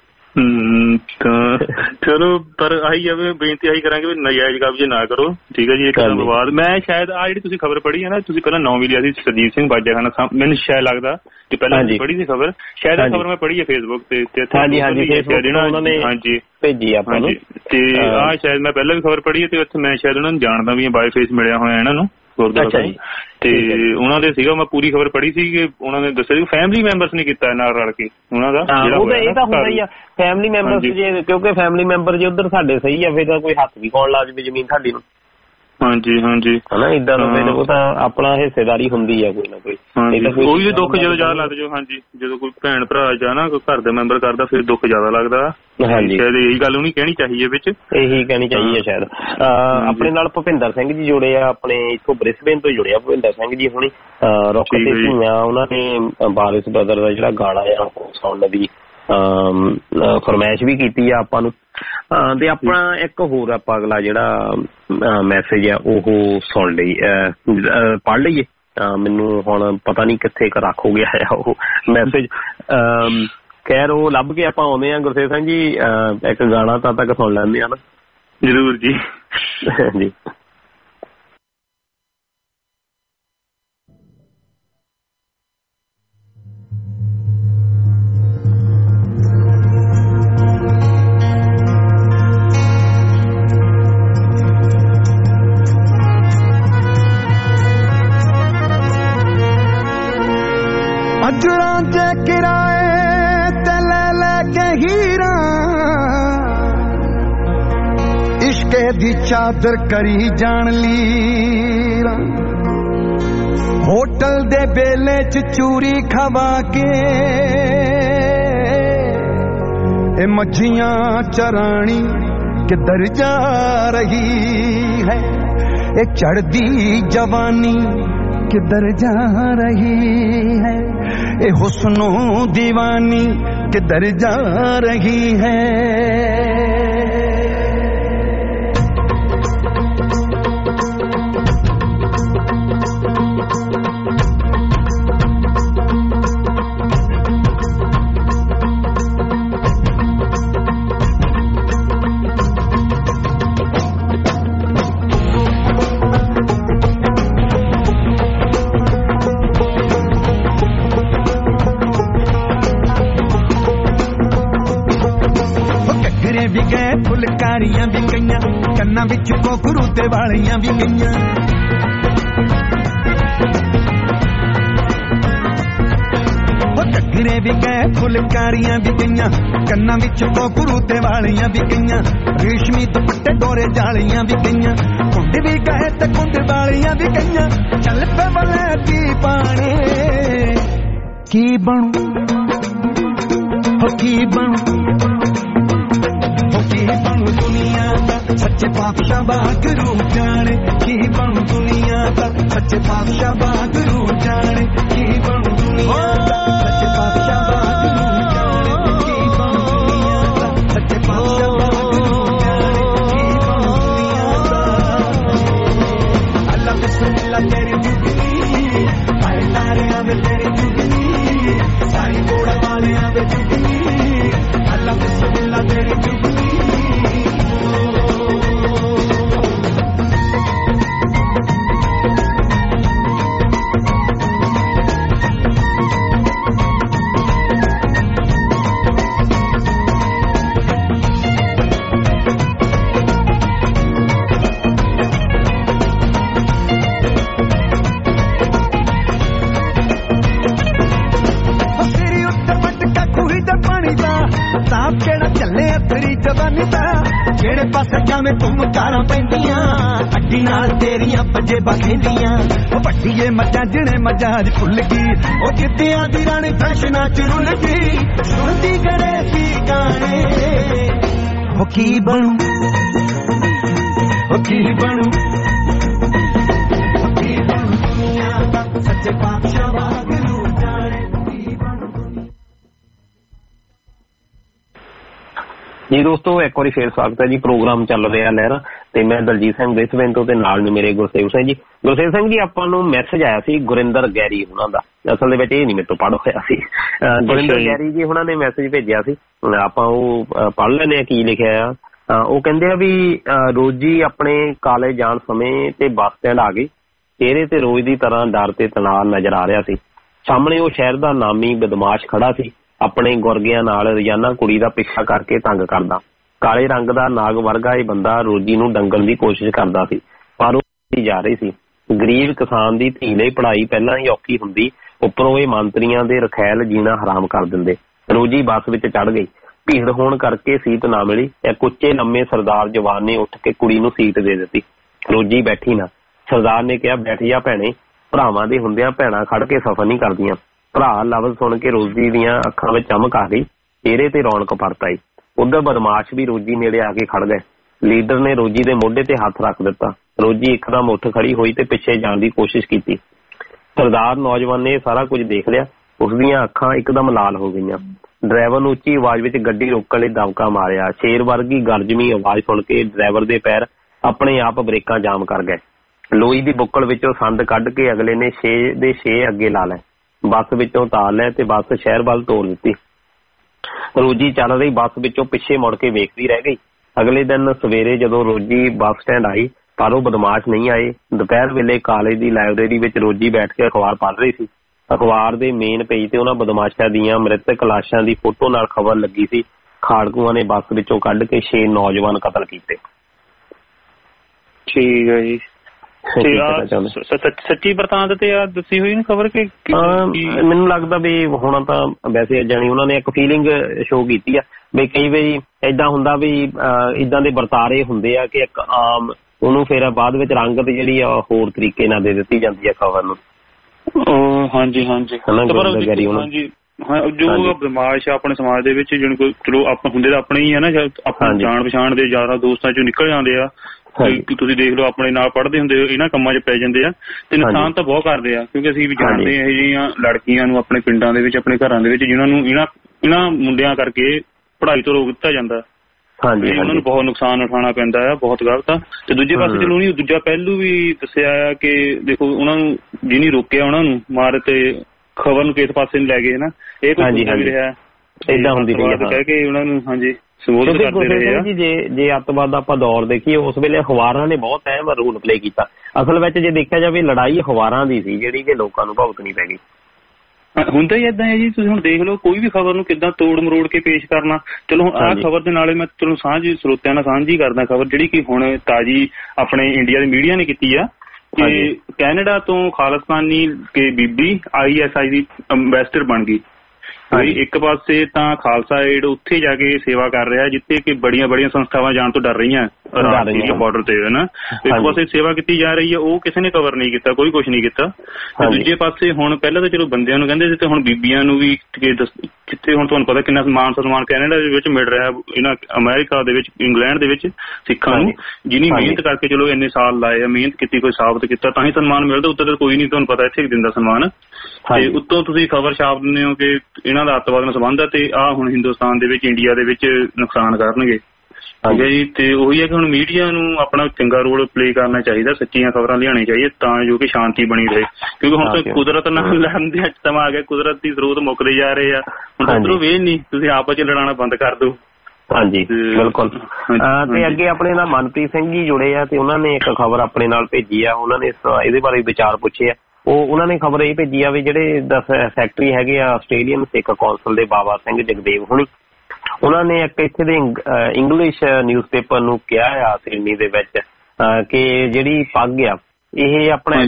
ਤਾਂ ਚਲੋ ਪਰ ਆਹੀ ਆ ਵੀ ਬੇਨਤੀ ਆਹੀ ਕਰਾਂਗੇ ਵੀ ਨਜਾਇਜ਼ ਕਬਜ਼ੇ ਨਾ ਕਰੋ, ਠੀਕ ਹੈ ਜੀ। ਇੱਕ ਤੋਂ ਬਾਅਦ ਮੈਂ ਸ਼ਾਇਦ ਆਹ ਜਿਹੜੀ ਤੁਸੀਂ ਖਬਰ ਪੜ੍ਹੀ ਹੈ ਨਾ, ਤੁਸੀਂ ਪਹਿਲਾਂ ਨੌਂ ਵੀ ਲਿਆ ਸੀ ਸਰਜੀਤ ਸਿੰਘ ਬਾਜਾ ਖਾਨਾ, ਮੈਨੂੰ ਸ਼ਾਇਦ ਲੱਗਦਾ ਕਿ ਪਹਿਲਾਂ ਪੜ੍ਹੀ ਸੀ ਖਬਰ, ਸ਼ਾਇਦ ਇਹ ਖਬਰ ਮੈਂ ਪੜ੍ਹੀ ਹੈ ਫੇਸਬੁੱਕ ਤੇ, ਹਾਂਜੀ ਹਾਂਜੀ ਹਾਂਜੀ ਭੇਜੀ ਆਪਾਂ ਨੂੰ, ਤੇ ਆਹ ਸ਼ਾਇਦ ਮੈਂ ਪਹਿਲਾਂ ਵੀ ਖਬਰ ਪੜ੍ਹੀ ਹੈ ਤੇ ਉੱਥੇ ਮੈਂ ਸ਼ਾਇਦ ਉਹਨਾਂ ਨੂੰ ਜਾਣਦਾ ਵੀ ਬਾਈ ਫੇਸ ਮਿਲਿਆ ਹੋਇਆ ਇਹਨਾਂ ਨੂੰ ਗੁਰਦੁਆਰਾ ਤੇ ਉਹਨਾਂ ਦੇ ਸੀਗਾ, ਮੈਂ ਪੂਰੀ ਖਬਰ ਪੜ੍ਹੀ ਸੀ ਕਿ ਉਹਨਾਂ ਨੇ ਦੱਸਿਆ ਫੈਮਿਲੀ ਮੈਂਬਰਸ ਨੇ ਕੀਤਾ ਨਾਲ ਰਲ ਕੇ ਉਹਨਾਂ ਦਾ। ਇਹ ਤਾਂ ਹੁੰਦਾ ਹੀ ਆ ਫੈਮਿਲੀ ਮੈਂਬਰਸ ਜੇ, ਕਿਉਂਕਿ ਫੈਮਿਲੀ ਮੈਂਬਰ ਜੇ ਉੱਧਰ ਸਾਡੇ ਸਹੀ ਆ ਫਿਰ ਤਾਂ ਕੋਈ ਹੱਥ ਵੀ ਕੌਣ ਲਾ ਜਾਵੇ ਜ਼ਮੀਨ ਸਾਡੀ ਨੂੰ। ਹਾਂਜੀ ਹਾਂਜੀ ਹਨਾ ਏਦਾਂ ਦਾ ਉਹ ਤਾਂ ਆਪਣਾ ਹਿੱਸੇਦਾਰੀ ਹੁੰਦੀ ਆ ਕੋਈ ਨਾ ਕੋਈ, ਕੋਈ ਵੀ ਦੁੱਖ ਜਦੋਂ ਜ਼ਿਆਦਾ ਲੱਗ ਜਾਓ। ਹਾਂਜੀ ਜਦੋਂ ਕੋਈ ਭੈਣ ਭਰਾ ਜਾਂ ਨਾ ਕੋਈ ਘਰ ਦਾ ਮੈਂਬਰ ਕਰਦਾ ਫਿਰ ਦੁੱਖ ਜ਼ਿਆਦਾ ਲੱਗਦਾ। ਹਾਂਜੀ ਸ਼ਾਇਦ ਇਹੀ ਗੱਲ ਉਹਨੂੰ ਕਹਿਣੀ ਚਾਹੀਦੀ ਹੈ ਵਿੱਚ, ਇਹੀ ਕਹਿਣੀ ਚਾਹੀਦੀ ਹੈ ਸ਼ਾਇਦ। ਆਪਣੇ ਨਾਲ ਭੁਪਿੰਦਰ ਸਿੰਘ ਜੀ ਜੁੜੇ ਆ, ਆਪਣੇ ਇੱਥੋਂ ਬ੍ਰਿਸਬੇਨ ਤੋਂ ਜੁੜੇ ਆ ਭੁਪਿੰਦਰ ਸਿੰਘ ਜੀ ਹੁਣੀ, ਰੁੱਖ ਤੇ ਧੀਆਂ, ਉਹਨਾਂ ਨੇ ਵਾਰਿਸ ਬ੍ਰਦਰ ਦਾ ਜਿਹੜਾ ਗਾਣਾ ਆ ਸੁਣਨ ਦੀ ਫਰਮਾਇਸ਼ ਵੀ ਕੀਤੀ ਆ ਆਪਾਂ ਨੂੰ। ਤੇ ਆਪਣਾ ਇੱਕ ਹੋਰ ਆਪਾਂ ਅਗਲਾ ਜਿਹੜਾ ਮੈਸੇਜ ਆ ਉਹ ਸੁਣ ਲਈ ਪੜ੍ਹ ਲਈਏ, ਮੈਨੂੰ ਹੁਣ ਪਤਾ ਨਹੀਂ ਕਿੱਥੇ ਕੁ ਰੱਖ ਹੋ ਗਿਆ ਆ ਉਹ ਮੈਸੇਜ। ਖੈਰ ਉਹ ਲੱਭ ਕੇ ਆਪਾਂ ਆਉਂਦੇ ਆ ਗੁਰਸੇਵ ਸਿੰਘ ਜੀ, ਇੱਕ ਗਾਣਾ ਤਾਂ ਤੱਕ ਸੁਣ ਲੈਂਦੇ ਆ ਨਾ। ਜ਼ਰੂਰ ਜੀ ਜੀ। ਅਜਰਾਂ ਜੇ ਕਿਰਾਏ ਤੇ ਲੈ ਲੈ ਕੇ ਹੀਰਾ, ਇਸ਼ਕੇ ਦੀ ਚਾਦਰ ਕਰੀ ਜਾਣ ਲੀਰਾ, ਹੋਟਲ ਦੇ ਬੇਲੇ ਚ ਚੂਰੀ ਖਵਾ ਕੇ ਇਹ ਮੱਛੀਆਂ ਚਰਾਣੀ किधर जा रही है ये चढ़ती जवानी किधर जा रही है ये हुस्नो दीवानी किधर जा रही है फुलकारियां भी गईयां कन्ना विच कोकरू ते वालियां भी गईयां घगरे भी गए फुलकारियां भी गईयां कन्ना विच कोकरू ते वालियां भी गईयां रेशमी दुपट्टे डोरे जालियां भी गईयां कुंड भी गए ते कुंड वालियां भी गईयां चल पे वाले की पाने की बनू हो की बनू बनू दुनिया का सच्चे पातशाह बागरू जाने की बनू दुनिया का सच्चे पातशाह बागरू जाने की बनू दुनिया का सच्चे पातशाह बागरू जाने की बनू दुनिया का सच्चे पातशाह बागरू जाने की बनू दुनिया का अल्लाह बिस्मिल्लाह तेरी जुगनी आए तारे आवे तेरी जुगनी सारी घोड़ा वाले आवे जुगनी अल्लाह बिस्मिल्लाह तेरी जुगनी जेड़े पासे जावे तुम कारां पैंदियां अड्डी नाल तेरियां बजे बखेंदियां ओ पट्टीए मजा जिने मजा दी फुल गई ओ जिद्दियां दी रानी फैशनां च रुल गई सुनदी करे सी गाने ओ की बनू ओ की बनू ओ की बनू दुनिया दा सच्चे पातशाह वागरू जाने की बनू जी दोस्तों एक बार फिर स्वागत है जी प्रोग्राम चल रहा लहरा ਤੇ ਮੈਂ ਦਲਜੀਤ ਸਿੰਘ ਬ੍ਰਿਸਬੇਨ ਤੋਂ ਤੇ ਨਾਲ ਨੇ ਮੇਰੇ ਗੁਰਸੇਵ ਸਿੰਘ ਜੀ ਗੁਰਸੇਵ ਸਿੰਘ ਜੀ ਆਪਾਂ ਨੂੰ ਮੈਸੇਜ ਆਇਆ ਸੀ ਗੁਰਿੰਦਰ ਗੈਰੀ ਉਹਨਾਂ ਦਾ ਅਸਲ ਦੇ ਵਿੱਚ ਇਹ ਨਹੀਂ ਮੇਰੇ ਤੋਂ ਪੜ੍ਹ ਹੋਇਆ ਸੀ ਗੁਰਿੰਦਰ ਗੈਰੀ ਜੀ ਉਹਨਾਂ ਨੇ ਮੈਸੇਜ ਭੇਜਿਆ ਸੀ ਆਪਾਂ ਉਹ ਪੜ੍ਹ ਲੈਂਦੇ ਆ ਕੀ ਲਿਖਿਆ ਆ ਉਹ ਕਹਿੰਦੇ ਆ ਵੀ ਰੋਜੀ ਆਪਣੇ ਕਾਲਜ ਜਾਣ ਸਮੇਂ ਤੇ ਬੱਸ ਸਟੈਂਡ ਆ ਗਈ ਚਿਹਰੇ ਤੇ ਰੋਜ਼ ਦੀ ਤਰ੍ਹਾਂ ਡਰ ਤੇ ਤਣਾਅ ਨਜ਼ਰ ਆ ਰਿਹਾ ਸੀ ਸਾਹਮਣੇ ਉਹ ਸ਼ਹਿਰ ਦਾ ਨਾਮੀ ਬਦਮਾਸ਼ ਖੜਾ ਸੀ ਆਪਣੇ ਗੁਰਗਿਆਂ ਨਾਲ ਰੋਜ਼ਾਨਾ ਕੁੜੀ ਦਾ ਪਿੱਛਾ ਕਰਕੇ ਤੰਗ ਕਰਦਾ ਕਾਲੇ ਰੰਗ ਦਾ ਨਾਗ ਵਰਗਾ ਇਹ ਬੰਦਾ ਰੋਜੀ ਨੂੰ ਡੰਗਣ ਦੀ ਕੋਸ਼ਿਸ਼ ਕਰਦਾ ਸੀ ਪਰ ਉਹ ਜਾ ਰਹੀ ਸੀ ਗਰੀਬ ਕਿਸਾਨ ਦੀ ਧੀ ਲਈ ਪੜ੍ਹਾਈ ਪਹਿਲਾਂ ਹੀ ਔਖੀ ਹੁੰਦੀ ਉੱਪਰੋਂ ਇਹ ਮੰਤਰੀਆਂ ਦੇ ਰਖੈਲ ਜੀਣਾ ਹਰਾਮ ਕਰ ਦਿੰਦੇ ਰੋਜੀ ਬੱਸ ਵਿੱਚ ਚੜ੍ਹ ਗਈ ਭੀੜ ਹੋਣ ਕਰਕੇ ਸੀਟ ਨਾ ਮਿਲੀ ਇੱਕ ਉੱਚੇ ਲੰਮੇ ਸਰਦਾਰ ਜਵਾਨ ਨੇ ਉੱਠ ਕੇ ਕੁੜੀ ਨੂੰ ਸੀਟ ਦੇ ਦਿੱਤੀ ਰੋਜੀ ਬੈਠੀ ਨਾ ਸਰਦਾਰ ਨੇ ਕਿਹਾ ਬੈਠ ਜਾ ਭੈਣੇ ਭਰਾਵਾਂ ਦੇ ਹੁੰਦਿਆਂ ਭੈਣਾਂ ਖੜ ਕੇ ਸਫ਼ਰ ਨਹੀਂ ਕਰਦੀਆਂ ਭਰਾ ਲਫ਼ਜ਼ ਸੁਣ ਕੇ ਰੋਜੀ ਦੀਆਂ ਅੱਖਾਂ ਵਿੱਚ ਚਮਕ ਆ ਗਈ ਚਿਹਰੇ ਤੇ ਰੌਣਕ ਪਰਤ ਆਈ ਉਧਰ ਬਦਮਾਸ਼ ਵੀ ਰੋਜੀ ਨੇੜੇ ਆ ਕੇ ਖੜ ਗਏ ਲੀਡਰ ਨੇ ਰੋਜੀ ਦੇ ਮੋਢੇ ਤੇ ਹੱਥ ਰੱਖ ਦਿੱਤਾ ਰੋਜੀ ਇੱਕਦਮ ਉੱਠ ਖੜੀ ਹੋਈ ਤੇ ਪਿੱਛੇ ਜਾਣ ਦੀ ਕੋਸ਼ਿਸ਼ ਕੀਤੀ ਸਰਦਾਰ ਨੌਜਵਾਨ ਨੇ ਸਾਰਾ ਕੁਝ ਦੇਖ ਲਿਆ ਉਸਦੀਆਂ ਅੱਖਾਂ ਇੱਕਦਮ ਲਾਲ ਹੋ ਗਈਆਂ ਡਰਾਈਵਰ ਨੂੰ ਉੱਚੀ ਆਵਾਜ਼ ਵਿੱਚ ਗੱਡੀ ਰੋਕਣ ਲਈ ਦਬਕਾ ਮਾਰਿਆ ਸ਼ੇਰ ਵਰਗੀ ਗਰਜਵੀਂ ਆਵਾਜ਼ ਸੁਣ ਕੇ ਡਰਾਈਵਰ ਦੇ ਪੈਰ ਆਪਣੇ ਆਪ ਬ੍ਰੇਕਾਂ ਜਾਮ ਕਰ ਗਏ ਲੋਈ ਦੀ ਬੁੱਕਲ ਵਿੱਚੋਂ ਸੰਦ ਕੱਢ ਕੇ ਅਗਲੇ ਨੇ ਛੇ ਦੇ ਛੇ ਅੱਗੇ ਲਾ ਲਏ ਬੱਸ ਵਿੱਚੋਂ ਉਤਾਰ ਲਿਆ ਤੇ ਬੱਸ ਸ਼ਹਿਰ ਵੱਲ ਤੋਰ ਦਿੱਤੀ ਰੋਜੀ ਚੱਲ ਰਹੀ ਬੱਸ ਵਿੱਚੋਂ ਪਿੱਛੇ ਮੁੜ ਕੇ ਵੇਖਦੀ ਰਹਿ ਗਈ ਅਗਲੇ ਦਿਨ ਸਵੇਰੇ ਜਦੋਂ ਰੋਜੀ ਬੱਸ ਸਟੈਂਡ ਆਈ ਪਰ ਉਹ ਬਦਮਾਸ਼ ਨਹੀਂ ਆਏ ਦੁਪਹਿਰ ਵੇਲੇ ਕਾਲਜ ਦੀ ਲਾਇਬ੍ਰੇਰੀ ਵਿੱਚ ਰੋਜੀ ਬੈਠ ਕੇ ਅਖਬਾਰ ਪੜ੍ਹ ਰਹੀ ਸੀ ਅਖਬਾਰ ਦੇ ਮੇਨ ਪੇਜ ਤੇ ਉਹਨਾਂ ਬਦਮਾਸ਼ਾਂ ਦੀਆਂ ਮ੍ਰਿਤਕ ਲਾਸ਼ਾਂ ਦੀ ਫੋਟੋ ਨਾਲ ਖਬਰ ਲੱਗੀ ਸੀ ਖਾੜਕੂਆਂ ਨੇ ਬੱਸ ਵਿੱਚੋਂ ਕੱਢ ਕੇ ਛੇ ਨੌਜਵਾਨ ਕਤਲ ਕੀਤੇ ਠੀਕ ਹੈ ਜੀ ਸੱਚੀ ਬਰਤਾਂਤ ਤੇ ਆ ਦੱਸੀ ਹੋਈ ਖਬਰ ਕਿ ਮੈਨੂੰ ਲੱਗਦਾ ਵੀ ਹੁਣ ਤਾਂ ਵੈਸੇ ਜਾਣੀ ਉਹਨਾਂ ਨੇ ਇੱਕ ਫੀਲਿੰਗ ਸ਼ੋ ਕੀਤੀ ਆ ਵੀ ਕਈ ਵਾਰੀ ਏਦਾਂ ਹੁੰਦਾ ਵੀ ਏਦਾਂ ਦੇ ਵਰਤਾਰੇ ਹੁੰਦੇ ਆ ਕਿ ਇੱਕ ਆਮ ਉਹਨੂੰ ਫਿਰ ਬਾਅਦ ਵਿੱਚ ਰੰਗਤ ਜਿਹੜੀ ਆ ਹੋਰ ਤਰੀਕੇ ਨਾਲ ਦੇ ਦਿੱਤੀ ਜਾਂਦੀ ਆ ਖਬਰ ਨੂੰ ਹਾਂਜੀ ਹਾਂਜੀ ਹਾਂਜੀ ਹਾਂ ਜੋ ਬਦਮਾਸ਼ ਆ ਆਪਣੇ ਸਮਾਜ ਦੇ ਵਿੱਚ ਜਿਹਨੂੰ ਕੋਈ ਚਲੋ ਆਪਾਂ ਹੁੰਦੇ ਤਾਂ ਆਪਣੇ ਹੀ ਆ ਨਾ, ਆਪਣੇ ਜਾਣ ਪਛਾਣ ਦੇ ਯਾਰਾਂ ਦੋਸਤਾਂ ਚੋਂ ਨਿਕਲ ਜਾਂਦੇ ਆ। ਤੁਸੀਂ ਦੇਖ ਲਓ ਆਪਣੇ ਨਾਲ ਪੜ੍ਹਦੇ ਹੁੰਦੇ ਇਹਨਾਂ ਕੰਮਾਂ 'ਚ ਪੈ ਜਾਂਦੇ ਆ ਤੇ ਨੁਕਸਾਨ ਤਾਂ ਬਹੁਤ ਕਰਦੇ ਆ, ਕਿਉਂਕਿ ਅਸੀਂ ਵੀ ਜਾਣਦੇ ਇਹੋ ਜਿਹੀਆਂ ਲੜਕੀਆਂ ਨੂੰ ਆਪਣੇ ਪਿੰਡਾਂ ਦੇ ਵਿੱਚ, ਆਪਣੇ ਘਰਾਂ ਦੇ ਵਿੱਚ, ਜਿਹਨਾਂ ਨੂੰ ਇਹਨਾਂ ਇਹਨਾਂ ਮੁੰਡਿਆਂ ਕਰਕੇ ਪੜ੍ਹਾਈ ਤੋਂ ਰੋਕ ਦਿੱਤਾ ਜਾਂਦਾ। ਹਾਂਜੀ, ਉਹਨਾਂ ਨੂੰ ਬਹੁਤ ਨੁਕਸਾਨ ਉਠਾਉਣਾ ਪੈਂਦਾ ਆ, ਬਹੁਤ ਗਲਤ ਆ। ਤੇ ਦੂਜੇ ਪਾਸੇ ਚਲੋ ਉਹਨੇ ਦੂਜਾ ਪਹਿਲੂ ਵੀ ਦੱਸਿਆ ਆ ਕਿ ਦੇਖੋ ਉਹਨਾਂ ਨੂੰ ਜਿਹਨੇ ਰੋਕਿਆ ਉਹਨਾਂ ਨੂੰ ਮਾਰ ਤੇ ਖਬਰ ਨੂੰ ਕਿਸ ਪਾਸੇ ਨੂੰ ਲੈ ਗਏ ਨਾ, ਇਹ ਕੁਝ ਵੀ ਰਿਹਾ ਏਦਾਂ ਹੁੰਦੀ ਕਹਿ ਕੇ ਉਹਨਾਂ ਨੂੰ ਹਾਂਜੀ ਸੰਬੋਧਨ ਕਰਦੇ ਰਹੇ ਆ। ਜੇ ਜੇ ਅੱਤਵਾਦ ਦਾ ਆਪਾਂ ਦੌਰ ਦੇਖੀਏ ਉਸ ਵੇਲੇ ਅਖਬਾਰਾਂ ਨੇ ਬਹੁਤ ਅਹਿਮ ਰੋਲ ਪਲੇ ਕੀਤਾ। ਅਸਲ ਵਿੱਚ ਜੇ ਦੇਖਿਆ ਜਾਵੇ ਲੜਾਈ ਅਖਬਾਰਾਂ ਦੀ ਸੀ ਜਿਹੜੀ ਕਿ ਲੋਕਾਂ ਨੂੰ ਭੁਗਤਣੀ ਪੈ ਗਈ। ਹੁੰਦਾ ਹੀ ਏਦਾਂ ਹੈ ਜੀ, ਤੁਸੀਂ ਹੁਣ ਦੇਖ ਲਓ ਕੋਈ ਵੀ ਖਬਰ ਨੂੰ ਕਿੱਦਾਂ ਤੋੜ ਮਰੋੜ ਕੇ ਪੇਸ਼ ਕਰਨਾ। ਚਲੋ ਹੁਣ ਆਹ ਖਬਰ ਦੇ ਨਾਲੇ ਮੈਂ ਚਲੋ ਸਾਂਝੀ ਸਰੋਤਿਆਂ ਨਾਲ ਸਾਂਝੀ ਕਰਦਾ ਖਬਰ ਜਿਹੜੀ ਕਿ ਹੁਣ ਤਾਜ਼ੀ ਆਪਣੇ ਇੰਡੀਆ ਦੇ ਮੀਡੀਆ ਨੇ ਕੀਤੀ ਆ ਕਿ ਕੈਨੇਡਾ ਤੋਂ ਖਾਲਿਸਤਾਨੀ ਕੇ ਬੀਬੀ I S I the ambassador ਬਣ ਗਈ। ਇੱਕ ਪਾਸੇ ਤਾਂ ਖਾਲਸਾ ਏਡ ਉੱਥੇ ਜਾ ਕੇ ਸੇਵਾ ਕਰ ਰਿਹਾ ਜਿੱਥੇ ਕਿ ਬੜੀਆਂ ਬੜੀਆਂ ਸੰਸਥਾਵਾਂ ਜਾਣ ਤੋਂ ਡਰ ਰਹੀਆਂ ਬਾਰਡਰ ਤੇ ਹਨਾ। ਇੱਕ ਪਾਸੇ ਸੇਵਾ ਕੀਤੀ ਜਾ ਰਹੀ ਹੈ, ਉਹ ਕਿਸੇ ਨੇ ਕਵਰ ਨਹੀਂ ਕੀਤਾ, ਕੋਈ ਕੁਛ ਨਹੀਂ ਕੀਤਾ। ਤੇ ਦੂਜੇ ਪਾਸੇ ਹੁਣ ਪਹਿਲਾਂ ਤਾਂ ਚਲੋ ਬੰਦਿਆਂ ਨੂੰ ਕਹਿੰਦੇ ਸੀ ਤੇ ਹੁਣ ਬੀਬੀਆਂ ਨੂੰ ਵੀ ਜਿੱਥੇ ਹੁਣ ਤੁਹਾਨੂੰ ਪਤਾ ਕਿੰਨਾ ਮਾਨ ਸਨਮਾਨ ਕੈਨੇਡਾ ਦੇ ਵਿੱਚ ਮਿਲ ਰਿਹਾ, ਇਹਨਾਂ ਅਮਰੀਕਾ ਦੇ ਵਿੱਚ, ਇੰਗਲੈਂਡ ਦੇ ਵਿੱਚ ਸਿੱਖਾਂ ਨੂੰ ਜਿਹਨੀ ਮਿਹਨਤ ਕਰਕੇ ਚਲੋ ਇੰਨੇ ਸਾਲ ਲਾਏ ਆ, ਮਿਹਨਤ ਕੀਤੀ, ਕੋਈ ਸਾਬਤ ਕੀਤਾ ਤਾਂ ਹੀ ਸਨਮਾਨ ਮਿਲਦਾ। ਉੱਧਰ ਤਾਂ ਕੋਈ ਨਹੀਂ, ਤੁਹਾਨੂੰ ਪਤਾ ਇੱਥੇ ਦਿੰਦਾ ਸਨਮਾਨ। ਤੇ ਉੱਤੋਂ ਤੁਸੀਂ ਖਬਰ ਛਾਪ ਦਿੰਦੇ ਹੋ ਕਿ ਇਹਨਾਂ ਦਾ ਅੱਤਵਾਦ ਨਾਲ ਸੰਬੰਧ ਹੈ ਤੇ ਆਹ ਹੁਣ ਹਿੰਦੁਸਤਾਨ ਦੇ ਵਿੱਚ, ਇੰਡੀਆ ਦੇ ਵਿੱਚ ਨੁਕਸਾਨ ਕਰਨਗੇ। ਠੀਕ ਹੈ ਜੀ। ਤੇ ਉਹੀ ਹੈ ਕਿ ਹੁਣ ਮੀਡੀਆ ਨੂੰ ਆਪਣਾ ਚੰਗਾ ਰੋਲ ਪਲੇ ਕਰਨਾ ਚਾਹੀਦਾ, ਸੱਚੀਆਂ ਖਬਰਾਂ ਲਿਆਉਣੀਆਂ ਚਾਹੀਦੀਆਂ ਤਾਂ ਜੋ ਕਿ ਸ਼ਾਂਤੀ ਬਣੀ ਰਹੇ। ਕਿਉਂਕਿ ਹੁਣ ਤਾਂ ਕੁਦਰਤ ਨਾਲ ਲੜਨ ਦੇ ਸਮਾਂ ਆ ਗਿਆ, ਕੁਦਰਤ ਦੀ ਸਰੋਤ ਮੁੱਕਦੇ ਜਾ ਰਹੇ ਆ। ਹੁਣ ਉੱਧਰੋਂ ਵੇਲ ਨਹੀਂ, ਤੁਸੀਂ ਆਪਸ ਚ ਲੜਾਉਣਾ ਬੰਦ ਕਰ ਦਿਓ। ਹਾਂਜੀ ਬਿਲਕੁਲ। ਤੇ ਅੱਗੇ ਆਪਣੇ ਨਾਲ ਮਨਪ੍ਰੀਤ ਸਿੰਘ ਜੀ ਜੁੜੇ ਆ ਤੇ ਉਹਨਾਂ ਨੇ ਇੱਕ ਖਬਰ ਆਪਣੇ ਨਾਲ ਭੇਜੀ ਆ, ਉਹਨਾਂ ਨੇ ਇਹਦੇ ਬਾਰੇ ਵਿਚਾਰ ਪੁੱਛੇ ਆ। ਉਹ ਉਹਨਾਂ ਨੇ ਖਬਰ ਇਹ ਭੇਜੀ ਆ ਵੀ ਜਿਹੜੇ ਸੈਕਟਰੀ ਹੈਗੇ ਆ ਆਸਟ੍ਰੇਲੀਅਨ ਸਿੱਖ ਕੌਂਸਲ ਦੇ ਬਾਬਾ ਸਿੰਘ ਜਗਦੇਵ ਹੁਣੀ, ਉਹਨਾਂ ਨੇ ਇੱਕ ਇੱਥੇ ਦੇ ਇੰਗਲਿਸ਼ ਨਿਊਜ਼ ਪੇਪਰ ਨੂੰ ਕਿਹਾ ਆ ਸਿਡਨੀ ਦੇ ਵਿੱਚ ਕਿ ਜਿਹੜੀ ਪੱਗ ਆ ਇਹ ਆਪਣਾ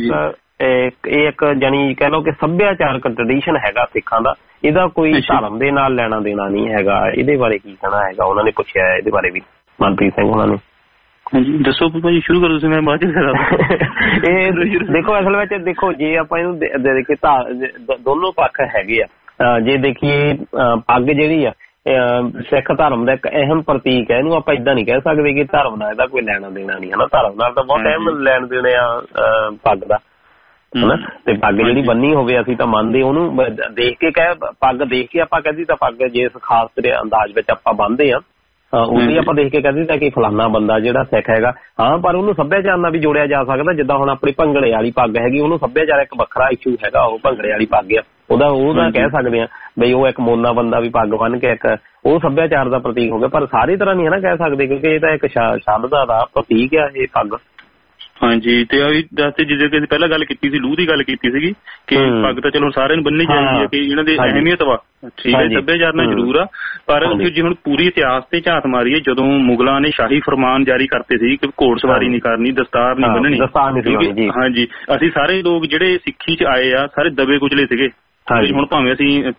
ਇੱਕ ਇਹ ਇੱਕ ਜਾਨੀ ਕਹਿ ਲਓ ਕਿ ਸੱਭਿਆਚਾਰਕ ਟ੍ਰੈਡੀਸ਼ਨ ਹੈਗਾ ਸਿੱਖਾਂ ਦਾ, ਇਹਦਾ ਕੋਈ ਧਰਮ ਦੇ ਨਾਲ ਲੈਣਾ ਦੇਣਾ ਨਹੀਂ ਹੈਗਾ। ਇਹਦੇ ਬਾਰੇ ਕੀ ਕਹਿਣਾ ਹੈਗਾ, ਉਹਨਾਂ ਨੇ ਪੁੱਛਿਆ ਇਹਦੇ ਬਾਰੇ ਵੀ ਮਨਪ੍ਰੀਤ ਸਿੰਘ ਉਹਨਾਂ ਨੇ। ਹਾਂਜੀ ਦੱਸੋ ਭਾਜੀ, ਸ਼ੁਰੂ ਕਰੋ ਤੁਸੀਂ, ਮੈਂ ਬਾਅਦ ਚ ਕਰਾਂ। ਇਹ ਦੇਖੋ ਅਸਲ ਵਿੱਚ ਦੇਖੋ ਜੇ ਆਪਾਂ ਇਹਨੂੰ ਦੇਖੀਏ ਤਾਂ ਦੋਨੋਂ ਪੱਖ ਹੈਗੇ ਆ। ਜੇ ਦੇਖੀਏ ਪੱਗ ਜਿਹੜੀ ਆ ਸਿੱਖ ਧਰਮ ਦਾ ਇੱਕ ਅਹਿਮ ਪ੍ਰਤੀਕ ਹੈ, ਇਹਨੂੰ ਆਪਾਂ ਏਦਾਂ ਨਹੀਂ ਕਹਿ ਸਕਦੇ ਕਿ ਧਰਮ ਨਾਲ ਇਹਦਾ ਕੋਈ ਲੈਣਾ ਦੇਣਾ ਨਹੀਂ ਹਨਾ। ਧਰਮ ਨਾਲ ਤਾਂ ਬਹੁਤ ਅਹਿਮ ਲੈਣ ਦੇਣੇ ਆ ਪੱਗ ਦਾ ਹਨਾ। ਤੇ ਪੱਗ ਜਿਹੜੀ ਬੰਨੀ ਹੋਵੇ ਅਸੀਂ ਤਾਂ ਮੰਨਦੇ, ਉਹਨੂੰ ਦੇਖ ਕੇ ਕਹਿ ਪੱਗ ਦੇਖ ਕੇ ਆਪਾਂ ਕਹਿੰਦੀ ਤਾਂ ਪੱਗ ਜੇ ਖਾਸ ਅੰਦਾਜ਼ ਵਿੱਚ ਆਪਾਂ ਬੰਨ੍ਹਦੇ ਆ ਉਹਦੀ ਆਪਾਂ ਦੇਖ ਕੇ ਕਹਿੰਦੇ ਤਾਂ ਕਿ ਫਲਾਨਾ ਬੰਦਾ ਜਿਹੜਾ ਸਿੱਖ ਹੈਗਾ। ਹਾਂ ਪਰ ਉਹਨੂੰ ਸੱਭਿਆਚਾਰ ਨਾਲ ਵੀ ਜੋੜਿਆ ਜਾ ਸਕਦਾ, ਜਿੱਦਾਂ ਹੁਣ ਆਪਣੀ ਭੰਗੜੇ ਵਾਲੀ ਪੱਗ ਹੈਗੀ, ਉਹਨੂੰ ਸੱਭਿਆਚਾਰ ਇੱਕ ਵੱਖਰਾ ਇਸ਼ੂ ਹੈਗਾ, ਉਹ ਭੰਗੜੇ ਵਾਲੀ ਪੱਗ ਆ, ਉਹਦਾ ਉਹਦਾ ਕਹਿ ਸਕਦੇ ਆ ਬਈ ਉਹ ਇੱਕ ਮੋਨਾ ਬੰਦਾ ਵੀ ਪੱਗ ਬੰਨ ਕੇ ਇੱਕ ਉਹ ਸੱਭਿਆਚਾਰ ਦਾ ਪ੍ਰਤੀਕ ਹੋ ਗਿਆ। ਪਰ ਸਾਰੀ ਤਰ੍ਹਾਂ ਨਹੀਂ ਹੈ ਨਾ ਕਹਿ ਸਕਦੇ, ਕਿਉਂਕਿ ਇਹ ਤਾਂ ਇੱਕ ਸ਼ਬਦ ਦਾ ਪ੍ਰਤੀਕ ਆ ਇਹ ਪੱਗ। ਹਾਂਜੀ ਤੇ ਦੱਸਦੇ ਜਿੱਦਾਂ ਕਿ ਪਹਿਲਾਂ ਗੱਲ ਕੀਤੀ ਸੀ, ਲੂਹ ਦੀ ਗੱਲ ਕੀਤੀ ਸੀਗੀ ਕਿ ਪੱਗ ਤਾਂ ਚਲੋ ਸਾਰਿਆਂ ਨੂੰ ਬੰਨਣੀ ਚਾਹੀਦੀ ਹੈ ਕਿ ਇਹਨਾਂ ਦੀ ਅਹਿਮੀਅਤ ਵਾ, ਠੀਕ ਹੈ, ਸੱਭਿਆਚਾਰ ਨਾਲ ਜ਼ਰੂਰ ਆ। ਪਰ ਜੇ ਹੁਣ ਪੂਰੀ ਇਤਿਹਾਸ ਤੇ ਝਾਤ ਮਾਰੀਏ, ਜਦੋਂ ਮੁਗਲਾਂ ਨੇ ਸ਼ਾਹੀ ਫਰਮਾਨ ਜਾਰੀ ਕਰਤੇ ਸੀ ਕਿ ਘੋੜ ਸਵਾਰੀ ਨਹੀਂ ਕਰਨੀ, ਦਸਤਾਰ ਨਹੀਂ ਬੰਨਣੀ। ਹਾਂਜੀ ਅਸੀਂ ਸਾਰੇ ਲੋਕ ਜਿਹੜੇ ਸਿੱਖੀ ਚ ਆਏ ਆ ਸਾਰੇ ਦਬੇ ਕੁਚਲੇ ਸੀਗੇ। ਹੁਣ ਭਾਵੇਂ ਅਸੀਂ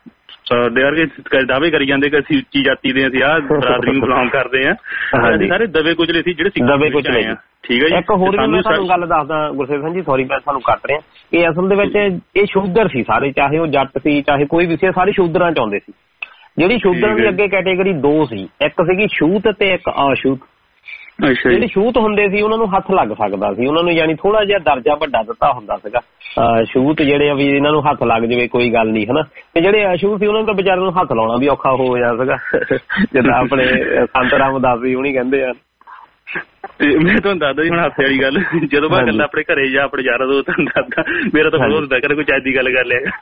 ਦਾਅਵੇ ਕਰੀ ਜਾਂਦੇ ਕਿ ਅਸੀਂ ਉੱਚੀ ਜਾਤੀ ਦੇ, ਅਸੀਂ ਆਹ ਬਰਾਦਰੀ ਨੂੰ ਬਿਲੋਂਗ ਕਰਦੇ ਆ, ਅਸੀਂ ਸਾਰੇ ਦਬੇ ਕੁਚਲੇ ਸੀ ਜਿਹੜੇ ਸਿੱਖੀ ਚ ਆਏ ਆ। ਠੀਕ ਹੈ ਜੀ। ਇੱਕ ਹੋਰ ਵੀ ਮੈਂ ਤੁਹਾਨੂੰ ਗੱਲ ਦੱਸਦਾ ਗੁਰਸੇਵ ਸਿੰਘ ਜੀ, ਸੌਰੀ ਮੈਂ ਤੁਹਾਨੂੰ ਕੱਟ ਰਿਹਾ, ਇਹ ਅਸਲ ਦੇ ਵਿੱਚ ਇਹ ਸ਼ੂਦਰ ਸੀ ਸਾਰੇ, ਚਾਹੇ ਉਹ ਜੱਟ ਸੀ ਚਾਹੇ ਕੋਈ ਵੀ ਸੀ, ਸਾਰੇ ਸ਼ੂਦਰਾਂ ਚ ਆਉਂਦੇ ਸੀ। ਜਿਹੜੀ ਸ਼ੂਦਰਾਂ ਦੀ ਅੱਗੇ ਕੈਟੇਗਰੀ ਦੋ ਸੀ, ਇੱਕ ਸੀਗੀ ਛੂਤ ਤੇ ਇੱਕ ਅਛੂਤ। ਜਿਹੜੇ ਛੂਤ ਹੁੰਦੇ ਸੀ ਉਹਨਾਂ ਨੂੰ ਹੱਥ ਲੱਗ ਸਕਦਾ ਸੀ, ਉਹਨਾਂ ਨੂੰ ਯਾਨੀ ਥੋੜਾ ਜਿਹਾ ਦਰਜਾ ਵੱਡਾ ਦਿੱਤਾ ਹੁੰਦਾ ਸੀਗਾ। ਛੂਤ ਜਿਹੜੇ ਆ ਵੀ ਇਹਨਾਂ ਨੂੰ ਹੱਥ ਲੱਗ ਜਾਵੇ ਕੋਈ ਗੱਲ ਨਹੀਂ ਹਨਾ। ਤੇ ਜਿਹੜੇ ਅਛੂਤ ਸੀ ਉਹਨਾਂ ਨੂੰ ਤਾਂ ਵਿਚਾਰਿਆਂ ਨੂੰ ਹੱਥ ਲਾਉਣਾ ਵੀ ਔਖਾ ਹੋ ਗਿਆ ਸੀਗਾ, ਜਿੱਦਾਂ ਆਪਣੇ ਸੰਤ ਰਾਮਦਾਸ ਜੀ ਹੁਣੀ ਕਹਿੰਦੇ ਆ। ਤੇ ਮੈਂ ਤੁਹਾਨੂੰ ਦੱਸਦਾ ਜੀ ਹੁਣ ਹਾਸੇ ਵਾਲੀ ਗੱਲ, ਜਦੋਂ ਮੈਂ ਗੱਲਾਂ ਆਪਣੇ ਘਰੇ ਜਾਂ ਆਪਣੇ ਯਾਰਾਂ ਦੋਸਤ ਤੁਹਾਨੂੰ ਦੱਸਦਾ, ਮੇਰਾ ਤਾਂ ਬਹੁਤ ਹੁੰਦਾ ਕਦੇ ਕੋਈ ਚੱਜ ਦੀ ਗੱਲ ਕਰ ਲਿਆ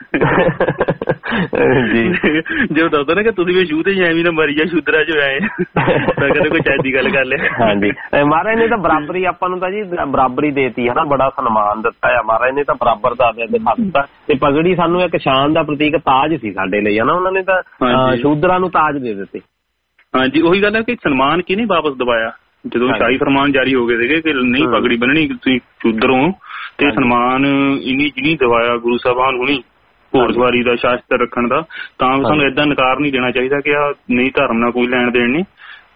ਜਦੋਂ ਦੱਸਦਾ ਨਾ ਕਿ ਤੁਸੀਂ ਵੀ ਸ਼ੂ ਤੇ ਐਵੇਂ ਨਾ ਮਰੀ ਜਾ ਸ਼ੂਦਰਾ ਚ ਆਏ ਤਾਂ ਕਦੇ ਕੋਈ ਚੱਜ ਦੀ ਗੱਲ ਕਰ ਲਿਆ। ਹਾਂਜੀ ਮਹਾਰਾਜ ਨੇ ਤਾਂ ਬਰਾਬਰੀ ਆਪਾਂ ਨੂੰ ਤਾਂ ਜੀ ਬਰਾਬਰੀ ਦੇਤੀ ਹਨਾ, ਬੜਾ ਸਨਮਾਨ ਦਿੱਤਾ ਆ ਮਹਾਰਾਜ ਨੇ ਤਾਂ, ਬਰਾਬਰ ਦਾ ਦਿਖਾ ਦਿੱਤਾ। ਤੇ ਪਗੜੀ ਸਾਨੂੰ ਇੱਕ ਸ਼ਾਨ ਦਾ ਪ੍ਰਤੀਕ ਤਾਜ ਸੀ ਸਾਡੇ ਲਈ ਹਨਾ, ਉਹਨਾਂ ਨੇ ਤਾਂ ਸ਼ੂਦਰਾਂ ਨੂੰ ਤਾਜ ਦੇ ਦਿੱਤੇ। ਹਾਂਜੀ ਉਹੀ ਗੱਲ ਹੈ ਕਿ ਸਨਮਾਨ ਕਿਹਨੇ ਵਾਪਸ ਦਵਾਇਆ, ਜਦੋਂ ਸ਼ਾਹੀ ਫਰਮਾਨ ਜਾਰੀ ਹੋ ਗਏ ਸੀਗੇ ਕਿ ਨਹੀਂ ਪਗੜੀ ਬੰਨਣੀ ਤੁਸੀਂ ਸ਼ੂਦਰੋਂ, ਤੇ ਸਨਮਾਨ ਇਨੀ ਜਿਹਨੀ ਦਵਾਇਆ ਗੁਰੂ ਸਾਹਿਬਾਨ ਹੁਣੀ ਘੋੜਸਵਾਰੀ ਦਾ, ਸ਼ਾਸਤਰ ਰੱਖਣ ਦਾ, ਤਾਂ ਸਾਨੂੰ ਏਦਾਂ ਨਕਾਰ ਨਹੀਂ ਦੇਣਾ ਚਾਹੀਦਾ ਕਿ ਆ ਨਹੀਂ ਧਰਮ ਨਾਲ ਕੋਈ ਲੈਣ ਦੇਣ ਨਹੀਂ।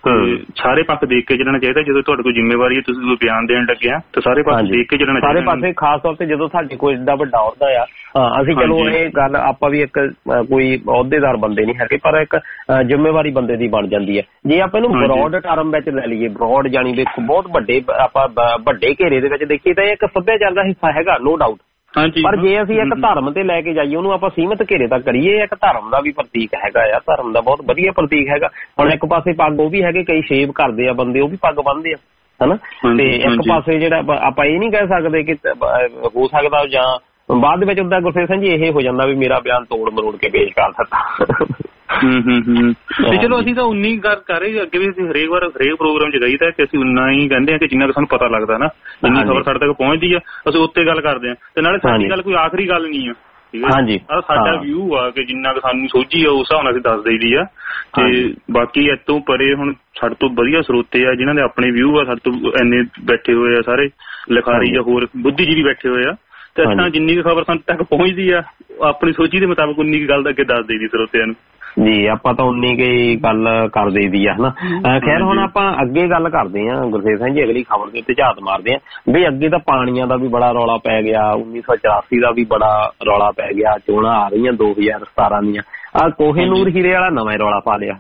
ਸਾਰੇ ਪੱਖ ਦੇਖ ਕੇ ਚੱਲਣਾ ਚਾਹੀਦਾ। ਜਦੋਂ ਤੁਹਾਡੇ ਕੋਲ ਜ਼ਿੰਮੇਵਾਰੀ ਹੈ, ਤੁਸੀਂ ਕੋਈ ਬਿਆਨ ਦੇਣ ਲੱਗੇ ਆ ਤਾਂ ਸਾਰੇ ਪਾਸੇ ਦੇਖ ਕੇ ਚੱਲਣਾ ਚਾਹੀਦਾ। ਸਾਰੇ ਪਾਸੇ ਖਾਸ ਤੌਰ ਤੇ ਜਦੋਂ ਸਾਡੇ ਕੋਲ ਏਡਾ ਵੱਡਾ ਅਹੁਦਾ ਆ, ਅਸੀਂ ਚਲੋ ਇਹ ਗੱਲ ਆਪਾਂ ਵੀ ਇੱਕ ਕੋਈ ਅਹੁਦੇਦਾਰ ਬੰਦੇ ਨਹੀਂ ਹੈਗੇ, ਪਰ ਇੱਕ ਜ਼ਿੰਮੇਵਾਰੀ ਬੰਦੇ ਦੀ ਬਣ ਜਾਂਦੀ ਹੈ। ਜੇ ਆਪਾਂ ਇਹਨੂੰ ਬਰੋਡ ਟਰਮ ਵਿੱਚ ਲੈ ਲਈਏ, ਬਰੋਡ ਜਾਣੀ ਦੇ ਬਹੁਤ ਵੱਡੇ ਆਪਾਂ ਵੱਡੇ ਘੇਰੇ ਦੇ ਵਿੱਚ ਦੇਖੀਏ ਤਾਂ ਇਹ ਇੱਕ ਸੱਭਿਆਚਾਰ ਦਾ ਹਿੱਸਾ ਹੈਗਾ, ਨੋ ਡਾਊਟ। ਪਰ ਜੇ ਅਸੀਂ ਇੱਕ ਧਰਮ ਤੇ ਲੈ ਕੇ ਜਾਈਏ, ਉਹਨੂੰ ਆਪਾਂ ਸੀਮਿਤ ਘੇਰੇ ਤੱਕ ਕਰੀਏ, ਇੱਕ ਧਰਮ ਦਾ ਵੀ ਪ੍ਰਤੀਕ ਹੈਗਾ ਆ, ਧਰਮ ਦਾ ਬਹੁਤ ਵਧੀਆ ਪ੍ਰਤੀਕ ਹੈਗਾ। ਹੁਣ ਇੱਕ ਪਾਸੇ ਪੱਗ ਉਹ ਵੀ ਹੈਗੇ, ਕਈ ਸ਼ੇਵ ਕਰਦੇ ਆ ਬੰਦੇ, ਉਹ ਵੀ ਪੱਗ ਬੰਨ੍ਹਦੇ ਆ, ਹਨਾ। ਤੇ ਇੱਕ ਪਾਸੇ ਜਿਹੜਾ ਆਪਾਂ ਇਹ ਨਹੀਂ ਕਹਿ ਸਕਦੇ ਕਿ ਹੋ ਸਕਦਾ ਜਾਂ ਬਾਅਦ ਦੇ ਵਿੱਚ ਉੱਦਾਂ ਗੁਰਸੇਵਕ ਸਿੰਘ ਜੀ ਇਹ ਹੋ ਜਾਂਦਾ ਵੀ ਮੇਰਾ ਬਿਆਨ ਤੋੜ ਮਰੋੜ ਕੇ ਪੇਸ਼ ਕਰ ਦਿੱਤਾ। ਹੂੰ ਹੂੰ ਹੂੰ ਤੇ ਚਲੋ ਅਸੀਂ ਤਾਂ ਉਨੀ ਗੱਲ ਕਰ ਰਹੇ ਅੱਗੇ ਵੀ, ਅਸੀਂ ਹਰੇਕ ਵਾਰ ਹਰੇਕ ਪ੍ਰੋਗਰਾਮ ਚ ਗਈ ਤਾਂ ਕਿ ਅਸੀਂ ਉਨਾ ਹੀ ਕਹਿੰਦੇ ਆ ਕਿ ਜਿੰਨਾ ਕੁ ਸਾਨੂੰ ਪਤਾ ਲੱਗਦਾ ਨਾ, ਜਿੰਨੀ ਖਬਰ ਸਾਡੇ ਤੱਕ ਪਹੁੰਚਦੀ ਆ ਅਸੀਂ ਉੱਤੇ ਗੱਲ ਕਰਦੇ ਆ। ਤੇ ਨਾਲੇ ਸਾਡੀ ਗੱਲ ਕੋਈ ਆਖਰੀ ਗੱਲ ਨਹੀਂ ਆ, ਠੀਕ ਹੈ। ਸਾਡਾ ਵਿਊ ਆ ਕਿ ਜਿੰਨਾ ਕੁ ਸਾਨੂੰ ਸੋਝੀ ਆ ਉਸ ਹਿਸਾਬ ਨਾਲ ਅਸੀਂ ਦੱਸ ਦੇਈਦੀ ਆ। ਤੇ ਬਾਕੀ ਇੱਥੋਂ ਪਰੇ ਹੁਣ ਸਾਡੇ ਤੋਂ ਵਧੀਆ ਸਰੋਤੇ ਆ ਜਿਨ੍ਹਾਂ ਦੇ ਆਪਣੇ ਵਿਊ ਆ, ਸਾਡੇ ਤੋਂ ਇੰਨੇ ਬੈਠੇ ਹੋਏ ਆ ਸਾਰੇ ਲਿਖਾਰੀ ਜਾਂ ਹੋਰ ਬੁੱਧੀਜੀਵੀ ਬੈਠੇ ਹੋਏ ਆ, ਤੇ ਅੱਛਾ ਜਿੰਨੀ ਕੁ ਖਬਰ ਸਾਨੂੰ ਤੱਕ ਪਹੁੰਚਦੀ ਆ ਆਪਣੀ ਸੋਝੀ ਦੇ ਮੁਤਾਬਕ ਉਨੀ ਕੁ ਗੱਲ ਦਾ ਅੱਗੇ ਦੱਸ ਦੇਈਦੀ ਸਰੋਤਿਆਂ ਨੂੰ। ਜੀ ਆਪਾਂ ਤਾਂ ਉਨੀ ਕੁ ਗੱਲ ਕਰ ਦੇਈਦੀ ਆ, ਹਨਾ। ਖੈਰ ਹੁਣ ਆਪਾਂ ਅੱਗੇ ਗੱਲ ਕਰਦੇ ਹਾਂ ਗੁਰਸੇਵਕ ਸਿੰਘ ਜੀ, ਅਗਲੀ ਖਬਰ ਦੇ ਉੱਤੇ ਝਾਤ ਮਾਰਦੇ ਹਾਂ ਵੀ ਅੱਗੇ ਤਾਂ ਪਾਣੀਆਂ ਦਾ ਵੀ ਬੜਾ ਰੌਲਾ ਪੈ ਗਿਆ, ਉੱਨੀ ਸੌ ਚੁਰਾਸੀ ਦਾ ਵੀ ਬੜਾ ਰੌਲਾ ਪੈ ਗਿਆ, ਚੋਣਾਂ ਆ ਰਹੀਆਂ ਦੋ ਹਜ਼ਾਰ ਸਤਾਰਾਂ ਦੀਆਂ, ਆਹ ਕੋਹੇਨੂਰ ਹੀਰੇ ਵਾਲਾ ਨਵਾਂ ਰੌਲਾ ਪਾ ਲਿਆ।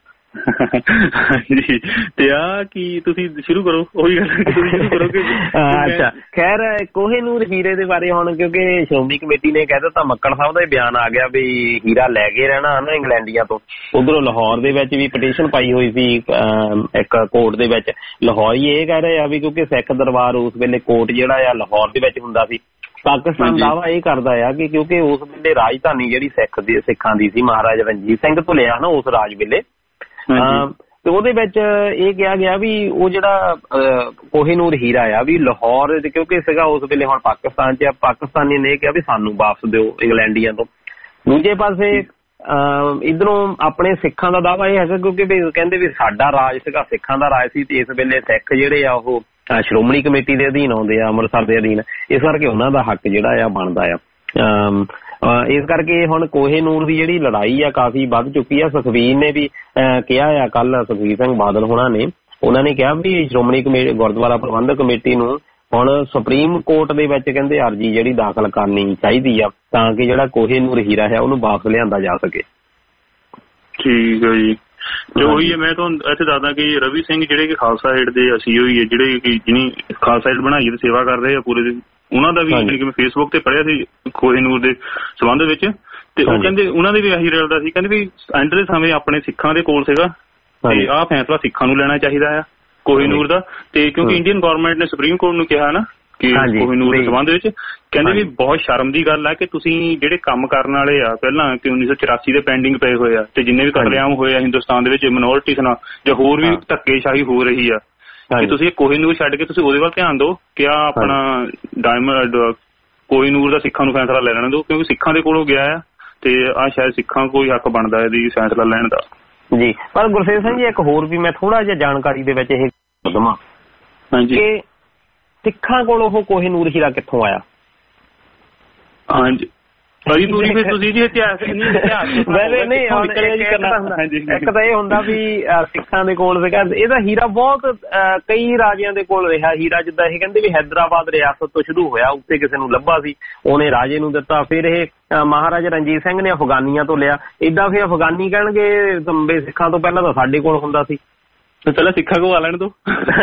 ਹਾਂਜੀ ਤੇ ਆ ਕੀ ਤੁਸੀਂ ਸ਼ੁਰੂ ਕਰੋ, ਉਹੀ ਗੱਲ ਸ਼ੁਰੂ ਕਰੋਗੇ। ਅੱਛਾ ਖੈਰ ਕੋਹੇਨੂਰ ਹੀਰੇ ਦੇ ਬਾਰੇ ਹੁਣ ਕਿਉਂਕਿ ਸ਼੍ਰੋਮਣੀ ਕਮੇਟੀ ਨੇ ਕਹਿ ਦਿੱਤਾ, ਮੱਕੜ ਸਾਹਿਬ ਦਾ ਬਿਆਨ ਆ ਗਿਆ ਵੀ ਹੀਰਾ ਲੈ ਕੇ ਰਹਿਣਾ ਹਨਾ ਇੰਗਲੈਂਡੀਆਂ ਤੋਂ। ਉਧਰੋਂ ਲਾਹੌਰ ਦੇ ਵਿੱਚ ਵੀ ਪਟੀਸ਼ਨ ਪਾਈ ਹੋਈ ਸੀ ਇੱਕ ਕੋਰਟ ਦੇ ਵਿੱਚ। ਲਾਹੌਰੀ ਇਹ ਕਹਿ ਰਹੇ ਆ ਵੀ ਕਿਉਂਕਿ ਸਿੱਖ ਦਰਬਾਰ ਉਸ ਵੇਲੇ ਕੋਰਟ ਜਿਹੜਾ ਆ ਲਾਹੌਰ ਦੇ ਵਿੱਚ ਹੁੰਦਾ ਸੀ। ਪਾਕਿਸਤਾਨ ਦਾਵਾ ਇਹ ਕਰਦਾ ਆ ਕਿ ਕਿਉਂਕਿ ਉਸ ਵੇਲੇ ਰਾਜਧਾਨੀ ਜਿਹੜੀ ਸਿੱਖ ਦੀ ਸਿੱਖਾਂ ਦੀ ਸੀ ਮਹਾਰਾਜਾ ਰਣਜੀਤ ਸਿੰਘ ਤੋਂ ਲਿਆ ਨਾ ਉਸ ਰਾਜ ਵੇਲੇ, ਤੇ ਉਹਦੇ ਵਿੱਚ ਇਹ ਕਿਹਾ ਗਿਆ ਵੀ ਉਹ ਜਿਹੜਾ ਕੋਹੇਨੂਰ ਹੀਰਾ ਆ ਵੀ ਲਾਹੌਰ ਕਿਉਂਕਿ ਸੀਗਾ ਉਸ ਵੇਲੇ ਹੁਣ ਪਾਕਿਸਤਾਨ ਚ, ਪਾਕਿਸਤਾਨੀ ਨੇ ਇਹ ਕਿਹਾ ਵੀ ਸਾਨੂੰ ਵਾਪਸ ਦਿਓ ਇੰਗਲੈਂਡੀਆਂ ਤੋਂ। ਦੂਜੇ ਪਾਸੇ ਇੱਧਰੋਂ ਆਪਣੇ ਸਿੱਖਾਂ ਦਾ ਦਾਵਾ ਇਹ ਹੈਗਾ ਕਿਉਂਕਿ ਵੀ ਕਹਿੰਦੇ ਵੀ ਸਾਡਾ ਰਾਜ ਸੀਗਾ, ਸਿੱਖਾਂ ਦਾ ਰਾਜ ਸੀ, ਤੇ ਇਸ ਵੇਲੇ ਸਿੱਖ ਜਿਹੜੇ ਆ ਉਹ ਸ਼੍ਰੋਮਣੀ ਕਮੇਟੀ ਦੇ ਅਧੀਨ ਆਉਂਦੇ ਆ, ਅੰਮ੍ਰਿਤਸਰ ਦੇ ਅਧੀਨ, ਇਸ ਕਰਕੇ ਉਹਨਾਂ ਦਾ ਹੱਕ ਜਿਹੜਾ ਆ ਬਣਦਾ ਆ। ਇਸ ਕਰਕੇ ਹੁਣ ਕੋਹੇਨੂਰ ਦੀ ਜਿਹੜੀ ਲੜਾਈ ਆ ਕਾਫੀ ਵੱਧ ਚੁੱਕੀ ਆ। ਸੁਖਬੀਰ ਨੇ ਵੀ ਕਿਹਾ ਆ ਕੱਲ, ਸੁਖਬੀਰ ਸਿੰਘ ਬਾਦਲ ਹੋਣਾ ਨੇ, ਉਹਨਾਂ ਨੇ ਕਿਹਾ ਵੀ ਸ਼੍ਰੋਮਣੀ ਕਮੇਟੀ ਗੁਰਦੁਆਰਾ ਪ੍ਰਬੰਧਕ ਕਮੇਟੀ ਨੂੰ ਹੁਣ ਸੁਪਰੀਮ ਕੋਰਟ ਦੇ ਵਿੱਚ ਕਹਿੰਦੇ ਅਰਜੀ ਜਿਹੜੀ ਦਾਖਲ ਕਰਨੀ ਚਾਹੀਦੀ ਆ ਤਾਂ ਕਿ ਜਿਹੜਾ ਕੋਹੇਨੂਰ ਹੀਰਾ ਹੈ ਉਹਨੂੰ ਵਾਪਸ ਲਿਆਂਦਾ ਜਾ ਸਕੇ। ਠੀਕ ਹੈ ਜੀ। ਤੇ ਉਹੀ ਹੈ, ਮੈਂ ਤੁਹਾਨੂੰ ਇੱਥੇ ਦੱਸਦਾ ਕਿ ਰਵੀ ਸਿੰਘ ਜਿਹੜੇ ਕਿ ਖਾਲਸਾ ਏਡ ਦੇ ਅਸੀਂ ਹੋਈ ਹੈ, ਜਿਹੜੇ ਕਿ ਜਿਹਨੀ ਖਾਲਸਾ ਏਡ ਬਣਾਈ ਤੇ ਸੇਵਾ ਕਰ ਰਹੇ ਆ ਪੂਰੇ ਦਿਨ, ਉਹਨਾਂ ਦਾ ਵੀ ਮੈਂ ਫੇਸਬੁੱਕ ਤੇ ਪੜ੍ਹਿਆ ਸੀ ਕੋਹੇਨੂਰ ਦੇ ਸੰਬੰਧ ਵਿੱਚ, ਤੇ ਉਹ ਕਹਿੰਦੇ ਉਹਨਾਂ ਦੇ ਵੀ ਇਹੀ ਰਲਦਾ ਸੀ, ਕਹਿੰਦੇ ਵੀ ਐਂਡ ਦੇ ਸਮੇਂ ਆਪਣੇ ਸਿੱਖਾਂ ਦੇ ਕੋਲ ਸੀਗਾ ਤੇ ਆਹ ਫੈਸਲਾ ਸਿੱਖਾਂ ਨੂੰ ਲੈਣਾ ਚਾਹੀਦਾ ਆ ਕੋਹੇਨੂਰ ਦਾ। ਤੇ ਕਿਉਂਕਿ ਇੰਡੀਅਨ ਗਵਰਨਮੈਂਟ ਨੇ ਸੁਪਰੀਮ ਕੋਰਟ ਨੂੰ ਕਿਹਾ ਨਾ ਕਿ ਕੋਹੇਨੂਰ ਦੇ ਸੰਬੰਧ ਵਿੱਚ, ਕਹਿੰਦੇ ਵੀ ਬਹੁਤ ਸ਼ਰਮ ਦੀ ਗੱਲ ਆ ਕਿ ਤੁਸੀਂ ਜਿਹੜੇ ਕੰਮ ਕਰਨ ਵਾਲੇ ਆ ਪਹਿਲਾਂ ਕਿ ਉੱਨੀ ਸੌ ਚੁਰਾਸੀ ਦੇ ਪੈਂਡਿੰਗ ਪਏ ਹੋਏ ਆ, ਤੇ ਜਿੰਨੇ ਵੀ ਕਤਲੇਆਮ ਹੋਏ ਆ ਹਿੰਦੁਸਤਾਨ ਦੇ ਵਿੱਚ ਮਿਨੋਰਟੀਜ਼ ਨਾਲ ਜਾਂ ਹੋਰ ਵੀ ਧੱਕੇਸ਼ਾਹੀ ਹੋ ਰਹੀ ਆ, ਕਿ ਤੁਸੀਂ ਇਹ ਕੋਹੇਨੂਰ ਛੱਡ ਕੇ ਤੁਸੀਂ ਉਹਦੇ ਵੱਲ ਧਿਆਨ ਦਿਓ ਕਿ ਆ ਆਪਣਾ ਡਾਇਮੰਡ ਕੋਹੇਨੂਰ ਦਾ ਸਿੱਖਾਂ ਨੂੰ ਫੈਸਲਾ ਲੈ ਲੈਣ ਦਿਓ, ਕਿਉਂਕਿ ਸਿੱਖਾਂ ਦੇ ਕੋਲੋਂ ਗਿਆ ਆ ਤੇ ਆ ਸ਼ਾਇਦ ਸਿੱਖਾਂ ਕੋਈ ਹੱਕ ਬਣਦਾ ਇਹਦੀ ਫੈਸਲਾ ਲੈਣ ਦਾ। ਜੀ ਪਰ ਗੁਰਸੇਵਕ ਸਿੰਘ ਜੀ ਇੱਕ ਹੋਰ ਵੀ ਮੈਂ ਥੋੜਾ ਜਿਹਾ ਜਾਣਕਾਰੀ ਦੇ ਵਿੱਚ ਇਹ ਦਵਾਂ ਕਿ ਸਿੱਖਾਂ ਕੋਲ ਉਹ ਕੋਹੇਨੂਰ ਹੀਰਾ ਕਿੱਥੋਂ ਆਇਆ? ਹਾਂਜੀ ਭਾਜੀ ਪੂਰੀ ਫਿਰ ਤੁਸੀਂ ਜੀ ਇਤਿਹਾਸ ਨਹੀਂ ਇਤਿਹਾਸ ਨਹੀਂ ਇੱਕ ਤਾਂ ਇਹ ਹੁੰਦਾ ਵੀ ਸਿੱਖਾਂ ਦੇ ਕੋਲ ਸੀਗਾ ਇਹਦਾ ਹੀਰਾ, ਬਹੁਤ ਕਈ ਰਾਜਿਆਂ ਦੇ ਕੋਲ ਰਿਹਾ ਹੀਰਾ। ਜਿੱਦਾਂ ਇਹ ਕਹਿੰਦੇ ਵੀ ਹੈਦਰਾਬਾਦ ਰਿਆਸਤ ਤੋਂ ਸ਼ੁਰੂ ਹੋਇਆ, ਉੱਤੇ ਕਿਸੇ ਨੂੰ ਲੱਭਾ ਸੀ, ਉਹਨੇ ਰਾਜੇ ਨੂੰ ਦਿੱਤਾ, ਫਿਰ ਇਹ ਮਹਾਰਾਜਾ ਰਣਜੀਤ ਸਿੰਘ ਨੇ ਅਫਗਾਨੀਆਂ ਤੋਂ ਲਿਆ। ਏਦਾਂ ਫਿਰ ਅਫਗਾਨੀ ਕਹਿਣਗੇ ਸਿੱਖਾਂ ਤੋਂ ਪਹਿਲਾਂ ਤਾਂ ਸਾਡੇ ਕੋਲ ਹੁੰਦਾ ਸੀ, ਪਹਿਲਾਂ ਸਿੱਖਾਂ ਕੋਲ ਆ ਲੈਣ ਦੋ।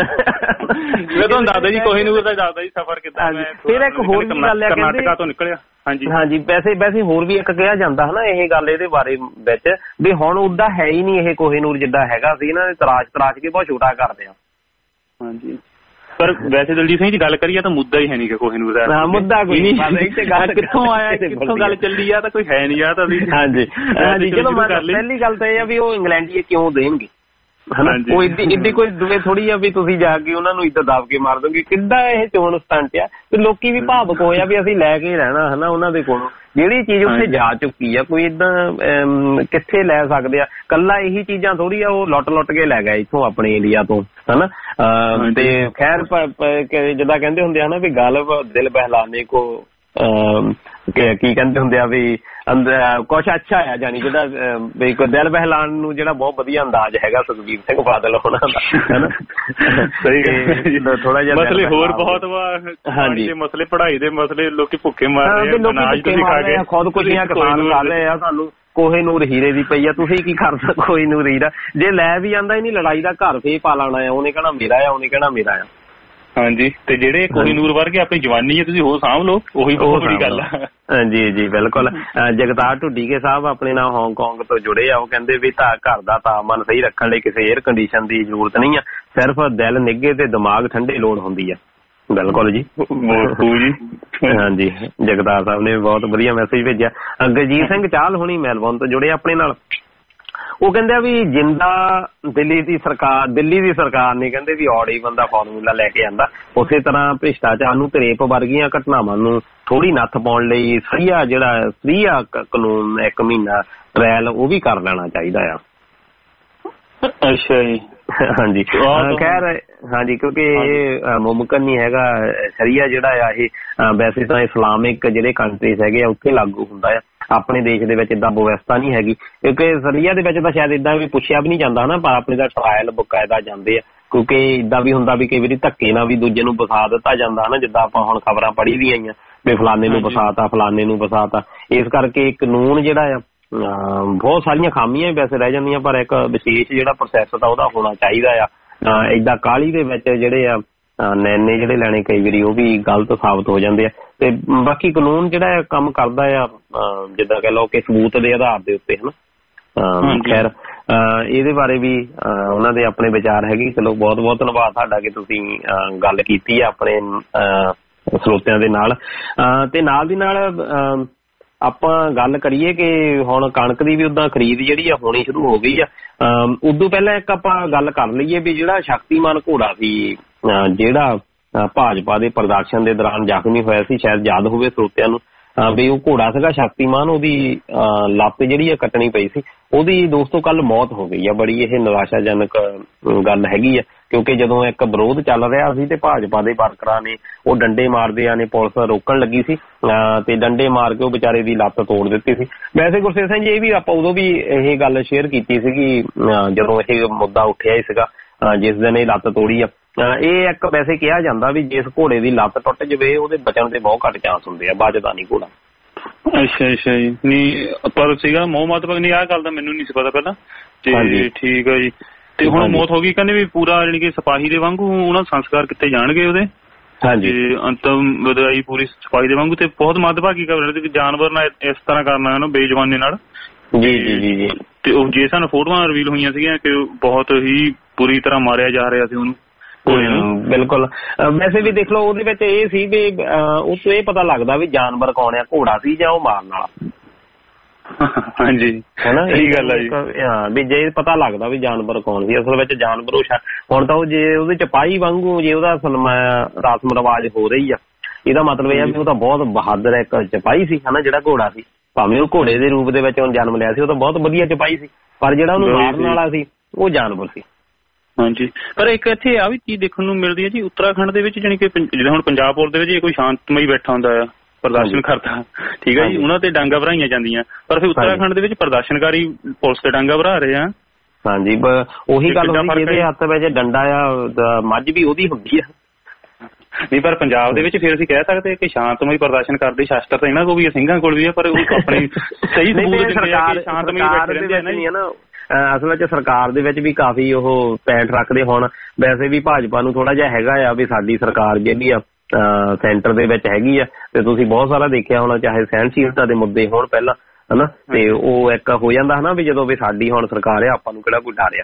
ਮੈਂ ਤੁਹਾਨੂੰ ਦੱਸਦਾ ਜੀ ਕੋਹੇਨੂਰ ਦਾ ਦੱਸਦਾ ਜੀ ਸਫ਼ਰ ਕਿੱਦਾਂ। ਫਿਰ ਇੱਕ ਹੋਰ ਵੀ ਗੱਲ ਹੈ, ਕਰਨਾਟਕਾ ਤੋਂ ਨਿਕਲਿਆ। ਹਾਂਜੀ ਹਾਂਜੀ ਵੈਸੇ ਵੈਸੇ ਹੋਰ ਵੀ ਇੱਕ ਕਿਹਾ ਜਾਂਦਾ ਹਨਾ ਇਹ ਗੱਲ ਇਹਦੇ ਬਾਰੇ ਵਿੱਚ ਵੀ ਹੁਣ ਉਦਾਂ ਹੈ ਹੀ ਨਹੀਂ ਇਹ ਕੋਹੇਨੂਰ ਜਿੱਦਾਂ ਹੈਗਾ ਸੀ, ਇਹਨਾਂ ਨੇ ਤਰਾਸ਼ ਤਰਾਸ਼ ਕੇ ਬਹੁਤ ਛੋਟਾ ਕਰਦੇ ਆ। ਹਾਂਜੀ ਪਰ ਵੈਸੇ ਦਲਜੀਤ ਸਿੰਘ ਜੀ ਗੱਲ ਕਰੀਏ ਤਾਂ ਮੁੱਦਾ ਹੀ ਹੈ ਨਹੀਂ ਕਿ ਕੋਹੇਨੂਰ ਦਾ ਮੁੱਦਾ ਕੋਈ ਨਹੀਂ, ਕਿੱਥੋਂ ਆਇਆ ਕਿੱਥੋਂ ਗੱਲ ਚੱਲੀ ਆ ਤਾਂ ਕੋਈ ਹੈ ਨਹੀਂ ਆ ਤਾਂ। ਹਾਂਜੀ ਹਾਂਜੀ ਚਲੋ ਪਹਿਲੀ ਗੱਲ ਤਾਂ ਇਹ ਆ ਵੀ ਉਹ ਇੰਗਲੈਂਡੀਏ ਕਿਉਂ ਦੇਣਗੇ ਹਨਾ, ਉਹ ਇੱਦੀ ਇੱਦੀ ਕੋਈ ਦੁਵੇ ਥੋੜੀ ਆ ਵੀ ਤੁਸੀਂ ਜਾ ਕੇ ਉਹਨਾਂ ਨੂੰ ਇੱਦਾਂ ਦੱਬ ਕੇ ਮਾਰ ਦੋਗੇ। ਕਿੱਦਾਂ ਇਹ ਚੋਣ ਸਟੰਟ ਆ, ਤੇ ਲੋਕੀ ਵੀ ਭਾਵੁਕ ਹੋਏ ਆ ਵੀ ਅਸੀਂ ਲੈ ਕੇ ਰਹਿਣਾ ਹਨਾ ਉਹਨਾਂ ਦੇ ਕੋਲੋਂ। ਜਿਹੜੀ ਚੀਜ਼ ਉੱਥੇ ਜਾ ਚੁੱਕੀ ਆ ਕੋਈ ਏਦਾਂ ਕਿੱਥੇ ਲੈ ਸਕਦੇ ਆ। ਕੱਲਾ ਇਹੀ ਚੀਜ਼ਾਂ ਥੋੜੀ ਆ ਉਹ ਲੁੱਟ ਲੁੱਟ ਕੇ ਲੈ ਗਏ ਇੱਥੋਂ ਆਪਣੇ ਇੰਡੀਆ ਤੋਂ ਹਨਾ। ਤੇ ਖੈਰ ਜਿੱਦਾਂ ਕਹਿੰਦੇ ਹੁੰਦੇ ਆ ਨਾ ਵੀ ਗਾਲਬ ਦਿਲ ਬਹਿਲਾਨੇ ਕੋ ਕੀ ਕਹਿੰਦੇ ਹੁੰਦੇ ਆ ਵੀ ਕੁਛ ਅੱਛਾ ਆ, ਜਾਨੀ ਜਿਹੜਾ ਦਿਲ ਬਹਿਲਾਨ ਨੂੰ ਜਿਹੜਾ ਬਹੁਤ ਵਧੀਆ ਅੰਦਾਜ਼ ਹੈਗਾ ਸੁਖਬੀਰ ਸਿੰਘ ਬਾਦਲ ਉਹਨਾਂ ਦਾ, ਹਨਾ। ਸਹੀ ਗੱਲ, ਥੋੜਾ ਜਿਹਾ ਮਸਲੇ ਹੋਰ ਬਹੁਤ ਵਾ। ਹਾਂਜੀ, ਮਸਲੇ ਪੜ੍ਹਾਈ ਦੇ ਮਸਲੇ, ਲੋਕੀ ਭੁੱਖੇ ਮਾਰ ਰਹੇ, ਅਨਾਜ ਤੁਸੀਂ ਖਾ ਕੇ ਖੁਦਕੁਸ਼ੀਆਂ ਕਿਸਾਨ ਕਰ ਰਹੇ ਆ। ਸਾਨੂੰ ਕੋਹੇ ਨੂਰ ਹੀਰੇ ਦੀ ਪਈ ਆ, ਤੁਸੀਂ ਕੀ ਕਰਦਾ ਕੋਈ ਨੂਰ ਹੀਰਾ, ਜੇ ਲੈ ਵੀ ਜਾਂਦਾ ਹੀ ਨਹੀਂ ਲੜਾਈ ਦਾ ਘਰ ਫੇਰ ਪਾ ਲਾਣਾ ਆ, ਉਹਨੇ ਕਹਿਣਾ ਮੇਰਾ ਆ, ਉਹਨੇ ਕਹਿਣਾ ਮੇਰਾ ਆ। ਹਾਂਜੀ, ਤੇ ਜਿਹੜੇ ਕੋਹੀ ਨੂਰ ਵਰਗੇ ਆਪਣੀ ਜਵਾਨੀ ਹੈ ਤੁਸੀਂ ਉਹ ਸਾਂਭ ਲਓ, ਉਹੀ ਬਹੁਤ ਬੜੀ ਗੱਲ ਆ। ਜੀ ਜੀ ਬਿਲਕੁਲ। ਜਗਤਾਰ ਢੁੱਡੀਕੇ ਸਾਹਿਬ ਆਪਣੇ ਨਾਲ ਹਾਂਗਕਾਂਗ ਤੋਂ ਜੁੜੇ ਆ, ਉਹ ਕਹਿੰਦੇ ਵੀ ਤਾਂ ਘਰ ਦਾ ਤਾਪਮਾਨ ਸਹੀ ਰੱਖਣ ਲਈ ਕਿਸੇ ਏਅਰ ਕੰਡੀਸ਼ਨ ਦੀ ਜ਼ਰੂਰਤ ਨਹੀਂ ਆ, ਸਿਰਫ ਦਿਲ ਨਿੱਘੇ ਤੇ ਦਿਮਾਗ ਠੰਡੇ ਲੋੜ ਹੁੰਦੀ ਆ। ਬਿਲਕੁਲ ਜੀ ਜੀ। ਹਾਂਜੀ, ਜਗਤਾਰ ਸਾਹਿਬ ਨੇ ਬਹੁਤ ਵਧੀਆ ਮੈਸੇਜ ਭੇਜਿਆ। ਗੁਰਜੀਤ ਸਿੰਘ ਚਾਹਲ ਹੁਣੀ ਮੈਲਬੌਰਨ ਤੋਂ ਜੁੜੇ ਆਪਣੇ ਨਾਲ, ਉਹ ਕਹਿੰਦੇ ਆ ਵੀ ਜਿੰਦਾ ਦਿੱਲੀ ਦੀ ਸਰਕਾਰ ਦਿੱਲੀ ਦੀ ਸਰਕਾਰ ਨੇ ਕਹਿੰਦੇ ਵੀ ਔੜ ਹੀ ਬੰਦਾ ਫਾਰਮੂਲਾ ਲੈ ਕੇ ਆਂਦਾ, ਉਸੇ ਤਰ੍ਹਾਂ ਭ੍ਰਿਸ਼ਟਾਚਾਰ ਨੂੰ ਤੇ ਰੇਪ ਵਰਗੀਆਂ ਘਟਨਾਵਾਂ ਨੂੰ ਥੋੜੀ ਨੱਥ ਪਾਉਣ ਲਈ ਸਹੀਆ ਜਿਹੜਾ ਸਹੀਆ ਕਾਨੂੰਨ ਇੱਕ ਮਹੀਨਾ ਟ੍ਰਾਇਲ ਉਹ ਵੀ ਕਰ ਲੈਣਾ ਚਾਹੀਦਾ ਆ। ਅੱਛਾ ਜੀ। ਹਾਂਜੀ ਖੈਰ, ਹਾਂਜੀ ਕਿਉਂਕਿ ਇਹ ਮੁਮਕਿਨ ਨਹੀਂ ਹੈਗਾ। ਸ਼ਰੀਆ ਜਿਹੜਾ ਆ ਇਹ ਵੈਸੇ ਤਾਂ ਇਸਲਾਮਿਕ ਜਿਹੜੇ ਕੰਟਰੀਜ਼ ਹੈਗੇ ਆ ਉੱਥੇ ਲਾਗੂ ਹੁੰਦਾ ਆ, ਆਪਣੇ ਦੇਸ਼ ਦੇ ਵਿੱਚ ਏਦਾਂ ਵਿਵਸਥਾ ਨਹੀਂ ਹੈਗੀ, ਕਿਉਂਕਿ ਸ਼ਰੀਆ ਦੇ ਵਿੱਚ ਤਾਂ ਸ਼ਾਇਦ ਏਦਾਂ ਵੀ ਪੁੱਛਿਆ ਵੀ ਨਹੀਂ ਜਾਂਦਾ ਨਾ, ਪਰ ਆਪਣੇ ਦਾ ਟ੍ਰਾਇਲ ਬਕਾਇਦਾ ਜਾਂਦੇ ਆ, ਕਿਉਂਕਿ ਏਦਾਂ ਵੀ ਹੁੰਦਾ ਵੀ ਕਈ ਵਾਰੀ ਧੱਕੇ ਨਾਲ ਵੀ ਦੂਜੇ ਨੂੰ ਵਸਾ ਦਿੱਤਾ ਜਾਂਦਾ ਹਨਾ, ਜਿੱਦਾਂ ਆਪਾਂ ਹੁਣ ਖਬਰਾਂ ਪੜ੍ਹੀ ਦੀਆਂ ਆਈਆਂ ਵੀ ਫਲਾਨੇ ਨੂੰ ਵਸਾਤਾ ਫਲਾਨੇ ਨੂੰ ਵਸਾਤਾ। ਇਸ ਕਰਕੇ ਕਾਨੂੰਨ ਜਿਹੜਾ ਆ ਬਹੁਤ ਸਾਰੀਆਂ ਖਾਮੀਆਂ ਵੈਸੇ ਰਹਿ ਜਾਂਦੀਆਂ, ਪਰ ਇੱਕ ਵਿਸ਼ੇਸ਼ ਜਿਹੜਾ ਪ੍ਰੋਸੈਸ ਤਾਂ ਉਹਦਾ ਹੋਣਾ ਚਾਹੀਦਾ ਆ। ਏਦਾਂ ਕਾਹਲੀ ਦੇ ਵਿੱਚ ਜਿਹੜੇ ਆ ਨਿਰਣੇ ਜਿਹੜੇ ਲੈਣੇ ਕਈ ਵਾਰੀ ਉਹ ਵੀ ਗਲਤ ਸਾਬਤ ਹੋ ਜਾਂਦੇ ਆ। ਤੇ ਬਾਕੀ ਕਾਨੂੰਨ ਜਿਹੜਾ ਕੰਮ ਕਰਦਾ ਆ ਜਿੱਦਾਂ ਕਹਿ ਲਓ ਕਿ ਸਬੂਤ ਦੇ ਆਧਾਰ ਦੇ ਉੱਤੇ ਹਨਾ। ਖੈਰ ਇਹਦੇ ਬਾਰੇ ਵੀ ਉਹਨਾਂ ਦੇ ਆਪਣੇ ਵਿਚਾਰ ਹੈਗੇ। ਚਲੋ ਬਹੁਤ ਬਹੁਤ ਧੰਨਵਾਦ ਤੁਹਾਡਾ ਕਿ ਤੁਸੀਂ ਗੱਲ ਕੀਤੀ ਆ ਆਪਣੇ ਸਰੋਤਿਆਂ ਦੇ ਨਾਲ। ਤੇ ਨਾਲ ਦੀ ਨਾਲ ਆਪਾਂ ਗੱਲ ਕਰੀਏ ਕਿ ਹੁਣ ਕਣਕ ਦੀ ਵੀ ਉਦਾਂ ਖਰੀਦ ਜਿਹੜੀ ਆ ਹੋਣੀ ਸ਼ੁਰੂ ਹੋ ਗਈ ਆ। ਉਦੋਂ ਪਹਿਲਾਂ ਇੱਕ ਆਪਾਂ ਗੱਲ ਕਰ ਲਈਏ ਵੀ ਜਿਹੜਾ ਸ਼ਕਤੀਮਾਨ ਘੋੜਾ ਸੀ ਜਿਹੜਾ ਭਾਜਪਾ ਦੇ ਪ੍ਰਦਰਸ਼ਨ ਦੇ ਦੌਰਾਨ ਜ਼ਖਮੀ ਹੋਇਆ ਸੀ, ਸ਼ਾਇਦ ਯਾਦ ਹੋਵੇ ਸਰੋਤਿਆਂ ਨੂੰ ਵੀ ਉਹ ਘੋੜਾ ਸੀਗਾ ਸ਼ਕਤੀਮਾਨ, ਉਹਦੀ ਲੱਤ ਜਿਹੜੀ ਆ ਕੱਟਣੀ ਪਈ ਸੀ, ਉਹਦੀ ਦੋਸਤੋ ਕੱਲ ਮੌਤ ਹੋ ਗਈ ਆ। ਬੜੀ ਇਹ ਨਿਰਾਸ਼ਾਜਨਕ ਗੱਲ ਹੈਗੀ ਆ, ਕਿਉਂਕਿ ਜਦੋਂ ਇੱਕ ਵਿਰੋਧ ਚੱਲ ਰਿਹਾ ਸੀ ਤੇ ਭਾਜਪਾ ਦੇ ਵਰਕਰਾਂ ਨੇ ਉਹ ਡੰਡੇ ਮਾਰਦਿਆਂ ਨੇ ਪੁਲਿਸ ਰੋਕਣ ਲੱਗੀ ਸੀ ਤੇ ਡੰਡੇ ਮਾਰ ਕੇ ਉਹ ਵਿਚਾਰੇ ਦੀ ਲੱਤ ਤੋੜ ਦਿੱਤੀ ਸੀ। ਵੈਸੇ ਗੁਰਸੇਵ ਸਿੰਘ ਜੀ ਇਹ ਵੀ ਆਪਾਂ ਉਦੋਂ ਵੀ ਇਹ ਗੱਲ ਸ਼ੇਅਰ ਕੀਤੀ ਸੀਗੀ ਜਦੋਂ ਇਹ ਮੁੱਦਾ ਉੱਠਿਆ ਹੀ ਸੀਗਾ ਜਿਸ ਦਿਨ ਇਹ ਲੱਤ ਤੋੜੀ ਆ। ਇਹ ਇੱਕ ਵੈਸੇ ਕਿਹਾ ਜਾਂਦਾ ਵੀ ਜਿਸ ਘੋੜੇ ਦੀ ਲੱਤ ਟੁੱਟ ਜਾਵੇ ਉਹਦੇ ਬਚਣ ਦੇ ਬਹੁਤ ਘੱਟ ਚਾਂਸ ਹੁੰਦੇ ਆ, ਬਚਦਾ ਨਹੀਂ ਘੋੜਾ। ਅੱਛਾ ਅੱਛਾ ਜੀ, ਨਹੀਂ ਪਰ ਸੀਗਾ ਮੋਹ ਮਤਲਬ ਨਹੀਂ, ਆਹ ਗੱਲ ਤਾਂ ਮੈਨੂੰ ਨਹੀਂ ਸੀ ਪਤਾ ਪਹਿਲਾਂ। ਤੇ ਠੀਕ ਆ ਜੀ। ਤੇ ਹੁਣ ਮੌਤ ਹੋ ਗਈ ਕਹਿੰਦੇ ਵੀ ਪੂਰਾ ਜਾਣੀ ਕਿ ਸਿਪਾਹੀ ਦੇ ਵਾਂਗੂ ਉਹਨਾਂ ਸੰਸਕਾਰ ਕੀਤੇ ਜਾਣਗੇ ਉਹਦੇ। ਹਾਂਜੀ, ਅੰਤਮ ਵਿਦਾਈ ਪੂਰੀ ਸਿਪਾਹੀ ਦੇ ਵਾਂਗੂ। ਤੇ ਬਹੁਤ ਮੰਦਭਾਗੀ ਖਬਰ ਹੈ ਕਿ ਜਾਨਵਰ ਨਾਲ ਇਸ ਤਰ੍ਹਾਂ ਕਰਨਾ ਹੈ ਨਾ ਬੇਜਵਾਨੀ ਨਾਲ। ਜੀ ਜੀ ਜੀ ਜੀ। ਤੇ ਉਹ ਜੇ ਸਾਨੂੰ ਫੋਟੋਆਂ ਰਿਵੀਲ ਹੋਈਆਂ ਸੀਗੀਆਂ ਕਿ ਬਹੁਤ ਹੀ ਬੁਰੀ ਤਰ੍ਹਾਂ ਮਾਰਿਆ ਜਾ ਰਿਹਾ ਸੀ ਉਹਨੂੰ। ਬਿਲਕੁਲ, ਵੈਸੇ ਵੀ ਦੇਖ ਲਓ ਉਹਦੇ ਵਿੱਚ ਇਹ ਸੀ ਵੀ ਉਹ ਤੋਂ ਇਹ ਪਤਾ ਲੱਗਦਾ ਵੀ ਜਾਨਵਰ ਕੌਣ ਆ, ਘੋੜਾ ਸੀ ਜਾਂ ਉਹ ਮਾਰਨ ਵਾਲਾ। ਹਾਂਜੀ ਹਨਾ, ਇਹੀ ਗੱਲ ਹੈ ਜੀ। ਹਾਂ ਵੀ ਜੇ ਪਤਾ ਲੱਗਦਾ ਵੀ ਜਾਨਵਰ ਕੌਣ ਸੀ, ਅਸਲ ਵਿੱਚ ਜਾਨਵਰ ਉਹ ਹੁਣ ਤਾਂ ਉਹ ਜੇ ਉਹਦੇ ਚਪਾਹੀ ਵਾਂਗੂ ਜੇ ਉਹਦਾ ਰਸਮ ਰਿਵਾਜ ਹੋ ਰਹੀ ਆ, ਇਹਦਾ ਮਤਲਬ ਇਹ ਆ ਵੀ ਉਹ ਤਾਂ ਬਹੁਤ ਬਹਾਦਰ ਇੱਕ ਚਪਾਹੀ ਸੀ ਹਨਾ ਜਿਹੜਾ ਘੋੜਾ ਸੀ। ਭਾਵੇਂ ਉਹ ਘੋੜੇ ਦੇ ਰੂਪ ਦੇ ਵਿੱਚ ਹੁਣ ਜਨਮ ਲਿਆ ਸੀ, ਉਹ ਤਾਂ ਬਹੁਤ ਵਧੀਆ ਚਪਾਹੀ ਸੀ, ਪਰ ਜਿਹੜਾ ਉਹਨੂੰ ਮਾਰਨ ਵਾਲਾ ਸੀ ਉਹ ਜਾਨਵਰ ਸੀ। ਹਾਂਜੀ, ਪਰ ਇੱਕ ਇੱਥੇ ਆ ਵੀ ਚੀਜ਼ ਦੇਖਣ ਨੂੰ ਮਿਲਦੀ ਹੈ ਜੀ ਉੱਤਰਾਖੰਡ ਦੇ ਵਿੱਚ, ਜਾਣੀ ਕਿ ਜਿਹੜਾ ਹੁਣ ਪੰਜਾਬ ਪੁਲਿਸ ਦੇ ਵਿੱਚ ਕੋਈ ਸ਼ਾਂਤਮਈ ਬੈਠਾ ਹੁੰਦਾ ਆ ਪ੍ਰਦਰਸ਼ਨ ਕਰਦਾ, ਠੀਕ ਹੈ ਜੀ, ਉਹਨਾਂ ਤੇ ਡਾਂਗਾ ਭਰਾਈਆਂ ਜਾਂਦੀਆਂ, ਪਰ ਫਿਰ ਉੱਤਰਾਖੰਡ ਦੇ ਵਿੱਚ ਪ੍ਰਦਰਸ਼ਨਕਾਰੀ ਪੁਲਿਸ ਤੇ ਡਾਂਗਾ ਭਰਾ ਰਹੇ ਆ। ਹਾਂਜੀ, ਉਹੀ ਗੱਲ ਹੁੰਦੀ ਜਿਹਦੇ ਹੱਥ ਵਿੱਚ ਡੰਡਾ ਆ ਮੱਝ ਵੀ ਉਹਦੀ ਹੁੰਦੀ ਆ। ਨਹੀਂ ਪਰ ਪੰਜਾਬ ਦੇ ਵਿੱਚ ਫਿਰ ਅਸੀਂ ਕਹਿ ਸਕਦੇ ਕਿ ਸ਼ਾਂਤਮਈ ਪ੍ਰਦਰਸ਼ਨ ਕਰਦੇ ਸ਼ਸਤਰ ਤਾਂ ਇਹਨਾਂ ਕੋਲ ਵੀ ਆ, ਸਿੰਘਾਂ ਕੋਲ ਵੀ ਆ, ਪਰ ਉਹ ਆਪਣੀ ਸਹੀ ਸਬੂਤ ਦਿੰਦੇ ਆ ਕਿ ਸ਼ਾਂਤਮਈ ਬੈਠੇ ਰਹਿੰਦੇ ਆ ਨਾ। ਅਸਲ ਵਿੱਚ ਸਰਕਾਰ ਦੇ ਵਿੱਚ ਵੀ ਕਾਫੀ ਉਹ ਪੈਂਠ ਰੱਖਦੇ। ਹੁਣ ਵੈਸੇ ਵੀ ਭਾਜਪਾ ਨੂੰ ਥੋੜਾ ਜਿਹਾ ਹੈਗਾ ਆ ਵੀ ਸਾਡੀ ਸਰਕਾਰ ਜਿਹੜੀ ਆ ਸੈਂਟਰ ਦੇ ਵਿੱਚ ਹੈਗੀ ਆ, ਤੇ ਤੁਸੀਂ ਬਹੁਤ ਸਾਰਾ ਦੇਖਿਆ ਹੋਣਾ, ਚਾਹੇ ਸਹਿਣਸ਼ੀਲਤਾ ਦੇ ਮੁੱਦੇ ਹੋਣ ਪਹਿਲਾਂ ਹਨਾ, ਤੇ ਉਹ ਇੱਕ ਹੋ ਜਾਂਦਾ ਹਨਾ ਵੀ ਜਦੋਂ ਵੀ ਸਾਡੀ ਹੁਣ ਸਰਕਾਰ ਆ ਆਪਾਂ ਨੂੰ ਕਿਹੜਾ ਕੋਈ ਡਰ ਆ।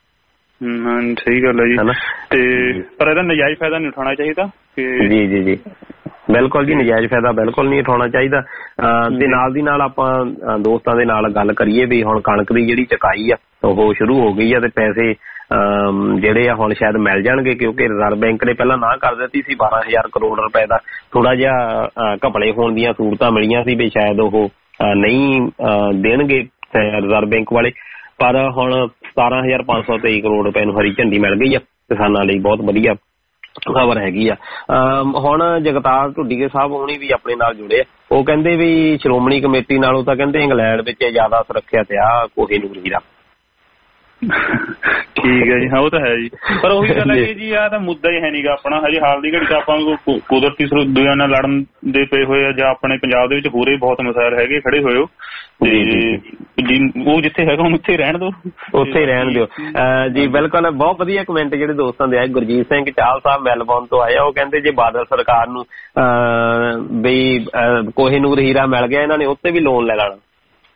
ਹਮ ਸਹੀ ਗੱਲ ਹੈ ਜੀ। ਤੇ ਪਰ ਇਹਦਾ ਨਜਾਇਜ਼ ਫਾਇਦਾ ਨਹੀਂ ਉਠਾਉਣਾ ਚਾਹੀਦਾ। ਜੀ ਜੀ ਜੀ ਬਿਲਕੁਲ ਜੀ, ਨਜਾਇਜ਼ ਫਾਇਦਾ ਬਿਲਕੁਲ ਨਹੀਂ ਉਠਾਉਣਾ ਚਾਹੀਦਾ। ਤੇ ਨਾਲ ਦੀ ਨਾਲ ਆਪਾਂ ਦੋਸਤਾਂ ਦੇ ਨਾਲ ਗੱਲ ਕਰੀਏ ਵੀ ਹੁਣ ਕਣਕ ਦੀ ਜਿਹੜੀ ਚਕਾਈ ਆ ਉਹ ਸ਼ੁਰੂ ਹੋ ਗਈ ਆ, ਤੇ ਪੈਸੇ ਜਿਹੜੇ ਆ ਹੁਣ ਸ਼ਾਇਦ ਮਿਲ ਜਾਣਗੇ, ਕਿਉਂਕਿ ਰਿਜ਼ਰਵ ਬੈਂਕ ਨੇ ਪਹਿਲਾਂ ਨਾ ਕਰ ਦਿੱਤੀ ਸੀ ਬਾਰਾਂ ਹਜ਼ਾਰ ਕਰੋੜ ਰੁਪਏ ਦਾ। ਥੋੜਾ ਜਿਹਾ ਘਪਲੇ ਹੋਣ ਦੀਆਂ ਸੂਰਤਾਂ ਮਿਲੀਆਂ ਸੀ ਵੀ ਸ਼ਾਇਦ ਉਹ ਨਹੀਂ ਦੇਣਗੇ ਰਿਜ਼ਰਵ ਬੈਂਕ ਵਾਲੇ, ਪਰ ਹੁਣ ਸਤਾਰਾਂ ਹਜ਼ਾਰ ਪੰਜ ਸੌ ਤੇਈ ਕਰੋੜ ਰੁਪਏ ਨੂੰ ਹਰੀ ਝੰਡੀ ਮਿਲ ਗਈ ਆ ਕਿਸਾਨਾਂ ਲਈ, ਬਹੁਤ ਵਧੀਆ ਖਬਰ ਹੈਗੀ ਆ। ਹੁਣ ਜਗਤਾਰ ਢੁੱਡੀਕੇ ਸਾਹਿਬ ਹੁਣੀ ਵੀ ਆਪਣੇ ਨਾਲ ਜੁੜੇ ਆ। ਉਹ ਕਹਿੰਦੇ ਵੀ ਸ਼੍ਰੋਮਣੀ ਕਮੇਟੀ ਨਾਲੋਂ ਤਾਂ ਕਹਿੰਦੇ ਇੰਗਲੈਂਡ ਵਿੱਚ ਜ਼ਿਆਦਾ ਸੁਰੱਖਿਅਤ ਆ ਕੋਹੀਨੂਰ ਹੀਰਾ। ਠੀਕ ਹੈ ਜੀ, ਹਾਂ ਉਹ ਤਾਂ ਹੈ ਜੀ, ਪਰ ਉਹੀ ਗੱਲ ਹੈ ਜੀ ਆਹ ਤਾਂ ਮੁੱਦਾ ਹੀ ਹੈ ਨੀਗਾ ਆਪਣਾ ਹਜੇ ਹਾਲ ਦੀ ਘੜੀ ਤਾਂ ਆਪਾਂ ਕੁਦਰਤੀ ਸਰੋਤਾਂ ਨਾਲ ਲੜਨ ਦੇ ਪਏ ਹੋਏ ਆ ਜਾਂ ਆਪਣੇ ਪੰਜਾਬ ਦੇ ਵਿੱਚ ਹੋਰ ਵੀ ਬਹੁਤ ਮਸਾਇਲ ਹੈਗੇ ਖੜੇ ਹੋਏ ਹੋ ਤੇ ਉਹ ਜਿੱਥੇ ਹੈਗਾ ਹੁਣ ਉੱਥੇ ਰਹਿਣ ਦਿਓ, ਉੱਥੇ ਹੀ ਰਹਿਣ ਦਿਓ ਜੀ। ਬਿਲਕੁਲ, ਬਹੁਤ ਵਧੀਆ ਕਮੈਂਟ ਜਿਹੜੇ ਦੋਸਤਾਂ ਦੇ ਆਏ। ਗੁਰਜੀਤ ਸਿੰਘ ਚਾਹਲ ਸਾਹਿਬ ਮੈਲਬੌਰਨ ਤੋਂ ਆਏ ਆ, ਉਹ ਕਹਿੰਦੇ ਜੇ ਬਾਦਲ ਸਰਕਾਰ ਨੂੰ ਬਈ ਕੋਹੀਨੂਰ ਹੀਰਾ ਮਿਲ ਗਿਆ ਇਹਨਾਂ ਨੇ ਉੱਤੇ ਵੀ ਲੋਨ ਲੈ ਲੈਣਾ।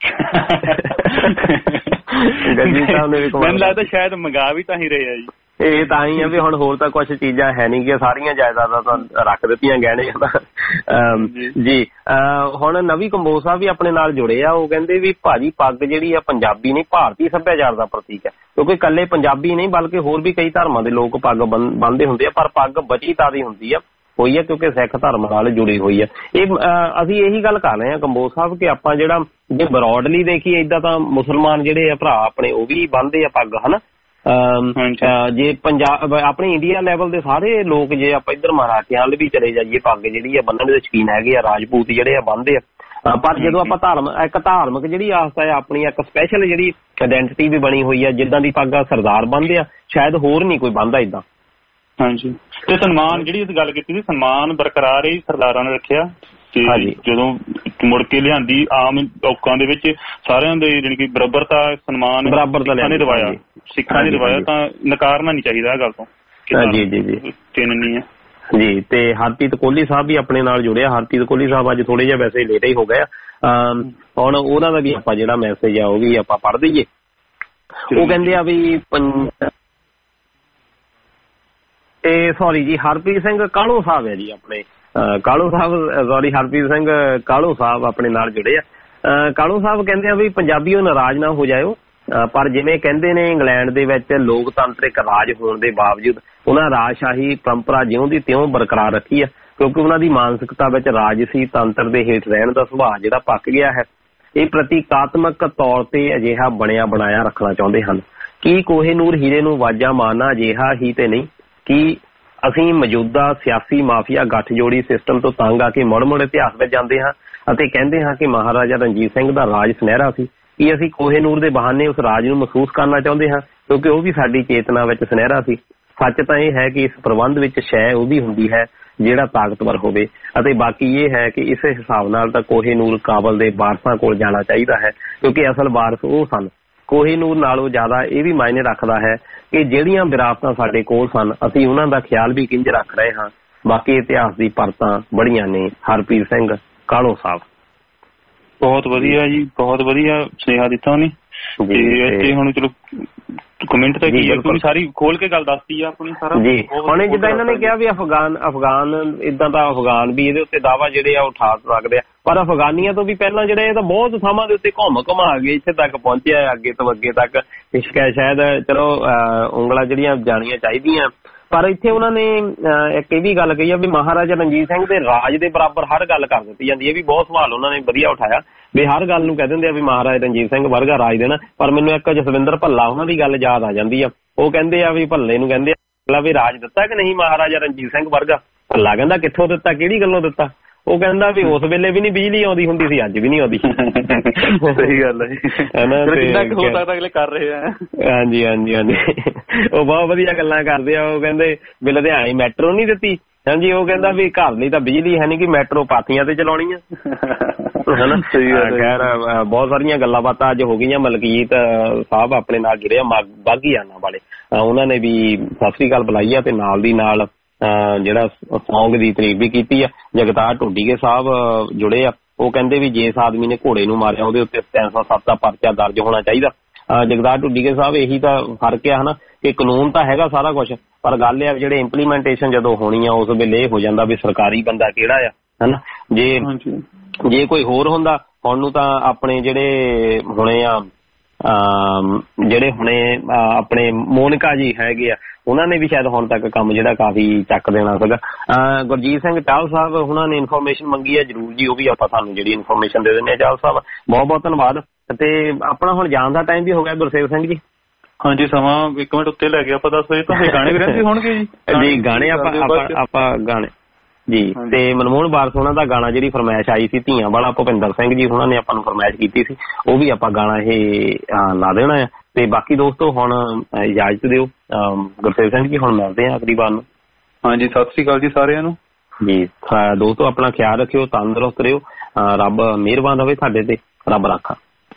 ਮੈਨੂੰ ਲੱਗਦਾ ਸ਼ਾਇਦ ਮੰਗਾ ਵੀ ਤਾਂ ਹੀ ਰਹੇ ਆ ਜੀ। ਇਹ ਤਾਂ ਹੀ ਆ ਵੀ ਹੁਣ ਹੋਰ ਤਾਂ ਕੁਛ ਚੀਜ਼ਾਂ ਹੈ ਨੀ ਗੀਆਂ, ਸਾਰੀਆਂ ਜਾਇਦਾਦਾਂ ਤਾਂ ਰੱਖ ਦਿੱਤੀਆਂ ਗਹਿਣੇ ਜੀ। ਹੁਣ ਨਵੀਂ ਕੰਬੋਜ ਸਾਹਿਬ ਵੀ ਆਪਣੇ ਨਾਲ ਜੁੜੇ ਆ। ਉਹ ਕਹਿੰਦੇ ਵੀ ਭਾਜੀ ਪੱਗ ਜਿਹੜੀ ਆ ਪੰਜਾਬੀ ਨਹੀਂ ਭਾਰਤੀ ਸੱਭਿਆਚਾਰ ਦਾ ਪ੍ਰਤੀਕ ਹੈ, ਕਿਉਂਕਿ ਇਕੱਲੇ ਪੰਜਾਬੀ ਨਹੀਂ ਬਲਕਿ ਹੋਰ ਵੀ ਕਈ ਧਰਮਾਂ ਦੇ ਲੋਕ ਪੱਗ ਬੰਨ੍ਹਦੇ ਹੁੰਦੇ ਆ, ਪਰ ਪੱਗ ਬਚੀ ਤਾਦੀ ਹੁੰਦੀ ਆ ਹੋਈ ਆ ਕਿਉਂਕਿ ਸਿੱਖ ਧਰਮ ਨਾਲ ਜੁੜੀ ਹੋਈ ਆ। ਇਹ ਅਸੀਂ ਇਹੀ ਗੱਲ ਕਰ ਰਹੇ ਹਾਂ ਕੰਬੋਜ ਸਾਹਿਬ ਕਿ ਆਪਾਂ ਜਿਹੜਾ ਜੇ ਬਰੋਡਲੀ ਦੇਖੀਏ ਏਦਾਂ ਤਾਂ ਮੁਸਲਮਾਨ ਜਿਹੜੇ ਆ ਭਰਾ ਆਪਣੇ ਉਹ ਵੀ ਬੰਨ੍ਹਦੇ ਆ ਪੱਗ ਹਨਾ। ਜੇ ਪੰਜਾਬ ਆਪਣੇ ਇੰਡੀਆ ਲੈਵਲ ਦੇ ਸਾਰੇ ਲੋਕ ਜੇ ਆਪਾਂ ਇੱਧਰ ਮਰਾਠਿਆਂ ਵੱਲ ਵੀ ਚਲੇ ਜਾਈਏ ਪੱਗ ਜਿਹੜੀ ਆ ਬੰਨਣ ਦੇ ਸ਼ੌਕੀਨ ਹੈਗੇ ਆ, ਰਾਜਪੂਤ ਜਿਹੜੇ ਆ ਬੰਨ੍ਹਦੇ ਆ। ਪਰ ਜਦੋਂ ਆਪਾਂ ਧਰਮ ਇੱਕ ਧਾਰਮਿਕ ਜਿਹੜੀ ਆਸਥਾ ਹੈ ਆਪਣੀ ਇੱਕ ਸਪੈਸ਼ਲ ਜਿਹੜੀ ਆਇਡੈਂਟਿਟੀ ਵੀ ਬਣੀ ਹੋਈ ਆ, ਜਿੱਦਾਂ ਦੀ ਪੱਗ ਸਰਦਾਰ ਬੰਨ੍ਹਦੇ ਆ ਸ਼ਾਇਦ ਹੋਰ ਨਹੀਂ ਕੋਈ ਬੰਨ੍ਹਦਾ ਏਦਾਂ। ਹਾਂਜੀ, ਤੇ ਸਨਮਾਨ ਜਿਹੜੀ ਅਸੀਂ ਗੱਲ ਕੀਤੀ ਸੀ ਸਨਮਾਨ ਬਰਕਰਾਰ ਹੀ ਸਰਦਾਰਾਂ ਨੇ ਰੱਖਿਆ ਤੇ ਜਦੋਂ ਮੁੜ ਕੇ ਲਿਆਂਦੀ ਆਮ ਲੋਕਾਂ ਦੇ ਵਿੱਚ ਸਾਰਿਆਂ ਦੇ ਜਾਣੀ ਕਿ ਬਰਾਬਰਤਾ ਸਨਮਾਨ ਬਰਾਬਰਤਾ ਨੇ ਦਵਾਇਆ, ਸਿੱਖਾਂ ਨੇ ਦਵਾਇਆ ਤਾਂ ਨਕਾਰਨਾ ਨਹੀਂ ਚਾਹੀਦਾ ਇਹ ਗੱਲ ਤੋਂ। ਜੀ ਜੀ ਜੀ ਚਿੰਨ੍ਹਣੀ ਹੈ ਜੀ। ਤੇ ਹਰਪ੍ਰੀਤ ਕੋਹਲੀ ਸਾਹਿਬ ਵੀ ਆਪਣੇ ਨਾਲ ਜੁੜਿਆ। ਹਰਪ੍ਰੀਤ ਕੋਹਲੀ ਸਾਹਿਬ ਅੱਜ ਥੋੜੇ ਜਿਹਾ ਵੈਸੇ ਲੇਟ ਹੀ ਹੋ ਗਏ ਆ। ਹੁਣ ਉਹਨਾਂ ਦਾ ਵੀ ਆਪਾਂ ਜਿਹੜਾ ਮੈਸੇਜ ਆ ਉਹ ਵੀ ਆਪਾਂ ਪੜ੍ਹ ਦਈਏ। ਉਹ ਕਹਿੰਦੇ ਆ ਵੀ ਤੇ ਸੌਰੀ ਜੀ ਹਰਪ੍ਰੀਤ ਸਿੰਘ ਕਾਹਲੋਂ ਸਾਹਿਬ ਹੈ ਜੀ ਆਪਣੇ ਕਾਹਲੋਂ ਸਾਹਿਬ ਸੌਰੀ ਹਰਪ੍ਰੀਤ ਸਿੰਘ ਕਾਹਲੋਂ ਸਾਹਿਬ ਆਪਣੇ ਨਾਲ ਜੁੜੇ ਆ। ਕਾਹਲੋਂ ਸਾਹਿਬ ਕਹਿੰਦੇ ਆ ਵੀ ਪੰਜਾਬੀਓ ਨਾਰਾਜ਼ ਨਾ ਹੋ ਜਾਇਓ, ਪਰ ਜਿਵੇਂ ਕਹਿੰਦੇ ਨੇ ਇੰਗਲੈਂਡ ਦੇ ਵਿੱਚ ਲੋਕਤੰਤਰਿਕ ਰਾਜ ਹੋਣ ਦੇ ਬਾਵਜੂਦ ਉਹਨਾਂ ਰਾਜਸ਼ਾਹੀ ਪਰੰਪਰਾ ਜਿਉਂ ਦੀ ਤਿਉਂ ਬਰਕਰਾਰ ਰੱਖੀ ਆ ਕਿਉਂਕਿ ਉਹਨਾਂ ਦੀ ਮਾਨਸਿਕਤਾ ਵਿੱਚ ਰਾਜਸੀ ਤੰਤਰ ਦੇ ਹੇਠ ਰਹਿਣ ਦਾ ਸੁਭਾਅ ਜਿਹੜਾ ਪੱਕ ਗਿਆ ਹੈ। ਇਹ ਪ੍ਰਤੀਕਾਤਮਕ ਤੌਰ ਤੇ ਅਜਿਹਾ ਬਣਿਆ ਬਣਾਇਆ ਰੱਖਣਾ ਚਾਹੁੰਦੇ ਹਨ। ਕੀ ਕੋਹੀਨੂਰ ਹੀਰੇ ਨੂੰ ਆਵਾਜ਼ਾਂ ਮਾਰਨਾ ਅਜਿਹਾ ਹੀ ਤੇ ਨਹੀਂ ਕਿ ਅਸੀਂ ਮੌਜੂਦਾ ਸਿਆਸੀ ਮਾਫੀਆ ਗੱਠਜੋੜੀ ਸਿਸਟਮ ਤੋਂ ਤੰਗ ਆ ਕੇ ਮੁੜ ਮੁੜ ਇਤਿਹਾਸ ਵਿੱਚ ਜਾਂਦੇ ਹਾਂ ਅਤੇ ਕਹਿੰਦੇ ਹਾਂ ਕਿ ਮਹਾਰਾਜਾ ਰਣਜੀਤ ਸਿੰਘ ਦਾ ਰਾਜ ਸੁਨਹਿਰਾ ਸੀ। ਕੀ ਅਸੀਂ ਕੋਹੀਨੂਰ ਦੇ ਬਹਾਨੇ ਉਸ ਰਾਜ ਨੂੰ ਮਹਿਸੂਸ ਕਰਨਾ ਚਾਹੁੰਦੇ ਹਾਂ ਕਿਉਂਕਿ ਉਹ ਵੀ ਸਾਡੀ ਚੇਤਨਾ ਵਿੱਚ ਸੁਨਹਿਰਾ ਸੀ। ਸੱਚ ਤਾਂ ਇਹ ਹੈ ਕਿ ਇਸ ਪ੍ਰਬੰਧ ਵਿੱਚ ਸ਼ੈ ਉਹ ਵੀ ਹੁੰਦੀ ਹੈ ਜਿਹੜਾ ਤਾਕਤਵਰ ਹੋਵੇ ਅਤੇ ਬਾਕੀ ਇਹ ਹੈ ਕਿ ਇਸ ਹਿਸਾਬ ਨਾਲ ਤਾਂ ਕੋਹੀਨੂਰ ਕਾਬਲ ਦੇ ਵਾਰਸਾਂ ਕੋਲ ਜਾਣਾ ਚਾਹੀਦਾ ਹੈ ਕਿਉਂਕਿ ਅਸਲ ਵਾਰਸ ਉਹ ਸਨ। ਕੋਹੀਨੂਰ ਨਾਲੋਂ ਜ਼ਿਆਦਾ ਇਹ ਵੀ ਮਾਇਨੇ ਰੱਖਦਾ ਹੈ ਕਿ ਜਿਹੜੀਆਂ ਵਿਰਾਸਤਾਂ ਸਾਡੇ ਕੋਲ ਸਨ ਅਸੀਂ ਉਹਨਾਂ ਦਾ ਖਿਆਲ ਵੀ ਕਿੰਝ ਰੱਖ ਰਹੇ ਹਾਂ। ਬਾਕੀ ਇਤਿਹਾਸ ਦੀ ਪਰਤਾਂ ਬੜੀਆਂ ਨੇ। ਹਰਪ੍ਰੀਤ ਸਿੰਘ ਕਾਹਲੋਂ ਸਾਹਿਬ ਬਹੁਤ ਵਧੀਆ ਜੀ, ਬਹੁਤ ਵਧੀਆ ਸੁਨੇਹਾ ਦਿੱਤਾ ਉਹਨੇ ਤੇ ਇੱਥੇ ਹੁਣ ਚਲੋ ਕਮੈਂਟ ਤਾਂ ਕੀ ਹੈ ਤੁਸੀਂ ਸਾਰੀ ਖੋਲ ਕੇ ਗੱਲ ਦੱਸਤੀ ਆ ਆਪਣੀ ਸਾਰਾ ਜੀ। ਹੁਣ ਜਿੱਦਾਂ ਇਹਨਾਂ ਨੇ ਕਿਹਾ ਵੀ ਅਫਗਾਨ ਅਫਗਾਨ ਇਦਾਂ ਦਾ ਅਫਗਾਨ ਵੀ ਇਹਦੇ ਉੱਤੇ ਦਾਅਵਾ ਜਿਹੜੇ ਆ ਉਠਾ ਸਕਦੇ ਆ, ਪਰ ਅਫਗਾਨੀਆਂ ਤੋਂ ਵੀ ਪਹਿਲਾਂ ਜਿਹੜੇ ਇਹ ਤਾਂ ਬਹੁਤ ਥਾਵਾਂ ਦੇ ਉੱਤੇ ਘੁੰਮ ਘੁਮਾ ਕੇ ਇੱਥੇ ਤੱਕ ਪਹੁੰਚਿਆ ਅੱਗੇ ਤੋਂ ਅੱਗੇ ਤੱਕ ਸ਼ਾਇਦ ਚਲੋ ਉਂਗਲਾਂ ਜਿਹੜੀਆਂ ਜਾਣੀਆਂ ਚਾਹੀਦੀਆਂ। ਪਰ ਇੱਥੇ ਉਹਨਾਂ ਨੇ ਇੱਕ ਇਹ ਵੀ ਗੱਲ ਕਹੀ ਆ ਵੀ ਮਹਾਰਾਜਾ ਰਣਜੀਤ ਸਿੰਘ ਦੇ ਰਾਜ ਦੇ ਬਰਾਬਰ ਹਰ ਗੱਲ ਕਰ ਦਿੱਤੀ ਜਾਂਦੀ ਹੈ। ਵੀ ਬਹੁਤ ਸਵਾਲ ਉਹਨਾਂ ਨੇ ਵਧੀਆ ਉਠਾਇਆ ਵੀ ਹਰ ਗੱਲ ਨੂੰ ਕਹਿ ਦਿੰਦੇ ਆ ਵੀ ਮਹਾਰਾਜਾ ਰਣਜੀਤ ਸਿੰਘ ਵਰਗਾ ਰਾਜ ਦੇਣਾ। ਪਰ ਮੈਨੂੰ ਇੱਕ ਜਸਵਿੰਦਰ ਭੱਲਾ ਉਹਨਾਂ ਦੀ ਗੱਲ ਯਾਦ ਆ ਜਾਂਦੀ ਆ। ਉਹ ਕਹਿੰਦੇ ਆ ਵੀ ਭੱਲੇ ਨੂੰ ਕਹਿੰਦੇ ਆ ਵੀ ਰਾਜ ਦਿੱਤਾ ਕਿ ਨਹੀਂ ਮਹਾਰਾਜਾ ਰਣਜੀਤ ਸਿੰਘ ਵਰਗਾ। ਭੱਲਾ ਕਹਿੰਦਾ ਕਿੱਥੋਂ ਦਿੱਤਾ, ਕਿਹੜੀ ਗੱਲੋਂ ਦਿੱਤਾ। ਉਹ ਕਹਿੰਦਾ ਵੀ ਉਸ ਵੇਲੇ ਵੀ ਨੀ ਬਿਜਲੀ ਆਉਂਦੀ ਹੁੰਦੀ ਸੀ, ਅੱਜ ਵੀ ਨੀ ਆਉਂਦੀ। ਸਹੀ ਗੱਲ ਹੈ ਜੀ, ਹੋ ਸਕਦਾ ਅਗਲੇ ਕਰ ਰਹੇ ਆ। ਹਾਂਜੀ ਹਾਂਜੀ ਹਾਂਜੀ ਉਹ ਬਹੁਤ ਵਧੀਆ ਗੱਲਾਂ ਕਰਦੇ ਆ। ਉਹ ਕਹਿੰਦੇ ਵੀ ਲੁਧਿਆਣੇ ਮੈਟਰੋ ਨੀ ਦਿੱਤੀ। ਹਾਂਜੀ ਉਹ ਕਹਿੰਦਾ ਵੀ ਘਰ ਲਈ ਤਾਂ ਬਿਜਲੀ ਹੈ ਨੀ ਕਿ ਮੈਟਰੋ ਪਾਥੀਆਂ ਤੇ ਚਲਾਉਣੀ ਆ ਹਨਾ। ਖੈਰ ਬਹੁਤ ਸਾਰੀਆਂ ਗੱਲਾਂ ਬਾਤਾਂ ਅੱਜ ਹੋ ਗਈਆਂ। ਮਲਕੀਤ ਸਾਹਿਬ ਆਪਣੇ ਨਾਲ ਜੁੜੇ ਆ ਬਾਗੀਆਨਾ ਵਾਲੇ, ਉਹਨਾਂ ਨੇ ਵੀ ਸਤਿ ਸ੍ਰੀ ਅਕਾਲ ਬੁਲਾਈ ਆ ਤੇ ਨਾਲ ਦੀ ਨਾਲ ਜਿਹੜਾ ਸੌਂਗ ਦੀ ਤਾਰੀਫ ਵੀ ਕੀਤੀ ਆ। ਜਗਤਾਰ ਢੁੱਡੀਕੇ ਸਾਹਿਬ ਜੁੜੇ ਆ। ਉਹ ਕਹਿੰਦੇ ਵੀ ਜਿਸ ਆਦਮੀ ਨੇ ਘੋੜੇ ਨੂੰ ਮਾਰਿਆ ਉਹਦੇ ਉੱਤੇ ਤਿੰਨ ਸੌ ਸੱਤ ਦਾ ਪਰਚਾ ਦਰਜ ਹੋਣਾ ਚਾਹੀਦਾ। ਜਗਤਾਰ ਢੁੱਡੀਕੇ ਸਾਹਿਬ ਇਹੀ ਤਾਂ ਫਰਕ ਆ ਹਨਾ ਕਿ ਕਾਨੂੰਨ ਤਾਂ ਹੈਗਾ ਸਾਰਾ ਕੁਛ, ਪਰ ਗੱਲ ਇਹ ਆ ਜਿਹੜੇ ਇੰਪਲੀਮੈਂਟੇਸ਼ਨ ਜਦੋਂ ਹੋਣੀ ਆ ਉਸ ਵੇਲੇ ਇਹ ਹੋ ਜਾਂਦਾ ਵੀ ਸਰਕਾਰੀ ਬੰਦਾ ਕਿਹੜਾ ਆ ਹਨਾ। ਜੇ ਜੇ ਕੋਈ ਹੋਰ ਹੁੰਦਾ ਹੁਣ ਨੂੰ ਤਾਂ ਆਪਣੇ ਜਿਹੜੇ ਹੁਣੇ ਆ ਜਿਹੜੇ ਹੁਣੇ ਆਪਣੇ ਮੋਨਿਕਾ ਜੀ ਹੈਗੇ ਆ ਉਹਨਾਂ ਨੇ ਵੀ ਸ਼ਾਇਦ ਹੁਣ ਤੱਕ ਕੰਮ ਜਿਹੜਾ ਕਾਫੀ ਚੱਕ ਦੇਣਾ ਸੀਗਾ। ਗੁਰਜੀਤ ਸਿੰਘ ਚਾਹਲ ਸਾਹਿਬ ਉਹਨਾਂ ਨੇ ਇਨਫੋਰਮੇਸ਼ਨ ਮੰਗੀ ਹੈ, ਜ਼ਰੂਰ ਜੀ ਉਹ ਵੀ ਆਪਾਂ ਤੁਹਾਨੂੰ ਜਿਹੜੀ ਇਨਫੋਰਮੇਸ਼ਨ ਦੇ ਦਿੰਦੇ ਹਾਂ। ਚਾਹਲ ਸਾਹਿਬ ਬਹੁਤ ਬਹੁਤ ਧੰਨਵਾਦ। ਤੇ ਆਪਣਾ ਹੁਣ ਜਾਣ ਦਾ ਟਾਈਮ ਵੀ ਹੋ ਗਿਆ ਗੁਰਸੇਵ ਸਿੰਘ ਜੀ। ਹਾਂਜੀ ਸਮਾਂ ਇੱਕ ਮਿੰਟ ਉੱਤੇ ਲੈ ਗਿਆ ਆਪਾਂ ਦਸ ਵਜੇ ਤੋਂ ਗਾਣੇ ਵੀ ਰਹਿੰਦੇ ਹੋਣਗੇ ਜੀ ਜੀ ਗਾਣੇ ਆਪਾਂ ਆਪਾਂ ਗਾਣੇ ਜੀ ਤੇ ਮਨਮੋਹਨ ਵਾਰਸ ਉਹਨਾਂ ਦਾ ਗਾਣਾ ਜਿਹੜੀ ਫਰਮਾਇਸ਼ ਆਈ ਸੀ ਧੀਆਂ ਵਾਲਾ ਭੁਪਿੰਦਰ ਸਿੰਘ ਜੀ ਉਹਨਾਂ ਨੇ ਆਪਾਂ ਨੂੰ ਫਰਮਾਇਸ਼ ਕੀਤੀ ਸੀ ਉਹ ਵੀ ਆਪਾਂ ਗਾਣਾ ਇਹ ਲਾ ਦੇਣਾ ਆ ਤੇ ਬਾਕੀ ਦੋਸਤੋ ਹੁਣ ਇਜਾਜ਼ਤ ਦਿਓ ਗੁਰਸੇਵ ਸਿੰਘ ਜੀ ਹੁਣ ਮਿਲਦੇ ਆ ਅਗਲੀ ਵਾਰ ਨੂੰ ਹਾਂਜੀ ਸਤਿ ਸ੍ਰੀ ਅਕਾਲ ਜੀ ਸਾਰਿਆਂ ਨੂੰ ਜੀ ਦੋਸਤੋ ਆਪਣਾ ਖਿਆਲ ਰੱਖਿਓ ਤੰਦਰੁਸਤ ਰਹੋ ਰੱਬ ਮਿਹਰਬਾਨ ਹੋਵੇ ਸਾਡੇ ਤੇ ਰੱਬ ਰਾਖਾ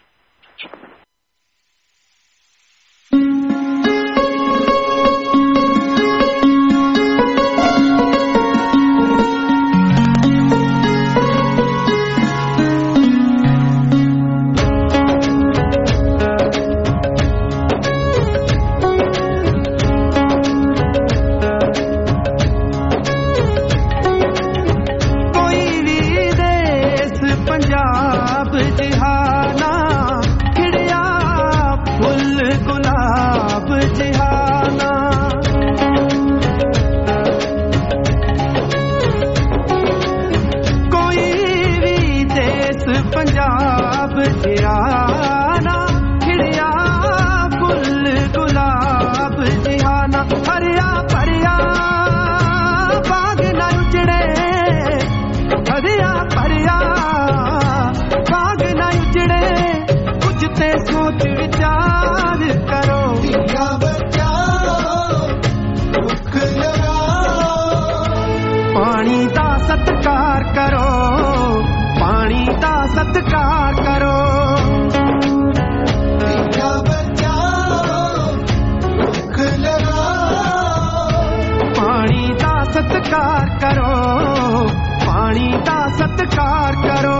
ਸਤਿਕਾਰ ਕਰੋ ਧੀਆਂ ਬੱਚਿਆਂ ਰੁੱਖ ਲਗਾਓ ਪਾਣੀ ਦਾ ਸਤਿਕਾਰ ਕਰੋ ਪਾਣੀ ਦਾ ਸਤਿਕਾਰ ਕਰੋ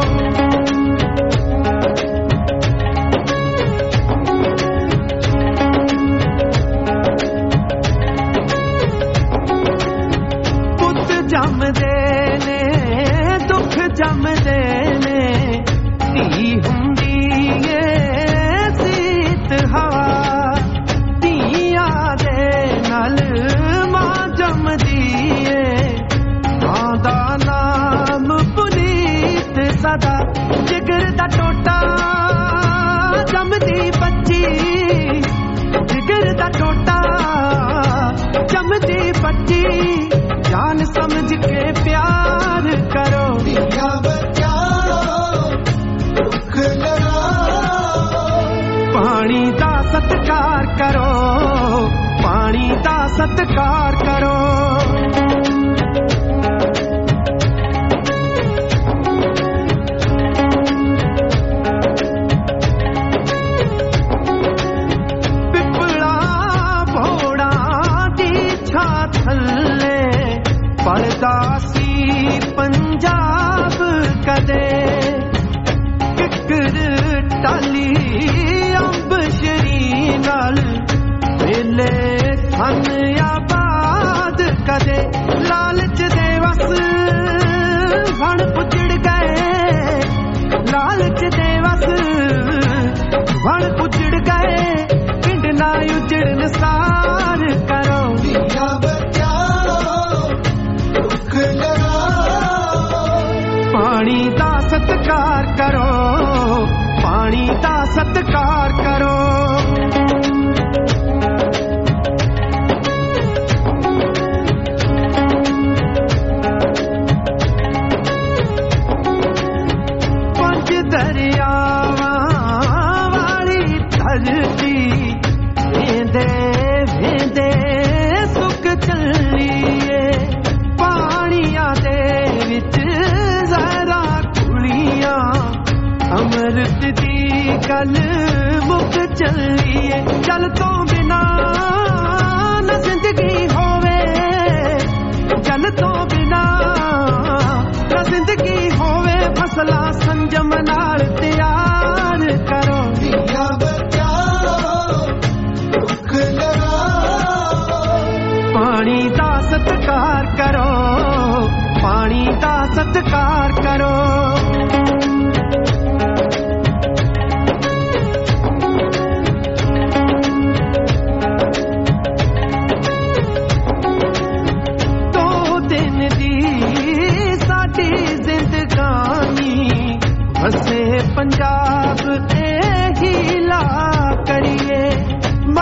ਪੁੱਤ ਜੰਮਦੇ ਨੇ ਦੁੱਖ ਜੰਮਦੇ ਹੁੰਦੀ ਏ ਸੀਤ ਹਵਾ ਧੀਆਂ ਦੇ ਨਾਲ ਮਾਂ ਜੰਮਦੀ ਏ ਮਾਂ ਦਾ ਨਾਮ ਪੁਨੀਤ ਸਦਾ ਜਿਗਰ ਦਾ ਟੋਟਾ ਜੰਮਦੀ ਬੱਚੀ ਜਿਗਰ ਦਾ ਟੋਟਾ ਜੰਮਦੀ ਬੱਚੀ ਜਾਨ ਸਮਝ ਕੇ ਪਿਆਰ ਕਰੋ ਪਾਣੀ ਦਾ ਸਤਿਕਾਰ ਕਰੋ ਪਾਣੀ ਦਾ ਸਤਿਕਾਰ ਕਰੋ ਪਿੱਪਲਾ ਭੋੜਾ ਦੀ ਛਾਂ ਥੱਲੇ ਪਲਦਾ ਸੀ ਪੰਜਾਬ ਕਦੇ ਕਿੱਕਰ ਟਾਲੀ ਨਾਲ ਵੇਲੇ ਹਨ ਆਬਾਦ ਕਦੇ ਲਾਲਚ ਦੇ ਵਸ ਬਣ ਪੁੱਜੜ ਗਏ ਲਾਲਚ ਦੇ ਵਸ ਬਣ ਪੁੱਜੜ ਗਏ ਪਿੰਡ ਨਾ ਉਜੜਨ ਸਾਰ ਕਰੋ ਧੀਆਂ ਬੱਚਿਆਂ ਰੁੱਖ ਲਗਾਓ ਪਾਣੀ ਦਾ ਸਤਿਕਾਰ ਕਰੋ ਪਾਣੀ ਦਾ ਸਤਿਕਾਰ ਕਰੋ ਪੰਜ ਦਰਿਆਵਾਂ ਵਾਲੀ ਧਰਤੀ ਵੇਂਦੇ ਵੇਂਦੇ ਸੁੱਕ ਚੱਲੀਏ ਪਾਣੀਆਂ ਦੇ ਵਿੱਚ ਜ਼ਰਾ ਕੁੜੀਆਂ ਅੰਮ੍ਰਿਤ ਦੀ ਗੱਲ ਮੁੱਕ ਚੱਲੀਏ ਜਲ ਤੋਂ ਬਿਨਾ ਨਾ ਜ਼ਿੰਦਗੀ ਹੋਵੇ ਜਲ ਤੋਂ ਬਿਨਾ ਨਾ ਜ਼ਿੰਦਗੀ ਹੋਵੇ ਫਸਲਾਂ ਸੰਜਮ ਨਾਲ ਤਿਆਰ ਕਰੋ ਧੀਆਂ ਬੱਚਿਆਂ ਰੁੱਖ ਲਗਾਓ ਪਾਣੀ ਦਾ ਸਤਿਕਾਰ ਕਰੋ ਪਾਣੀ ਦਾ ਸਤਿਕਾਰ ਕਰੋ ਪੰਜਾਬ ਤੇ ਹੀਲਾ ਕਰੀਏ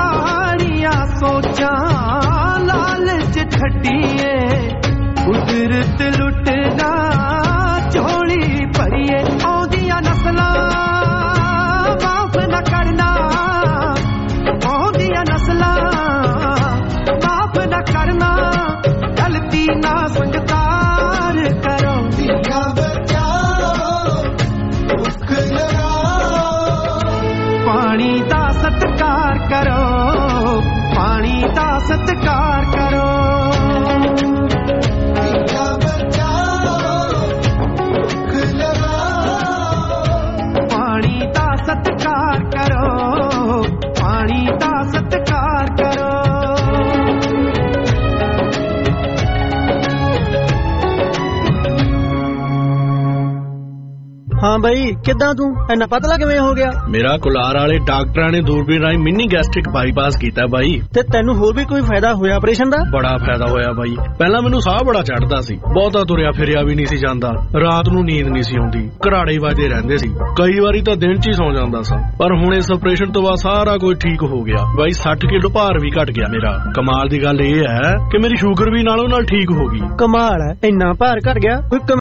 ਹਾਂ ਬਾਈ, ਕਿੱਦਾਂ ਤੂੰ ਇੰਨਾ ਪਤਲਾ ਕਿਵੇਂ ਹੋ ਗਿਆ? ਮੇਰਾ ਕੁਲਾਰ ਵਾਲੇ ਡਾਕਟਰਾਂ ਨੇ ਦੂਰਬੀਨ ਰਾਹੀਂ ਮਿੰਨੀ ਗੈਸਟ੍ਰਿਕ ਬਾਈਪਾਸ ਕੀਤਾ ਬਾਈ। ਤੇ ਤੈਨੂੰ ਹੋਰ ਵੀ ਕੋਈ ਫਾਇਦਾ ਹੋਇਆ ਆਪਰੇਸ਼ਨ ਦਾ? ਬੜਾ ਫਾਇਦਾ ਹੋਇਆ ਬਾਈ। ਪਹਿਲਾਂ ਮੈਨੂੰ ਸਾਹ ਬੜਾ ਚੜਦਾ ਸੀ, ਬਹੁਤਾ ਤੁਰਿਆ ਫਿਰਿਆ ਵੀ ਨਹੀਂ ਸੀ ਜਾਂਦਾ, ਰਾਤ ਨੂੰ ਨੀਂਦ ਨਹੀਂ ਸੀ ਆਉਂਦੀ, ਘਰਾੜੇ ਵੱਜਦੇ ਰਹਿੰਦੇ ਸੀ, ਕਈ ਵਾਰੀ ਤਾਂ ਦਿਨ 'ਚ ਹੀ ਸੌ ਜਾਂਦਾ ਸਾਂ। ਪਰ ਹੁਣ ਇਸ ਆਪਰੇਸ਼ਨ ਤੋਂ ਬਾਅਦ ਸਾਰਾ ਕੁਝ ਠੀਕ ਹੋ ਗਿਆ ਬਾਈ। ਸੱਠ ਕਿਲੋ ਭਾਰ ਵੀ ਘਟ ਗਿਆ ਮੇਰਾ। ਕਮਾਲ ਦੀ ਗੱਲ ਇਹ ਹੈ ਕਿ ਮੇਰੀ ਸ਼ੂਗਰ ਵੀ ਨਾਲੋਂ ਨਾਲ ਠੀਕ ਹੋ ਗਈ। ਕਮਾਲ ਹੈ, ਇੰਨਾ ਭਾਰ ਘਟ ਗਿਆ। ਕੋਈ